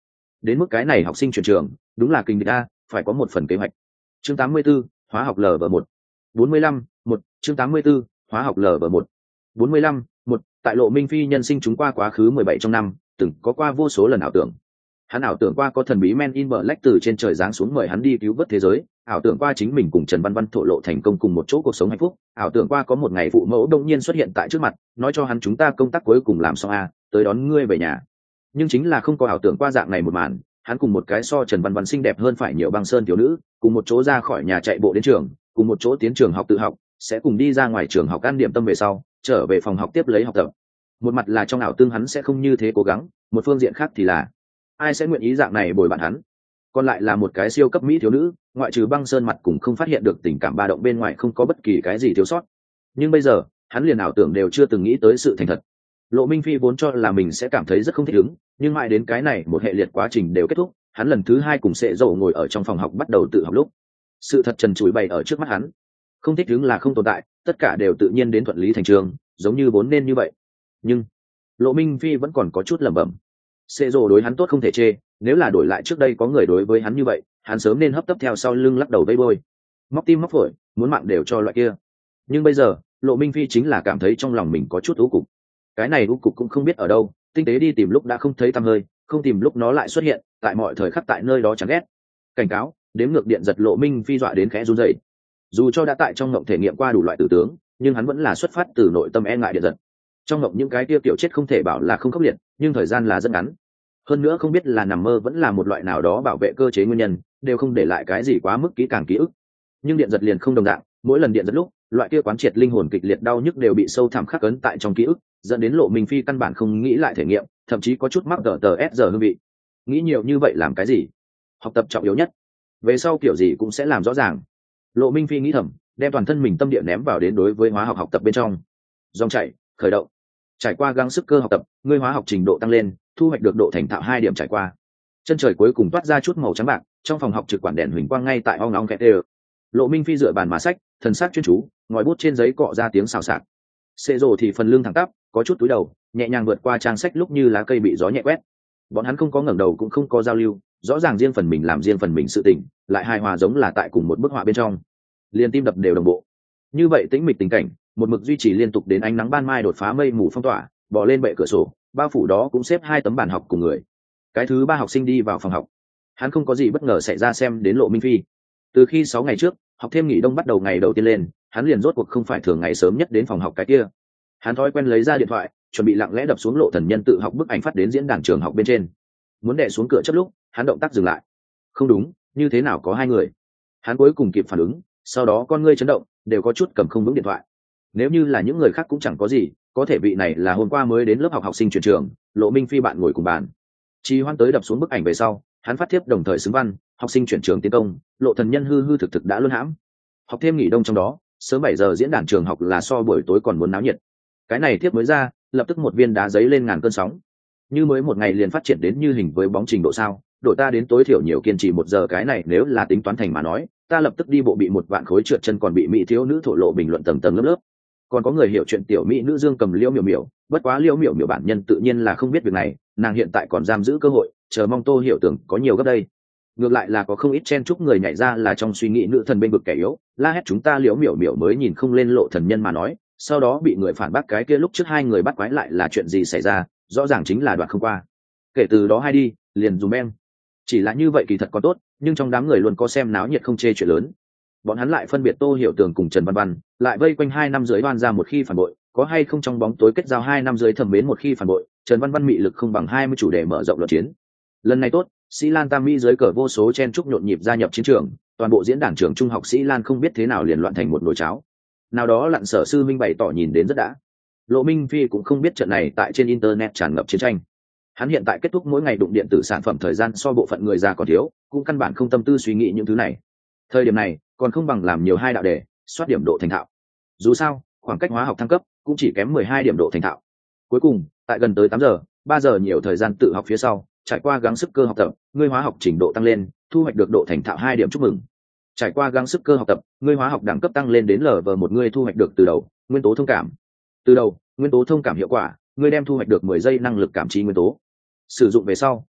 đến mức cái này học sinh chuyển trường đúng là kinh địch a, phải có một phần kế hoạch. Chương tám mươi 84, hóa học lv một. bốn mươi lăm, một. Chương tám mươi 84, hóa học lv một. bốn mươi lăm, một. Tại Lộ Minh Phi nhân sinh chúng qua quá khứ mười bảy trong năm, từng có qua vô số lần ảo tưởng. Hắn ảo tưởng qua có thần bí Men in Black từ trên trời giáng xuống mời hắn đi cứu vớt thế giới, ảo tưởng qua chính mình cùng Trần Văn Văn thổ lộ thành công cùng một chỗ cuộc sống hạnh phúc, ảo tưởng qua có một ngày phụ mẫu đông nhiên xuất hiện tại trước mặt, nói cho hắn chúng ta công tác cuối cùng làm xong a, tới đón ngươi về nhà. Nhưng chính là không có ảo tưởng qua dạng này một màn, hắn cùng một cái so Trần Văn Văn xinh đẹp hơn phải nhiều băng sơn thiếu nữ, cùng một chỗ ra khỏi nhà chạy bộ đến trường, cùng một chỗ tiến trường học tự học, sẽ cùng đi ra ngoài trường học ăn điểm tâm về sau, trở về phòng học tiếp lấy học tập. Một mặt là trong ảo tương hắn sẽ không như thế cố gắng, một phương diện khác thì là ai sẽ nguyện ý dạng này bồi bạn hắn. Còn lại là một cái siêu cấp mỹ thiếu nữ, ngoại trừ băng sơn mặt cùng không phát hiện được tình cảm ba động bên ngoài không có bất kỳ cái gì thiếu sót. Nhưng bây giờ hắn liền ảo tưởng đều chưa từng nghĩ tới sự thành thật. Lộ Minh Phi vốn cho là mình sẽ cảm thấy rất không thích ứng, nhưng mãi đến cái này một hệ liệt quá trình đều kết thúc, hắn lần thứ hai cùng Sệ Dầu ngồi ở trong phòng học bắt đầu tự học lúc, sự thật trần trụi bày ở trước mắt hắn. Không thích ứng là không tồn tại, tất cả đều tự nhiên đến thuận lý thành trường, giống như vốn nên như vậy. Nhưng Lộ Minh Phi vẫn còn có chút lẩm bẩm. Sệ Dầu đối hắn tốt không thể chê, nếu là đổi lại trước đây có người đối với hắn như vậy, hắn sớm nên hấp tấp theo sau lưng lắc đầu vây bôi, móc tim móc phổi, muốn mạng đều cho loại kia. Nhưng bây giờ, Lộ Minh Phi chính là cảm thấy trong lòng mình có chút u cục. Cái này u cục cũng không biết ở đâu, tinh tế đi tìm lúc đã không thấy tăm hơi, không tìm lúc nó lại xuất hiện, tại mọi thời khắc tại nơi đó chẳng ghét. Cảnh cáo, đếm ngược điện giật Lộ Minh Phi dọa đến khẽ run rẩy. Dù cho đã tại trong ngộng thể nghiệm qua đủ loại tử tướng, nhưng hắn vẫn là xuất phát từ nội tâm e ngại điện giật. Trong ngộng những cái tiêu tiểu chết không thể bảo là không khốc liệt, nhưng thời gian là rất ngắn. Hơn nữa không biết là nằm mơ vẫn là một loại nào đó bảo vệ cơ chế nguyên nhân, đều không để lại cái gì quá mức kỹ càng ký ức. Nhưng điện giật liền không đồng dạng, mỗi lần điện giật lúc, loại kia quán triệt linh hồn kịch liệt đau nhức đều bị sâu thẳm khắc ấn tại trong ký ức, dẫn đến Lộ Minh Phi căn bản không nghĩ lại thể nghiệm, thậm chí có chút mắc tờ tờ s giờ hương vị. Nghĩ nhiều như vậy làm cái gì? Học tập trọng yếu nhất, về sau kiểu gì cũng sẽ làm rõ ràng. Lộ Minh Phi nghĩ thầm, đem toàn thân mình tâm địa ném vào đến đối với hóa học học tập bên trong. Dòng chảy khởi động. Trải qua gắng sức cơ học tập, ngươi hóa học trình độ tăng lên, thu hoạch được độ thành thạo hai điểm trải qua. Chân trời cuối cùng toát ra chút màu trắng bạc, trong phòng học trực quản đèn huỳnh quang ngay tại ong ong kẹt đều. Lộ Minh Phi dựa bàn mà sách, thần sắc chuyên chú, ngòi bút trên giấy cọ ra tiếng xào xạc. Sệ Dầu thì phần lưng thẳng tắp, có chút túi đầu, nhẹ nhàng vượt qua trang sách lúc như lá cây bị gió nhẹ quét. Bọn hắn không có ngẩng đầu cũng không có giao lưu, rõ ràng riêng phần mình làm riêng phần mình sự tình, lại hài hòa giống là tại cùng một bức họa bên trong. Liên tim đập đều đồng bộ. Như vậy tĩnh mịch tình cảnh, một mực duy trì liên tục đến ánh nắng ban mai đột phá mây mù phong tỏa, bò lên bệ cửa sổ, bao phủ đó cũng xếp hai tấm bàn học cùng người. Cái thứ ba học sinh đi vào phòng học, hắn không có gì bất ngờ xảy ra xem đến Lộ Minh Phi. Từ khi sáu ngày trước học thêm nghỉ đông bắt đầu ngày đầu tiên lên, hắn liền rốt cuộc không phải thường ngày sớm nhất đến phòng học cái kia. Hắn thói quen lấy ra điện thoại, chuẩn bị lặng lẽ đập xuống Lộ Thần Nhân tự học bức ảnh phát đến diễn đàn trường học bên trên. Muốn đè xuống cửa chấp lúc, hắn động tác dừng lại. Không đúng, như thế nào có hai người? Hắn cuối cùng kịp phản ứng, sau đó con ngươi chấn động, đều có chút cầm không vững điện thoại. Nếu như là những người khác cũng chẳng có gì, có thể vị này là hôm qua mới đến lớp học học sinh chuyển trường, Lộ Minh Phi bạn ngồi cùng bàn. Trì hoãn tới đập xuống bức ảnh về sau, hắn phát thiếp đồng thời xứng văn, học sinh chuyển trường tiến công, Lộ Thần Nhân hư hư thực thực đã luân hãm. Học thêm nghỉ đông trong đó, sớm bảy giờ diễn đàn trường học là so buổi tối còn muốn náo nhiệt. Cái này thiếp mới ra, lập tức một viên đá giấy lên ngàn cơn sóng. Như mới một ngày liền phát triển đến như hình với bóng trình độ sao? Đội ta đến tối thiểu nhiều kiên trì một giờ, cái này nếu là tính toán thành mà nói, ta lập tức đi bộ bị một vạn khối trượt chân, còn bị mỹ thiếu nữ thổ lộ bình luận tầng tầng lớp lớp. Còn có người hiểu chuyện tiểu mỹ nữ Dương Cầm Liễu Miểu Miểu, bất quá Liễu Miểu Miểu bản nhân tự nhiên là không biết việc này, nàng hiện tại còn giam giữ cơ hội, chờ mong Tô Hiểu Tưởng có nhiều gấp đây. Ngược lại là có không ít chen chúc người nhảy ra là trong suy nghĩ nữ thần bên vực kẻ yếu, la hét chúng ta Liễu Miểu Miểu mới nhìn không lên Lộ Thần Nhân mà nói, sau đó bị người phản bác cái kia lúc trước hai người bắt quái lại là chuyện gì xảy ra, rõ ràng chính là đoạn không qua. Kể từ đó hai đi, liền dùm em. Chỉ là như vậy kỳ thật có tốt, nhưng trong đám người luôn có xem náo nhiệt không chê chuyện lớn. Bọn hắn lại phân biệt Tô Hiểu Tường cùng Trần Văn Văn, lại vây quanh hai năm dưới đoan ra một khi phản bội, có hay không trong bóng tối kết giao hai năm dưới thẩm mến một khi phản bội, Trần Văn Văn mị lực không bằng hai mươi chủ đề mở rộng luận chiến. Lần này tốt, Sĩ Lan Tam Mỹ dưới cờ vô số chen chúc nhộn nhịp gia nhập chiến trường, toàn bộ diễn đàn trường trung học Sĩ Lan không biết thế nào liền loạn thành một nồi cháo. Nào đó lặn sở sư minh bày tỏ nhìn đến rất đã. Lộ Minh Phi cũng không biết trận này tại trên internet tràn ngập chiến tranh. Hắn hiện tại kết thúc mỗi ngày đụng điện tử sản phẩm thời gian so bộ phận người già còn thiếu, cũng căn bản không tâm tư suy nghĩ những thứ này. Thời điểm này, còn không bằng làm nhiều hai đạo đề, soát điểm độ thành thạo. Dù sao, khoảng cách hóa học thăng cấp cũng chỉ kém mười hai điểm độ thành thạo. Cuối cùng, tại gần tới tám giờ, ba giờ nhiều thời gian tự học phía sau, trải qua gắng sức cơ học tập, ngươi hóa học trình độ tăng lên, thu hoạch được độ thành thạo hai điểm, chúc mừng. Trải qua gắng sức cơ học tập, ngươi hóa học đẳng cấp tăng lên đến lv một, ngươi thu hoạch được từ đầu nguyên tố thông cảm. Từ đầu nguyên tố thông cảm hiệu quả, ngươi đem thu hoạch được mười giây năng lực cảm trí nguyên tố. Sử dụng về sau,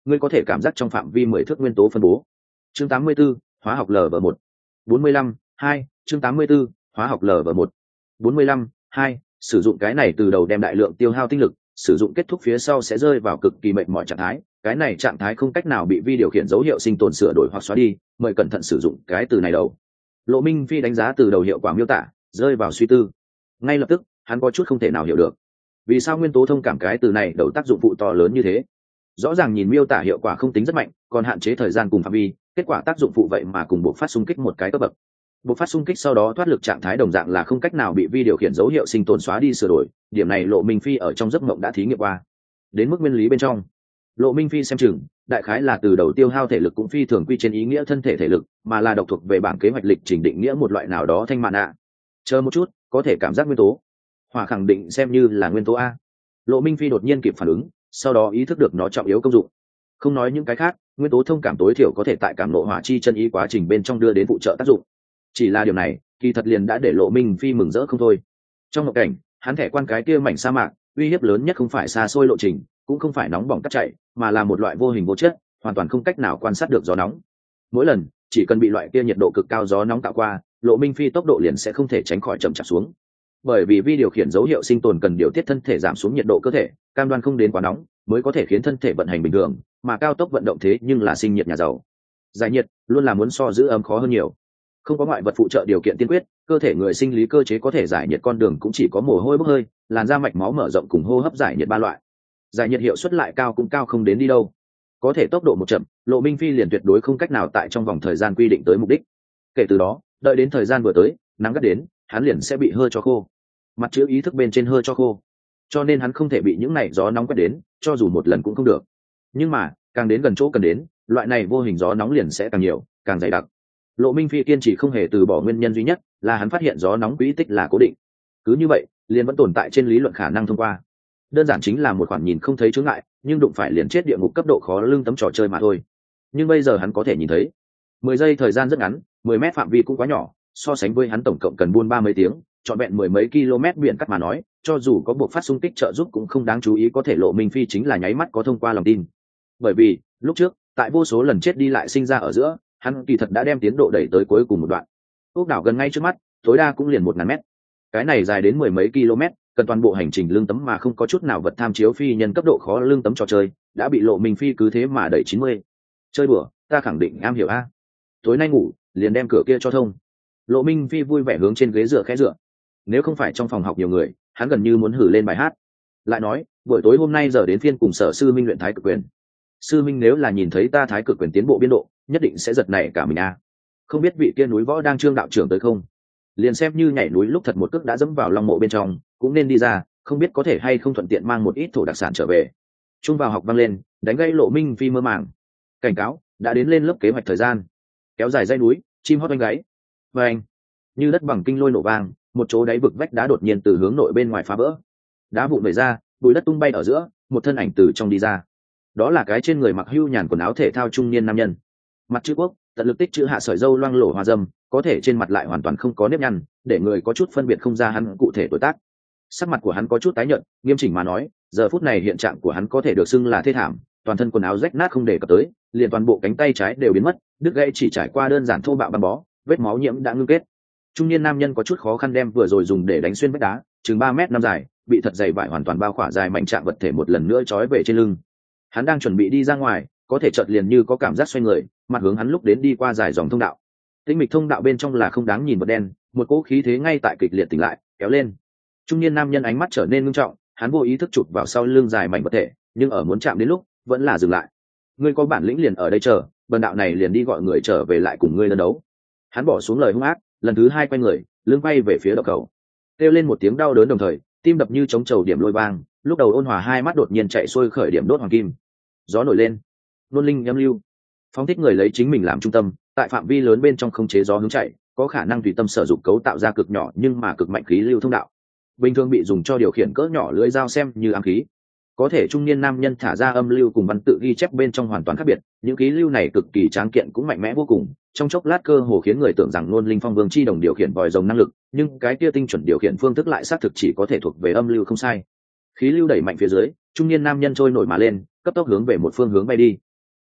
ngươi có thể cảm giác trong phạm vi mười thước nguyên tố phân bố. Chương tám mươi 84, hóa học lv một. bốn mươi lăm, hai, chương tám mươi 84, hóa học lv một. bốn mươi lăm, hai, sử dụng cái này từ đầu đem đại lượng tiêu hao tinh lực, sử dụng kết thúc phía sau sẽ rơi vào cực kỳ mệt mỏi trạng thái, cái này trạng thái không cách nào bị vi điều khiển dấu hiệu sinh tồn sửa đổi hoặc xóa đi, mời cẩn thận sử dụng cái từ này đầu. Lộ Minh Phi đánh giá từ đầu hiệu quả miêu tả, rơi vào suy tư. Ngay lập tức, hắn có chút không thể nào hiểu được, vì sao nguyên tố thông cảm cái từ này đầu tác dụng phụ to lớn như thế. Rõ ràng nhìn miêu tả hiệu quả không tính rất mạnh, còn hạn chế thời gian cùng phạm vi, kết quả tác dụng phụ vậy mà cùng bộ phát xung kích một cái cấp bậc. Bộ phát xung kích sau đó thoát lực trạng thái đồng dạng là không cách nào bị vi điều khiển dấu hiệu sinh tồn xóa đi sửa đổi, điểm này Lộ Minh Phi ở trong giấc mộng đã thí nghiệm qua. Đến mức nguyên lý bên trong, Lộ Minh Phi xem chừng, đại khái là từ đầu tiêu hao thể lực cũng phi thường quy trên ý nghĩa thân thể thể lực, mà là độc thuộc về bảng kế hoạch lịch trình định nghĩa một loại nào đó thanh mạn ạ. Chờ một chút, có thể cảm giác nguyên tố. Hỏa khẳng định xem như là nguyên tố a. Lộ Minh Phi đột nhiên kịp phản ứng, sau đó ý thức được nó trọng yếu công dụng. Không nói những cái khác, nguyên tố thông cảm tối thiểu có thể tại cảm nộ hỏa chi chân ý quá trình bên trong đưa đến phụ trợ tác dụng. Chỉ là điều này, kỳ thật liền đã để Lộ Minh Phi mừng rỡ không thôi. Trong một cảnh, hắn thẻ quan cái kia mảnh sa mạc, uy hiếp lớn nhất không phải xa xôi lộ trình, cũng không phải nóng bỏng cắt chạy, mà là một loại vô hình vô chất, hoàn toàn không cách nào quan sát được gió nóng. Mỗi lần, chỉ cần bị loại kia nhiệt độ cực cao gió nóng tạo qua, Lộ Minh Phi tốc độ liền sẽ không thể tránh khỏi chậm chạp xuống. Bởi vì vi điều khiển dấu hiệu sinh tồn cần điều tiết thân thể giảm xuống nhiệt độ cơ thể, cam đoan không đến quá nóng, mới có thể khiến thân thể vận hành bình thường, mà cao tốc vận động thế nhưng là sinh nhiệt nhà giàu. Giải nhiệt luôn là muốn so giữ ấm khó hơn nhiều. Không có ngoại vật phụ trợ điều kiện tiên quyết, cơ thể người sinh lý cơ chế có thể giải nhiệt con đường cũng chỉ có mồ hôi bốc hơi, làn da mạch máu mở rộng cùng hô hấp giải nhiệt ba loại. Giải nhiệt hiệu suất lại cao cũng cao không đến đi đâu. Có thể tốc độ một chậm, Lộ Minh Phi liền tuyệt đối không cách nào tại trong vòng thời gian quy định tới mục đích. Kể từ đó, đợi đến thời gian vừa tới, nắng gắt đến, hắn liền sẽ bị hơi cho khô. Mặt chữ ý thức bên trên hơi cho khô, cho nên hắn không thể bị những này gió nóng quét đến, cho dù một lần cũng không được. Nhưng mà càng đến gần chỗ cần đến, loại này vô hình gió nóng liền sẽ càng nhiều, càng dày đặc. Lộ Minh Phi kiên trì không hề từ bỏ nguyên nhân duy nhất là hắn phát hiện gió nóng quỹ tích là cố định. Cứ như vậy, liền vẫn tồn tại trên lý luận khả năng thông qua. Đơn giản chính là một khoản nhìn không thấy chướng ngại, nhưng đụng phải liền chết địa ngục cấp độ khó lưng tấm trò chơi mà thôi. Nhưng bây giờ hắn có thể nhìn thấy. Mười giây thời gian rất ngắn, mười mét phạm vi cũng quá nhỏ, so sánh với hắn tổng cộng cần buôn ba mấy tiếng, trọn vẹn mười mấy km biển cắt mà nói, cho dù có buộc phát xung kích trợ giúp cũng không đáng chú ý, có thể Lộ Minh Phi chính là nháy mắt có thông qua lòng tin. Bởi vì, lúc trước, tại vô số lần chết đi lại sinh ra ở giữa, hắn kỳ thật đã đem tiến độ đẩy tới cuối cùng một đoạn. Ốc đảo gần ngay trước mắt, tối đa cũng liền một ngàn mét. Cái này dài đến mười mấy km, cần toàn bộ hành trình lương tấm mà không có chút nào vật tham chiếu phi nhân cấp độ khó lương tấm trò chơi, đã bị Lộ Minh Phi cứ thế mà đẩy chín mươi. Chơi đùa, ta khẳng định am hiểu a. Tối nay ngủ, liền đem cửa kia cho thông. Lộ Minh Phi vui vẻ hướng trên ghế dựa khẽ dựa. Nếu không phải trong phòng học nhiều người, hắn gần như muốn hử lên bài hát. Lại nói, buổi tối hôm nay giờ đến phiên cùng Sở sư Minh luyện thái cực quyền. Sư Minh nếu là nhìn thấy ta thái cực quyền tiến bộ biên độ, nhất định sẽ giật nảy cả mình a. Không biết vị kia núi võ đang trương đạo trưởng tới không? Liền xem như nhảy núi lúc thật một cước đã dẫm vào long mộ bên trong, cũng nên đi ra, không biết có thể hay không thuận tiện mang một ít thổ đặc sản trở về. Trung vào học vang lên, đánh gây Lộ Minh Phi mơ màng. Cảnh cáo, đã đến lên lớp kế hoạch thời gian. Kéo dài dây núi, chim hót oanh gáy. Và anh, như đất bằng kinh lôi nổ vang, một chỗ đáy vực vách đá đột nhiên từ hướng nội bên ngoài phá vỡ. Đá vụn vẩy ra, bụi đất tung bay ở giữa, một thân ảnh từ trong đi ra. Đó là cái trên người mặc hưu nhàn quần áo thể thao trung niên nam nhân. Mặt chữ quốc, tận lực tích chữ hạ sợi râu loang lổ hoa dâm, có thể trên mặt lại hoàn toàn không có nếp nhăn, để người có chút phân biệt không ra hắn cụ thể tuổi tác. Sắc mặt của hắn có chút tái nhợt, nghiêm chỉnh mà nói, giờ phút này hiện trạng của hắn có thể được xưng là thê thảm, toàn thân quần áo rách nát không để cập tới, liền toàn bộ cánh tay trái đều biến mất, đứt gãy chỉ trải qua đơn giản thô bạo băng bó, vết máu nhiễm đã ngưng kết. Trung niên nam nhân có chút khó khăn đem vừa rồi dùng để đánh xuyên vách đá, chừng ba mét năm dài, bị thật dày vải hoàn toàn bao khỏa dài mạnh trạng vật thể một lần nữa trói về trên lưng. Hắn đang chuẩn bị đi ra ngoài, có thể chợt liền như có cảm giác xoay người, mặt hướng hắn lúc đến đi qua dài dòng thông đạo. Tĩnh mịch thông đạo bên trong là không đáng nhìn vật đen, một cỗ khí thế ngay tại kịch liệt tỉnh lại, kéo lên. Trung niên nam nhân ánh mắt trở nên nghiêm trọng, hắn vô ý thức chụp vào sau lưng dài mảnh vật thể, nhưng ở muốn chạm đến lúc, vẫn là dừng lại. Ngươi có bản lĩnh liền ở đây chờ, bần đạo này liền đi gọi người trở về lại cùng ngươi lần đấu. Hắn bỏ xuống lời hung ác, lần thứ hai quay người, lưng quay về phía đập cầu. Kêu lên một tiếng đau đớn đồng thời, tim đập như chống trầu điểm lôi vang, lúc đầu ôn hòa hai mắt đột nhiên chạy xuôi khởi điểm đốt hoàng kim. Gió nổi lên, luân linh âm lưu, phóng thích người lấy chính mình làm trung tâm, tại phạm vi lớn bên trong không chế gió hướng chạy, có khả năng tùy tâm sử dụng cấu tạo ra cực nhỏ nhưng mà cực mạnh khí lưu thông đạo. Bình thường bị dùng cho điều khiển cỡ nhỏ lưỡi dao xem như ám khí. Có thể trung niên nam nhân thả ra âm lưu cùng văn tự ghi chép bên trong hoàn toàn khác biệt, những khí lưu này cực kỳ tráng kiện cũng mạnh mẽ vô cùng, trong chốc lát cơ hồ khiến người tưởng rằng luân linh phong vương chi đồng điều khiển vòi rồng năng lực, nhưng cái kia tinh chuẩn điều khiển phương thức lại xác thực chỉ có thể thuộc về âm lưu không sai. Khí lưu đẩy mạnh phía dưới, trung niên nam nhân trôi nổi mà lên, cấp tốc hướng về một phương hướng bay đi.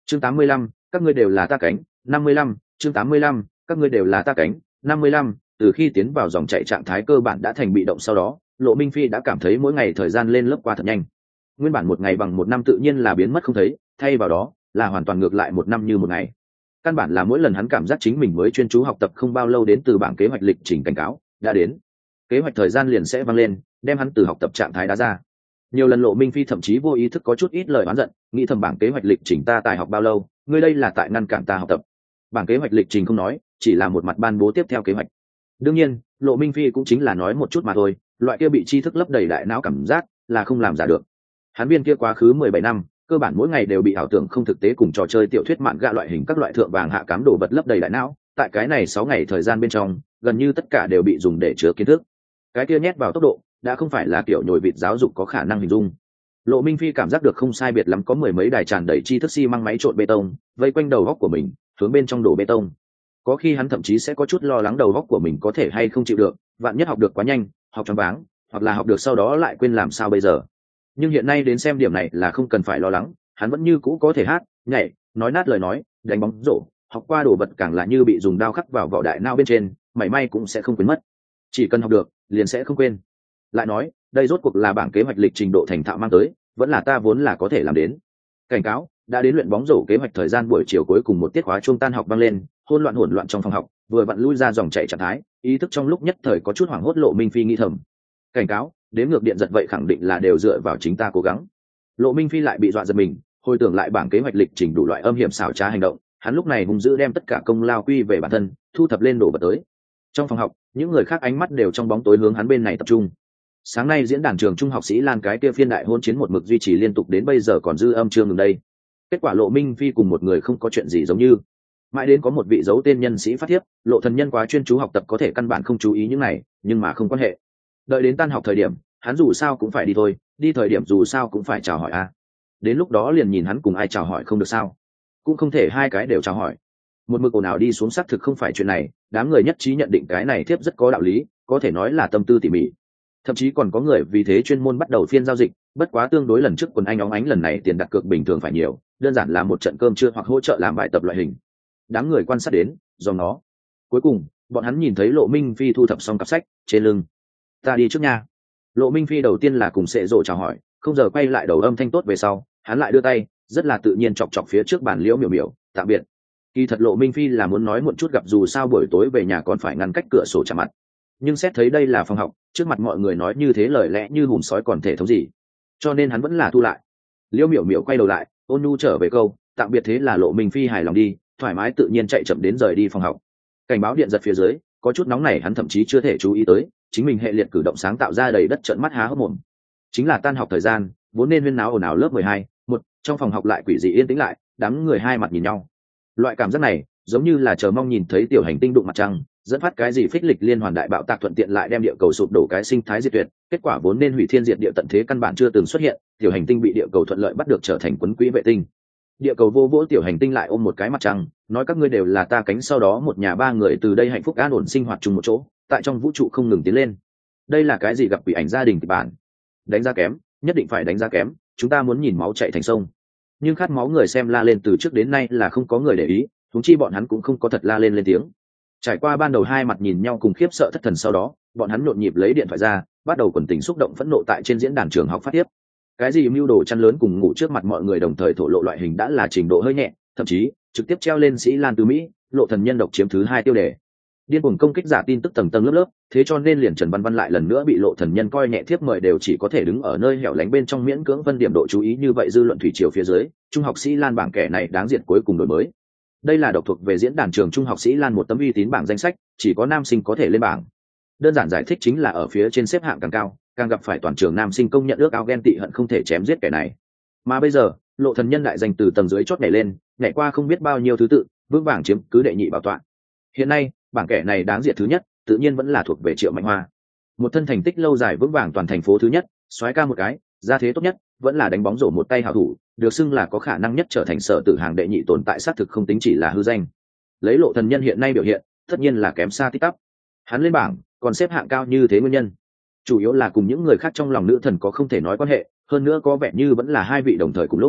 chương tám mươi lăm, các ngươi đều là ta cánh. Năm mươi lăm, chương tám mươi lăm, các ngươi đều là ta cánh. Năm mươi lăm, từ khi tiến vào dòng chạy trạng thái cơ bản đã thành bị động sau đó, Lộ Minh Phi đã cảm thấy mỗi ngày thời gian lên lớp qua thật nhanh. Nguyên bản một ngày bằng một năm tự nhiên là biến mất không thấy, thay vào đó là hoàn toàn ngược lại một năm như một ngày. Căn bản là mỗi lần hắn cảm giác chính mình mới chuyên chú học tập không bao lâu đến từ bảng kế hoạch lịch trình cảnh cáo đã đến, kế hoạch thời gian liền sẽ vang lên, đem hắn từ học tập trạng thái đá ra. Nhiều lần Lộ Minh Phi thậm chí vô ý thức có chút ít lời oán giận, nghĩ thầm bảng kế hoạch lịch trình ta tài học bao lâu, ngươi đây là tại ngăn cản ta học tập. Bảng kế hoạch lịch trình không nói, chỉ là một mặt ban bố tiếp theo kế hoạch. Đương nhiên, Lộ Minh Phi cũng chính là nói một chút mà thôi, loại kia bị tri thức lấp đầy đại não cảm giác là không làm giả được. Hắn viên kia quá khứ mười bảy năm, cơ bản mỗi ngày đều bị ảo tưởng không thực tế cùng trò chơi tiểu thuyết mạn gạ loại hình các loại thượng vàng hạ cám đồ vật lấp đầy đại não, tại cái này sáu ngày thời gian bên trong, gần như tất cả đều bị dùng để chứa kiến thức. Cái kia nhét vào tốc độ, đã không phải là kiểu nhồi vịt giáo dục có khả năng hình dung. Lộ Minh Phi cảm giác được không sai biệt lắm có mười mấy đài tràn đầy tri thức xi măng máy trộn bê tông, vây quanh đầu góc của mình, hướng bên trong đổ bê tông. Có khi hắn thậm chí sẽ có chút lo lắng đầu góc của mình có thể hay không chịu được, vạn nhất học được quá nhanh, học choáng váng, hoặc là học được sau đó lại quên làm sao bây giờ. Nhưng hiện nay đến xem điểm này là không cần phải lo lắng, hắn vẫn như cũ có thể hát, nhảy, nói nát lời nói, đánh bóng rổ, học qua đồ vật càng là như bị dùng đao khắc vào vỏ đại não bên trên, mảy may cũng sẽ không quên mất. Chỉ cần học được, liền sẽ không quên. Lại nói, đây rốt cuộc là bảng kế hoạch lịch trình độ thành thạo mang tới, vẫn là ta vốn là có thể làm đến. Cảnh cáo, đã đến luyện bóng rổ kế hoạch thời gian buổi chiều cuối cùng một tiết khóa chuông tan học vang lên, hỗn loạn hỗn loạn trong phòng học, vừa vặn lui ra dòng chảy trạng thái, ý thức trong lúc nhất thời có chút hoảng hốt. Lộ Minh Phi nghĩ thầm. Cảnh cáo, đến ngược điện giật vậy khẳng định là đều dựa vào chính ta cố gắng. Lộ Minh Phi lại bị dọa giật mình, hồi tưởng lại bảng kế hoạch lịch trình đủ loại âm hiểm xảo trá hành động, hắn lúc này hung dữ đem tất cả công lao quy về bản thân, thu thập lên đồ vật tới. Trong phòng học, những người khác ánh mắt đều trong bóng tối hướng hắn bên này tập trung. Sáng nay diễn đàn trường trung học sĩ Lan cái kia phiên đại hôn chiến một mực duy trì liên tục đến bây giờ còn dư âm chương ngừng đây. Kết quả Lộ Minh Phi cùng một người không có chuyện gì giống như. Mãi đến có một vị giấu tên nhân sĩ phát thiếp, Lộ thần nhân quá chuyên chú học tập có thể căn bản không chú ý những này, nhưng mà không quan hệ. Đợi đến tan học thời điểm, hắn dù sao cũng phải đi thôi, đi thời điểm dù sao cũng phải chào hỏi a. Đến lúc đó liền nhìn hắn cùng ai chào hỏi không được sao? Cũng không thể hai cái đều chào hỏi. Một mực ồn ào đi xuống xác thực không phải chuyện này, đám người nhất trí nhận định cái này thiếp rất có đạo lý, có thể nói là tâm tư tỉ mỉ. Thậm chí còn có người vì thế chuyên môn bắt đầu phiên giao dịch, bất quá tương đối lần trước quần anh óng ánh lần này tiền đặt cược bình thường phải nhiều, đơn giản là một trận cơm trưa hoặc hỗ trợ làm bài tập loại hình. Đám người quan sát đến, dòng nó. Cuối cùng, bọn hắn nhìn thấy Lộ Minh Phi thu thập xong cặp sách, trên lưng. Ta đi trước nha. Lộ Minh Phi đầu tiên là cùng Sệ Dỗ chào hỏi, không giờ quay lại đầu âm thanh tốt về sau, hắn lại đưa tay, rất là tự nhiên chọc chọc phía trước bàn Liễu Miểu Miểu, tạm biệt. Kỳ thật Lộ Minh Phi là muốn nói muộn chút gặp dù sao buổi tối về nhà còn phải ngăn cách cửa sổ chạm mặt. Nhưng xét thấy đây là phòng học, trước mặt mọi người nói như thế lời lẽ như hùm sói còn thể thống gì, cho nên hắn vẫn là thu lại. Liễu Miểu Miểu quay đầu lại, ôn nhu trở về câu, tạm biệt, thế là Lộ Minh Phi hài lòng đi, thoải mái tự nhiên chạy chậm đến rời đi phòng học. Cảnh báo điện giật phía dưới, có chút nóng này hắn thậm chí chưa thể chú ý tới, chính mình hệ liệt cử động sáng tạo ra đầy đất trợn mắt há hốc mồm. Chính là tan học thời gian, vốn nên huyên náo ồn ào lớp mười hai, một, trong phòng học lại quỷ dị yên tĩnh lại, đám người hai mặt nhìn nhau. Loại cảm giác này, giống như là chờ mong nhìn thấy tiểu hành tinh đụng mặt trăng, dẫn phát cái gì phích lịch liên hoàn đại bạo tạc thuận tiện lại đem địa cầu sụp đổ cái sinh thái diệt tuyệt, kết quả vốn nên hủy thiên diệt địa tận thế căn bản chưa từng xuất hiện, tiểu hành tinh bị địa cầu thuận lợi bắt được trở thành quấn quỹ vệ tinh. Địa cầu vô vỗ tiểu hành tinh lại ôm một cái mặt trăng, nói các ngươi đều là ta cánh, sau đó một nhà ba người từ đây hạnh phúc an ổn sinh hoạt chung một chỗ, tại trong vũ trụ không ngừng tiến lên. Đây là cái gì gặp quỷ ảnh gia đình kịch bản? Đánh giá kém, nhất định phải đánh giá kém, chúng ta muốn nhìn máu chảy thành sông. Nhưng khát máu người xem la lên từ trước đến nay là không có người để ý, huống chi bọn hắn cũng không có thật la lên lên tiếng. Trải qua ban đầu hai mặt nhìn nhau cùng khiếp sợ thất thần, sau đó bọn hắn nhộn nhịp lấy điện thoại ra, bắt đầu quần tình xúc động phẫn nộ tại trên diễn đàn trường học phát tiếp. Cái gì mưu đồ chăn lớn cùng ngủ trước mặt mọi người đồng thời thổ lộ loại hình đã là trình độ hơi nhẹ, thậm chí trực tiếp treo lên sĩ Lan từ Mỹ, Lộ thần nhân độc chiếm thứ hai tiêu đề. Điên cuồng công kích giả tin tức tầng tầng lớp lớp, thế cho nên liền Trần Văn Văn lại lần nữa bị Lộ thần nhân coi nhẹ, thiếp mời đều chỉ có thể đứng ở nơi hẻo lánh bên trong miễn cưỡng phân điểm độ chú ý. Như vậy dư luận thủy triều phía dưới, trung học sĩ Lan bảng kẻ này đáng diệt cuối cùng đổi mới. Đây là độc thuộc về diễn đàn trường trung học sĩ Lan một tấm uy tín bảng danh sách, chỉ có nam sinh có thể lên bảng. Đơn giản giải thích chính là ở phía trên xếp hạng càng cao, càng gặp phải toàn trường nam sinh công nhận ước ao ghen tị hận không thể chém giết kẻ này. Mà bây giờ, Lộ thần nhân đại danh từ tầng dưới chót nhảy lên, nhảy qua không biết bao nhiêu thứ tự, vững vàng chiếm cứ đệ nhị bảo tọa. Hiện nay, bảng kẻ này đáng diệt thứ nhất, tự nhiên vẫn là thuộc về Triệu Mạnh Hoa. Một thân thành tích lâu dài vững vàng toàn thành phố thứ nhất, soái ca một cái, gia thế tốt nhất, vẫn là đánh bóng rổ một tay hảo thủ, được xưng là có khả năng nhất trở thành sở tử hàng đệ nhị tồn tại, xác thực không tính chỉ là hư danh. Lấy Lộ thần nhân hiện nay biểu hiện, tất nhiên là kém xa tít tắp. Hắn lên bảng, còn xếp hạng cao như thế nguyên nhân, chủ yếu là cùng những người khác trong lòng nữ thần có không thể nói quan hệ, hơn nữa có vẻ như vẫn là hai vị đồng thời cùng lúc.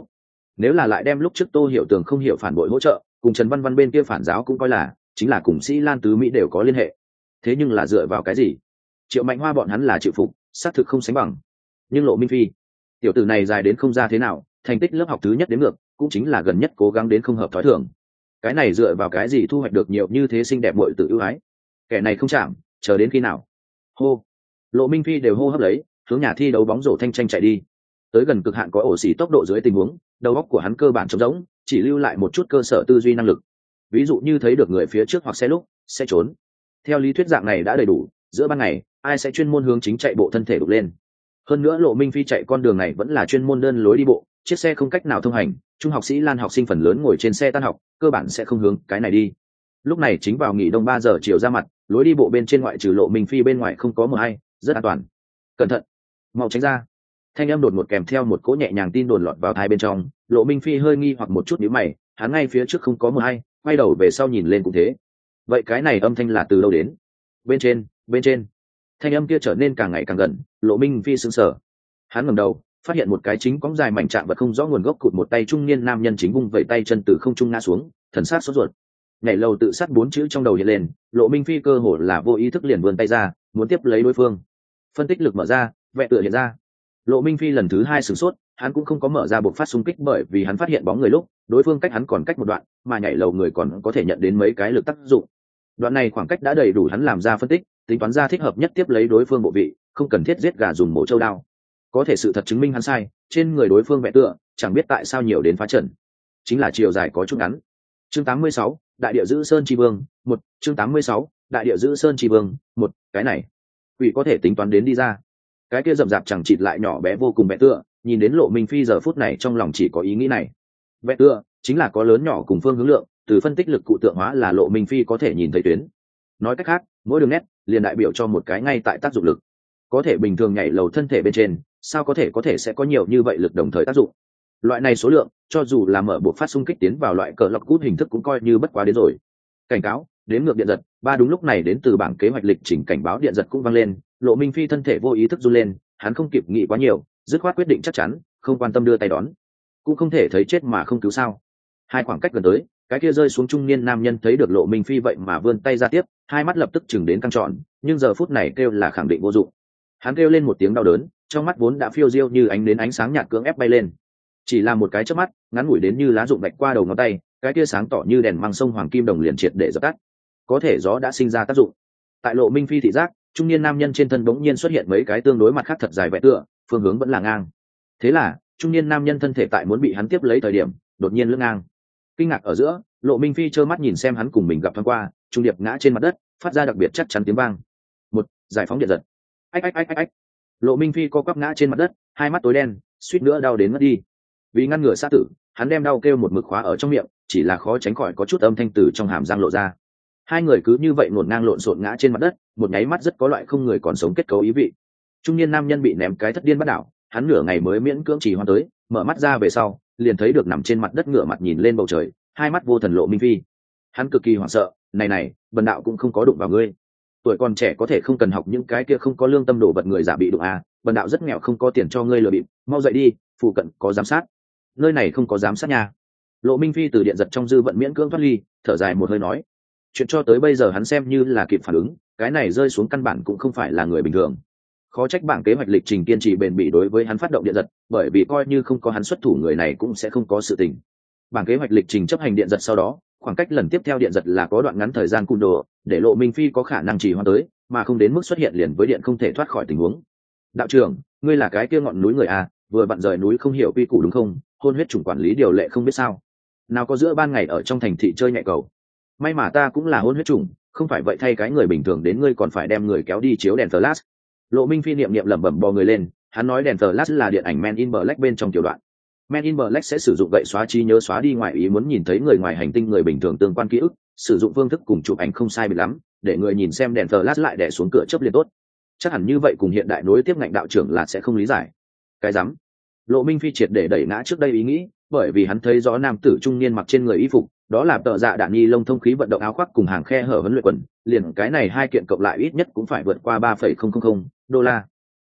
nếu là lại đem lúc trước Tô Hiểu Tường không hiểu phản bội hỗ trợ cùng Trần Văn Văn bên kia phản giáo cũng coi là chính là cùng Sĩ Lan Tứ Mỹ đều có liên hệ. Thế nhưng là dựa vào cái gì? Triệu Mạnh Hoa bọn hắn là chịu phục, xác thực không sánh bằng. Nhưng Lộ Minh Phi, tiểu tử này dài đến không ra thế nào, thành tích lớp học thứ nhất đến ngược, cũng chính là gần nhất cố gắng đến không hợp thói thường. Cái này dựa vào cái gì thu hoạch được nhiều như thế xinh đẹp muội tử ưu ái? Kẻ này không chạm, chờ đến khi nào? Hô. Lộ Minh Phi đều hô hấp lấy, hướng nhà thi đấu bóng rổ thanh tranh chạy đi. Tới gần cực hạn có ổ xỉ tốc độ dưới tình huống, đầu óc của hắn cơ bản trống rỗng, chỉ lưu lại một chút cơ sở tư duy năng lực. Ví dụ như thấy được người phía trước hoặc xe lúc, sẽ trốn. Theo lý thuyết dạng này đã đầy đủ, giữa ban ngày, ai sẽ chuyên môn hướng chính chạy bộ thân thể đục lên. Hơn nữa Lộ Minh Phi chạy con đường này vẫn là chuyên môn đơn lối đi bộ, chiếc xe không cách nào thông hành, trung học Sĩ Lan học sinh phần lớn ngồi trên xe tan học, cơ bản sẽ không hướng cái này đi. Lúc này chính vào nghỉ đông ba giờ chiều ra mặt, lối đi bộ bên trên ngoại trừ Lộ Minh Phi bên ngoài không có mờ hay, rất an toàn. Cẩn thận, mau tránh ra. Thanh âm đột ngột kèm theo một cỗ nhẹ nhàng tin đồn lọt vào tai bên trong, Lộ Minh Phi hơi nghi hoặc một chút nhíu mày, hắn ngay phía trước không có mờ hay, quay đầu về sau nhìn lên cũng thế. Vậy cái này âm thanh là từ đâu đến? Bên trên, bên trên. Thanh âm kia trở nên càng ngày càng gần, Lộ Minh Phi sững sờ. Hắn ngẩng đầu, phát hiện một cái chính cóng dài mảnh trạng vật không rõ nguồn gốc cụt một tay trung niên nam nhân chính vung vẩy tay chân từ không trung ngã xuống, thần sát sốt ruột. Nhảy lầu tự sát bốn chữ trong đầu hiện lên, Lộ Minh Phi cơ hồ là vô ý thức liền vươn tay ra, muốn tiếp lấy đối phương. Phân tích lực mở ra, vẽ tựa hiện ra. Lộ Minh Phi lần thứ hai sửng sốt, hắn cũng không có mở ra buộc phát xung kích bởi vì hắn phát hiện bóng người lúc, đối phương cách hắn còn cách một đoạn, mà nhảy lầu người còn có thể nhận đến mấy cái lực tác dụng. Đoạn này khoảng cách đã đầy đủ hắn làm ra phân tích, tính toán ra thích hợp nhất tiếp lấy đối phương bộ vị, không cần thiết giết gà dùng mổ châu đao. Có thể sự thật chứng minh hắn sai, trên người đối phương vẽ tựa, chẳng biết tại sao nhiều đến phá trận. Chính là chiều dài có chút ngắn. Chương tám mươi sáu, Đại địa giữ Sơn Chi Vương, một, chương tám mươi sáu, Đại địa giữ Sơn Chi Vương, một, cái này, quỷ có thể tính toán đến đi ra. Cái kia rậm rạp chẳng chịt lại nhỏ bé vô cùng vẽ tựa, nhìn đến Lộ Minh Phi giờ phút này trong lòng chỉ có ý nghĩ này. Vẽ tựa chính là có lớn nhỏ cùng phương hướng lượng, từ phân tích lực cụ tượng hóa là Lộ Minh Phi có thể nhìn thấy tuyến. Nói cách khác, mỗi đường nét liền đại biểu cho một cái ngay tại tác dụng lực. Có thể bình thường nhảy lầu thân thể bên trên, sao có thể có thể sẽ có nhiều như vậy lực đồng thời tác dụng. Loại này số lượng, cho dù là mở buộc phát xung kích tiến vào loại cờ lọc cút hình thức cũng coi như bất quá đến rồi. Cảnh cáo, đếm ngược điện giật, ba đúng lúc này đến từ bảng kế hoạch lịch trình cảnh báo điện giật cũng vang lên, Lộ Minh Phi thân thể vô ý thức run lên, hắn không kịp nghĩ quá nhiều, dứt khoát quyết định chắc chắn, không quan tâm đưa tay đón. Cũng không thể thấy chết mà không cứu sao. Hai khoảng cách gần tới, cái kia rơi xuống trung niên nam nhân thấy được Lộ Minh Phi vậy mà vươn tay ra tiếp, hai mắt lập tức chừng đến căng tròn, nhưng giờ phút này kêu là khẳng định vô dụng. Hắn kêu lên một tiếng đau đớn, trong mắt vốn đã phiêu diêu như ánh đến ánh sáng nhạt cưỡng ép bay lên. Chỉ là một cái chớp mắt, ngắn ngủi đến như lá rụng bạch qua đầu ngón tay, cái kia sáng tỏ như đèn măng sông hoàng kim đồng liền triệt để dập tắt. Có thể gió đã sinh ra tác dụng. Tại Lộ Minh Phi thị giác, trung niên nam nhân trên thân bỗng nhiên xuất hiện mấy cái tương đối mặt khác thật dài vẽ tựa, phương hướng vẫn là ngang. Thế là, trung niên nam nhân thân thể tại muốn bị hắn tiếp lấy thời điểm, đột nhiên lưng ngang. Kinh ngạc ở giữa, Lộ Minh Phi trơ mắt nhìn xem hắn cùng mình gặp thoáng qua, trung điệp ngã trên mặt đất, phát ra đặc biệt chắc chắn tiếng vang. Một, giải phóng điện giật. Ách ách ách ách ách. Lộ Minh Phi co quắp ngã trên mặt đất, hai mắt tối đen, suýt nữa đau đến mất đi. Vì ngăn ngừa sát tử, hắn đem đau kêu một mực khóa ở trong miệng, chỉ là khó tránh khỏi có chút âm thanh từ trong hàm răng lộ ra. Hai người cứ như vậy ngổn ngang lộn xộn ngã trên mặt đất, một nháy mắt rất có loại không người còn sống kết cấu ý vị. Trung niên nam nhân bị ném cái thất điên bắt đảo, hắn nửa ngày mới miễn cưỡng chỉ hoan tới, mở mắt ra về sau, liền thấy được nằm trên mặt đất ngửa mặt nhìn lên bầu trời, hai mắt vô thần Lộ Minh Phi. Hắn cực kỳ hoảng sợ, này này, bần đạo cũng không có đụng vào ngươi. Tuổi còn trẻ có thể không cần học những cái kia không có lương tâm đổ vật người giả bị đụng à, bần đạo rất nghèo không có tiền cho ngươi lừa bịp, mau dậy đi, phụ cận có giám sát. Nơi này không có giám sát nha. Lộ Minh Phi từ điện giật trong dư vận miễn cưỡng thoát ly, thở dài một hơi nói, chuyện cho tới bây giờ hắn xem như là kịp phản ứng, cái này rơi xuống căn bản cũng không phải là người bình thường. Khó trách bảng kế hoạch lịch trình kiên trì bền bỉ đối với hắn phát động điện giật, bởi vì coi như không có hắn xuất thủ người này cũng sẽ không có sự tình. Bảng kế hoạch lịch trình chấp hành điện giật sau đó, khoảng cách lần tiếp theo điện giật là có đoạn ngắn thời gian cung đồ, để Lộ Minh Phi có khả năng trì hoãn tới, mà không đến mức xuất hiện liền với điện không thể thoát khỏi tình huống. Đạo trưởng, ngươi là cái kia ngọn núi người à, vừa vặn rời núi không hiểu quy củ đúng không? Hôn huyết chủng quản lý điều lệ không biết sao? Nào có giữa ban ngày ở trong thành thị chơi nhẹ cầu. May mà ta cũng là hôn huyết chủng, không phải vậy thay cái người bình thường đến ngươi còn phải đem người kéo đi chiếu đèn flash. Lộ Minh Phi niệm niệm lẩm bẩm bò người lên, hắn nói đèn flash là điện ảnh Men in Black bên trong tiểu đoạn. Men in Black sẽ sử dụng gậy xóa trí nhớ xóa đi ngoài ý muốn nhìn thấy người ngoài hành tinh người bình thường tương quan ký ức, sử dụng phương thức cùng chụp ảnh không sai biệt lắm, để người nhìn xem đèn flash lại đè xuống cửa chớp liền tốt. Chắc hẳn như vậy cùng hiện đại nối tiếp ngành đạo trưởng là sẽ không lý giải. Cái rắm. Lộ Minh Phi triệt để đẩy ngã trước đây ý nghĩ, bởi vì hắn thấy rõ nam tử trung niên mặc trên người y phục, đó là tợ dạ đạn nhi lông thông khí vận động áo khoác cùng hàng khe hở huấn luyện quần, liền cái này hai kiện cộng lại ít nhất cũng phải vượt qua ba phẩy không không không đô la.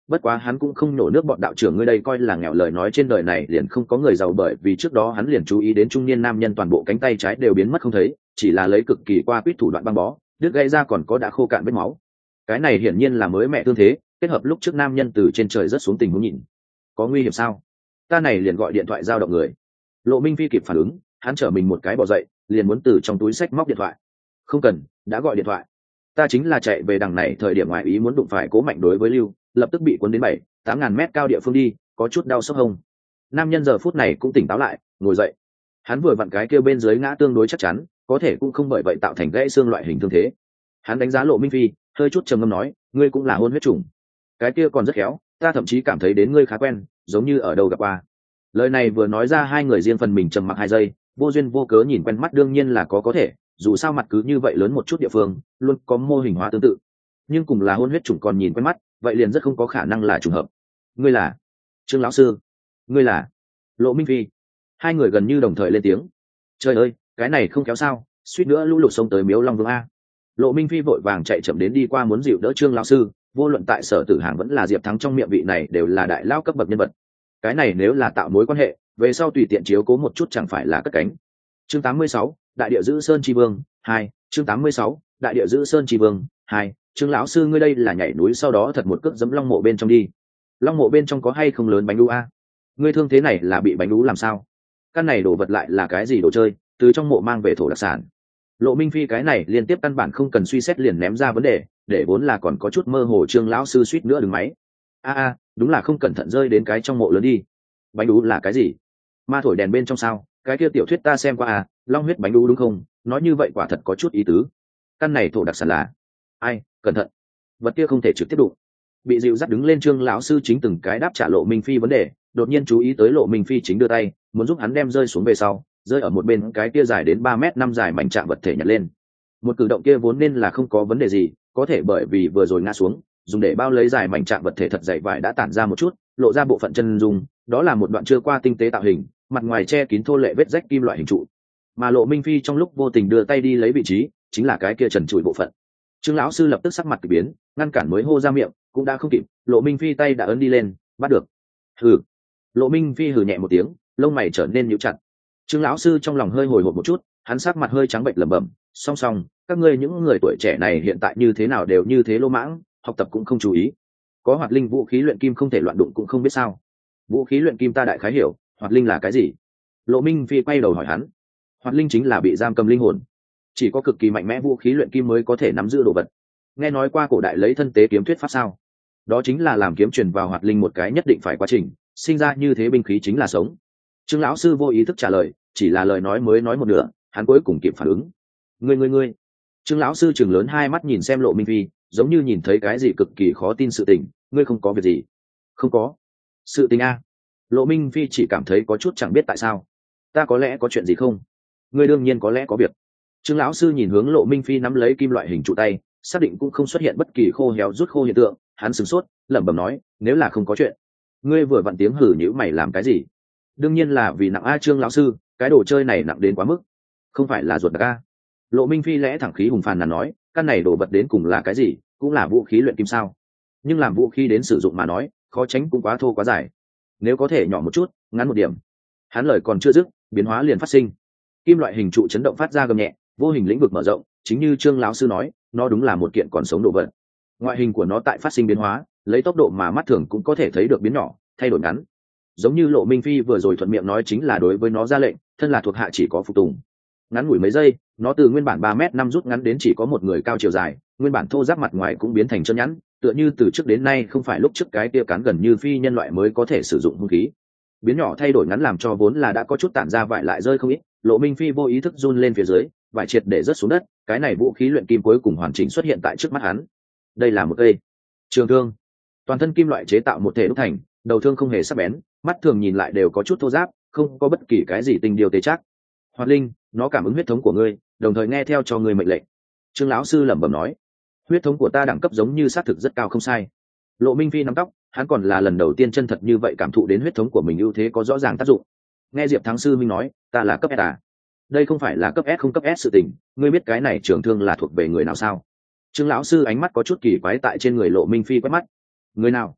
Bất quá hắn cũng không nổ nước bọn đạo trưởng, ngươi đây coi là nghèo, lời nói trên đời này liền không có người giàu, bởi vì trước đó hắn liền chú ý đến trung niên nam nhân toàn bộ cánh tay trái đều biến mất không thấy, chỉ là lấy cực kỳ qua quýt thủ đoạn băng bó, đứt gãy ra còn có đã khô cạn vết máu. Cái này hiển nhiên là mới mẹ thương thế, kết hợp lúc trước nam nhân từ trên trời rớt xuống tình huống nhìn. Có nguy hiểm sao? Ta này liền gọi điện thoại giao động người. Lộ Minh Phi kịp phản ứng, hắn trở mình một cái bò dậy, liền muốn từ trong túi xách móc điện thoại. Không cần, đã gọi điện thoại. Ta chính là chạy về đằng này thời điểm ngoại ý muốn đụng phải Cố Mạnh đối với Lưu, lập tức bị cuốn đến bảy tám ngàn mét cao địa phương đi, có chút đau sốc hông. Nam nhân giờ phút này cũng tỉnh táo lại, ngồi dậy. Hắn vừa vặn cái kia bên dưới ngã tương đối chắc chắn, có thể cũng không bởi vậy tạo thành gãy xương loại hình thương thế. Hắn đánh giá Lộ Minh Phi, hơi chút trầm ngâm nói, ngươi cũng là hôn huyết chủng. Cái kia còn rất khéo, ta thậm chí cảm thấy đến ngươi khá quen, giống như ở đâu gặp qua. Lời này vừa nói ra, hai người riêng phần mình trầm mặc hai giây, vô duyên vô cớ nhìn quen mắt đương nhiên là có có thể, dù sao mặt cứ như vậy lớn một chút địa phương, luôn có mô hình hóa tương tự. Nhưng cùng là hôn huyết chủng còn nhìn quen mắt, vậy liền rất không có khả năng là trùng hợp. Ngươi là Trương lão sư? Ngươi là Lộ Minh Phi? Hai người gần như đồng thời lên tiếng. Trời ơi, cái này không kéo sao, suýt nữa lũ lụt sông tới Miếu Long Vương a. Lộ Minh Phi vội vàng chạy chậm đến đi qua muốn dịu đỡ Trương lão sư, vô luận tại Sở Tử Hàng vẫn là Diệp Thắng trong miệng vị này đều là đại lao cấp bậc nhân vật. Cái này nếu là tạo mối quan hệ, về sau tùy tiện chiếu cố một chút chẳng phải là cất cánh. Chương tám mươi sáu, Đại địa giữ Sơn Chi Vương hai. Chương tám mươi sáu, Đại địa giữ Sơn Chi Vương hai. Trương lão sư, ngươi đây là nhảy núi sau đó thật một cước giẫm long mộ bên trong đi. Long mộ bên trong có hay không lớn bánh đu a? Ngươi thương thế này là bị bánh đu làm sao? Căn này đồ vật lại là cái gì đồ chơi, từ trong mộ mang về thổ đặc sản. Lộ Minh Phi cái này liên tiếp căn bản không cần suy xét liền ném ra vấn đề, để vốn là còn có chút mơ hồ Trương lão sư suýt nữa đừng máy. A a, đúng là không cẩn thận rơi đến cái trong mộ lớn đi. Bánh đu là cái gì? Ma thổi đèn bên trong sao? Cái kia tiểu thuyết ta xem qua à, long huyết bánh đu đúng không? Nói như vậy quả thật có chút ý tứ. Căn này thổ đặc sản là ai? Cẩn thận, vật kia không thể trực tiếp đụng. Bị dịu dắt đứng lên Trương lão sư chính từng cái đáp trả Lộ Minh Phi vấn đề, đột nhiên chú ý tới Lộ Minh Phi chính đưa tay muốn giúp hắn đem rơi xuống về sau, rơi ở một bên cái kia dài đến ba mét năm dài mảnh trạng vật thể nhặt lên. Một cử động kia vốn nên là không có vấn đề gì, có thể bởi vì vừa rồi ngã xuống, dùng để bao lấy dài mảnh trạng vật thể thật dày vải đã tản ra một chút, lộ ra bộ phận chân dung, đó là một đoạn chưa qua tinh tế tạo hình, mặt ngoài che kín thô lệ vết rách kim loại hình trụ. Mà Lộ Minh Phi trong lúc vô tình đưa tay đi lấy vị trí, chính là cái kia trần trụi bộ phận. Trương lão sư lập tức sắc mặt kỳ biến, ngăn cản mới hô ra miệng, cũng đã không kịp, Lộ Minh Phi tay đã ấn đi lên, bắt được. Hừ. Lộ Minh Phi hừ nhẹ một tiếng, lông mày trở nên nhíu chặt. Trương lão sư trong lòng hơi hồi hộp một chút, hắn sắc mặt hơi trắng bệch lẩm bẩm, song song, các ngươi những người tuổi trẻ này hiện tại như thế nào đều như thế lô mãng, học tập cũng không chú ý. Có hoạt linh vũ khí luyện kim không thể loạn đụng cũng không biết sao? Vũ khí luyện kim ta đại khái hiểu, hoạt linh là cái gì? Lộ Minh Phi quay đầu hỏi hắn. Hoạt linh chính là bị giam cầm linh hồn, chỉ có cực kỳ mạnh mẽ vũ khí luyện kim mới có thể nắm giữ đồ vật. Nghe nói qua cổ đại lấy thân tế kiếm thuyết pháp sao? Đó chính là làm kiếm truyền vào hoạt linh một cái nhất định phải quá trình, sinh ra như thế binh khí chính là sống. Trương lão sư vô ý thức trả lời, chỉ là lời nói mới nói một nửa, hắn cuối cùng kịp phản ứng. Ngươi ngươi ngươi. Trương lão sư trừng lớn hai mắt nhìn xem Lộ Minh Phi, giống như nhìn thấy cái gì cực kỳ khó tin sự tình. Ngươi không có việc gì? Không có. Sự tình a? Lộ Minh Phi chỉ cảm thấy có chút chẳng biết tại sao. Ta có lẽ có chuyện gì không? Ngươi đương nhiên có lẽ có việc. Trương lão sư nhìn hướng Lộ Minh Phi nắm lấy kim loại hình trụ tay, xác định cũng không xuất hiện bất kỳ khô héo rút khô hiện tượng, hắn sửng sốt, lẩm bẩm nói, nếu là không có chuyện, ngươi vừa vặn tiếng hử nhữ mày làm cái gì? Đương nhiên là vì nặng a. Trương lão sư, cái đồ chơi này nặng đến quá mức. Không phải là ruột đặc a? Lộ Minh Phi lẽ thẳng khí hùng phàn là nói, căn này đồ vật đến cùng là cái gì, cũng là vũ khí luyện kim sao? Nhưng làm vũ khí đến sử dụng mà nói, khó tránh cũng quá thô quá dài. Nếu có thể nhỏ một chút, ngắn một điểm. Hắn lời còn chưa dứt, biến hóa liền phát sinh. Kim loại hình trụ chấn động phát ra gầm nhẹ, vô hình lĩnh vực mở rộng, chính như Trương lão sư nói, nó đúng là một kiện còn sống đồ vật. Ngoại hình của nó tại phát sinh biến hóa, lấy tốc độ mà mắt thường cũng có thể thấy được biến nhỏ, thay đổi ngắn. Giống như Lộ Minh Phi vừa rồi thuận miệng nói chính là đối với nó ra lệnh, thân là thuộc hạ chỉ có phục tùng. Ngắn ngủi mấy giây, nó từ nguyên bản ba mét năm rút ngắn đến chỉ có một người cao chiều dài, nguyên bản thô ráp mặt ngoài cũng biến thành chân nhẵn, tựa như từ trước đến nay không phải lúc trước cái kia cán gần như phi nhân loại mới có thể sử dụng hung khí. Biến nhỏ thay đổi ngắn làm cho vốn là đã có chút tản ra vải lại rơi không ít, Lộ Minh Phi vô ý thức run lên phía dưới, vải triệt để rớt xuống đất, cái này vũ khí luyện kim cuối cùng hoàn chỉnh xuất hiện tại trước mắt hắn. Đây là một cây trường thương, toàn thân kim loại chế tạo một thể đúc thành, đầu thương không hề sắc bén, mắt thường nhìn lại đều có chút thô ráp, không có bất kỳ cái gì tinh điều tế chắc. Hoạt linh, nó cảm ứng huyết thống của ngươi, đồng thời nghe theo cho ngươi mệnh lệnh. Trương lão sư lẩm bẩm nói, huyết thống của ta đẳng cấp giống như xác thực rất cao không sai. Lộ Minh Phi nắm tóc, hắn còn là lần đầu tiên chân thật như vậy cảm thụ đến huyết thống của mình ưu thế có rõ ràng tác dụng. Nghe Diệp Thắng sư minh nói, ta là cấp S à? Đây không phải là cấp S không cấp S sự tình, ngươi biết cái này trường thương là thuộc về người nào sao? Trương lão sư ánh mắt có chút kỳ quái tại trên người Lộ Minh Phi quét mắt. Người nào?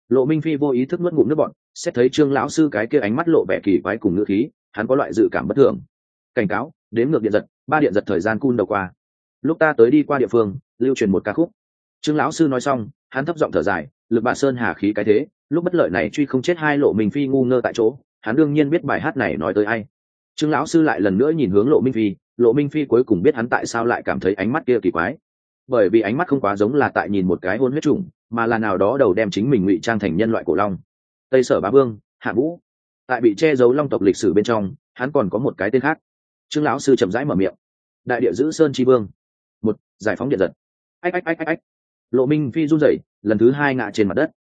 Lộ Minh Phi vô ý thức nuốt ngụm nước bọt, xét thấy Trương lão sư cái kia ánh mắt lộ vẻ kỳ quái cùng ngữ khí, hắn có loại dự cảm bất thường. Cảnh cáo, đến ngược điện giật, ba điện giật thời gian cun đầu qua. Lúc ta tới đi qua địa phương, lưu truyền một ca khúc. Trương lão sư nói xong, hắn thấp giọng thở dài, lực bà sơn hà khí cái thế, lúc bất lợi này truy không chết hai Lộ Minh Phi ngu ngơ tại chỗ, hắn đương nhiên biết bài hát này nói tới ai. Trương lão sư lại lần nữa nhìn hướng Lộ Minh Phi, Lộ Minh Phi cuối cùng biết hắn tại sao lại cảm thấy ánh mắt kia kỳ quái, bởi vì ánh mắt không quá giống là tại nhìn một cái hôn huyết trùng, mà là nào đó đầu đem chính mình ngụy trang thành nhân loại cổ long. Tây Sở Bá Vương, Hạ Vũ. Tại bị che giấu long tộc lịch sử bên trong, hắn còn có một cái tên khác. Trương lão sư chậm rãi mở miệng. Đại địa giữ sơn chi vương. Một, giải phóng điện giật. Ách ách ách ách ách. Lộ Minh Phi run rẩy, lần thứ hai ngã trên mặt đất.